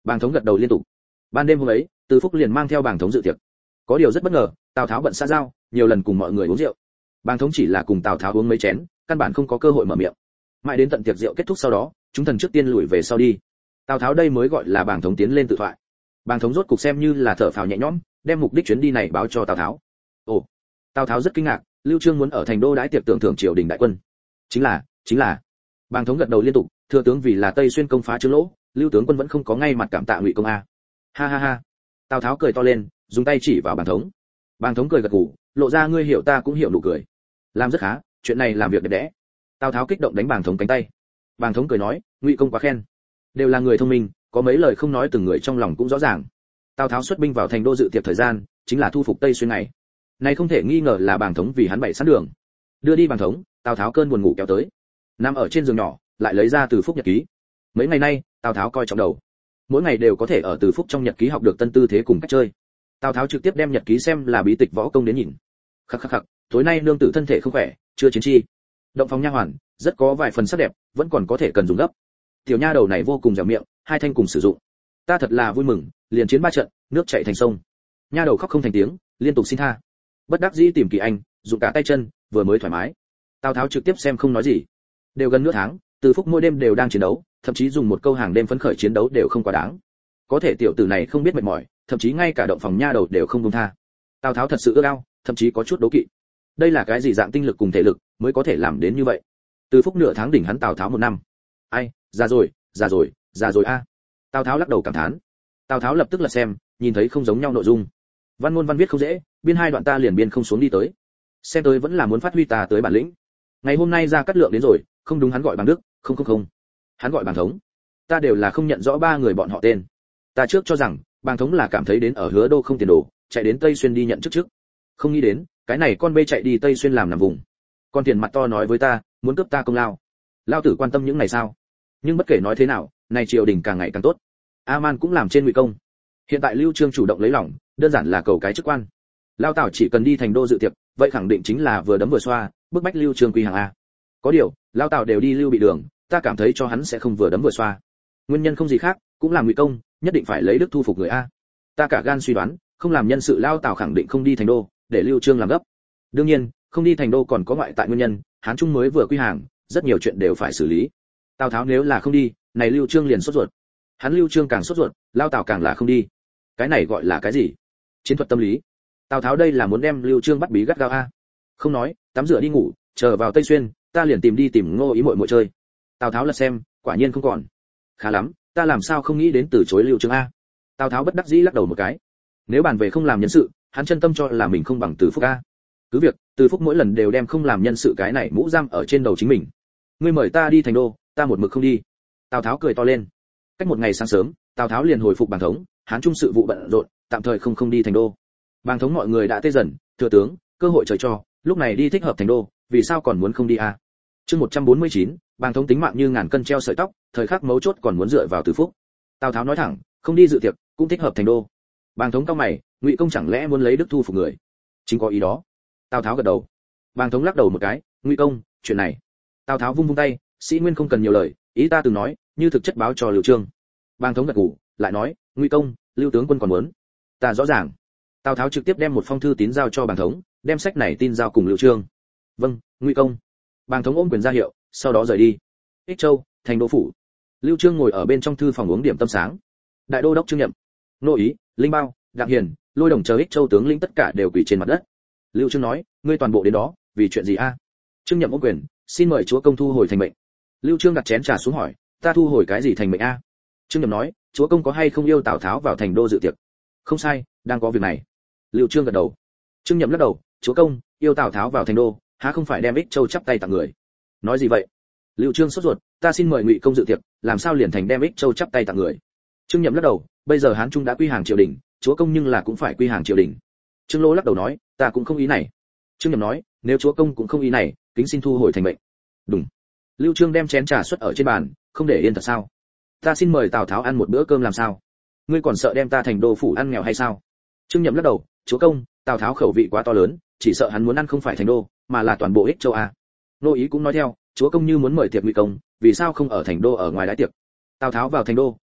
Bàng thống gật đầu liên tục. Ban đêm hôm ấy, Từ Phúc liền mang theo Bàng thống dự tiệc. Có điều rất bất ngờ, Tào Tháo bận xã giao, nhiều lần cùng mọi người uống rượu. Bàng thống chỉ là cùng Tào Tháo uống mấy chén, căn bản không có cơ hội mở miệng. Mãi đến tận tiệc rượu kết thúc sau đó, chúng thần trước tiên lùi về sau đi. Tào Tháo đây mới gọi là Bàng thống tiến lên tự thoại. Bàng thống rốt cục xem như là thở phào nhẹ nhõm, đem mục đích chuyến đi này báo cho Tào Tháo. Ồ, Tào Tháo rất kinh ngạc, Lưu Trương muốn ở thành đô đãi tiệc tưởng thưởng triều đình đại quân. Chính là, chính là. Bàng thống gật đầu liên tục, thừa tướng vì là Tây Xuyên công phá Trương Lỗ, Lưu tướng quân vẫn không có ngay mặt cảm tạ Ngụy công a. Ha ha ha. Tào Tháo cười to lên, dùng tay chỉ vào Bàng thống. Bàng thống cười gật gù, lộ ra ngươi hiểu ta cũng hiểu nụ cười. Làm rất khá, chuyện này làm việc đẹp đẽ. Tào Tháo kích động đánh Bàng thống cánh tay. Bàng thống cười nói, Ngụy công quá khen. Đều là người thông minh, có mấy lời không nói từng người trong lòng cũng rõ ràng. Tào Tháo xuất binh vào thành đô dự tiệc thời gian, chính là thu phục Tây Xuyên này. Này không thể nghi ngờ là Bàng thống vì hắn bày sẵn đường. Đưa đi Bàng thống, Tào Tháo cơn buồn ngủ kéo tới. Nằm ở trên giường nhỏ, lại lấy ra Từ Phúc nhật ký. Mấy ngày nay, Tào Tháo coi trọng đầu. Mỗi ngày đều có thể ở Từ Phúc trong nhật ký học được tân tư thế cùng cách chơi. Tào Tháo trực tiếp đem nhật ký xem là bí tịch võ công đến nhìn. Khắc khắc khắc, tối nay nương tử thân thể không khỏe, chưa chiến chi. Động phòng nha hoàn, rất có vài phần sắc đẹp, vẫn còn có thể cần dùng gấp. Tiểu nha đầu này vô cùng dẻo miệng, hai thanh cùng sử dụng. Ta thật là vui mừng, liền chiến ba trận, nước chảy thành sông. Nha đầu khóc không thành tiếng, liên tục xin tha. Bất đắc dĩ tìm Kỳ Anh, dùng cả tay chân, vừa mới thoải mái. Tào Tháo trực tiếp xem không nói gì. Đều gần nửa tháng, Từ Phúc mỗi đêm đều đang chiến đấu, thậm chí dùng một câu hàng đêm phấn khởi chiến đấu đều không quá đáng. Có thể tiểu tử này không biết mệt mỏi, thậm chí ngay cả động phòng nha đầu đều không buông tha. Tào Tháo thật sự ước ao, thậm chí có chút đố kỵ. Đây là cái gì dạng tinh lực cùng thể lực mới có thể làm đến như vậy? Từ Phúc nửa tháng đỉnh hắn Tào Tháo một năm. Ai, già rồi, già rồi, già rồi a. Tào Tháo lắc đầu cảm thán. Tào Tháo lập tức lật xem, nhìn thấy không giống nhau nội dung. Văn ngôn văn viết không dễ, biên hai đoạn ta liền biên không xuống đi tới. Xem tới vẫn là muốn phát huy ta tới bản lĩnh. Ngày hôm nay ra cắt lượng đến rồi, không đúng hắn gọi Bàng Đức, không không không. Hắn gọi Bàng thống. Ta đều là không nhận rõ ba người bọn họ tên. Ta trước cho rằng Bàng thống là cảm thấy đến ở Hứa Đô không tiền đồ, chạy đến Tây Xuyên đi nhận chức trước. Không nghĩ đến, cái này con bê chạy đi Tây Xuyên làm nằm vùng. Con tiền mặt to nói với ta, muốn cướp ta công lao. Lao tử quan tâm những này sao? Nhưng bất kể nói thế nào, này triều đình càng ngày càng tốt. A-man cũng làm trên Ngụy công. Hiện tại Lưu Trương chủ động lấy lòng, đơn giản là cầu cái chức quan. Lao Tảo chỉ cần đi thành đô dự tiệc, vậy khẳng định chính là vừa đấm vừa xoa, bức bách Lưu Trương quy hàng a. Có điều, Lao Tảo đều đi Lưu bị đường, ta cảm thấy cho hắn sẽ không vừa đấm vừa xoa. Nguyên nhân không gì khác, cũng là Ngụy công, nhất định phải lấy đức thu phục người a. Ta cả gan suy đoán, không làm nhân sự Lao Tảo khẳng định không đi thành đô, để Lưu Trương làm gấp. Đương nhiên, không đi thành đô còn có ngoại tại nguyên nhân, Hán Trung mới vừa quy hàng, rất nhiều chuyện đều phải xử lý. Tào Tháo nếu là không đi, này Lưu Trương liền sốt ruột. Hắn Lưu Trương càng sốt ruột, Lao Tảo càng là không đi. Cái này gọi là cái gì? Chiến thuật tâm lý. Tào Tháo đây là muốn đem Lưu Trương bắt bí gắt gao a. Không nói, tắm rửa đi ngủ, chờ vào Tây Xuyên, ta liền tìm đi tìm Ngô Ý muội muội chơi. Tào Tháo lật xem, quả nhiên không còn. Khá lắm, ta làm sao không nghĩ đến từ chối Lưu Trương a. Tào Tháo bất đắc dĩ lắc đầu một cái. Nếu bàn về không làm nhân sự, hắn chân tâm cho là mình không bằng Từ Phúc a. Cứ việc, Từ Phúc mỗi lần đều đem không làm nhân sự cái này mũ giam ở trên đầu chính mình. Ngươi mời ta đi thành đô, ta một mực không đi. Tào Tháo cười to lên. Cách một ngày sáng sớm, Tào Tháo liền hồi phục Bàng thống, Hán Trung sự vụ bận rộn, tạm thời không không đi thành đô. Bàng thống mọi người đã tê dần, thừa tướng, cơ hội trời cho, lúc này đi thích hợp thành đô, vì sao còn muốn không đi a? Chương một trăm bốn mươi chín, Bàng thống tính mạng như ngàn cân treo sợi tóc, thời khắc mấu chốt còn muốn dựa vào Từ Phúc. Tào Tháo nói thẳng, không đi dự tiệc, cũng thích hợp thành đô. Bàng thống cao mày, Ngụy công chẳng lẽ muốn lấy đức thu phục người? Chính có ý đó. Tào Tháo gật đầu. Bàng thống lắc đầu một cái, Ngụy công, chuyện này. Tào Tháo vung vung tay, sĩ nguyên không cần nhiều lời, ý ta từng nói, như thực chất báo cho Lưu Trương. Bàng thống gật gù, lại nói, Ngụy công, Lưu tướng quân còn muốn. Ta rõ ràng. Tào Tháo trực tiếp đem một phong thư tín giao cho Bàng thống, đem sách này tin giao cùng Lưu Trương. Vâng, Ngụy công. Bàng thống ôm quyền ra hiệu, sau đó rời đi. Ích Châu, thành đô phủ. Lưu Trương ngồi ở bên trong thư phòng uống điểm tâm sáng. Đại đô đốc Trương Nhậm, Nô Ý, Linh Bao, Đặng Hiền, Lôi Đồng chờ Ích Châu tướng lĩnh tất cả đều quỳ trên mặt đất. Lưu Trương nói, ngươi toàn bộ đến đó, vì chuyện gì a? Trương Nhậm ôm quyền, xin mời chúa công thu hồi thành mệnh. Lưu Trương đặt chén trà xuống hỏi, ta thu hồi cái gì thành mệnh a? Trương Nhậm nói, chúa công có hay không yêu Tào Tháo vào thành đô dự tiệc? Không sai, đang có việc này. Lưu Trương gật đầu. Trương Nhậm lắc đầu, chúa công, yêu Tào Tháo vào thành đô, há không phải đem Ích Châu chắp tay tặng người? Nói gì vậy? Lưu Trương sốt ruột, ta xin mời Ngụy công dự tiệc, làm sao liền thành đem Ích Châu chắp tay tặng người? Trương Nhậm lắc đầu, bây giờ Hán Trung đã quy hàng triều đình, chúa công nhưng là cũng phải quy hàng triều đình. Trương Lô lắc đầu nói, ta cũng không ý này. Trương Nhậm nói, nếu chúa công cũng không ý này, kính xin thu hồi thành mệnh. Đúng. Lưu Trương đem chén trà xuất ở trên bàn, không để yên thật sao? Ta xin mời Tào Tháo ăn một bữa cơm làm sao? Ngươi còn sợ đem ta thành đô phủ ăn nghèo hay sao? Trương Nhậm lắc đầu, chúa công, Tào Tháo khẩu vị quá to lớn, chỉ sợ hắn muốn ăn không phải thành đô, mà là toàn bộ Ích Châu a. Nô Ý cũng nói theo, chúa công như muốn mời tiệc Ngụy công, vì sao không ở thành đô ở ngoài đãi tiệc? Tào Tháo vào thành đô,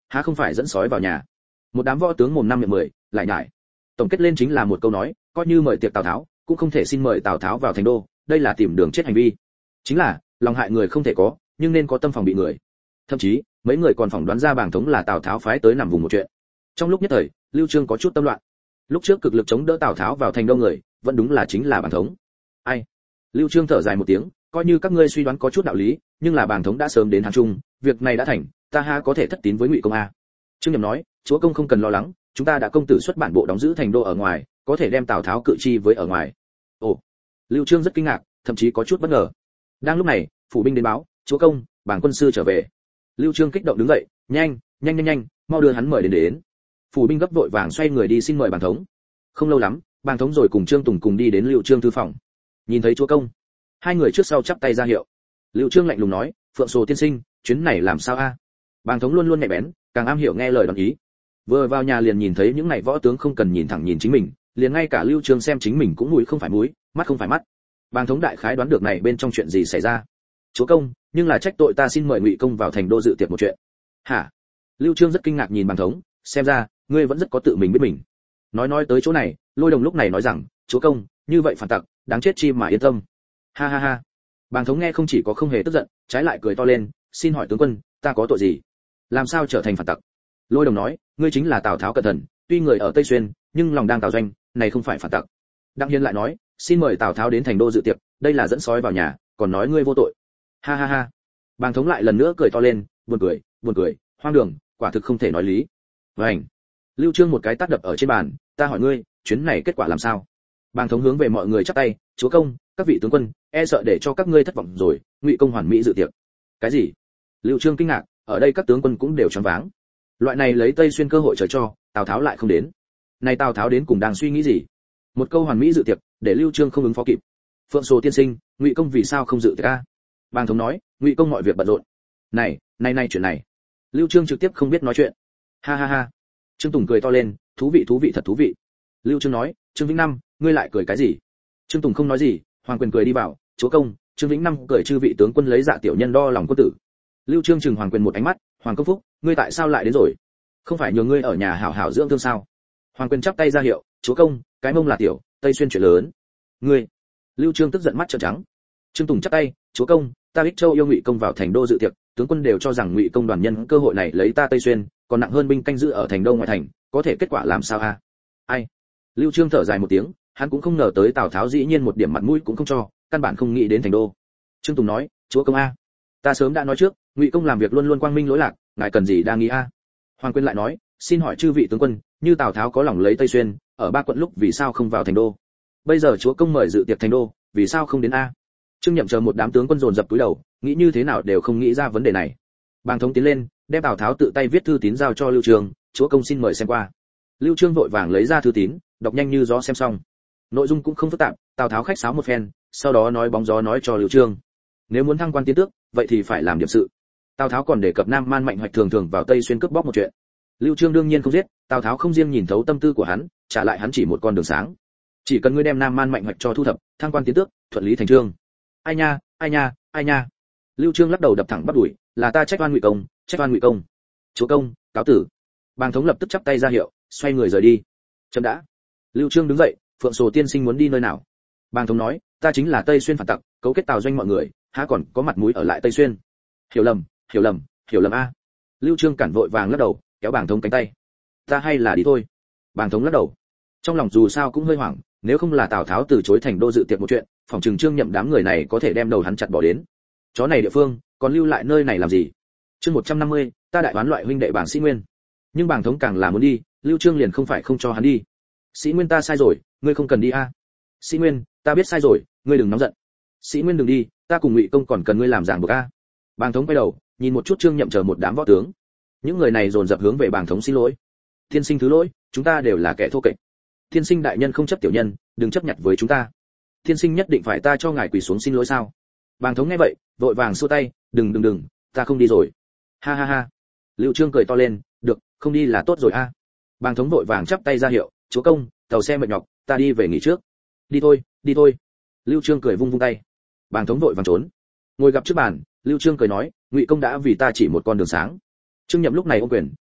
há không phải dẫn sói vào nhà. Một đám võ tướng mồm năm miệng mười, lại nhải. Tổng kết lên chính là một câu nói, coi như mời tiệc Tào Tháo, cũng không thể xin mời Tào Tháo vào thành đô, đây là tìm đường chết hành vi. Chính là, lòng hại người không thể có, nhưng nên có tâm phòng bị người. Thậm chí, mấy người còn phỏng đoán ra Bàng Thống là Tào Tháo phái tới nằm vùng một chuyện. Trong lúc nhất thời, Lưu Trương có chút tâm loạn. Lúc trước cực lực chống đỡ Tào Tháo vào thành đô người, vẫn đúng là chính là Bàng Thống. Ai? Lưu Trương thở dài một tiếng, coi như các ngươi suy đoán có chút đạo lý, nhưng là Bàng Thống đã sớm đến Hán Trung, việc này đã thành, ta ha có thể thất tín với Ngụy công a. Trương Nhậm nói, chúa công không cần lo lắng, chúng ta đã công tử xuất bản bộ đóng giữ thành đô ở ngoài, có thể đem Tào Tháo cự chi với ở ngoài. Ồ. Lưu Trương rất kinh ngạc, thậm chí có chút bất ngờ. Đang lúc này, phủ binh đến báo, chúa công, Bàng quân sư trở về. Lưu Trương kích động đứng dậy, nhanh, nhanh nhanh nhanh, mau đưa hắn mời đến đến. Phủ binh gấp vội vàng xoay người đi xin mời Bàng Thống. Không lâu lắm, Bàng Thống rồi cùng Trương Tùng cùng đi đến Lưu Trương thư phòng. Nhìn thấy chúa công, hai người trước sau chắp tay ra hiệu. Lưu Trương lạnh lùng nói, Phượng Sồ tiên sinh, chuyến này làm sao a? Bàng Thống luôn luôn nhạy bén, càng am hiểu nghe lời đoán ý. Vừa vào nhà liền nhìn thấy những này võ tướng không cần nhìn thẳng nhìn chính mình, liền ngay cả Lưu Trương xem chính mình cũng mũi không phải mũi, mắt không phải mắt. Bàng Thống đại khái đoán được này bên trong chuyện gì xảy ra. Chúa công, nhưng là trách tội ta xin mời Ngụy công vào thành đô dự tiệc một chuyện. Hả? Lưu Trương rất kinh ngạc nhìn Bàng Thống, xem ra ngươi vẫn rất có tự mình biết mình. Nói nói tới chỗ này, Lôi Đồng lúc này nói rằng, chúa công, như vậy phản tặc, đáng chết chi mà yên tâm. Ha ha ha. Bàng Thống nghe không chỉ có không hề tức giận, trái lại cười to lên, xin hỏi tướng quân, ta có tội gì? Làm sao trở thành phản tặc? Lôi Đồng nói, ngươi chính là Tào Tháo cẩn thận, tuy người ở Tây Xuyên, nhưng lòng đang Tào doanh, này không phải phản tặc. Đặng Hiên lại nói, xin mời Tào Tháo đến thành đô dự tiệc, đây là dẫn sói vào nhà, còn nói ngươi vô tội. Ha ha ha. Bàng Thống lại lần nữa cười to lên, buồn cười, buồn cười, hoang đường, quả thực không thể nói lý. Vành. Lưu Trương một cái tát đập ở trên bàn, ta hỏi ngươi, chuyến này kết quả làm sao? Bàng Thống hướng về mọi người chắp tay, chúa công, các vị tướng quân, e sợ để cho các ngươi thất vọng rồi, Ngụy công hoàn mỹ dự tiệc. Cái gì? Lưu Trương kinh ngạc, ở đây các tướng quân cũng đều choáng váng. Loại này lấy Tây Xuyên cơ hội trời cho, Tào Tháo lại không đến. Này Tào Tháo đến cùng đang suy nghĩ gì? Một câu hoàn mỹ dự tiệc, để Lưu Trương không ứng phó kịp. Phượng Sồ tiên sinh, Ngụy công vì sao không dự tiệc a? Bàng Thống nói, Ngụy công mọi việc bận rộn. Này, này này chuyện này. Lưu Trương trực tiếp không biết nói chuyện. Ha ha ha. Trương Tùng cười to lên, thú vị thú vị thật thú vị. Lưu Trương nói, Trương Vĩnh Năm, ngươi lại cười cái gì? Trương Tùng không nói gì, Hoàng Quyền cười đi vào, chúa công, Trương Vĩnh Năm cười chư vị tướng quân lấy dạ tiểu nhân đo lòng quân tử. Lưu Trương chừng Hoàng Quyền một ánh mắt, Hoàng Công Phúc, ngươi tại sao lại đến rồi? Không phải nhờ ngươi ở nhà hảo hảo dưỡng thương sao? Hoàng Quyền chắp tay ra hiệu, chúa công, cái mông là tiểu, Tây Xuyên chuyện lớn. Ngươi. Lưu Trương tức giận mắt trợn trắng. Trương Tùng chắp tay, chúa công, ta Ích Châu yêu Ngụy công vào thành đô dự tiệc, tướng quân đều cho rằng Ngụy công đoàn nhân cơ hội này lấy ta Tây Xuyên, còn nặng hơn binh canh giữ ở thành đô ngoại thành, có thể kết quả làm sao a? Ai? Lưu Trương thở dài một tiếng, hắn cũng không ngờ tới Tào Tháo dĩ nhiên một điểm mặt mũi cũng không cho, căn bản không nghĩ đến thành đô. Trương Tùng nói, chúa công a, ta sớm đã nói trước, Ngụy công làm việc luôn luôn quang minh lỗi lạc, ngài cần gì đang nghĩ a? Hoàng Quyền lại nói, xin hỏi chư vị tướng quân, như Tào Tháo có lòng lấy Tây Xuyên, ở ba quận lúc vì sao không vào thành đô? Bây giờ chúa công mời dự tiệc thành đô, vì sao không đến a? Trương Nhậm chờ một đám tướng quân dồn dập túi đầu, nghĩ như thế nào đều không nghĩ ra vấn đề này. Bàng Thống tiến lên, đem Tào Tháo tự tay viết thư tín giao cho Lưu Trương, chúa công xin mời xem qua. Lưu Trương vội vàng lấy ra thư tín, đọc nhanh như gió xem xong. Nội dung cũng không phức tạp, Tào Tháo khách sáo một phen, sau đó nói bóng gió nói cho Lưu Trương. Nếu muốn thăng quan tiến tước, vậy thì phải làm điểm sự. Tào Tháo còn đề cập Nam Man Mạnh Hoạch thường thường vào Tây Xuyên cướp bóc một chuyện. Lưu Trương đương nhiên không giết, Tào Tháo không riêng nhìn thấu tâm tư của hắn, trả lại hắn chỉ một con đường sáng. Chỉ cần ngươi đem Nam Man Mạnh Hoạch cho thu thập, thăng quan tiến tước, thuận lý thành trương. Ai nha, ai nha, ai nha. Lưu Trương lắc đầu đập thẳng bắt đuổi, là ta trách oan Ngụy công, trách oan Ngụy công. Chúa công, cáo tử. Bàng Thống lập tức chắp tay ra hiệu, xoay người rời đi. Chậm đã. Lưu Trương đứng dậy, Phượng Sồ tiên sinh muốn đi nơi nào? Bàng Thống nói, ta chính là Tây Xuyên phản tặc, cấu kết Tào doanh mọi người, há còn có mặt mũi ở lại Tây Xuyên? Hiểu lầm, hiểu lầm, hiểu lầm a. Lưu Trương cản vội vàng lắc đầu, kéo Bàng Thống cánh tay. Ta hay là đi thôi. Bàng Thống lắc đầu. Trong lòng dù sao cũng hơi hoảng, nếu không là Tào Tháo từ chối thành đô dự tiệc một chuyện, phòng trừng Trương Nhậm đám người này có thể đem đầu hắn chặt bỏ đến. Chó này địa phương, còn lưu lại nơi này làm gì? Chương một trăm năm mươi, ta đại đoán loại huynh đệ bảng Sĩ Nguyên. Nhưng Bàng Thống càng là muốn đi, Lưu Trương liền không phải không cho hắn đi. Sĩ Nguyên ta sai rồi, ngươi không cần đi a. Sĩ Nguyên, ta biết sai rồi, ngươi đừng nóng giận. Sĩ Nguyên đừng đi, ta cùng Ngụy công còn cần ngươi làm giảng buộc a. Bàng Thống quay đầu, nhìn một chút Trương Nhậm chờ một đám võ tướng. Những người này dồn dập hướng về Bàng Thống xin lỗi. Thiên sinh thứ lỗi, chúng ta đều là kẻ thô kệch. Thiên sinh đại nhân không chấp tiểu nhân, đừng chấp nhặt với chúng ta. Thiên sinh nhất định phải ta cho ngài quỳ xuống xin lỗi sao? Bàng Thống nghe vậy, vội vàng xua tay, đừng đừng đừng, ta không đi rồi. Ha ha ha. Lưu Trương cười to lên, được, không đi là tốt rồi a. Bàng Thống vội vàng chắp tay ra hiệu, chúa công, tàu xe mệt nhọc, ta đi về nghỉ trước. Đi thôi, đi thôi. Lưu Trương cười vung vung tay. Bàng Thống vội vàng trốn. Ngồi gặp trước bàn, Lưu Trương cười nói, Ngụy công đã vì ta chỉ một con đường sáng. Trương Nhậm lúc này ôm quyền,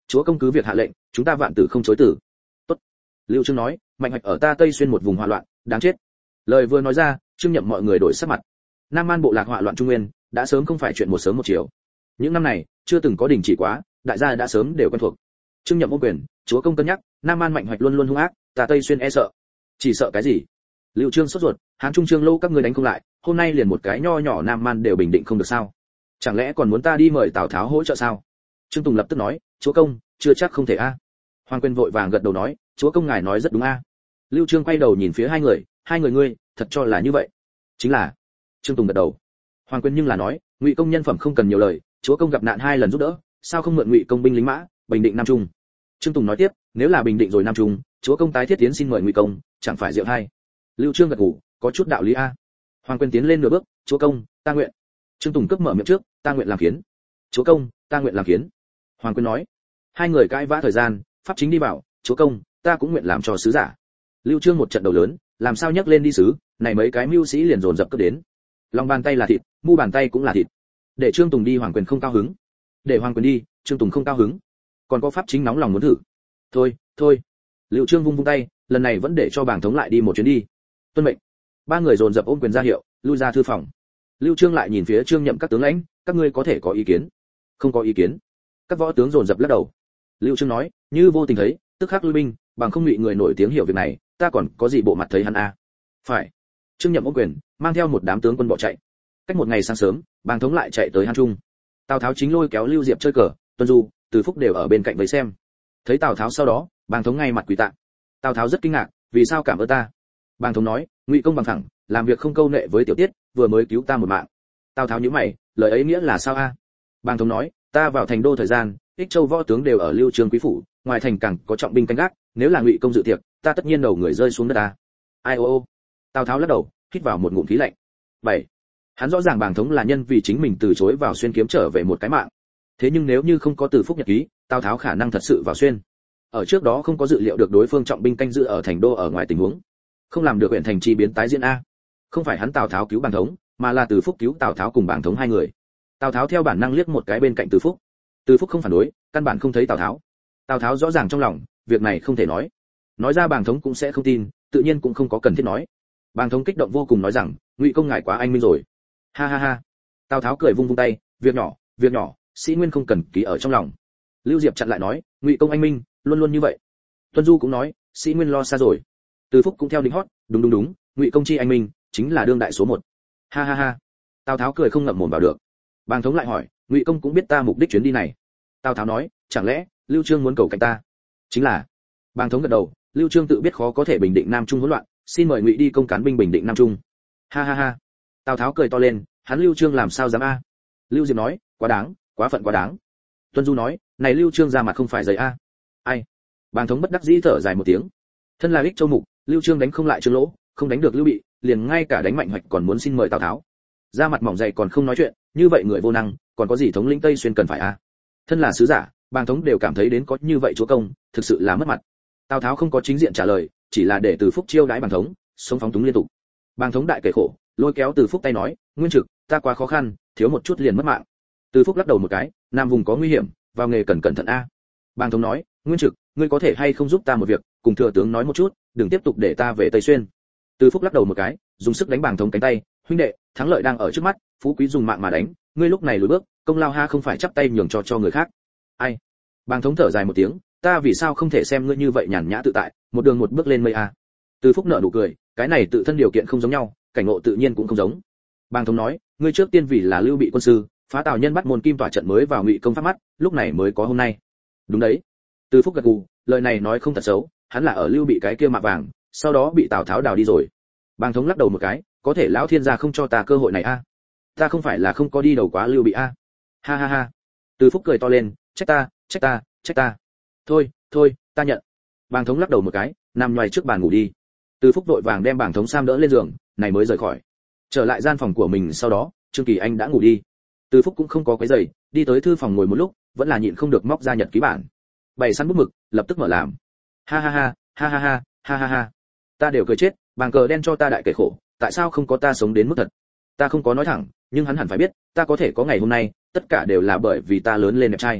chúa công cứ việc hạ lệnh, chúng ta vạn tử không chối từ. Tốt. Lưu Trương nói, Mạnh Hoạch ở ta Tây Xuyên một vùng hỗn loạn, đáng chết. Lời vừa nói ra, Trương Nhậm mọi người đổi sắc mặt. Nam Man bộ lạc hỗn loạn trung nguyên, đã sớm không phải chuyện một sớm một chiều. Những năm này, chưa từng có đình chỉ quá, đại gia đã sớm đều quen thuộc. Trương Nhậm ôm quyền, chúa công cân nhắc, Nam Man Mạnh Hoạch luôn luôn hung ác, ta Tây Xuyên e sợ. Chỉ sợ cái gì? Lưu Trương sốt ruột, Hán Trung Trương Lâu các ngươi đánh không lại, hôm nay liền một cái nho nhỏ Nam Man đều bình định không được sao? Chẳng lẽ còn muốn ta đi mời Tào Tháo hỗ trợ sao? Trương Tùng lập tức nói, chúa công, chưa chắc không thể a. Hoàng Quyền vội vàng gật đầu nói, chúa công ngài nói rất đúng a. Lưu Trương quay đầu nhìn phía hai người, hai người ngươi, thật cho là như vậy? Chính là. Trương Tùng gật đầu. Hoàng Quyền nhưng là nói, Ngụy công nhân phẩm không cần nhiều lời, chúa công gặp nạn hai lần giúp đỡ, sao không mượn Ngụy công binh lính mã, bình định Nam Trung? Trương Tùng nói tiếp, nếu là bình định rồi Nam Trung, chúa công tái thiết tiến xin mời Ngụy công, chẳng phải diệu hay? Lưu Trương gật gù, có chút đạo lý a. Hoàng Quyền tiến lên nửa bước, chúa công, ta nguyện. Trương Tùng cấp mở miệng trước, ta nguyện làm kiến. Chúa công, ta nguyện làm kiến. Hoàng Quyền nói. Hai người cãi vã thời gian, pháp chính đi bảo, chúa công, ta cũng nguyện làm cho sứ giả. Lưu Trương một trận đầu lớn, làm sao nhắc lên đi sứ, này mấy cái mưu sĩ liền dồn dập cấp đến. Lòng bàn tay là thịt, mu bàn tay cũng là thịt. Để Trương Tùng đi Hoàng Quyền không cao hứng. Để Hoàng Quyền đi, Trương Tùng không cao hứng. Còn có pháp chính nóng lòng muốn thử. Thôi, thôi. Lưu Trương vung vung tay, lần này vẫn để cho bàng thống lại đi một chuyến đi. Tuân mệnh. Ba người dồn dập ôm quyền ra hiệu, lui ra thư phòng. Lưu Trương lại nhìn phía Trương Nhậm các tướng lãnh, các ngươi có thể có ý kiến? Không có ý kiến. Các võ tướng dồn dập lắc đầu. Lưu Trương nói, như vô tình thấy, tức khắc lui binh, bằng không bị người nổi tiếng hiểu việc này, ta còn có gì bộ mặt thấy hắn a? À? Phải. Trương Nhậm ôm quyền, mang theo một đám tướng quân bỏ chạy. Cách một ngày sáng sớm, bàng thống lại chạy tới Hán Trung. Tào Tháo chính lôi kéo Lưu Diệp chơi cờ, Tuân Du, Từ Phúc đều ở bên cạnh vây xem. Thấy Tào Tháo sau đó, bàng thống ngay mặt quỳ tạ. Tào Tháo rất kinh ngạc, vì sao cảm ơn ta? Bàng thống nói, Ngụy công bằng thẳng, làm việc không câu nệ với tiểu tiết, vừa mới cứu ta một mạng. Tào Tháo nhíu mày, lời ấy nghĩa là sao a? À? Bàng thống nói, ta vào thành đô thời gian, Ích Châu võ tướng đều ở Lưu Trương quý phủ, ngoài thành càng có trọng binh canh gác, nếu là Ngụy công dự tiệc, ta tất nhiên đầu người rơi xuống đất ta. Ai ô ô. Tào Tháo lắc đầu, hít vào một ngụm khí lạnh. Bảy. Hắn rõ ràng Bàng thống là nhân vì chính mình từ chối vào xuyên kiếm trở về một cái mạng. Thế nhưng nếu như không có Từ Phúc nhật ký, Tào Tháo khả năng thật sự vào xuyên. Ở trước đó không có dự liệu được đối phương trọng binh canh giữ ở thành đô ở ngoài tình huống, không làm được huyện thành chi biến tái diễn a. Không phải hắn Tào Tháo cứu Bàng thống, mà là Từ Phúc cứu Tào Tháo cùng Bàng thống hai người. Tào Tháo theo bản năng liếc một cái bên cạnh Từ Phúc. Từ Phúc không phản đối, căn bản không thấy Tào Tháo. Tào Tháo rõ ràng trong lòng, việc này không thể nói. Nói ra Bàng thống cũng sẽ không tin, tự nhiên cũng không có cần thiết nói. Bàng thống kích động vô cùng nói rằng, Ngụy công ngài quá anh minh rồi. Ha ha ha. Tào Tháo cười vung vung tay, việc nhỏ, việc nhỏ, sĩ nguyên không cần ký ở trong lòng. Lưu Diệp chặn lại nói, Ngụy công anh minh, luôn luôn như vậy. Tuân Du cũng nói, sĩ nguyên lo xa rồi. Từ Phúc cũng theo đính hót, đúng đúng đúng, Ngụy công chi anh minh, chính là đương đại số một. Ha ha ha. Tào Tháo cười không ngậm mồm vào được. Bàng thống lại hỏi, Ngụy công cũng biết ta mục đích chuyến đi này. Tào Tháo nói, chẳng lẽ Lưu Trương muốn cầu cạnh ta? Chính là. Bàng thống gật đầu, Lưu Trương tự biết khó có thể bình định Nam Trung hỗn loạn, xin mời Ngụy đi công cán binh bình định Nam Trung. Ha ha ha. Tào Tháo cười to lên, hắn Lưu Trương làm sao dám a? Lưu Diệp nói, quá đáng, quá phận quá đáng. Tuân Du nói, này Lưu Trương ra mặt không phải giấy a. Ai? Bàng thống bất đắc dĩ thở dài một tiếng. Thân là Ích Châu mục, Lưu Trương đánh không lại Trương Lỗ, không đánh được Lưu Bị, liền ngay cả đánh Mạnh Hoạch còn muốn xin mời Tào Tháo. Ra mặt mỏng dày còn không nói chuyện, như vậy người vô năng, còn có gì thống lĩnh Tây Xuyên cần phải a? Thân là sứ giả, Bàng thống đều cảm thấy đến có như vậy chúa công, thực sự là mất mặt. Tào Tháo không có chính diện trả lời, chỉ là để Từ Phúc chiêu đãi Bàng thống, sống phóng túng liên tục. Bàng thống đại kể khổ, lôi kéo Từ Phúc tay nói, Nguyên Trực, ta quá khó khăn, thiếu một chút liền mất mạng. Từ Phúc lắc đầu một cái, nam vùng có nguy hiểm, vào nghề cần cẩn thận a. Bàng thống nói, Nguyên Trực, ngươi có thể hay không giúp ta một việc, cùng thừa tướng nói một chút, đừng tiếp tục để ta về Tây Xuyên. Từ Phúc lắc đầu một cái, dùng sức đánh Bàng thống cánh tay, huynh đệ, thắng lợi đang ở trước mắt, phú quý dùng mạng mà đánh, ngươi lúc này lùi bước, công lao ha không phải chắp tay nhường cho cho người khác. Ai? Bàng thống thở dài một tiếng, ta vì sao không thể xem ngươi như vậy nhàn nhã tự tại, một đường một bước lên mây a. Từ Phúc nở nụ cười, cái này tự thân điều kiện không giống nhau, cảnh ngộ tự nhiên cũng không giống. Bàng thống nói, ngươi trước tiên vì là Lưu Bị quân sư, phá Tào nhân bắt môn kim tỏa trận mới vào Ngụy công pháp mắt, lúc này mới có hôm nay. Đúng đấy. Từ Phúc gật gù, lời này nói không thật xấu, hắn là ở Lưu Bị cái kia mạ vàng, sau đó bị Tào Tháo đào đi rồi. Bàng thống lắc đầu một cái, có thể lão thiên gia không cho ta cơ hội này a. Ta không phải là không có đi đầu quá Lưu Bị a. Ha ha ha. Từ Phúc cười to lên, trách ta, trách ta, trách ta. Thôi, thôi, ta nhận. Bàng thống lắc đầu một cái, nằm nhoài trước bàn ngủ đi. Từ Phúc vội vàng đem Bàng thống sam đỡ lên giường, này mới rời khỏi. Trở lại gian phòng của mình sau đó, Trương Kỳ Anh đã ngủ đi. Từ Phúc cũng không có cái giày, đi tới thư phòng ngồi một lúc, vẫn là nhịn không được móc ra nhật ký bản. Bày sẵn bút mực, lập tức mở làm. Ha ha ha, ha ha ha, ha ha ha. Ta đều cười chết, Bàng cờ đen cho ta đại kể khổ, tại sao không có ta sống đến mức thật? Ta không có nói thẳng, nhưng hắn hẳn phải biết, ta có thể có ngày hôm nay, tất cả đều là bởi vì ta lớn lên đẹp trai.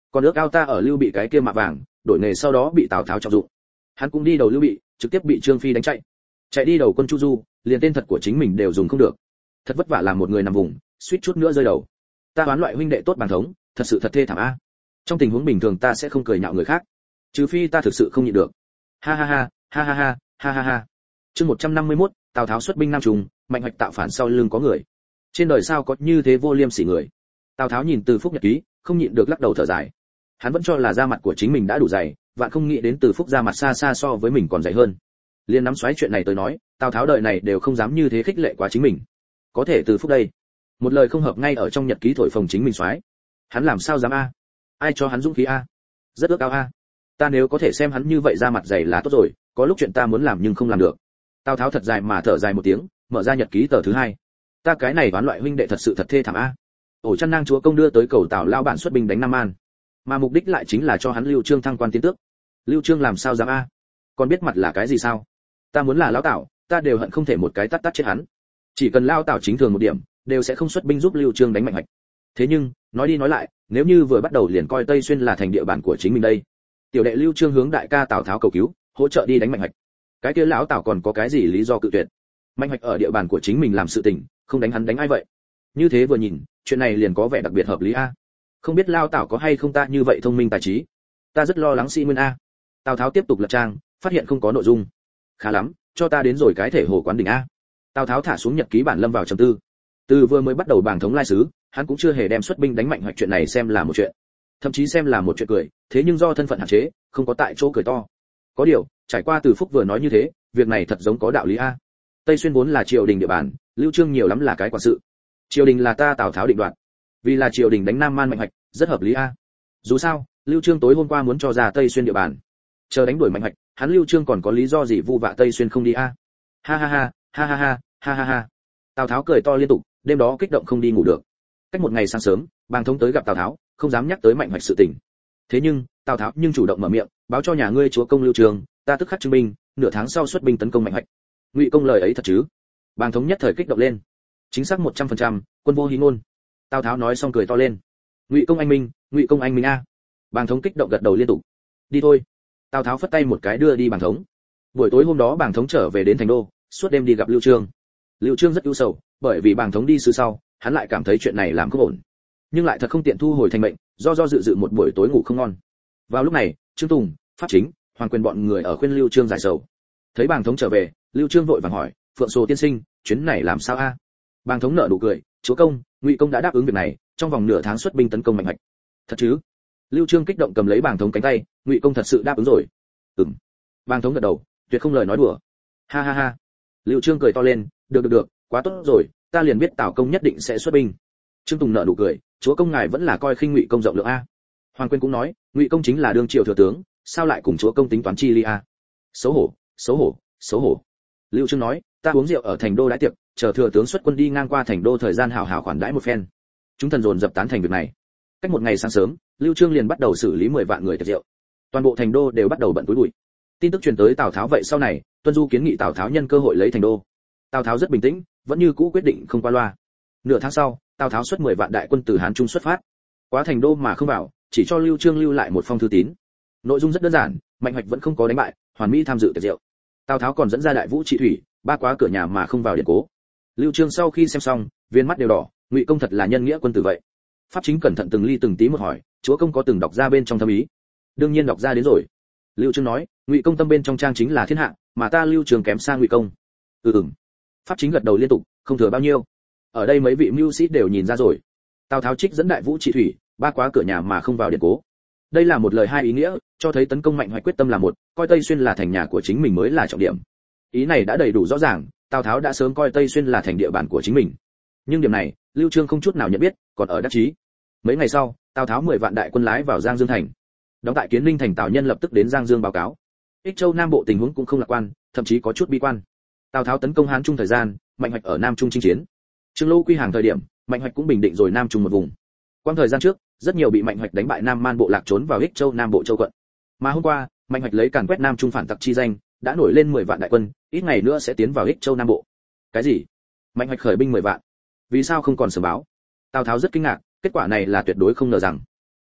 Còn ước ao ta ở Lưu Bị cái kia mạ vàng, đổi nghề sau đó bị Tào Tháo trọng dụng. Hắn cũng đi đầu Lưu Bị, trực tiếp bị Trương Phi đánh chạy. Chạy đi đầu quân Chu Du, liền tên thật của chính mình đều dùng không được. Thật vất vả làm một người nằm vùng, suýt chút nữa rơi đầu. Ta đoán loại huynh đệ tốt bằng thống, thật sự thật thê thảm a. Trong tình huống bình thường ta sẽ không cười nhạo người khác, trừ phi ta thực sự không nhịn được. Ha ha ha, ha ha ha, ha ha ha. Chương một trăm năm mươi mốt, Tào Tháo xuất binh Nam Trùng, Mạnh Hoạch tạo phản sau lưng có người. Trên đời sao có như thế vô liêm sỉ người. Tào Tháo nhìn Từ Phúc nhật ký, không nhịn được lắc đầu thở dài. Hắn vẫn cho là da mặt của chính mình đã đủ dày, vạn không nghĩ đến Từ Phúc da mặt xa xa so với mình còn dày hơn. Liên nắm xoáy chuyện này tới nói, Tào Tháo đời này đều không dám như thế khích lệ quá chính mình. Có thể Từ Phúc đây, một lời không hợp ngay ở trong nhật ký thổi phồng chính mình xoáy. Hắn làm sao dám a? Ai cho hắn dũng khí a? Rất ước ao a. Ta nếu có thể xem hắn như vậy da mặt dày là tốt rồi, có lúc chuyện ta muốn làm nhưng không làm được. Tào Tháo thật dài mà thở dài một tiếng, mở ra nhật ký tờ thứ hai. Ta cái này đoán loại huynh đệ thật sự thật thê thảm a. Ổ Chăn Nang chúa công đưa tới cầu Tào lao bản xuất binh đánh Nam An, mà mục đích lại chính là cho hắn Lưu Trương thăng quan tiến tước. Lưu Trương làm sao dám a? Còn biết mặt là cái gì sao? Ta muốn là lão Tào, ta đều hận không thể một cái tát tát chết hắn. Chỉ cần lao Tào chính thường một điểm, đều sẽ không xuất binh giúp Lưu Trương đánh Mạnh Hoạch. Thế nhưng, nói đi nói lại, nếu như vừa bắt đầu liền coi Tây Xuyên là thành địa bàn của chính mình đây, tiểu đệ Lưu Trương hướng đại ca Tào Tháo cầu cứu, hỗ trợ đi đánh Mạnh Hoạch. Cái kia lão Tào còn có cái gì lý do cự tuyệt? Mạnh Hoạch ở địa bàn của chính mình làm sự tình, không đánh hắn đánh ai vậy? Như thế vừa nhìn, chuyện này liền có vẻ đặc biệt hợp lý a. Không biết lao Tào có hay không ta như vậy thông minh tài trí? Ta rất lo lắng Sĩ Nguyên a. Tào Tháo tiếp tục lật trang, phát hiện không có nội dung. Khá lắm, cho ta đến rồi cái thể hồ quán đỉnh a. Tào Tháo thả xuống nhật ký bản lâm vào trầm tư. Từ vừa mới bắt đầu bảng thống lai sứ, hắn cũng chưa hề đem xuất binh đánh Mạnh Hoạch chuyện này xem là một chuyện, thậm chí xem là một chuyện cười, thế nhưng do thân phận hạn chế, không có tại chỗ cười to. Có điều, trải qua Từ Phúc vừa nói như thế, việc này thật giống có đạo lý a. Tây Xuyên vốn là triều đình địa bàn, Lưu Trương nhiều lắm là cái quản sự. Triều đình là ta Tào Tháo định đoạt, vì là triều đình đánh Nam Man Mạnh Hoạch, rất hợp lý a. Dù sao, Lưu Trương tối hôm qua muốn cho ra Tây Xuyên địa bàn, chờ đánh đuổi Mạnh Hoạch, hắn Lưu Trương còn có lý do gì vu vạ Tây Xuyên không đi a? Ha ha ha, ha ha ha, ha ha ha. Tào Tháo cười to liên tục, đêm đó kích động không đi ngủ được. Cách một ngày sáng sớm, Bàng Thống tới gặp Tào Tháo, không dám nhắc tới Mạnh Hoạch sự tình. Thế nhưng, Tào Tháo nhưng chủ động mở miệng, báo cho nhà ngươi chúa công Lưu Trường, ta tức khắc chứng minh, nửa tháng sau xuất binh tấn công Mạnh Hoạch. Ngụy công lời ấy thật chứ? Bàng Thống nhất thời kích động lên. Chính xác một trăm phần trăm, quân vô hí ngôn. Tào Tháo nói xong cười to lên. Ngụy công anh minh, Ngụy công anh minh a. Bàng Thống kích động gật đầu liên tục. Đi thôi. Tào Tháo phất tay một cái đưa đi Bàng Thống. Buổi tối hôm đó Bàng Thống trở về đến thành đô, suốt đêm đi gặp Lưu Trương. Lưu Trương rất ưu sầu, bởi vì Bàng Thống đi xứ sau, hắn lại cảm thấy chuyện này làm không ổn, nhưng lại thật không tiện thu hồi thành mệnh, do do dự dự một buổi tối ngủ không ngon. Vào lúc này, Trương Tùng, Pháp Chính, Hoàng Quyền bọn người ở khuyên Lưu Trương giải sầu. Thấy Bàng Thống trở về, Lưu Trương vội vàng hỏi, Phượng Sồ tiên sinh, chuyến này làm sao a? Bàng Thống nở nụ cười, chúa công, Ngụy công đã đáp ứng việc này, trong vòng nửa tháng xuất binh tấn công Mạnh Hoạch. Thật chứ? Lưu Trương kích động cầm lấy Bàng Thống cánh tay, Ngụy công thật sự đáp ứng rồi. Ừm. Bàng Thống gật đầu, tuyệt không lời nói đùa. Ha ha ha. Lưu Trương cười to lên, được được được, quá tốt rồi, ta liền biết Tào công nhất định sẽ xuất binh. Trương Tùng nở nụ cười, chúa công ngài vẫn là coi khinh Ngụy công rộng lượng a. Hoàng Quyên cũng nói, Ngụy công chính là đương triều thừa tướng, sao lại cùng chúa công tính toán chi ly a? Xấu hổ, xấu hổ, xấu hổ. Lưu Trương nói, ta uống rượu ở thành đô đãi tiệc, chờ thừa tướng xuất quân đi ngang qua thành đô thời gian hảo hảo khoản đãi một phen. Chúng thần dồn dập tán thành việc này. Cách một ngày sáng sớm, Lưu Trương liền bắt đầu xử lý mười vạn người tiệc rượu. Toàn bộ thành đô đều bắt đầu bận túi bụi. Tin tức truyền tới Tào Tháo vậy sau này, Tuân Du kiến nghị Tào Tháo nhân cơ hội lấy thành đô. Tào Tháo rất bình tĩnh, vẫn như cũ quyết định không qua loa. Nửa tháng sau, Tào Tháo xuất mười vạn đại quân từ Hán Trung xuất phát. Quá thành đô mà không vào, chỉ cho Lưu Trương lưu lại một phong thư tín. Nội dung rất đơn giản, Mạnh Hoạch vẫn không có đánh bại, hoàn mỹ tham dự tiệc rượu. Tào Tháo còn dẫn ra đại vũ trị thủy, ba quá cửa nhà mà không vào điện cố. Lưu Trương sau khi xem xong, viên mắt đều đỏ, Ngụy công thật là nhân nghĩa quân tử vậy. Pháp Chính cẩn thận từng ly từng tí một hỏi, chúa công có từng đọc ra bên trong thâm ý? Đương nhiên đọc ra đến rồi. Lưu Trương nói, Ngụy công tâm bên trong trang chính là thiên hạ, mà ta Lưu Trương kém xa Ngụy công. Ừ ừm. Pháp Chính gật đầu liên tục, không thừa bao nhiêu. Ở đây mấy vị mưu sĩ đều nhìn ra rồi. Tào Tháo trích dẫn đại vũ trị thủy, ba quá cửa nhà mà không vào điện cố. Đây là một lời hai ý nghĩa, cho thấy tấn công Mạnh Hoạch quyết tâm là một, coi Tây Xuyên là thành nhà của chính mình mới là trọng điểm. Ý này đã đầy đủ rõ ràng, Tào Tháo đã sớm coi Tây Xuyên là thành địa bàn của chính mình. Nhưng điểm này, Lưu Trương không chút nào nhận biết, còn ở đắc chí. Mấy ngày sau, Tào Tháo mười vạn đại quân lái vào Giang Dương thành. Đóng tại Kiến Ninh thành Tào Nhân lập tức đến Giang Dương báo cáo. Ích Châu Nam Bộ tình huống cũng không lạc quan, thậm chí có chút bi quan. Tào Tháo tấn công Hán Trung thời gian, Mạnh Hoạch ở Nam Trung chinh chiến. Trương Lâu quy hàng thời điểm, Mạnh Hoạch cũng bình định rồi Nam Trung một vùng. Quang thời gian trước, rất nhiều bị Mạnh Hoạch đánh bại Nam Man bộ lạc trốn vào Ích Châu Nam Bộ châu quận. Mà hôm qua, Mạnh Hoạch lấy càn quét Nam Trung phản tặc chi danh, đã nổi lên mười vạn đại quân, ít ngày nữa sẽ tiến vào Ích Châu Nam Bộ. Cái gì? Mạnh Hoạch khởi binh mười vạn? Vì sao không còn sớm báo? Tào Tháo rất kinh ngạc, kết quả này là tuyệt đối không ngờ rằng.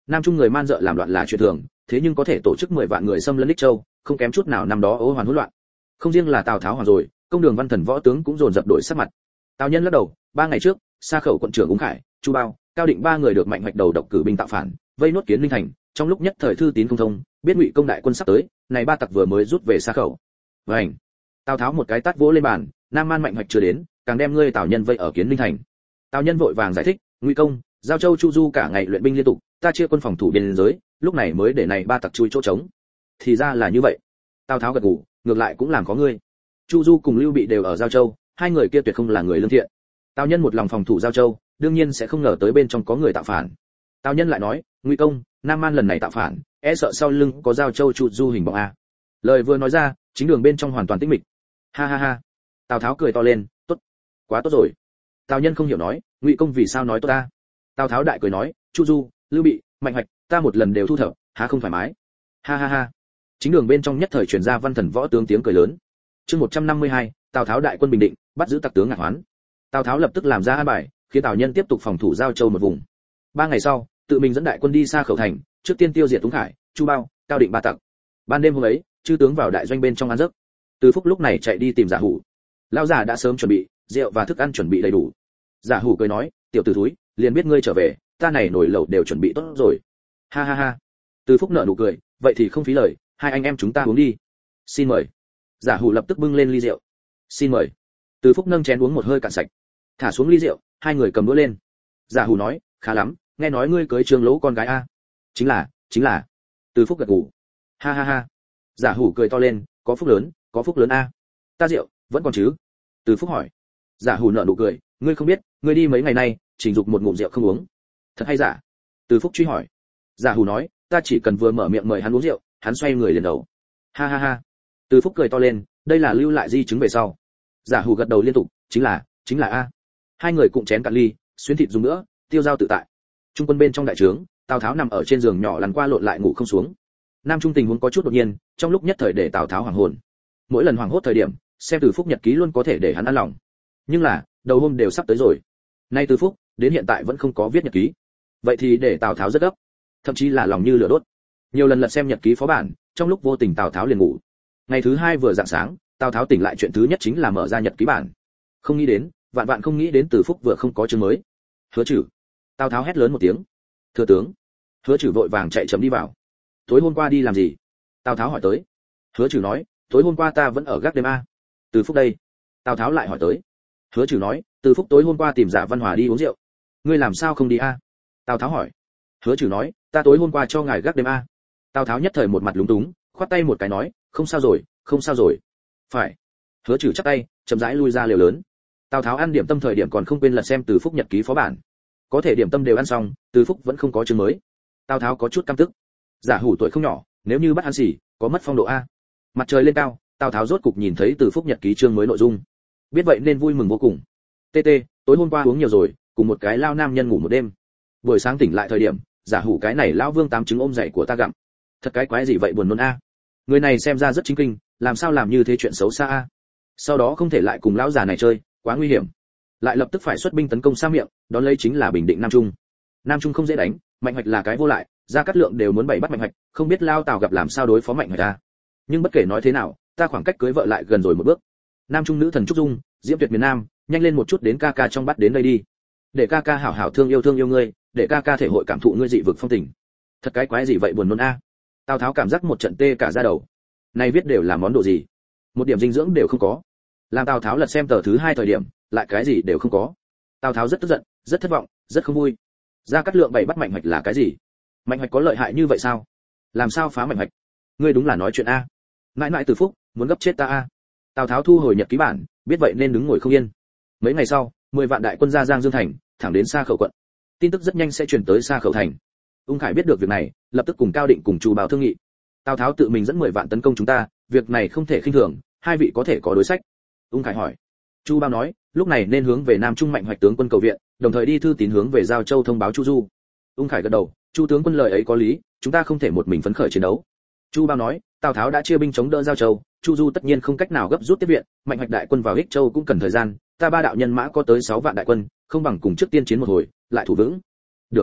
Nam Trung người man dợ làm loạn là chuyện thường, thế nhưng có thể tổ chức mười vạn người xâm lấn Lích Châu, không kém chút nào năm đó Ô Hoàn hỗn loạn. Không riêng là Tào Tháo hoàng rồi, công đường văn thần võ tướng cũng dồn dập đổi sắc mặt. Tào Nhân lắc đầu, ba ngày trước, Sa Khẩu quận trưởng Úng Khải, Chu Bao, Cao Định ba người được Mạnh Hoạch đầu độc cử binh tạo phản, vây nốt Kiến Linh thành, trong lúc nhất thời thư tín không thông, biết Ngụy công đại quân sắp tới, này ba tặc vừa mới rút về Sa Khẩu. Vành. Tào Tháo một cái tát vỗ lên bàn, Nam Man Mạnh Hoạch chưa đến, càng đem ngươi Tào Nhân vây ở Kiến Linh thành. Tào Nhân vội vàng giải thích, Ngụy công, Giao Châu Chu Du cả ngày luyện binh liên tục, ta chia quân phòng thủ biên giới, lúc này mới để này ba tặc chui chỗ trống. Thì ra là như vậy. Tào Tháo gật gù, ngược lại cũng làm có ngươi. Chu Du cùng Lưu Bị đều ở Giao Châu, hai người kia tuyệt không là người lương thiện. Tào Nhân một lòng phòng thủ Giao Châu, đương nhiên sẽ không ngờ tới bên trong có người tạo phản. Tào Nhân lại nói, Ngụy công, Nam Man lần này tạo phản, e sợ sau lưng có Giao Châu Chu Du hình bóng a. Lời vừa nói ra, chính đường bên trong hoàn toàn tĩnh mịch. Ha ha ha. Tào Tháo cười to lên, tốt, quá tốt rồi. Tào Nhân không hiểu nói, Ngụy công vì sao nói tốt ta? Tào Tháo đại cười nói, Chu Du, Lưu Bị, Mạnh Hoạch, ta một lần đều thu thập, há không thoải mái. Ha ha ha. Chính đường bên trong nhất thời truyền ra văn thần võ tướng tiếng cười lớn. Chương một trăm năm mươi hai, Tào Tháo đại quân bình định, bắt giữ tặc tướng Ngạc Hoán. Tào Tháo lập tức làm ra an bài, khiến Tào Nhân tiếp tục phòng thủ Giao Châu một vùng. Ba ngày sau, tự mình dẫn đại quân đi Sa Khẩu thành, trước tiên tiêu diệt Úng Khải, Chu Bao, Cao Định ba tặc. Ban đêm hôm ấy, chư tướng vào đại doanh bên trong ăn giấc. Từ Phúc lúc này chạy đi tìm Giả Hủ. Lão già đã sớm chuẩn bị, rượu và thức ăn chuẩn bị đầy đủ. Giả Hủ cười nói, tiểu tử thúi, liền biết ngươi trở về, ta này nồi lẩu đều chuẩn bị tốt rồi. Ha ha ha. Từ Phúc nở nụ cười, vậy thì không phí lời, hai anh em chúng ta uống đi. Xin mời. Giả Hủ lập tức bưng lên ly rượu. Xin mời. Từ Phúc nâng chén uống một hơi cạn sạch, thả xuống ly rượu, hai người cầm đũa lên. Giả Hủ nói, khá lắm, nghe nói ngươi cưới Trương Lỗ con gái a? Chính là, chính là. Từ Phúc gật gù. Ha ha ha. Giả Hủ cười to lên, có phúc lớn, có phúc lớn a. Ta rượu vẫn còn chứ? Từ Phúc hỏi. Giả Hủ nở nụ cười, ngươi không biết, ngươi đi mấy ngày nay, Trình Dục một ngụm rượu không uống. Thật hay giả? Từ Phúc truy hỏi. Giả Hủ nói, ta chỉ cần vừa mở miệng mời hắn uống rượu, hắn xoay người liền đầu. Ha ha ha. Từ Phúc cười to lên, đây là lưu lại di chứng về sau. Giả Hủ gật đầu liên tục, chính là, chính là a. Hai người cùng chén cạn ly, xuyến thịt dùng nữa, tiêu dao tự tại. Trung quân bên trong đại trướng, Tào Tháo nằm ở trên giường nhỏ lăn qua lộn lại ngủ không xuống. Nam Trung tình huống có chút đột nhiên, trong lúc nhất thời để Tào Tháo hoảng hồn. Mỗi lần hoảng hốt thời điểm, xem Từ Phúc nhật ký luôn có thể để hắn an lòng. Nhưng là, đầu hôm đều sắp tới rồi. Nay Từ Phúc, đến hiện tại vẫn không có viết nhật ký. Vậy thì để Tào Tháo rất gấp, thậm chí là lòng như lửa đốt. Nhiều lần lật xem nhật ký phó bản, trong lúc vô tình Tào Tháo liền ngủ. Ngày thứ hai vừa rạng sáng, Tào Tháo tỉnh lại chuyện thứ nhất chính là mở ra nhật ký bản. Không nghĩ đến, vạn vạn không nghĩ đến Từ Phúc vừa không có chương mới. Hứa Trử. Tào Tháo hét lớn một tiếng. Thưa tướng. Hứa Trử vội vàng chạy chậm đi vào. Tối hôm qua đi làm gì? Tào Tháo hỏi tới. Hứa Trử nói, tối hôm qua ta vẫn ở gác đêm a. Từ Phúc đây. Tào Tháo lại hỏi tới. Hứa Trử nói, Từ Phúc tối hôm qua tìm Giả Văn Hòa đi uống rượu. Ngươi làm sao không đi a? Tào Tháo hỏi. Hứa Trử nói, ta tối hôm qua cho ngài gác đêm a. Tào Tháo nhất thời một mặt lúng túng, khoát tay một cái nói, không sao rồi, không sao rồi. Phải. Hứa Trử chắp tay, chậm rãi lui ra lều lớn. Tào Tháo ăn điểm tâm thời điểm còn không quên lật xem Từ Phúc nhật ký phó bản. Có thể điểm tâm đều ăn xong, Từ Phúc vẫn không có chương mới. Tào Tháo có chút căm tức. Giả Hủ tuổi không nhỏ, nếu như bắt hắn xỉ, có mất phong độ a. Mặt trời lên cao, Tào Tháo rốt cục nhìn thấy Từ Phúc nhật ký chương mới nội dung. Biết vậy nên vui mừng vô cùng. Tê tê, tối hôm qua uống nhiều rồi, cùng một cái lao nam nhân ngủ một đêm. Buổi sáng tỉnh lại thời điểm, Giả Hủ cái này lão vương tám trứng ôm dậy của ta gặm. Thật cái quái gì vậy buồn nôn a. Người này xem ra rất chính kinh, làm sao làm như thế chuyện xấu xa a. Sau đó không thể lại cùng lão già này chơi, quá nguy hiểm. Lại lập tức phải xuất binh tấn công Sa Miệng, đón lấy chính là bình định Nam Trung. Nam Trung không dễ đánh, Mạnh Hoạch là cái vô lại, Gia Cát Lượng đều muốn bày bắt Mạnh Hoạch, không biết Lao Tào gặp làm sao đối phó Mạnh Hoạch ta. Nhưng bất kể nói thế nào, ta khoảng cách cưới vợ lại gần rồi một bước. Nam Trung nữ thần Trúc Dung, Diễm Tuyệt miền Nam, nhanh lên một chút đến ca ca trong bắt đến đây đi. Để ca ca hảo hảo thương yêu thương yêu ngươi, để ca ca thể hội cảm thụ ngươi dị vực phong tình. Thật cái quái gì vậy buồn nôn a. Tào Tháo cảm giác một trận tê cả da đầu. Này viết đều là món đồ gì? Một điểm dinh dưỡng đều không có. Làm Tào Tháo lật xem tờ thứ hai thời điểm, lại cái gì đều không có. Tào Tháo rất tức giận, rất thất vọng, rất không vui. Gia Cát Lượng bày bắt Mạnh Hoạch là cái gì? Mạnh Hoạch có lợi hại như vậy sao? Làm sao phá Mạnh Hoạch? Ngươi đúng là nói chuyện a. Mãi mãi Từ Phúc, muốn gấp chết ta a. Tào Tháo thu hồi nhật ký bản, biết vậy nên đứng ngồi không yên. Mấy ngày sau, mười vạn đại quân ra Giang Dương thành, thẳng đến Sa Khẩu quận. Tin tức rất nhanh sẽ truyền tới Sa Khẩu thành. Ung Khải biết được việc này, lập tức cùng Cao Định cùng Chu Bảo thương nghị. Tào Tháo tự mình dẫn mười vạn tấn công chúng ta, việc này không thể khinh thường, hai vị có thể có đối sách. Ung Khải hỏi. Chu Bảo nói, lúc này nên hướng về Nam Trung Mạnh Hoạch tướng quân cầu viện, đồng thời đi thư tín hướng về Giao Châu thông báo Chu Du. Ung Khải gật đầu, Chu tướng quân lời ấy có lý, chúng ta không thể một mình phấn khởi chiến đấu. Chu Bảo nói, Tào Tháo đã chia binh chống đỡ Giao Châu, Chu Du tất nhiên không cách nào gấp rút tiếp viện, Mạnh Hoạch đại quân vào Ích Châu cũng cần thời gian, ta ba đạo nhân mã có tới sáu vạn đại quân, không bằng cùng trước tiên chiến một hồi, lại thủ vững. Được.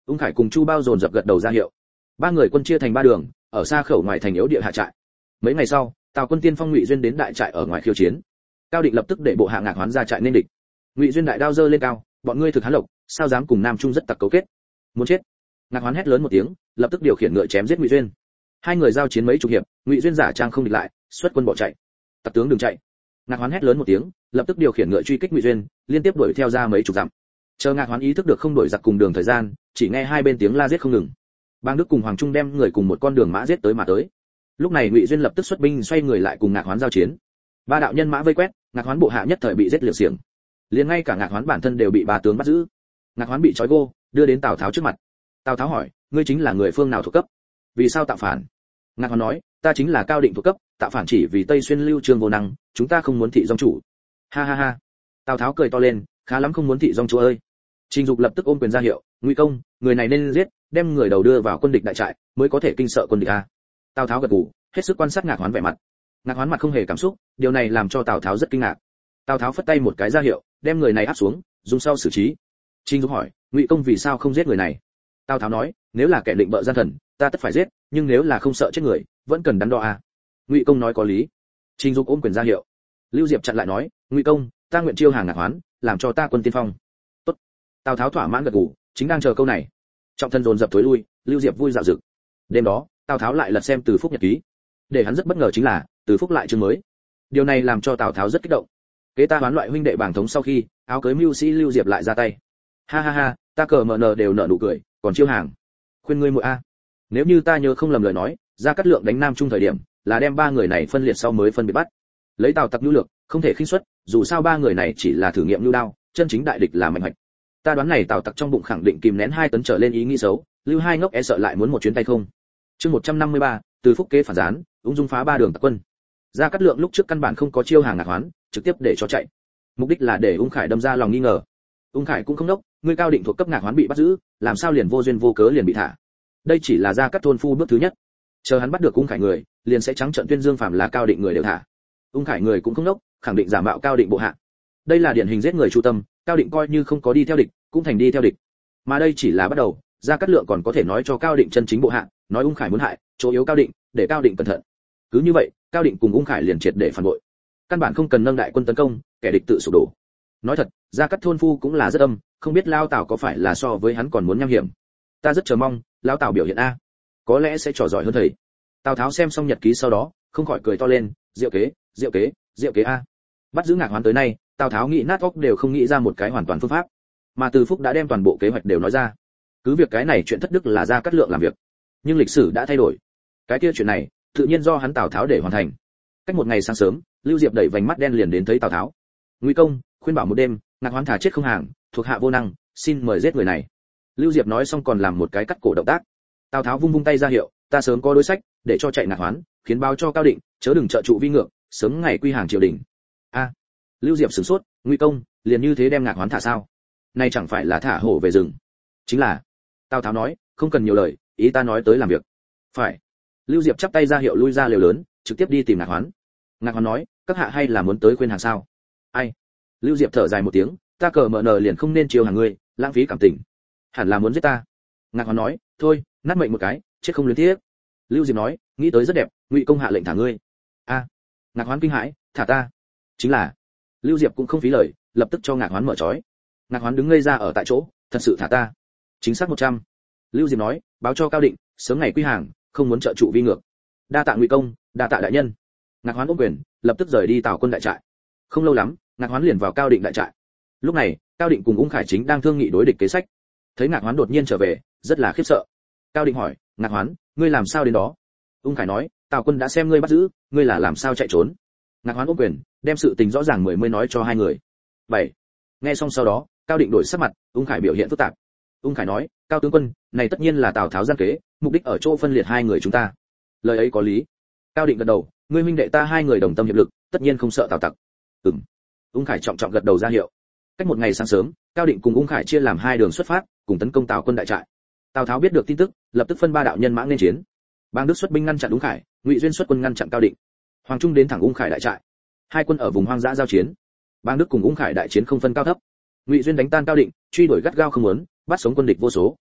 Ung Khải cùng Chu Bao dồn dập gật đầu ra hiệu. Ba người quân chia thành ba đường, ở xa khẩu ngoài thành yếu địa hạ trại. Mấy ngày sau, Tào quân tiên phong Ngụy Duyên đến đại trại ở ngoài khiêu chiến. Cao Định lập tức để bộ hạ Ngạc Hoán ra trại nên địch. Ngụy Duyên đại đao giơ lên cao, bọn ngươi thực hán lộc, sao dám cùng Nam Trung rất tặc cấu kết? Muốn chết. Ngạc Hoán hét lớn một tiếng, lập tức điều khiển ngựa chém giết Ngụy Duyên. Hai người giao chiến mấy chục hiệp, Ngụy Duyên giả trang không địch lại, xuất quân bỏ chạy. Tặc tướng đừng chạy. Ngạc Hoán hét lớn một tiếng, lập tức điều khiển ngựa truy kích Ngụy Duyên, liên tiếp đuổi theo ra mấy chục dặm. Chờ Ngạc Hoán ý thức được không đuổi giặc cùng đường thời gian, chỉ nghe hai bên tiếng la giết không ngừng. Bang Đức cùng Hoàng Trung đem người cùng một con đường mã giết tới mà tới. Lúc này Ngụy Duyên lập tức xuất binh xoay người lại cùng Ngạc Hoán giao chiến. Ba đạo nhân mã vây quét, Ngạc Hoán bộ hạ nhất thời bị giết liều xiềng. Liền ngay cả Ngạc Hoán bản thân đều bị ba tướng bắt giữ. Ngạc Hoán bị trói gô, đưa đến Tào Tháo trước mặt. Tào Tháo hỏi, ngươi chính là người phương nào thuộc cấp? Vì sao tạo phản? Ngạc Hoán nói, ta chính là Cao Định thuộc cấp, tạo phản chỉ vì Tây Xuyên lưu Trương vô năng, chúng ta không muốn thị dòng chủ. Ha ha ha. Tào Tháo cười to lên, khá lắm không muốn thị dòng chủ ơi. Trình Dục lập tức ôm quyền ra hiệu, Ngụy công, người này nên giết, đem người đầu đưa vào quân địch đại trại, mới có thể kinh sợ quân địch a. Tào Tháo gật gù, hết sức quan sát Ngạc Hoán vẻ mặt. Ngạc Hoán mặt không hề cảm xúc, điều này làm cho Tào Tháo rất kinh ngạc. Tào Tháo phất tay một cái ra hiệu, đem người này áp xuống, dùng sau xử trí. Trình Dục hỏi, Ngụy công vì sao không giết người này? Tào Tháo nói, nếu là kẻ định bợ gian thần, ta tất phải giết, nhưng nếu là không sợ chết người, vẫn cần đắn đo a. Ngụy công nói có lý. Trình Dục ôm quyền ra hiệu. Lưu Diệp chặn lại nói, Ngụy công, ta nguyện chiêu hàng Ngạc Hoán, làm cho ta quân tiên phong. Tốt. Tào Tháo thỏa mãn gật gù, chính đang chờ câu này. Trọng thân dồn dập thối lui, Lưu Diệp vui dạo dực. Đêm đó, Tào Tháo lại lật xem Từ Phúc nhật ký. Để hắn rất bất ngờ chính là, Từ Phúc lại chương mới. Điều này làm cho Tào Tháo rất kích động. Kế ta đoán loại huynh đệ bảng thống sau khi, áo cưới mưu sĩ Lưu Diệp lại ra tay. Ha ha ha, ta cờ mở nờ đều nở nụ cười, còn chiêu hàng. Khuyên ngươi muội a. Nếu như ta nhớ không lầm lời nói, Gia Cát Lượng đánh Nam Trung thời điểm, là đem ba người này phân liệt sau mới phân biệt bắt. Lấy Tào tặc nhu lược, không thể khinh suất, dù sao ba người này chỉ là thử nghiệm lưu đao, chân chính đại địch là mạnh hoạch. Ta đoán này Tào tặc trong bụng khẳng định kìm nén hai tấn trở lên ý nghĩ xấu, Lưu Hai ngốc e sợ lại muốn một chuyến tay không. Chương một trăm năm mươi ba, Từ Phúc kế phản gián, ung dung phá ba đường tặc quân. Gia Cát Lượng lúc trước căn bản không có chiêu hàng Ngạc Hoán, trực tiếp để cho chạy. Mục đích là để Ung Khải đâm ra lòng nghi ngờ. Ung Khải cũng không đốc, người Cao Định thuộc cấp Ngạc Hoán bị bắt giữ, làm sao liền vô duyên vô cớ liền bị thả. Đây chỉ là Gia Cát thôn phu bước thứ nhất. Chờ hắn bắt được Ung Khải người, liền sẽ trắng trợn tuyên dương phàm là Cao Định người đều thả. Ung Khải người cũng không đốc, khẳng định giả mạo Cao Định bộ hạ. Đây là điển hình giết người chu tâm, Cao Định coi như không có đi theo địch, cũng thành đi theo địch. Mà đây chỉ là bắt đầu, Gia Cát Lượng còn có thể nói cho Cao Định chân chính bộ hạ, nói Ung Khải muốn hại, chỗ yếu Cao Định, để Cao Định cẩn thận. Cứ như vậy, Cao Định cùng Ung Khải liền triệt để phản bội. Căn bản không cần nâng đại quân tấn công, kẻ địch tự sụp đổ. Nói thật, Gia Cát thôn phu cũng là rất âm, không biết Lao Tào có phải là so với hắn còn muốn nham hiểm. Ta rất chờ mong, Lao Tào biểu hiện a, có lẽ sẽ trò giỏi hơn thầy. Tào Tháo xem xong nhật ký sau đó, không khỏi cười to lên, diệu kế, diệu kế, diệu kế a. Bắt giữ Ngạc Hoán tới nay, Tào Tháo nghĩ nát óc đều không nghĩ ra một cái hoàn toàn phương pháp, mà Từ Phúc đã đem toàn bộ kế hoạch đều nói ra. Cứ việc cái này chuyện thất đức là Gia Cát Lượng làm việc, nhưng lịch sử đã thay đổi. Cái kia chuyện này, tự nhiên do hắn Tào Tháo để hoàn thành. Cách một ngày sáng sớm, Lưu Diệp đẩy vành mắt đen liền đến thấy Tào Tháo. Ngụy công, khuyên bảo một đêm, Ngạc Hoán thả chết không hàng, thuộc hạ vô năng, xin mời giết người này. Lưu Diệp nói xong còn làm một cái cắt cổ động tác. Tào Tháo vung vung tay ra hiệu, ta sớm có đối sách, để cho chạy Ngạc Hoán, khiến báo cho Cao Định, chớ đừng trợ trụ vi ngược, sớm ngày quy hàng triều đình. A. Lưu Diệp sửng sốt, Ngụy công, liền như thế đem Ngạc Hoán thả sao? Này chẳng phải là thả hổ về rừng? Chính là. Tào Tháo nói, không cần nhiều lời, ý ta nói tới làm việc. Phải. Lưu Diệp chắp tay ra hiệu lui ra lều lớn, trực tiếp đi tìm Ngạc Hoán. Ngạc Hoán nói, các hạ hay là muốn tới khuyên hàng sao? Ai? Lưu Diệp thở dài một tiếng, ta cờ mở nờ liền không nên chiều hàng ngươi, lãng phí cảm tình. Hẳn là muốn giết ta. Ngạc Hoán nói, thôi, nát mệnh một cái, chết không luyến tiếc. Lưu Diệp nói, nghĩ tới rất đẹp, Ngụy công hạ lệnh thả ngươi. A. Ngạc Hoán kinh hãi, thả ta? Chính là. Lưu Diệp cũng không phí lời, lập tức cho Ngạc Hoán mở trói. Ngạc Hoán đứng ngây ra ở tại chỗ, thật sự thả ta? Chính xác một trăm. Lưu Diệp nói, báo cho Cao Định, sớm ngày quy hàng, không muốn trợ trụ vi ngược. Đa tạ Ngụy công, đa tạ đại nhân. Ngạc Hoán ôm quyền, lập tức rời đi Tào quân đại trại. Không lâu lắm, Ngạc Hoán liền vào Cao Định đại trại. Lúc này, Cao Định cùng Ung Khải chính đang thương nghị đối địch kế sách. Thấy Ngạc Hoán đột nhiên trở về, rất là khiếp sợ. Cao Định hỏi, Ngạc Hoán, ngươi làm sao đến đó? Ung Khải nói, Tào quân đã xem ngươi bắt giữ, ngươi là làm sao chạy trốn? Ngạc Hoán ôm quyền, đem sự tình rõ ràng mười mươi nói cho hai người. bảy. Nghe xong sau đó, Cao Định đổi sắc mặt, Ung Khải biểu hiện phức tạp. Ung Khải nói, Cao tướng quân, này tất nhiên là Tào Tháo gian kế, mục đích ở chỗ phân liệt hai người chúng ta. Lời ấy có lý. Cao Định gật đầu, ngươi huynh đệ ta hai người đồng tâm hiệp lực, tất nhiên không sợ Tào tặc. Ừm. Ung Khải trọng trọng gật đầu ra hiệu. Cách một ngày sáng sớm, Cao Định cùng Ung Khải chia làm hai đường xuất phát, cùng tấn công Tào quân đại trại. Tào Tháo biết được tin tức, lập tức phân ba đạo nhân mã lên chiến. Bang Đức xuất binh ngăn chặn Ung Khải, Ngụy Duyên xuất quân ngăn chặn Cao Định. Hoàng Trung đến thẳng Ung Khải đại trại. Hai quân ở vùng hoang dã giao chiến. Bang Đức cùng Ung Khải đại chiến không phân cao thấp. Ngụy Duyên đánh tan Cao Định, truy đuổi gắt gao không muốn, bắt sống quân địch vô số.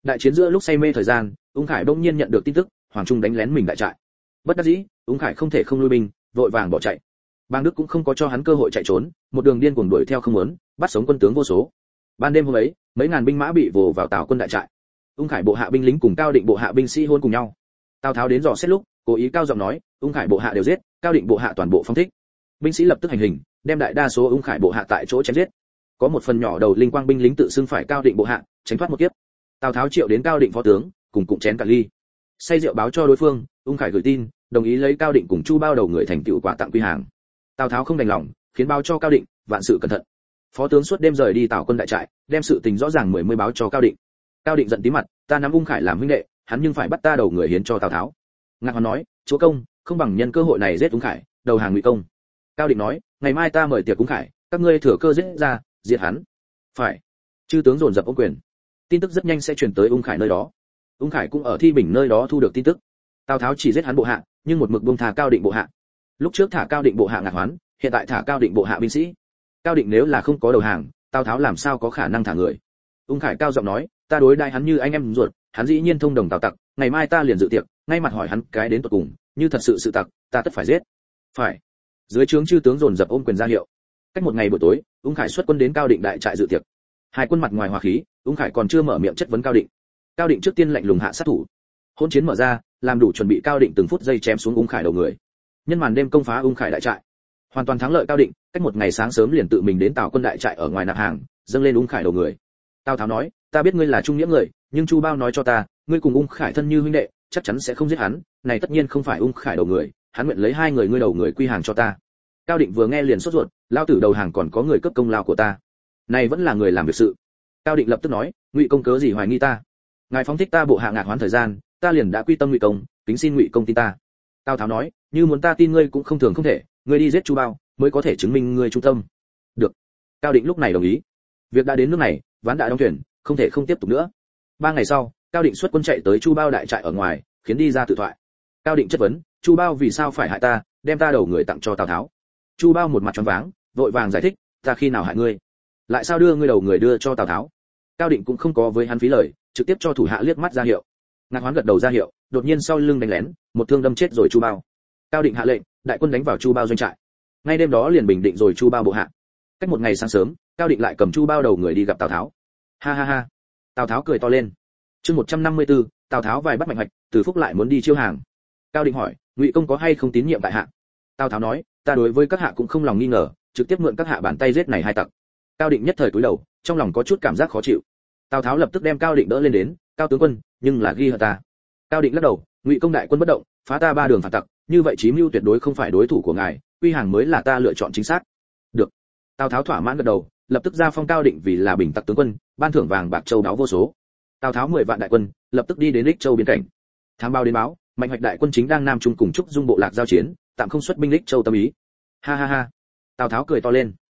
Đại chiến giữa lúc say mê thời gian, Ung Khải bỗng nhiên nhận được tin tức, Hoàng Trung đánh lén mình đại trại. Bất đắc dĩ, Ung Khải không thể không lui binh, vội vàng bỏ chạy. Bang Đức cũng không có cho hắn cơ hội chạy trốn, một đường điên cuồng đuổi theo không muốn, bắt sống quân tướng vô số. Ban đêm hôm ấy, mấy ngàn binh mã bị vồ vào Tào quân đại trại. Ung Khải bộ hạ binh lính cùng Cao Định bộ hạ binh sĩ hôn cùng nhau. Tào Tháo đến dò xét lúc, cố ý cao giọng nói, Ung Khải bộ hạ đều giết, Cao Định bộ hạ toàn bộ phóng thích. Binh sĩ lập tức hành hình, đem đại đa số Ung Khải bộ hạ tại chỗ chém giết. Có một phần nhỏ đầu linh quang binh lính tự xưng phải Cao Định bộ hạ, tránh thoát một kiếp. Tào Tháo triệu đến Cao Định phó tướng, cùng cụm chén cả ly. Say rượu báo cho đối phương, Ung Khải gửi tin, đồng ý lấy Cao Định cùng Chu Bao đầu người thành tựu quà tặng quy hàng. Tào Tháo không đành lòng, khiến báo cho Cao Định, vạn sự cẩn thận. Phó tướng suốt đêm rời đi Tào quân đại trại, đem sự tình rõ ràng mười mươi báo cho Cao Định. Cao Định giận tí mặt, ta nắm Ung Khải làm huynh đệ, hắn nhưng phải bắt ta đầu người hiến cho Tào Tháo. Ngạc Hoàn nói, chúa công, không bằng nhân cơ hội này giết Ung Khải, đầu hàng Ngụy công. Cao Định nói, ngày mai ta mời tiệc Ung Khải, các ngươi thừa cơ giết ra, diệt hắn. Phải. Chư tướng dồn dập ôm quyền. Tin tức rất nhanh sẽ truyền tới Ung Khải nơi đó. Ung Khải cũng ở Thi Bình nơi đó thu được tin tức. Tào Tháo chỉ giết hắn bộ hạ, nhưng một mực buông thả Cao Định bộ hạ. Lúc trước thả Cao Định bộ hạ Ngạc Hoán, hiện tại thả Cao Định bộ hạ binh sĩ. Cao Định nếu là không có đầu hàng, Tào Tháo làm sao có khả năng thả người? Ung Khải cao giọng nói, ta đối đãi hắn như anh em ruột, hắn dĩ nhiên thông đồng Tào tặc, ngày mai ta liền dự tiệc, ngay mặt hỏi hắn cái đến tận cùng, như thật sự sự tặc, ta tất phải giết. Phải. Dưới trướng chư tướng dồn dập ôm quyền ra hiệu. Cách một ngày buổi tối, Ung Khải xuất quân đến Cao Định đại trại dự tiệc. Hai quân mặt ngoài hòa khí, Ung Khải còn chưa mở miệng chất vấn Cao Định. Cao Định trước tiên lạnh lùng hạ sát thủ. Hỗn chiến mở ra, làm đủ chuẩn bị Cao Định từng phút giây chém xuống Ung Khải đầu người. Nhân màn đêm công phá Ung Khải đại trại. Hoàn toàn thắng lợi Cao Định, cách một ngày sáng sớm liền tự mình đến Tào quân đại trại ở ngoài nạp hàng, dâng lên Ung Khải đầu người. Tào Tháo nói, ta biết ngươi là trung nghĩa người, nhưng Chu Bao nói cho ta, ngươi cùng Ung Khải thân như huynh đệ, chắc chắn sẽ không giết hắn, này tất nhiên không phải Ung Khải đầu người, hắn nguyện lấy hai người ngươi đầu người quy hàng cho ta. Cao Định vừa nghe liền sốt ruột, lao tử đầu hàng còn có người cấp công lao của ta, này vẫn là người làm việc sự. Cao Định lập tức nói, Ngụy công cớ gì hoài nghi ta? Ngài phóng thích ta bộ hạ Ngạc Hoán thời gian, ta liền đã quy tâm Ngụy công, kính xin Ngụy công tin ta. Tào Tháo nói, như muốn ta tin ngươi cũng không thường không thể, ngươi đi giết Chu Bao, mới có thể chứng minh ngươi trung tâm. Được. Cao Định lúc này đồng ý. Việc đã đến nước này, ván đã đóng thuyền, không thể không tiếp tục nữa. Ba ngày sau, Cao Định xuất quân chạy tới Chu Bao đại trại ở ngoài, khiến đi ra tự thoại. Cao Định chất vấn, Chu Bao vì sao phải hại ta, đem ta đầu người tặng cho Tào Tháo. Chu Bao một mặt choáng váng, vội vàng giải thích, ta khi nào hại ngươi? Lại sao đưa ngươi đầu người đưa cho Tào Tháo? Cao Định cũng không có với hắn phí lời, trực tiếp cho thủ hạ liếc mắt ra hiệu. Ngạc Hoán gật đầu ra hiệu, đột nhiên sau lưng đánh lén, một thương đâm chết rồi Chu Bao. Cao Định hạ lệnh, đại quân đánh vào Chu Bao doanh trại. Ngay đêm đó liền bình định rồi Chu Bao bộ hạ. Cách một ngày sáng sớm, Cao Định lại cầm Chu Bao đầu người đi gặp Tào Tháo. Ha ha ha. Tào Tháo cười to lên. Chương một trăm năm mươi tư, Tào Tháo vài bắt mạnh hoạch, Từ Phúc lại muốn đi chiêu hàng. Cao Định hỏi, Ngụy công có hay không tín nhiệm tại hạ? Tào Tháo nói, ta đối với các hạ cũng không lòng nghi ngờ, trực tiếp mượn các hạ bàn tay giết này hai tặc. Cao Định nhất thời cúi đầu, trong lòng có chút cảm giác khó chịu. Tào Tháo lập tức đem Cao Định đỡ lên đến, Cao tướng quân, nhưng là ghi hận ta. Cao Định lắc đầu, Ngụy công đại quân bất động, phá ta ba đường phản tặc, như vậy Chí Mưu tuyệt đối không phải đối thủ của ngài, quy hàng mới là ta lựa chọn chính xác. Được. Tào Tháo thỏa mãn gật đầu, lập tức ra phong Cao Định vì là bình tặc tướng quân, ban thưởng vàng bạc châu đáo vô số. Tào Tháo mười vạn đại quân, lập tức đi đến Lích Châu biên cảnh. Thám báo đến báo, Mạnh Hoạch đại quân chính đang Nam Trung cùng Trúc Dung bộ lạc giao chiến, tạm không xuất binh Lích Châu tâm ý. Ha ha ha. Tào Tháo cười to lên.